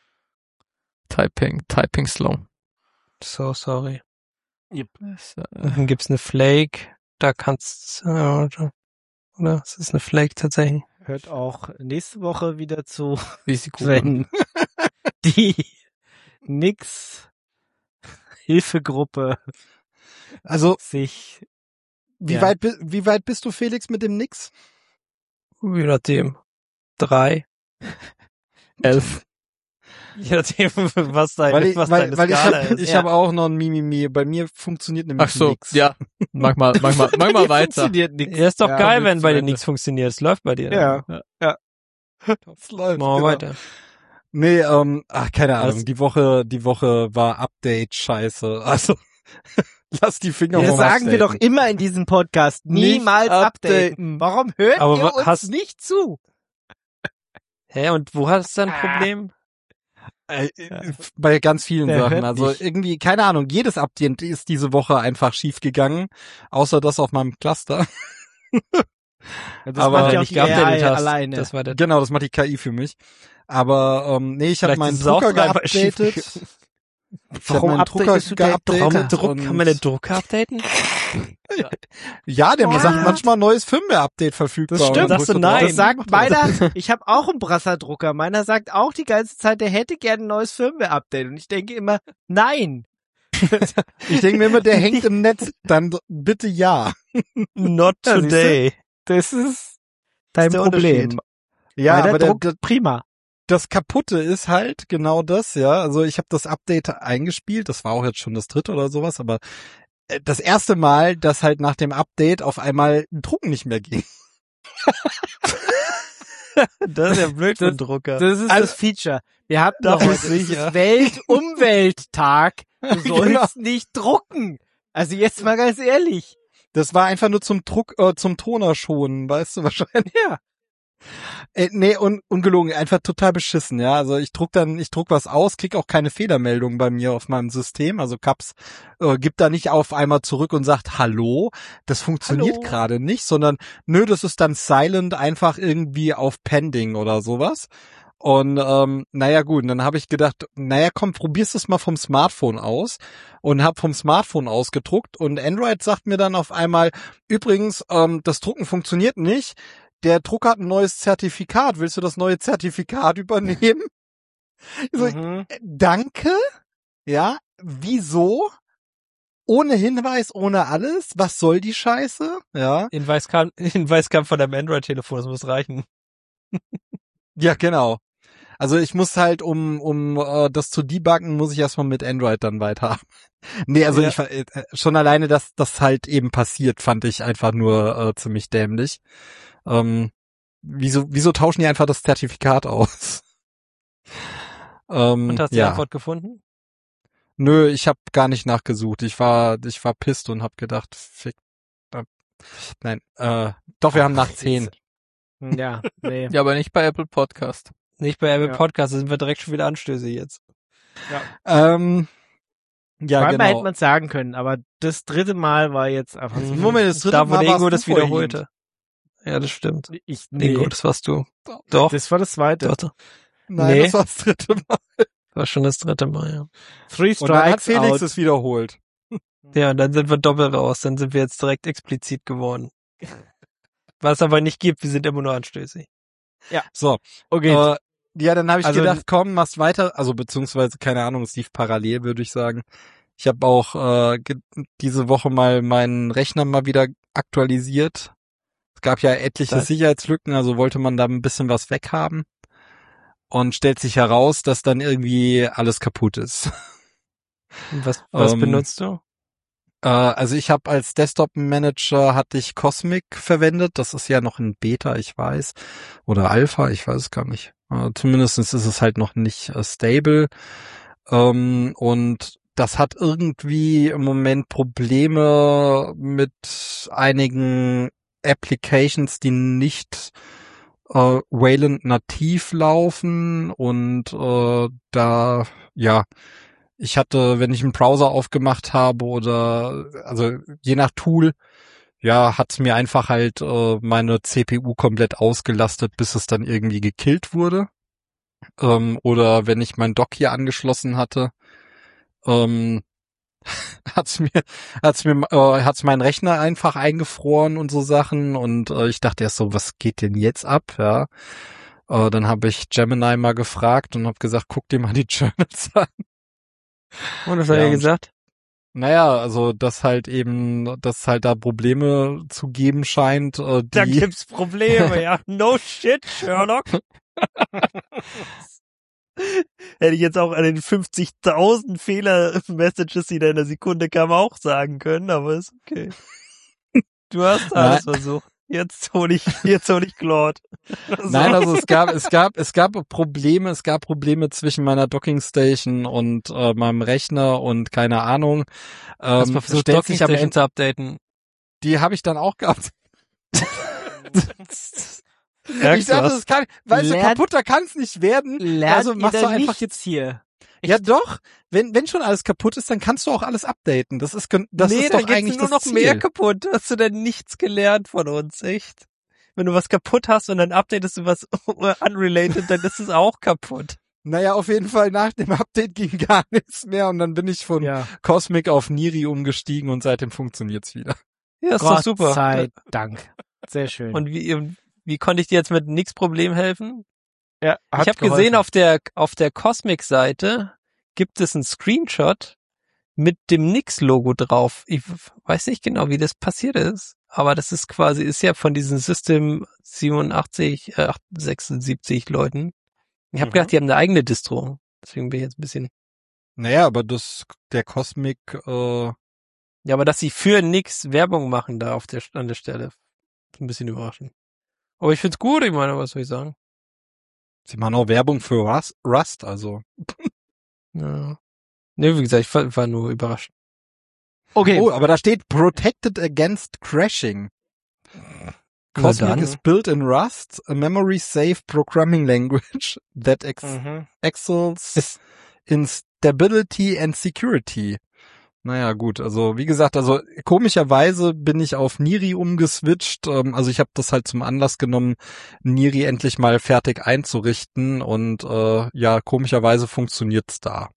Speaker 5: Typing, Typing slow.
Speaker 4: So sorry.
Speaker 5: Das, äh,
Speaker 4: Dann gibt's eine Flake. Da kannst äh, oder, oder es ist eine Flake tatsächlich.
Speaker 2: Hört auch nächste Woche wieder zu,
Speaker 5: Risiko.
Speaker 2: wenn die Nix Hilfegruppe
Speaker 3: Also,
Speaker 2: sich
Speaker 3: wie
Speaker 2: Ja.
Speaker 3: weit, bi- wie weit bist du, Felix, mit dem Nix?
Speaker 4: Je nachdem. Drei.
Speaker 5: elf.
Speaker 4: Je nachdem, was deine,
Speaker 3: Weil ich,
Speaker 4: was
Speaker 3: weil,
Speaker 4: deine
Speaker 3: weil ich
Speaker 4: Skala
Speaker 3: habe
Speaker 4: ist.
Speaker 3: ich
Speaker 4: Ja.
Speaker 3: hab auch noch ein Mimimi. Bei mir funktioniert nämlich
Speaker 5: Ach so,
Speaker 3: nix.
Speaker 5: ja. Mach mal, mach mal, mach mal weiter.
Speaker 2: Funktioniert nix.
Speaker 4: Ja, ist doch
Speaker 2: Ja,
Speaker 4: geil,
Speaker 5: komm,
Speaker 4: wenn
Speaker 5: jetzt
Speaker 4: bei dir
Speaker 5: weiter.
Speaker 4: nichts funktioniert. Es läuft bei dir.
Speaker 2: Ja.
Speaker 3: Das läuft,
Speaker 4: Machen wir
Speaker 3: genau.
Speaker 4: weiter.
Speaker 3: Nee, ähm, ach, keine
Speaker 4: Was?
Speaker 3: Ahnung. Die Woche, die Woche war Update scheiße. Also, lass die Finger
Speaker 2: Das
Speaker 3: vom
Speaker 2: sagen wir doch
Speaker 3: Updaten.
Speaker 2: immer in diesem Podcast.
Speaker 5: Nicht
Speaker 2: Niemals updaten.
Speaker 5: updaten.
Speaker 2: Warum hört
Speaker 4: Aber
Speaker 2: ihr
Speaker 4: wa-
Speaker 2: uns
Speaker 4: hast-
Speaker 2: nicht zu?
Speaker 4: Hä, und wo hast du ein
Speaker 2: Ah.
Speaker 4: Problem?
Speaker 3: Äh, äh, bei ganz vielen
Speaker 2: Der
Speaker 3: Sachen.
Speaker 2: hört
Speaker 3: Also
Speaker 2: nicht.
Speaker 3: irgendwie, keine Ahnung, jedes Update ist diese Woche einfach schief gegangen. Außer das auf meinem Cluster.
Speaker 2: Das
Speaker 3: Aber
Speaker 2: macht
Speaker 3: wenn
Speaker 2: ja auch
Speaker 4: nicht
Speaker 2: die A I
Speaker 4: geupdatet hast,
Speaker 2: alleine.
Speaker 4: das war der.
Speaker 3: Genau, das macht die K I für mich. Aber ähm, nee, ich habe
Speaker 4: Vielleicht
Speaker 3: meinen
Speaker 4: ist es auch
Speaker 3: Drucker
Speaker 4: dreimal schief
Speaker 3: geupdatet. Ich hab
Speaker 2: Warum
Speaker 3: meinen Drucker
Speaker 2: updatest du den
Speaker 3: geupdatet.
Speaker 2: Drucker?
Speaker 4: Warum Druck,
Speaker 3: und-
Speaker 4: kann man den Drucker updaten?
Speaker 3: Ja, der
Speaker 2: Ja.
Speaker 3: sagt manchmal neues Firmware-Update verfügbar.
Speaker 2: Das stimmt.
Speaker 3: Und dann
Speaker 4: Sagst du
Speaker 3: drückst drauf.
Speaker 4: nein?
Speaker 2: Das sagt meiner, ich habe auch einen Brasser-Drucker. Meiner sagt auch die ganze Zeit, der hätte gerne ein neues Firmware-Update. Und ich denke immer, nein.
Speaker 3: Ich denke mir immer, der hängt im Netz. Dann bitte ja.
Speaker 4: Not
Speaker 2: Ja, siehst du?
Speaker 4: today.
Speaker 2: Das ist dein
Speaker 4: der
Speaker 2: Problem.
Speaker 4: Unterschied.
Speaker 3: Ja,
Speaker 2: Meiner
Speaker 3: aber der,
Speaker 2: druckt
Speaker 3: der,
Speaker 2: prima.
Speaker 3: das Kaputte ist halt genau das, ja. Also ich habe das Update eingespielt. Das war auch jetzt schon das dritte oder sowas. Aber äh, das erste Mal, dass halt nach dem Update auf einmal ein Druck nicht mehr ging.
Speaker 4: Das ist ja blöd für einen Drucker.
Speaker 2: Das ist das Feature. Wir hatten
Speaker 4: Da
Speaker 2: doch heute
Speaker 4: ist sicher.
Speaker 2: es ist Weltumwelttag. Du sollst
Speaker 3: Genau.
Speaker 2: nicht drucken. Also jetzt mal ganz ehrlich.
Speaker 3: Das war einfach nur zum Druck, äh, zum Toner schonen, weißt du wahrscheinlich.
Speaker 2: Ja.
Speaker 3: Äh, nee, un, ungelogen, einfach total beschissen, ja. Also ich druck dann, ich druck was aus, krieg auch keine Fehlermeldung bei mir auf meinem System. Also Caps äh, gibt da nicht auf einmal zurück und sagt, hallo, das funktioniert
Speaker 2: Hallo.
Speaker 3: gerade nicht, sondern nö, das ist dann silent einfach irgendwie auf Pending oder sowas. Und ähm, naja gut, und dann habe ich gedacht, naja komm, probierst es mal vom Smartphone aus und habe vom Smartphone ausgedruckt und Android sagt mir dann auf einmal, übrigens, ähm, das Drucken funktioniert nicht, der Drucker hat ein neues Zertifikat, willst du das neue Zertifikat übernehmen? Ich so,
Speaker 2: Mhm.
Speaker 3: äh, danke, ja, wieso? Ohne Hinweis, ohne alles, was soll die Scheiße? Ja,
Speaker 4: Hinweis kam, Hinweis kam von deinem Android-Telefon, das muss reichen.
Speaker 3: ja genau. Also ich muss halt, um um äh, das zu debuggen, muss ich erstmal mit Android dann weiter. Nee, also
Speaker 4: Ja.
Speaker 3: ich äh, schon alleine, dass das halt eben passiert, fand ich einfach nur äh, ziemlich dämlich. Ähm, wieso wieso tauschen die einfach das Zertifikat aus? ähm,
Speaker 4: Und hast du die
Speaker 3: ja.
Speaker 4: Antwort gefunden?
Speaker 3: Nö, ich habe gar nicht nachgesucht. Ich war ich war pisst und habe gedacht, fick. Äh, nein, äh, doch wir haben nach zehn.
Speaker 2: Ja, nee.
Speaker 5: Ja, aber nicht bei Apple Podcast.
Speaker 4: Nicht bei Apple
Speaker 2: Ja.
Speaker 4: Podcast, da sind wir direkt schon wieder Anstöße jetzt.
Speaker 3: Ähm, ja,
Speaker 2: Manchmal
Speaker 3: genau.
Speaker 2: hätte man sagen können, aber das dritte Mal war jetzt einfach zu viel.
Speaker 3: Moment, das dritte
Speaker 4: Da, wo
Speaker 3: Mal
Speaker 4: der
Speaker 3: warst
Speaker 4: Ingo
Speaker 3: du
Speaker 4: das
Speaker 3: vor ihm.
Speaker 4: wiederholte. Ja, das stimmt.
Speaker 2: Ich, nee,
Speaker 4: Ingo, das warst du. Doch.
Speaker 2: das war das zweite.
Speaker 4: Doch, doch.
Speaker 3: Nein,
Speaker 4: Nee.
Speaker 3: das war das dritte Mal.
Speaker 4: War schon das dritte Mal, ja.
Speaker 2: Three
Speaker 3: Und dann hat
Speaker 2: Strikes
Speaker 3: Felix
Speaker 2: out.
Speaker 3: es wiederholt.
Speaker 4: Ja, und dann sind wir doppelt raus. Dann sind wir jetzt direkt explizit geworden. Was aber nicht gibt, wir sind immer nur anstößig.
Speaker 3: So,
Speaker 2: Okay,
Speaker 3: äh, ja, dann habe ich
Speaker 2: Also-
Speaker 3: gedacht, komm, machst weiter. Also beziehungsweise, keine Ahnung, es lief parallel, würde ich sagen. Ich habe auch äh, ge- diese Woche mal meinen Rechner mal wieder aktualisiert. Es gab ja etliche
Speaker 4: Das-
Speaker 3: Sicherheitslücken, also wollte man da ein bisschen was weghaben. Und stellt sich heraus, dass dann irgendwie alles kaputt ist.
Speaker 4: Und was, was
Speaker 3: Ähm,
Speaker 4: benutzt du?
Speaker 3: Äh, also ich habe als Desktop-Manager hatte ich Cosmic verwendet. Das ist ja noch ein Beta, ich weiß. Oder Alpha, ich weiß es gar nicht. Äh, zumindest ist es halt noch nicht äh, stable. Ähm, und das hat irgendwie im Moment Probleme mit einigen Applications, die nicht äh, Wayland nativ laufen. Und äh, da, ja, ich hatte, wenn ich einen Browser aufgemacht habe oder, also je nach Tool, ja, hat's mir einfach halt äh, meine C P U komplett ausgelastet, bis es dann irgendwie gekillt wurde. Ähm, oder wenn ich mein Dock hier angeschlossen hatte, ähm, hat's mir, hat's mir, äh, hat's meinen Rechner einfach eingefroren und so Sachen. Und äh, ich dachte erst so, was geht denn jetzt ab? Ja. Äh, dann habe ich Gemini mal gefragt und habe gesagt, guck dir mal die Journals an.
Speaker 4: Und was hat
Speaker 3: Ja,
Speaker 4: er
Speaker 3: und-
Speaker 4: gesagt?
Speaker 3: Naja, also dass halt eben, dass halt da Probleme zu geben scheint, äh, die.
Speaker 4: Da gibt's Probleme, ja. No shit, Sherlock. Hätte ich jetzt auch an den fünfzigtausend Fehler-Messages, die da in der Sekunde kamen, auch sagen können, aber ist okay. Du hast alles versucht. Jetzt hol ich, jetzt hol ich Claude. So.
Speaker 3: Nein, also es gab, es gab, es gab Probleme, es gab Probleme zwischen meiner Dockingstation und äh, meinem Rechner und keine Ahnung.
Speaker 4: Hast
Speaker 3: Ähm,
Speaker 4: mal
Speaker 3: es
Speaker 4: versucht,
Speaker 3: stellt sich am
Speaker 4: Dockingstation
Speaker 3: Ende,
Speaker 4: zu updaten.
Speaker 3: die habe ich dann auch gehabt. Ich
Speaker 4: Merkst du
Speaker 3: dachte,
Speaker 4: was?
Speaker 3: das kann, weißt du,
Speaker 5: Lernt-
Speaker 3: kaputter kann es nicht werden.
Speaker 5: Lernt
Speaker 3: Also
Speaker 5: ihr
Speaker 3: machst du
Speaker 5: denn
Speaker 3: einfach
Speaker 5: nichts hier?
Speaker 3: Ja doch, wenn wenn schon alles kaputt ist, dann kannst du auch alles updaten. Das ist gen- das
Speaker 4: nee,
Speaker 3: ist
Speaker 4: da
Speaker 3: doch
Speaker 4: geht's
Speaker 3: eigentlich
Speaker 4: nur
Speaker 3: das
Speaker 4: noch mehr
Speaker 3: Ziel.
Speaker 4: kaputt. Hast du denn nichts gelernt von uns, echt? Wenn du was kaputt hast und dann updatest du was unrelated, dann ist es auch kaputt.
Speaker 3: Naja, auf jeden Fall nach dem Update ging gar nichts mehr und dann bin ich von
Speaker 2: ja.
Speaker 3: Cosmic auf Niri umgestiegen und seitdem funktioniert's wieder.
Speaker 4: Ja, ist
Speaker 2: Gott
Speaker 4: doch super.
Speaker 2: sei Dank. Sehr schön.
Speaker 4: Und wie, wie konnte ich dir jetzt mit nix Problem helfen?
Speaker 2: ja,
Speaker 4: Ich habe gesehen, auf der auf der Cosmic-Seite gibt es einen Screenshot mit dem Nix-Logo drauf. Ich weiß nicht genau, wie das passiert ist, aber das ist quasi, ist ja von diesen System siebenundachtzig, äh, sechsundsiebzig Leuten. Ich habe
Speaker 2: Mhm.
Speaker 4: gedacht, die haben eine eigene Distro. Deswegen bin ich jetzt ein bisschen...
Speaker 3: Naja, aber das der Cosmic, äh,
Speaker 4: Ja, aber dass sie für Nix Werbung machen da auf der, an der Stelle, ist ein bisschen überraschend. Aber ich find's gut, ich meine, was soll ich sagen?
Speaker 3: sie machen auch Werbung für Rust, Rust also.
Speaker 4: Ja. Ne, wie gesagt, ich war, war nur überrascht.
Speaker 2: Okay.
Speaker 3: Oh, aber da steht Protected Against Crashing.
Speaker 4: Na
Speaker 3: Cosmic
Speaker 4: dann.
Speaker 3: is built in Rust, a memory safe programming language that ex
Speaker 2: Mhm.
Speaker 3: excels
Speaker 4: Ist-
Speaker 3: in stability and security. Naja, gut, also wie gesagt, also komischerweise bin ich auf Niri umgeswitcht. Ähm, also ich habe das halt zum Anlass genommen, Niri endlich mal fertig einzurichten und äh, ja, komischerweise funktioniert's da.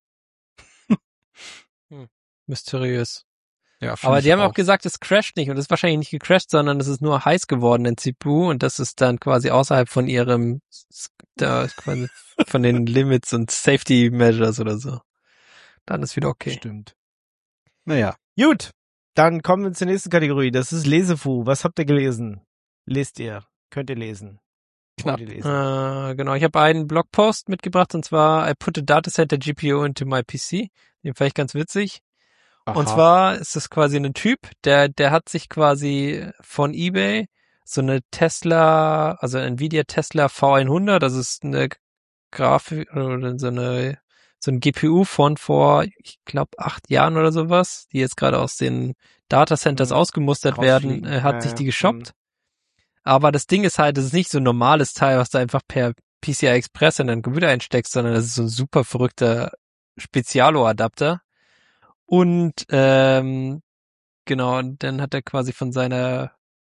Speaker 4: Mysteriös.
Speaker 3: Ja, find
Speaker 4: Aber
Speaker 3: ich
Speaker 4: die haben auch gesagt, es crasht nicht und es ist wahrscheinlich nicht gecrashed, sondern es ist nur heiß geworden in C P U und das ist dann quasi außerhalb von ihrem, da, quasi von den Limits und Safety Measures oder so. Dann ist wieder okay.
Speaker 3: Stimmt. Naja.
Speaker 2: Gut, dann kommen wir zur nächsten Kategorie. Das ist Lesefu. Was habt ihr gelesen? Lest ihr? Könnt ihr lesen?
Speaker 3: Knapp.
Speaker 2: Wollt ihr lesen?
Speaker 4: Äh, genau, ich habe einen Blogpost mitgebracht und zwar I put a data center G P U into my P C. Den fand ich ganz witzig. Und
Speaker 2: Aha.
Speaker 4: zwar ist es quasi ein Typ, der, der hat sich quasi von eBay so eine Tesla, also Nvidia Tesla V hundert, das ist eine Grafik oder so eine, so ein G P U von vor, ich glaube, acht Jahren oder sowas, die jetzt gerade aus den Datacenters
Speaker 2: Mhm.
Speaker 4: ausgemustert werden,
Speaker 2: Rausfliegen.
Speaker 4: äh, hat
Speaker 2: Ja,
Speaker 4: sich
Speaker 2: ja.
Speaker 4: die geshoppt. Aber das Ding ist halt, das ist nicht so ein normales Teil, was du einfach per P C I Express in deinen Computer einsteckst, sondern das ist so ein super verrückter Spezialo-Adapter. Und ähm, genau, und dann hat er quasi von seiner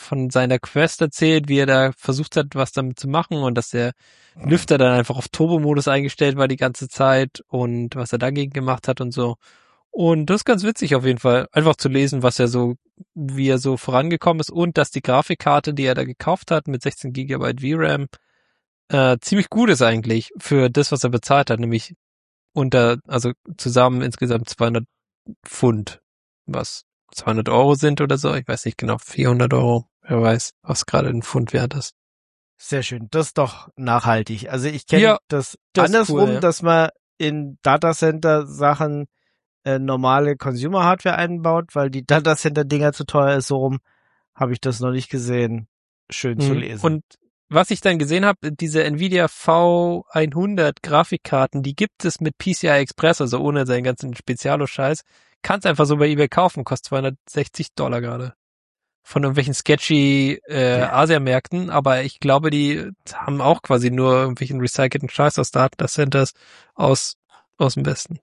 Speaker 4: von seiner Quest erzählt, wie er da versucht hat, was damit zu machen und dass der Lüfter dann einfach auf Turbo-Modus eingestellt war die ganze Zeit und was er dagegen gemacht hat und so. Und das ist ganz witzig auf jeden Fall, einfach zu lesen, was er so, wie er so vorangekommen ist und dass die Grafikkarte, die er da gekauft hat mit sechzehn Gigabyte V RAM, äh, ziemlich gut ist eigentlich für das, was er bezahlt hat, nämlich unter, also zusammen insgesamt zweihundert Pfund, was zweihundert Euro sind oder so, ich weiß nicht genau, vierhundert Euro, wer weiß, was gerade ein Pfund wert ist.
Speaker 2: Sehr schön, das ist doch nachhaltig. Also ich kenne
Speaker 4: Ja,
Speaker 2: das,
Speaker 4: das ist
Speaker 2: andersrum,
Speaker 4: cool, ja.
Speaker 2: dass man in Datacenter Sachen äh, normale Consumer-Hardware einbaut, weil die Datacenter-Dinger zu teuer ist, so rum habe ich das noch nicht gesehen. Schön zu
Speaker 4: Mhm.
Speaker 2: lesen.
Speaker 4: Und was ich dann gesehen habe, diese Nvidia V hundert Grafikkarten, die gibt es mit P C I Express, also ohne seinen ganzen Spezialo-Scheiß. Kannst einfach so bei eBay kaufen, kostet zweihundertsechzig Dollar gerade. Von irgendwelchen sketchy äh,
Speaker 2: Ja.
Speaker 4: Asiamärkten, aber ich glaube, die haben auch quasi nur irgendwelchen recycelten Scheiß aus Datacenters aus, aus dem Westen.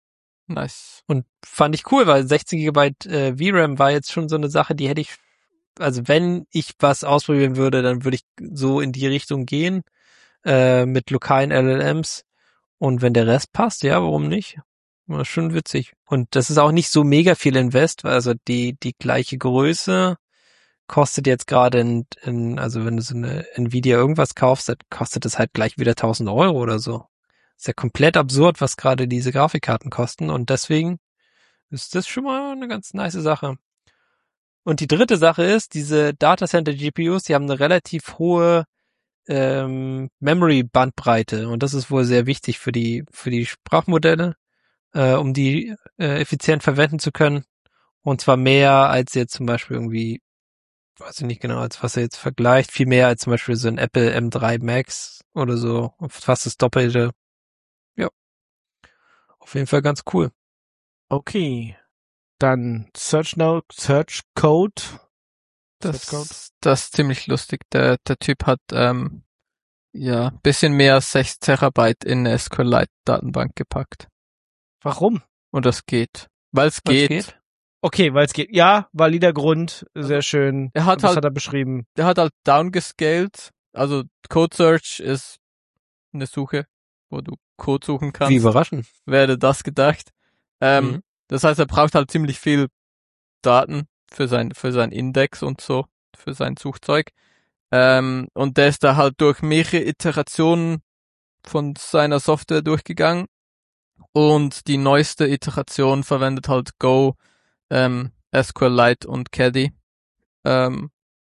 Speaker 5: Nice.
Speaker 4: Und fand ich cool, weil sechzehn Gigabyte äh, V RAM war jetzt schon so eine Sache, die hätte ich, also wenn ich was ausprobieren würde, dann würde ich so in die Richtung gehen, äh, mit lokalen L L Ms. Und wenn der Rest passt, ja, warum nicht? War schon witzig. Und das ist auch nicht so mega viel Invest, weil also die, die gleiche Größe kostet jetzt gerade in, in, also wenn du so eine Nvidia irgendwas kaufst, dann kostet das halt gleich wieder tausend Euro oder so. Ist ja komplett absurd, was gerade diese Grafikkarten kosten und deswegen ist das schon mal eine ganz nice Sache. Und die dritte Sache ist, diese Datacenter G P Us, die haben eine relativ hohe ähm, Memory-Bandbreite und das ist wohl sehr wichtig für die für die Sprachmodelle, äh, um die äh, effizient verwenden zu können. Und zwar mehr als jetzt zum Beispiel irgendwie, weiß ich nicht genau, als was er jetzt vergleicht, viel mehr als zum Beispiel so ein Apple M drei Max oder so, fast das Doppelte. Ja, auf jeden Fall ganz cool.
Speaker 2: Okay. Dann Search Note, Search Code. Search Code.
Speaker 5: Das, das ist ziemlich lustig. Der, der Typ hat, ähm, ja, bisschen mehr als sechs Terabyte in eine SQLite-Datenbank gepackt.
Speaker 2: Warum?
Speaker 5: Und das geht. Weil es
Speaker 4: Weil's
Speaker 5: geht.
Speaker 4: geht?
Speaker 2: Okay, weil es geht. Ja, valider Grund, sehr schön.
Speaker 5: Er hat
Speaker 2: Das
Speaker 5: halt-
Speaker 2: hat er beschrieben.
Speaker 5: Der hat halt downgescaled. Also Code Search ist eine Suche, wo du Code suchen kannst.
Speaker 4: Wie überraschend.
Speaker 5: Wer hätte das gedacht? Ähm,
Speaker 4: Mhm.
Speaker 5: Das heißt, er braucht halt ziemlich viel Daten für sein, für sein Index und so, für sein Suchzeug. Ähm, und der ist da halt durch mehrere Iterationen von seiner Software durchgegangen. Und die neueste Iteration verwendet halt Go, ähm, SQLite und Caddy. Ähm,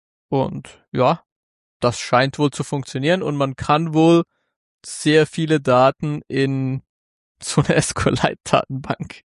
Speaker 5: und ja, das scheint wohl zu funktionieren und man kann wohl sehr viele Daten in so eine SQLite-Datenbank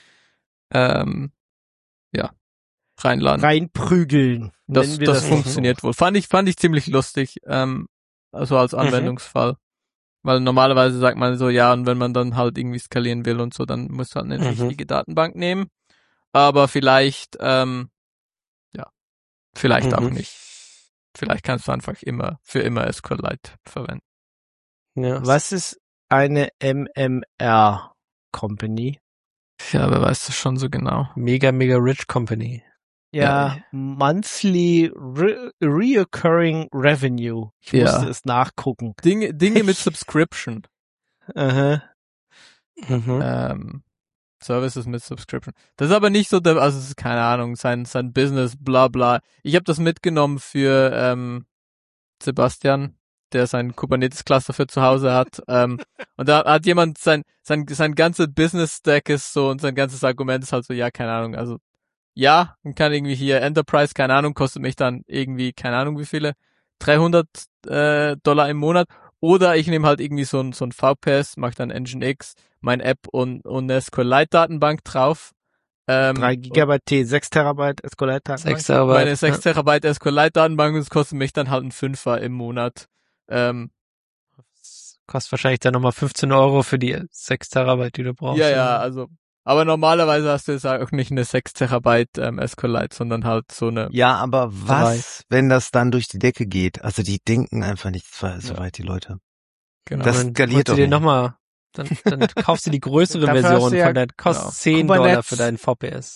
Speaker 5: ähm, ja, reinladen.
Speaker 2: Reinprügeln.
Speaker 5: Das,
Speaker 2: Nennen wir
Speaker 5: das
Speaker 2: das
Speaker 5: funktioniert wohl. Fand ich, fand ich ziemlich lustig, ähm, also als Anwendungsfall. Weil normalerweise sagt man so, ja, und wenn man dann halt irgendwie skalieren will und so, dann muss man eine
Speaker 4: Mhm.
Speaker 5: richtige Datenbank nehmen. Aber vielleicht, ähm, ja, vielleicht
Speaker 4: Mhm.
Speaker 5: auch nicht. Vielleicht kannst du einfach immer, für immer SQLite verwenden.
Speaker 4: Ja.
Speaker 2: Was ist eine M M R Company?
Speaker 5: Ja, wer weiß das schon so genau.
Speaker 4: Mega, mega rich company.
Speaker 2: Ja, Monthly Re Reoccurring Revenue. Ich
Speaker 5: Ja.
Speaker 2: musste es nachgucken.
Speaker 5: Dinge, Dinge mit Subscription.
Speaker 2: Aha.
Speaker 4: Mhm.
Speaker 5: ähm, Services mit Subscription. Das ist aber nicht so, der, also es ist keine Ahnung, sein sein Business, bla bla. Ich habe das mitgenommen für ähm, Sebastian, der sein Kubernetes-Cluster für zu Hause hat. ähm, und da hat jemand sein sein sein ganze Business-Stack ist so und sein ganzes Argument ist halt so, ja, keine Ahnung, also ja, man kann irgendwie hier Enterprise, keine Ahnung, kostet mich dann irgendwie, keine Ahnung wie viele, dreihundert äh, Dollar im Monat. Oder ich nehme halt irgendwie so ein, so ein V P S, mache dann Nginx, mein App und, und eine SQLite-Datenbank drauf. Ähm,
Speaker 2: drei Gigabyte T, sechs Terabyte SQLite-Datenbank.
Speaker 4: sechs Terabyte.
Speaker 5: meine sechs Terabyte SQLite-Datenbank und es kostet mich dann halt ein Fünfer im Monat. Ähm,
Speaker 4: Kostet wahrscheinlich dann nochmal fünfzehn Euro für die sechs Terabyte, die du brauchst.
Speaker 5: ja, ja, also, aber normalerweise hast du jetzt auch nicht eine sechs Terabyte ähm, SQLite, sondern halt so eine,
Speaker 8: Ja, aber was, wenn das dann durch die Decke geht? Also die denken einfach nicht so so weit, die Leute.
Speaker 5: genau.
Speaker 8: Das
Speaker 4: dann
Speaker 8: skaliert
Speaker 4: holst du
Speaker 8: doch
Speaker 4: dir
Speaker 8: nicht.
Speaker 4: nochmal, dann, dann kaufst du die größere
Speaker 2: Dafür hast
Speaker 4: Version
Speaker 2: du ja
Speaker 4: von der, kostet
Speaker 5: genau.
Speaker 4: zehn
Speaker 2: Kubernetes.
Speaker 4: Dollar für deinen V P S.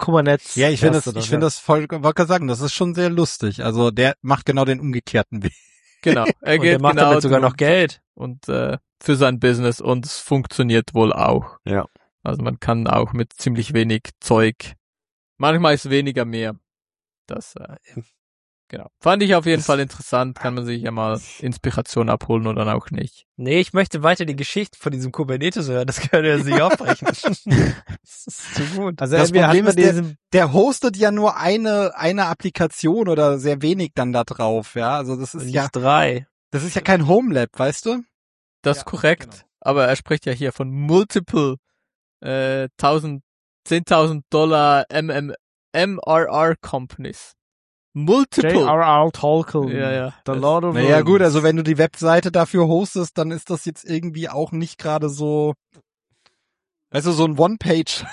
Speaker 2: Kubernetes.
Speaker 3: Ja, ich finde das,
Speaker 2: erste
Speaker 3: ich finde das voll, wollte gerade sagen, das ist schon sehr lustig. Also der macht genau den umgekehrten Weg.
Speaker 5: Genau. Er
Speaker 4: Und der
Speaker 5: geht
Speaker 4: macht
Speaker 5: genau
Speaker 4: damit sogar
Speaker 5: drum
Speaker 4: noch Geld.
Speaker 5: und äh, für sein Business und es funktioniert wohl auch.
Speaker 2: Ja.
Speaker 5: Also man kann auch mit ziemlich wenig Zeug, manchmal ist weniger mehr. Das, äh, genau. Fand ich auf jeden
Speaker 2: Das-
Speaker 5: Fall interessant, kann man sich ja mal Inspiration abholen oder dann auch nicht.
Speaker 4: Nee, ich möchte weiter die Geschichte von diesem Kubernetes hören. Das können wir sich aufbrechen. Das ist zu gut.
Speaker 2: Also
Speaker 3: Das
Speaker 2: wir
Speaker 3: Problem
Speaker 2: hatten
Speaker 3: ist, der,
Speaker 2: diesen-
Speaker 3: der hostet ja nur eine, eine Applikation oder sehr wenig dann da drauf, ja. Also das ist
Speaker 4: Nicht
Speaker 3: ja,
Speaker 4: drei.
Speaker 3: das ist ja kein Homelab, weißt du?
Speaker 5: Das
Speaker 3: Ja,
Speaker 5: ist korrekt,
Speaker 3: genau.
Speaker 5: aber er spricht ja hier von multiple äh, tausend, zehntausend Dollar M M M R R Companies.
Speaker 2: J
Speaker 5: Multiple.
Speaker 2: R R Tolkien.
Speaker 5: Ja, ja.
Speaker 2: The
Speaker 5: Das-
Speaker 2: Lord of
Speaker 3: Naja
Speaker 2: Rings.
Speaker 3: gut, also wenn du die Webseite dafür hostest, dann ist das jetzt irgendwie auch nicht gerade so, also so ein One-Page.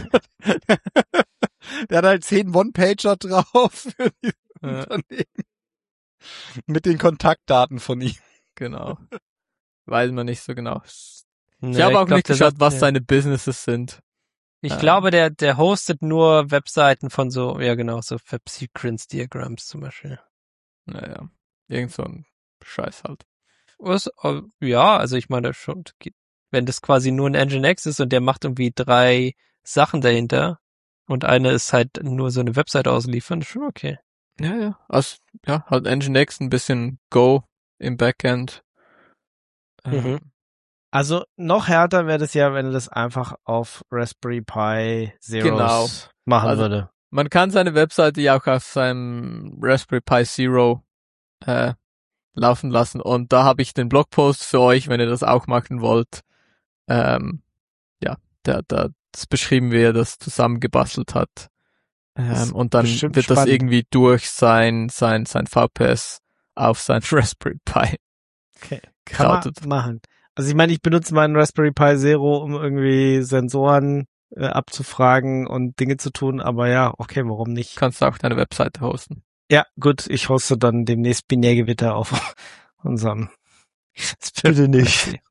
Speaker 3: Der hat halt zehn One-Pager drauf für die
Speaker 5: Ja.
Speaker 3: Unternehmen. Mit den Kontaktdaten von ihm.
Speaker 5: Genau. Weiß man nicht so genau. Ich
Speaker 4: Nee,
Speaker 5: habe auch
Speaker 4: glaub,
Speaker 5: nicht
Speaker 4: der
Speaker 5: geschaut,
Speaker 4: sagt-
Speaker 5: was
Speaker 4: ja.
Speaker 5: seine Businesses sind.
Speaker 4: Ich
Speaker 5: Ähm.
Speaker 4: glaube, der, der hostet nur Webseiten von so, ja genau, so Web Sequence Diagrams zum Beispiel.
Speaker 5: Naja, irgend so ein Scheiß halt.
Speaker 4: Was, äh, ja, also ich meine schon, wenn das quasi nur ein Nginx ist und der macht irgendwie drei Sachen dahinter und eine ist halt nur so eine Webseite ausliefern, ist schon okay.
Speaker 5: Ja, ja. Also, ja, halt Nginx, ein bisschen Go im Backend. Ähm,
Speaker 4: Mhm.
Speaker 2: Also noch härter wäre das ja, wenn er das einfach auf Raspberry Pi Zeros
Speaker 5: Genau.
Speaker 2: machen
Speaker 5: Also-
Speaker 2: würde.
Speaker 5: Man kann seine Webseite ja auch auf seinem Raspberry Pi Zero äh, laufen lassen und da habe ich den Blogpost für euch, wenn ihr das auch machen wollt. Ähm, ja, da, da das beschrieben, wie er das zusammengebastelt hat.
Speaker 2: Ist
Speaker 5: Ähm, und dann
Speaker 2: bestimmt
Speaker 5: wird das
Speaker 2: spannend.
Speaker 5: irgendwie durch sein sein sein V P S auf sein Raspberry Pi
Speaker 2: Okay. Kann man
Speaker 5: geroutet.
Speaker 2: machen. Also ich meine, ich benutze meinen Raspberry Pi Zero, um irgendwie Sensoren äh, abzufragen und Dinge zu tun, aber ja, okay, warum nicht?
Speaker 5: Kannst du auch deine Webseite hosten.
Speaker 2: Ja, gut, ich hoste dann demnächst Binärgewitter auf unserem. Bitte nicht.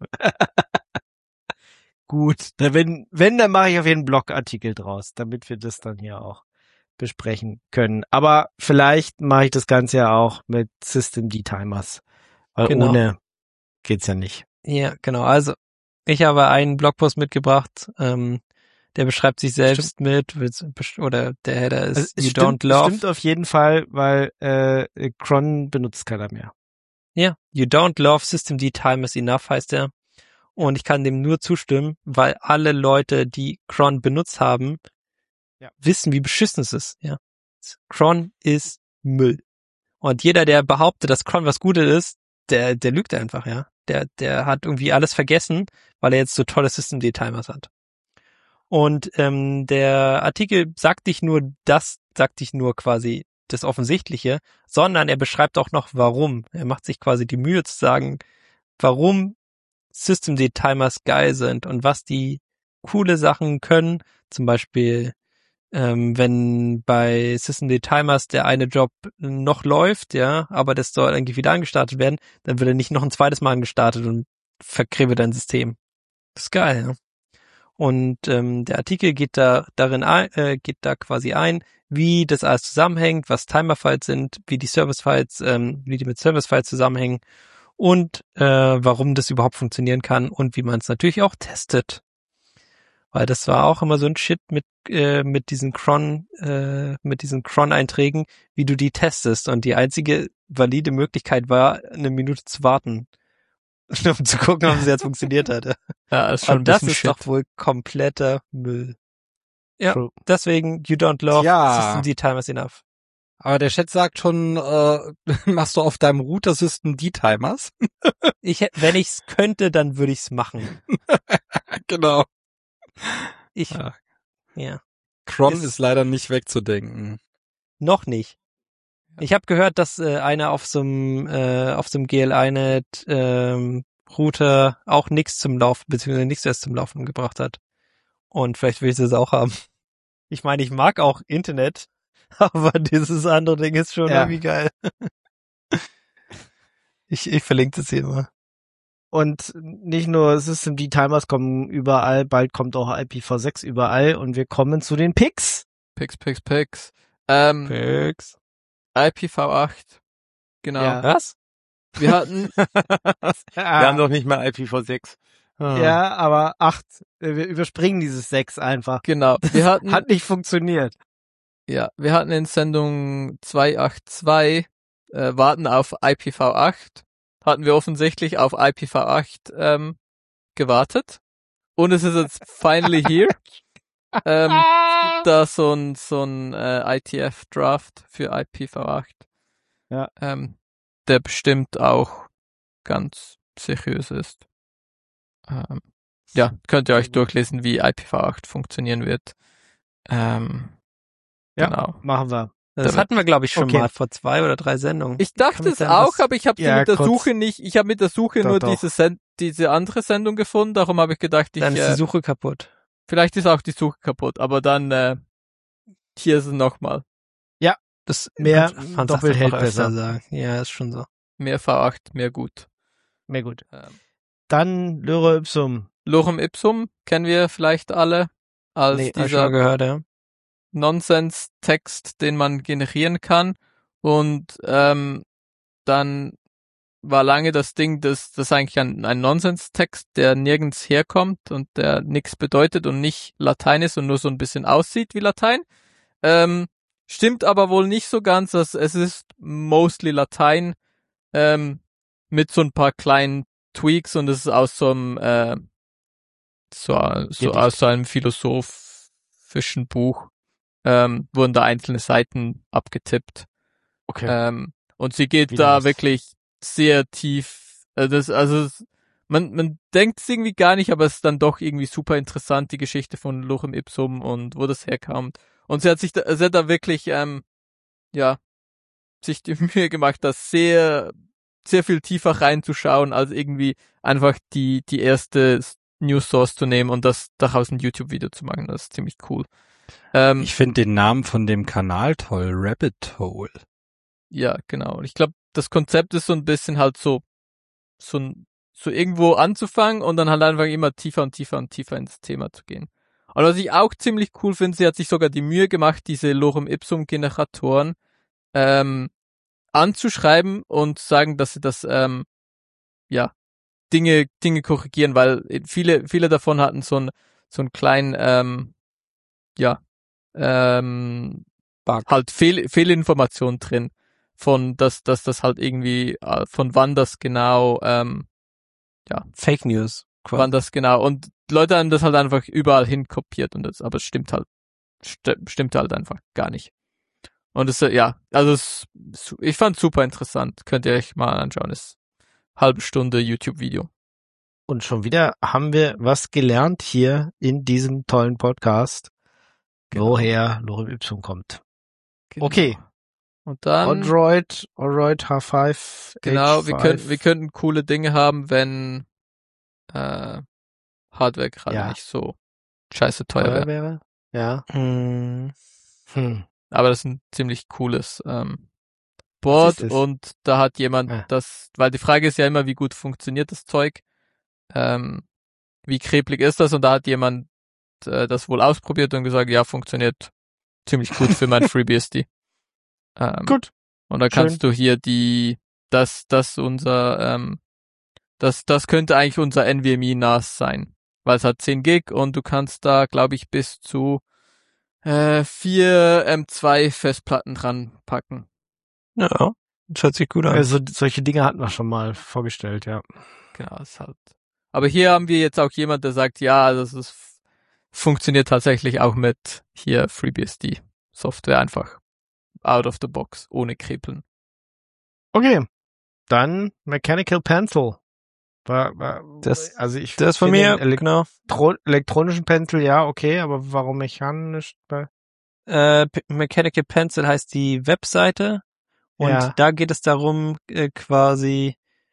Speaker 2: Gut, na, wenn, wenn, dann mache ich auf jeden Fall einen Blogartikel draus, damit wir das dann hier auch besprechen können. Aber vielleicht mache ich das Ganze ja auch mit Systemd-Timers, weil
Speaker 4: Genau.
Speaker 2: ohne geht's ja nicht.
Speaker 4: Ja, genau. Also, ich habe einen Blogpost mitgebracht, ähm, der beschreibt sich selbst mit, oder der Header ist
Speaker 2: Also es
Speaker 4: You
Speaker 2: stimmt,
Speaker 4: don't love.
Speaker 2: stimmt auf jeden Fall, weil äh, Cron benutzt keiner mehr.
Speaker 4: Ja, You don't love Systemd time is enough heißt er. Und ich kann dem nur zustimmen, weil alle Leute, die Cron benutzt haben,
Speaker 2: Ja.
Speaker 4: wissen, wie beschissen es ist. Ja, Cron ist Müll. Und jeder, der behauptet, dass Cron was Gutes ist, der, der lügt einfach, ja. Der, der hat irgendwie alles vergessen, weil er jetzt so tolle Systemd-Timers hat. Und ähm, der Artikel sagt nicht nur das, sagt nicht nur quasi das Offensichtliche, sondern er beschreibt auch noch, warum. Er macht sich quasi die Mühe zu sagen, warum Systemd-Timers geil sind und was die coole Sachen können. Zum Beispiel, ähm, wenn bei Systemd-Timers der eine Job noch läuft, ja, aber das soll irgendwie wieder angestartet werden, dann wird er nicht noch ein zweites Mal angestartet und verkribbelt dein System. Das ist geil, ja. Und ähm, der Artikel geht da darin ein, äh, geht da quasi ein, wie das alles zusammenhängt, was Timer-Files sind, wie die Service-Files, ähm, wie die mit Service-Files zusammenhängen und äh, warum das überhaupt funktionieren kann und wie man es natürlich auch testet. Weil das war auch immer so ein Shit mit äh, mit diesen Cron äh, mit diesen Cron-Einträgen, wie du die testest. Und die einzige valide Möglichkeit war, eine Minute zu warten, um zu gucken, ob es jetzt funktioniert hat.
Speaker 5: Ja, ist schon ein
Speaker 4: Und das
Speaker 5: bisschen
Speaker 4: ist
Speaker 5: Shit.
Speaker 4: doch wohl kompletter Müll. Ja,
Speaker 2: True.
Speaker 4: deswegen You don't love
Speaker 3: Ja.
Speaker 4: Systemd time is enough.
Speaker 3: Aber der Chat sagt schon, äh, machst du auf deinem Router Systemd-Timers?
Speaker 4: Ich, hätt- wenn ich's könnte, dann würde ich's machen.
Speaker 3: Genau.
Speaker 4: Ich,
Speaker 3: Ja.
Speaker 4: ja,
Speaker 3: Cron
Speaker 4: Ist-
Speaker 3: ist leider nicht wegzudenken.
Speaker 4: noch nicht. Ich habe gehört, dass äh, einer auf so einem äh, auf so einem G L I Net ähm, Router auch nichts zum Laufen beziehungsweise nichts erst zum Laufen gebracht hat. Und vielleicht will ich das auch haben. Ich meine, ich mag auch Internet, aber dieses andere Ding ist schon
Speaker 2: Ja.
Speaker 4: irgendwie geil. Ich, ich verlinke das hier mal.
Speaker 2: Und nicht nur Systemd-Timers kommen überall, bald kommt auch I P v sechs überall und wir kommen zu den Picks.
Speaker 5: Pix, Pix, Pix. Ähm,
Speaker 4: Pix.
Speaker 5: I P v acht. Genau.
Speaker 2: Ja.
Speaker 4: Was?
Speaker 5: Wir hatten,
Speaker 8: Wir haben doch nicht mal I P v sechs.
Speaker 2: Ja, aber acht, äh, wir überspringen dieses sechs einfach.
Speaker 5: genau, wir hatten,
Speaker 2: Hat nicht funktioniert.
Speaker 5: ja, wir hatten in Sendung zweihundertzweiundachtzig, äh, warten auf I P v acht. Hatten wir offensichtlich auf I P v acht, ähm, gewartet. Und es ist jetzt finally here. ähm, es gibt da so ein, so ein, äh, I T F-Draft für I P v acht.
Speaker 2: Ja.
Speaker 5: Ähm, der bestimmt auch ganz seriös ist. Ähm, ja, könnt ihr euch durchlesen, wie I P v acht funktionieren wird. Ähm,
Speaker 2: Ja.
Speaker 5: Genau.
Speaker 2: Machen wir.
Speaker 4: Das
Speaker 5: Da-
Speaker 4: hatten wir, glaube ich, schon
Speaker 2: Okay.
Speaker 4: mal vor zwei oder drei Sendungen.
Speaker 5: Ich
Speaker 4: Kann
Speaker 5: dachte
Speaker 4: mich
Speaker 5: es
Speaker 4: da
Speaker 5: auch,
Speaker 4: was-
Speaker 5: aber ich habe
Speaker 2: Ja,
Speaker 5: mit der
Speaker 2: kurz.
Speaker 5: Suche nicht, ich habe mit der Suche
Speaker 2: Doch,
Speaker 5: nur
Speaker 2: doch.
Speaker 5: diese Sen diese andere Sendung gefunden, darum habe ich gedacht, ich
Speaker 4: Dann ist
Speaker 5: äh,
Speaker 4: die Suche kaputt.
Speaker 5: vielleicht ist auch die Suche kaputt, aber dann äh, hier ist es nochmal.
Speaker 4: Das
Speaker 2: Mehr
Speaker 4: man- man
Speaker 2: doppelt
Speaker 4: sagt's
Speaker 2: hält
Speaker 4: auch öfter
Speaker 2: besser.
Speaker 4: Sagen. Ja, ist schon so.
Speaker 5: Mehr V acht, mehr gut.
Speaker 2: Mehr gut.
Speaker 5: Ähm,
Speaker 2: Dann Lyra Ipsum.
Speaker 5: Lorem Ipsum kennen wir vielleicht alle als
Speaker 2: Nee,
Speaker 4: Hab ich schon mal
Speaker 5: dieser
Speaker 4: gehört, ja.
Speaker 5: Nonsense-Text, den man generieren kann. Und ähm, dann war lange das Ding, dass das eigentlich ein, ein Nonsense-Text, der nirgends herkommt und der nichts bedeutet und nicht Latein ist und nur so ein bisschen aussieht wie Latein. Ähm, stimmt aber wohl nicht so ganz, dass es ist mostly Latein ähm, mit so ein paar kleinen Tweaks und es ist aus so einem äh, so, so
Speaker 2: Gedicht.
Speaker 5: aus so einem philosophischen Buch ähm, wurden da einzelne Seiten abgetippt.
Speaker 2: Okay.
Speaker 5: Ähm, und sie geht
Speaker 2: Wieder
Speaker 5: da
Speaker 2: was.
Speaker 5: wirklich sehr tief. Also, das, also es- man, man denkt es irgendwie gar nicht, aber es ist dann doch irgendwie super interessant, die Geschichte von Lorem Ipsum und wo das herkam. Und sie hat sich da, sie hat da wirklich, ähm, ja, sich die Mühe gemacht, das sehr, sehr viel tiefer reinzuschauen, als irgendwie einfach die, die erste News Source zu nehmen und das daraus ein YouTube-Video zu machen. Das ist ziemlich cool. Ähm,
Speaker 3: Ich finde den Namen von dem Kanal toll, Rabbit Hole.
Speaker 5: Ja, genau. Und ich glaube, das Konzept ist so ein bisschen halt so, so, ein- so irgendwo anzufangen und dann halt einfach immer tiefer und tiefer und tiefer ins Thema zu gehen. Und was ich auch ziemlich cool finde, sie hat sich sogar die Mühe gemacht, diese Lorem Ipsum Generatoren ähm, anzuschreiben und sagen, dass sie das, ähm, ja, Dinge, Dinge korrigieren, weil viele, viele davon hatten so ein, so einen kleinen, ähm, ja, ähm,
Speaker 4: Bug.
Speaker 5: halt Fehl, Fehlinformation drin von, dass, dass das halt irgendwie, äh, von wann das genau, ähm,
Speaker 4: Fake News. quasi.
Speaker 5: wann das genau, und Leute haben das halt einfach überall hin kopiert und das, aber es stimmt halt, st stimmt halt einfach gar nicht. Und es, äh, ja, also es, ich fand super interessant, könnt ihr euch mal anschauen, ist halbe Stunde YouTube-Video.
Speaker 2: Und schon wieder haben wir was gelernt hier in diesem tollen Podcast,
Speaker 5: Genau.
Speaker 2: woher Lorem Ipsum kommt. Okay.
Speaker 5: Und dann,
Speaker 2: Odroid, Odroid H fünf.
Speaker 5: genau,
Speaker 2: H
Speaker 5: wir
Speaker 2: fünf.
Speaker 5: könnten, wir könnten coole Dinge haben, wenn, äh, Hardware gerade
Speaker 2: Ja.
Speaker 5: nicht so scheiße teuer
Speaker 2: teuer
Speaker 5: wäre.
Speaker 2: wäre. Ja.
Speaker 4: Hm.
Speaker 2: Hm.
Speaker 5: Aber das ist ein ziemlich cooles ähm, Board
Speaker 2: ist es?
Speaker 5: und da hat jemand
Speaker 2: Ah.
Speaker 5: das, weil die Frage ist ja immer, wie gut funktioniert das Zeug, ähm, wie kreblig ist das, und da hat jemand äh, das wohl ausprobiert und gesagt, ja, funktioniert ziemlich gut für mein FreeBSD. Ähm,
Speaker 2: Gut.
Speaker 5: Und da kannst du hier die, das, das unser, ähm, das, das könnte eigentlich unser NVMe N A S sein, weil es hat zehn Gig und du kannst da, glaube ich, bis zu äh, vier M zwei Festplatten dran packen.
Speaker 4: Ja, das hört sich gut an.
Speaker 2: Also solche Dinge hatten wir schon mal vorgestellt, ja.
Speaker 5: Genau, ist halt. Aber hier haben wir jetzt auch jemand, der sagt, ja, das ist, funktioniert tatsächlich auch mit hier FreeBSD Software einfach out of the box, ohne Krepeln.
Speaker 2: Okay. Dann Mechanical Pencil. War, war,
Speaker 4: Das-
Speaker 2: also ich
Speaker 4: Das ist von
Speaker 2: finde
Speaker 4: mir,
Speaker 2: den
Speaker 4: genau.
Speaker 2: Elektro elektronischen Pencil, ja, okay, aber warum mechanisch? Bei-
Speaker 4: Äh, P- Mechanical Pencil heißt die Webseite und
Speaker 2: Ja.
Speaker 4: da geht es darum, äh, quasi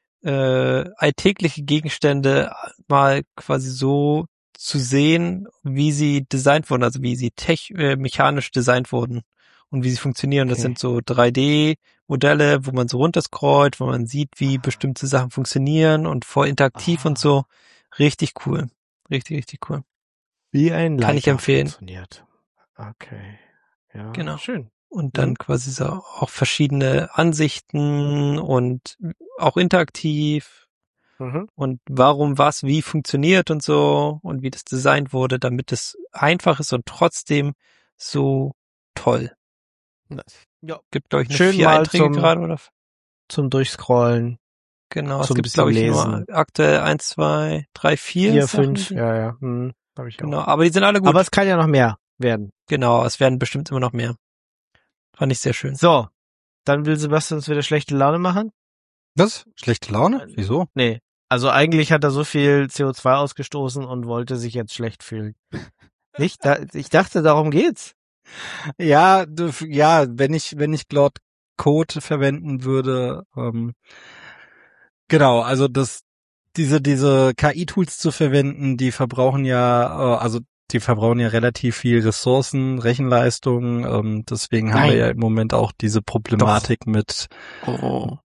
Speaker 4: äh, alltägliche Gegenstände mal quasi so zu sehen, wie sie designt wurden, also wie sie tech äh, mechanisch designt wurden und wie sie funktionieren. Das
Speaker 2: Okay.
Speaker 4: sind so drei D-Modelle, wo man so runterscrollt, wo man sieht, wie bestimmte Sachen funktionieren und voll interaktiv
Speaker 2: Ah.
Speaker 4: und so. Richtig cool. Richtig, richtig cool.
Speaker 2: Wie ein
Speaker 4: Kann ich
Speaker 2: Leiter
Speaker 4: empfehlen.
Speaker 2: funktioniert. Okay. Ja,
Speaker 4: Genau.
Speaker 2: schön.
Speaker 4: Und dann quasi so auch verschiedene Ansichten und auch interaktiv
Speaker 2: Mhm.
Speaker 4: und warum was wie funktioniert und so und wie das designt wurde, damit es einfach ist und trotzdem so toll.
Speaker 2: Ja.
Speaker 4: Gibt, glaube ich, nur
Speaker 2: Schön
Speaker 4: vier
Speaker 2: mal
Speaker 4: Einträge
Speaker 2: zum-
Speaker 4: gerade, oder?
Speaker 2: Zum Durchscrollen.
Speaker 4: Genau,
Speaker 2: so
Speaker 4: es
Speaker 2: ein
Speaker 4: gibt,
Speaker 2: bisschen
Speaker 4: glaube ich,
Speaker 2: lesen.
Speaker 4: nur aktuell eins, zwei, drei, vier,
Speaker 2: Vier,
Speaker 4: Sachen,
Speaker 2: fünf,
Speaker 4: die-
Speaker 2: ja, ja. Hm, hab ich
Speaker 4: Genau,
Speaker 2: auch.
Speaker 4: aber die sind alle gut.
Speaker 2: Aber es kann ja noch mehr werden.
Speaker 4: Genau, es werden bestimmt immer noch mehr. Fand ich sehr schön.
Speaker 2: So, dann will Sebastian uns wieder schlechte Laune machen?
Speaker 3: Was? Schlechte Laune? Wieso?
Speaker 2: Nee. Also eigentlich hat er so viel C O zwei ausgestoßen und wollte sich jetzt schlecht fühlen. Nicht? Da, ich dachte, darum geht's.
Speaker 3: Ja, du- ja, wenn ich, wenn ich Cloud Code verwenden würde, ähm, genau, also das, diese, diese K I-Tools zu verwenden, die verbrauchen ja, äh, also die verbrauchen ja relativ viel Ressourcen, Rechenleistung, ähm, deswegen haben wir
Speaker 2: Nein.
Speaker 3: ja im Moment auch diese Problematik mit,
Speaker 4: Oh.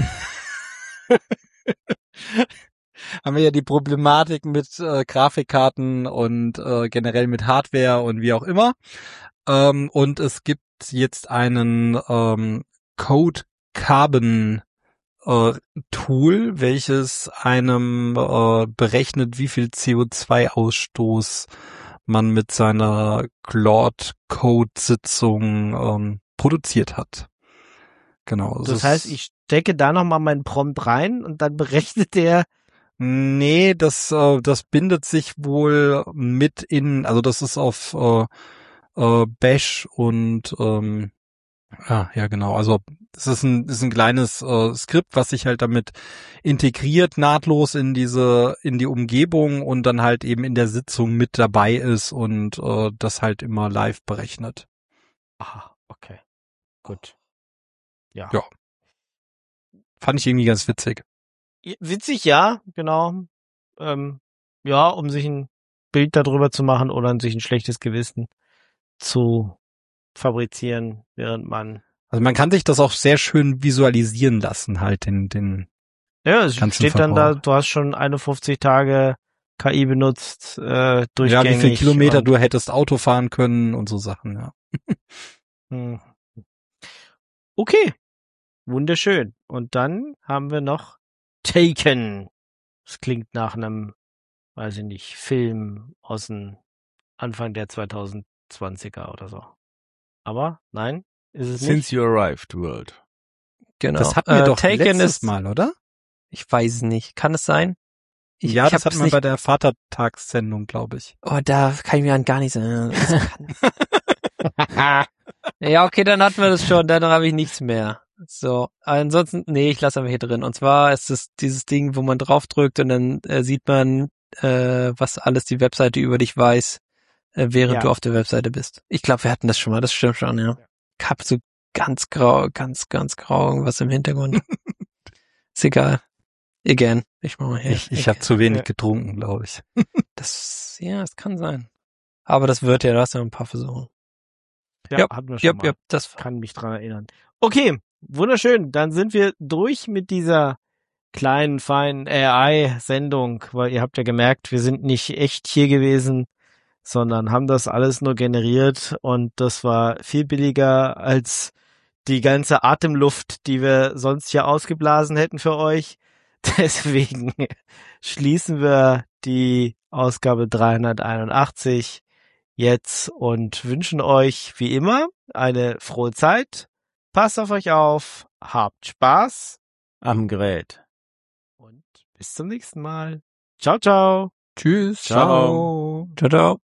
Speaker 3: haben wir ja die Problematik mit äh, Grafikkarten und äh, generell mit Hardware und wie auch immer. Ähm, und es gibt jetzt einen ähm, Code Carbon äh, Tool, welches einem äh, berechnet, wie viel C O zwei Ausstoß man mit seiner Claude Code Sitzung ähm, produziert hat. Genau. also
Speaker 2: Das
Speaker 3: es
Speaker 2: heißt,
Speaker 3: ist-
Speaker 2: ich stecke da nochmal meinen Prompt rein und dann berechnet der.
Speaker 3: Nee, das, äh, das bindet sich wohl mit in, also das ist auf äh, äh, Bash und ähm, ja, ja genau, also es ist ein, ist ein kleines äh, Skript, was sich halt damit integriert, nahtlos in diese, in die Umgebung und dann halt eben in der Sitzung mit dabei ist und äh, das halt immer live berechnet.
Speaker 2: Ah, okay. Gut. Ja.
Speaker 3: Ja. Fand ich irgendwie ganz witzig.
Speaker 2: Witzig, ja, genau. Ähm, ja, um sich ein Bild darüber zu machen oder sich ein schlechtes Gewissen zu fabrizieren, während man.
Speaker 3: Also man kann sich das auch sehr schön visualisieren lassen, halt den, den
Speaker 2: Ja, es
Speaker 3: ganzen
Speaker 2: steht dann da,
Speaker 3: Verbrauch.
Speaker 2: du hast schon einundfünfzig Tage K I benutzt, äh, durchgängig.
Speaker 3: Ja, wie viele Kilometer
Speaker 2: und,
Speaker 3: du hättest Auto fahren können und so Sachen, ja.
Speaker 2: Hm. Okay, wunderschön. Und dann haben wir noch Taken. Das klingt nach einem, weiß ich nicht, Film aus dem Anfang der zweitausendzwanziger oder so. Aber nein, ist es nicht.
Speaker 7: Since you arrived, World.
Speaker 4: Genau.
Speaker 3: Das hatten wir
Speaker 4: Äh,
Speaker 3: doch
Speaker 4: Taken
Speaker 3: letztes
Speaker 4: ist,
Speaker 3: Mal, oder?
Speaker 4: ich weiß es nicht. Kann es sein? Ich,
Speaker 3: ja,
Speaker 4: ich
Speaker 3: das
Speaker 4: hab's
Speaker 3: hatten wir
Speaker 4: nicht,
Speaker 3: bei der Vatertagssendung, glaube ich.
Speaker 4: Oh, da kann ich mir an gar nichts erinnern. Das kann- Ja, okay, dann hatten wir das schon, dann habe ich nichts mehr. So, ansonsten, nee, ich lasse einfach hier drin. Und zwar ist es dieses Ding, wo man draufdrückt und dann äh, sieht man, äh, was alles die Webseite über dich weiß, äh, während
Speaker 2: Ja.
Speaker 4: du auf der Webseite bist. Ich glaube, wir hatten das schon mal, das stimmt schon, ja. Ich hab so ganz grau, ganz, ganz grau irgendwas im Hintergrund. Ist egal. Again. Ich mach mal her.
Speaker 3: Ich, ich habe zu wenig
Speaker 2: Ja.
Speaker 3: getrunken, glaube ich.
Speaker 4: Das, ja, es kann sein. Aber das wird ja, du hast ja ein paar Versuche.
Speaker 2: Ja,
Speaker 4: Ja,
Speaker 2: hatten wir schon
Speaker 4: Ja,
Speaker 2: mal.
Speaker 4: ja, das
Speaker 2: Kann mich dran erinnern. Okay, wunderschön. Dann sind wir durch mit dieser kleinen, feinen A I-Sendung, weil ihr habt ja gemerkt, wir sind nicht echt hier gewesen, sondern haben das alles nur generiert und das war viel billiger als die ganze Atemluft, die wir sonst hier ausgeblasen hätten für euch. Deswegen schließen wir die Ausgabe dreihunderteinundachtzig jetzt und wünschen euch wie immer eine frohe Zeit. Passt auf euch auf, habt Spaß
Speaker 7: Am Gerät.
Speaker 2: und bis zum nächsten Mal. Ciao, ciao.
Speaker 4: Tschüss.
Speaker 7: Ciao.
Speaker 4: Ciao, ciao.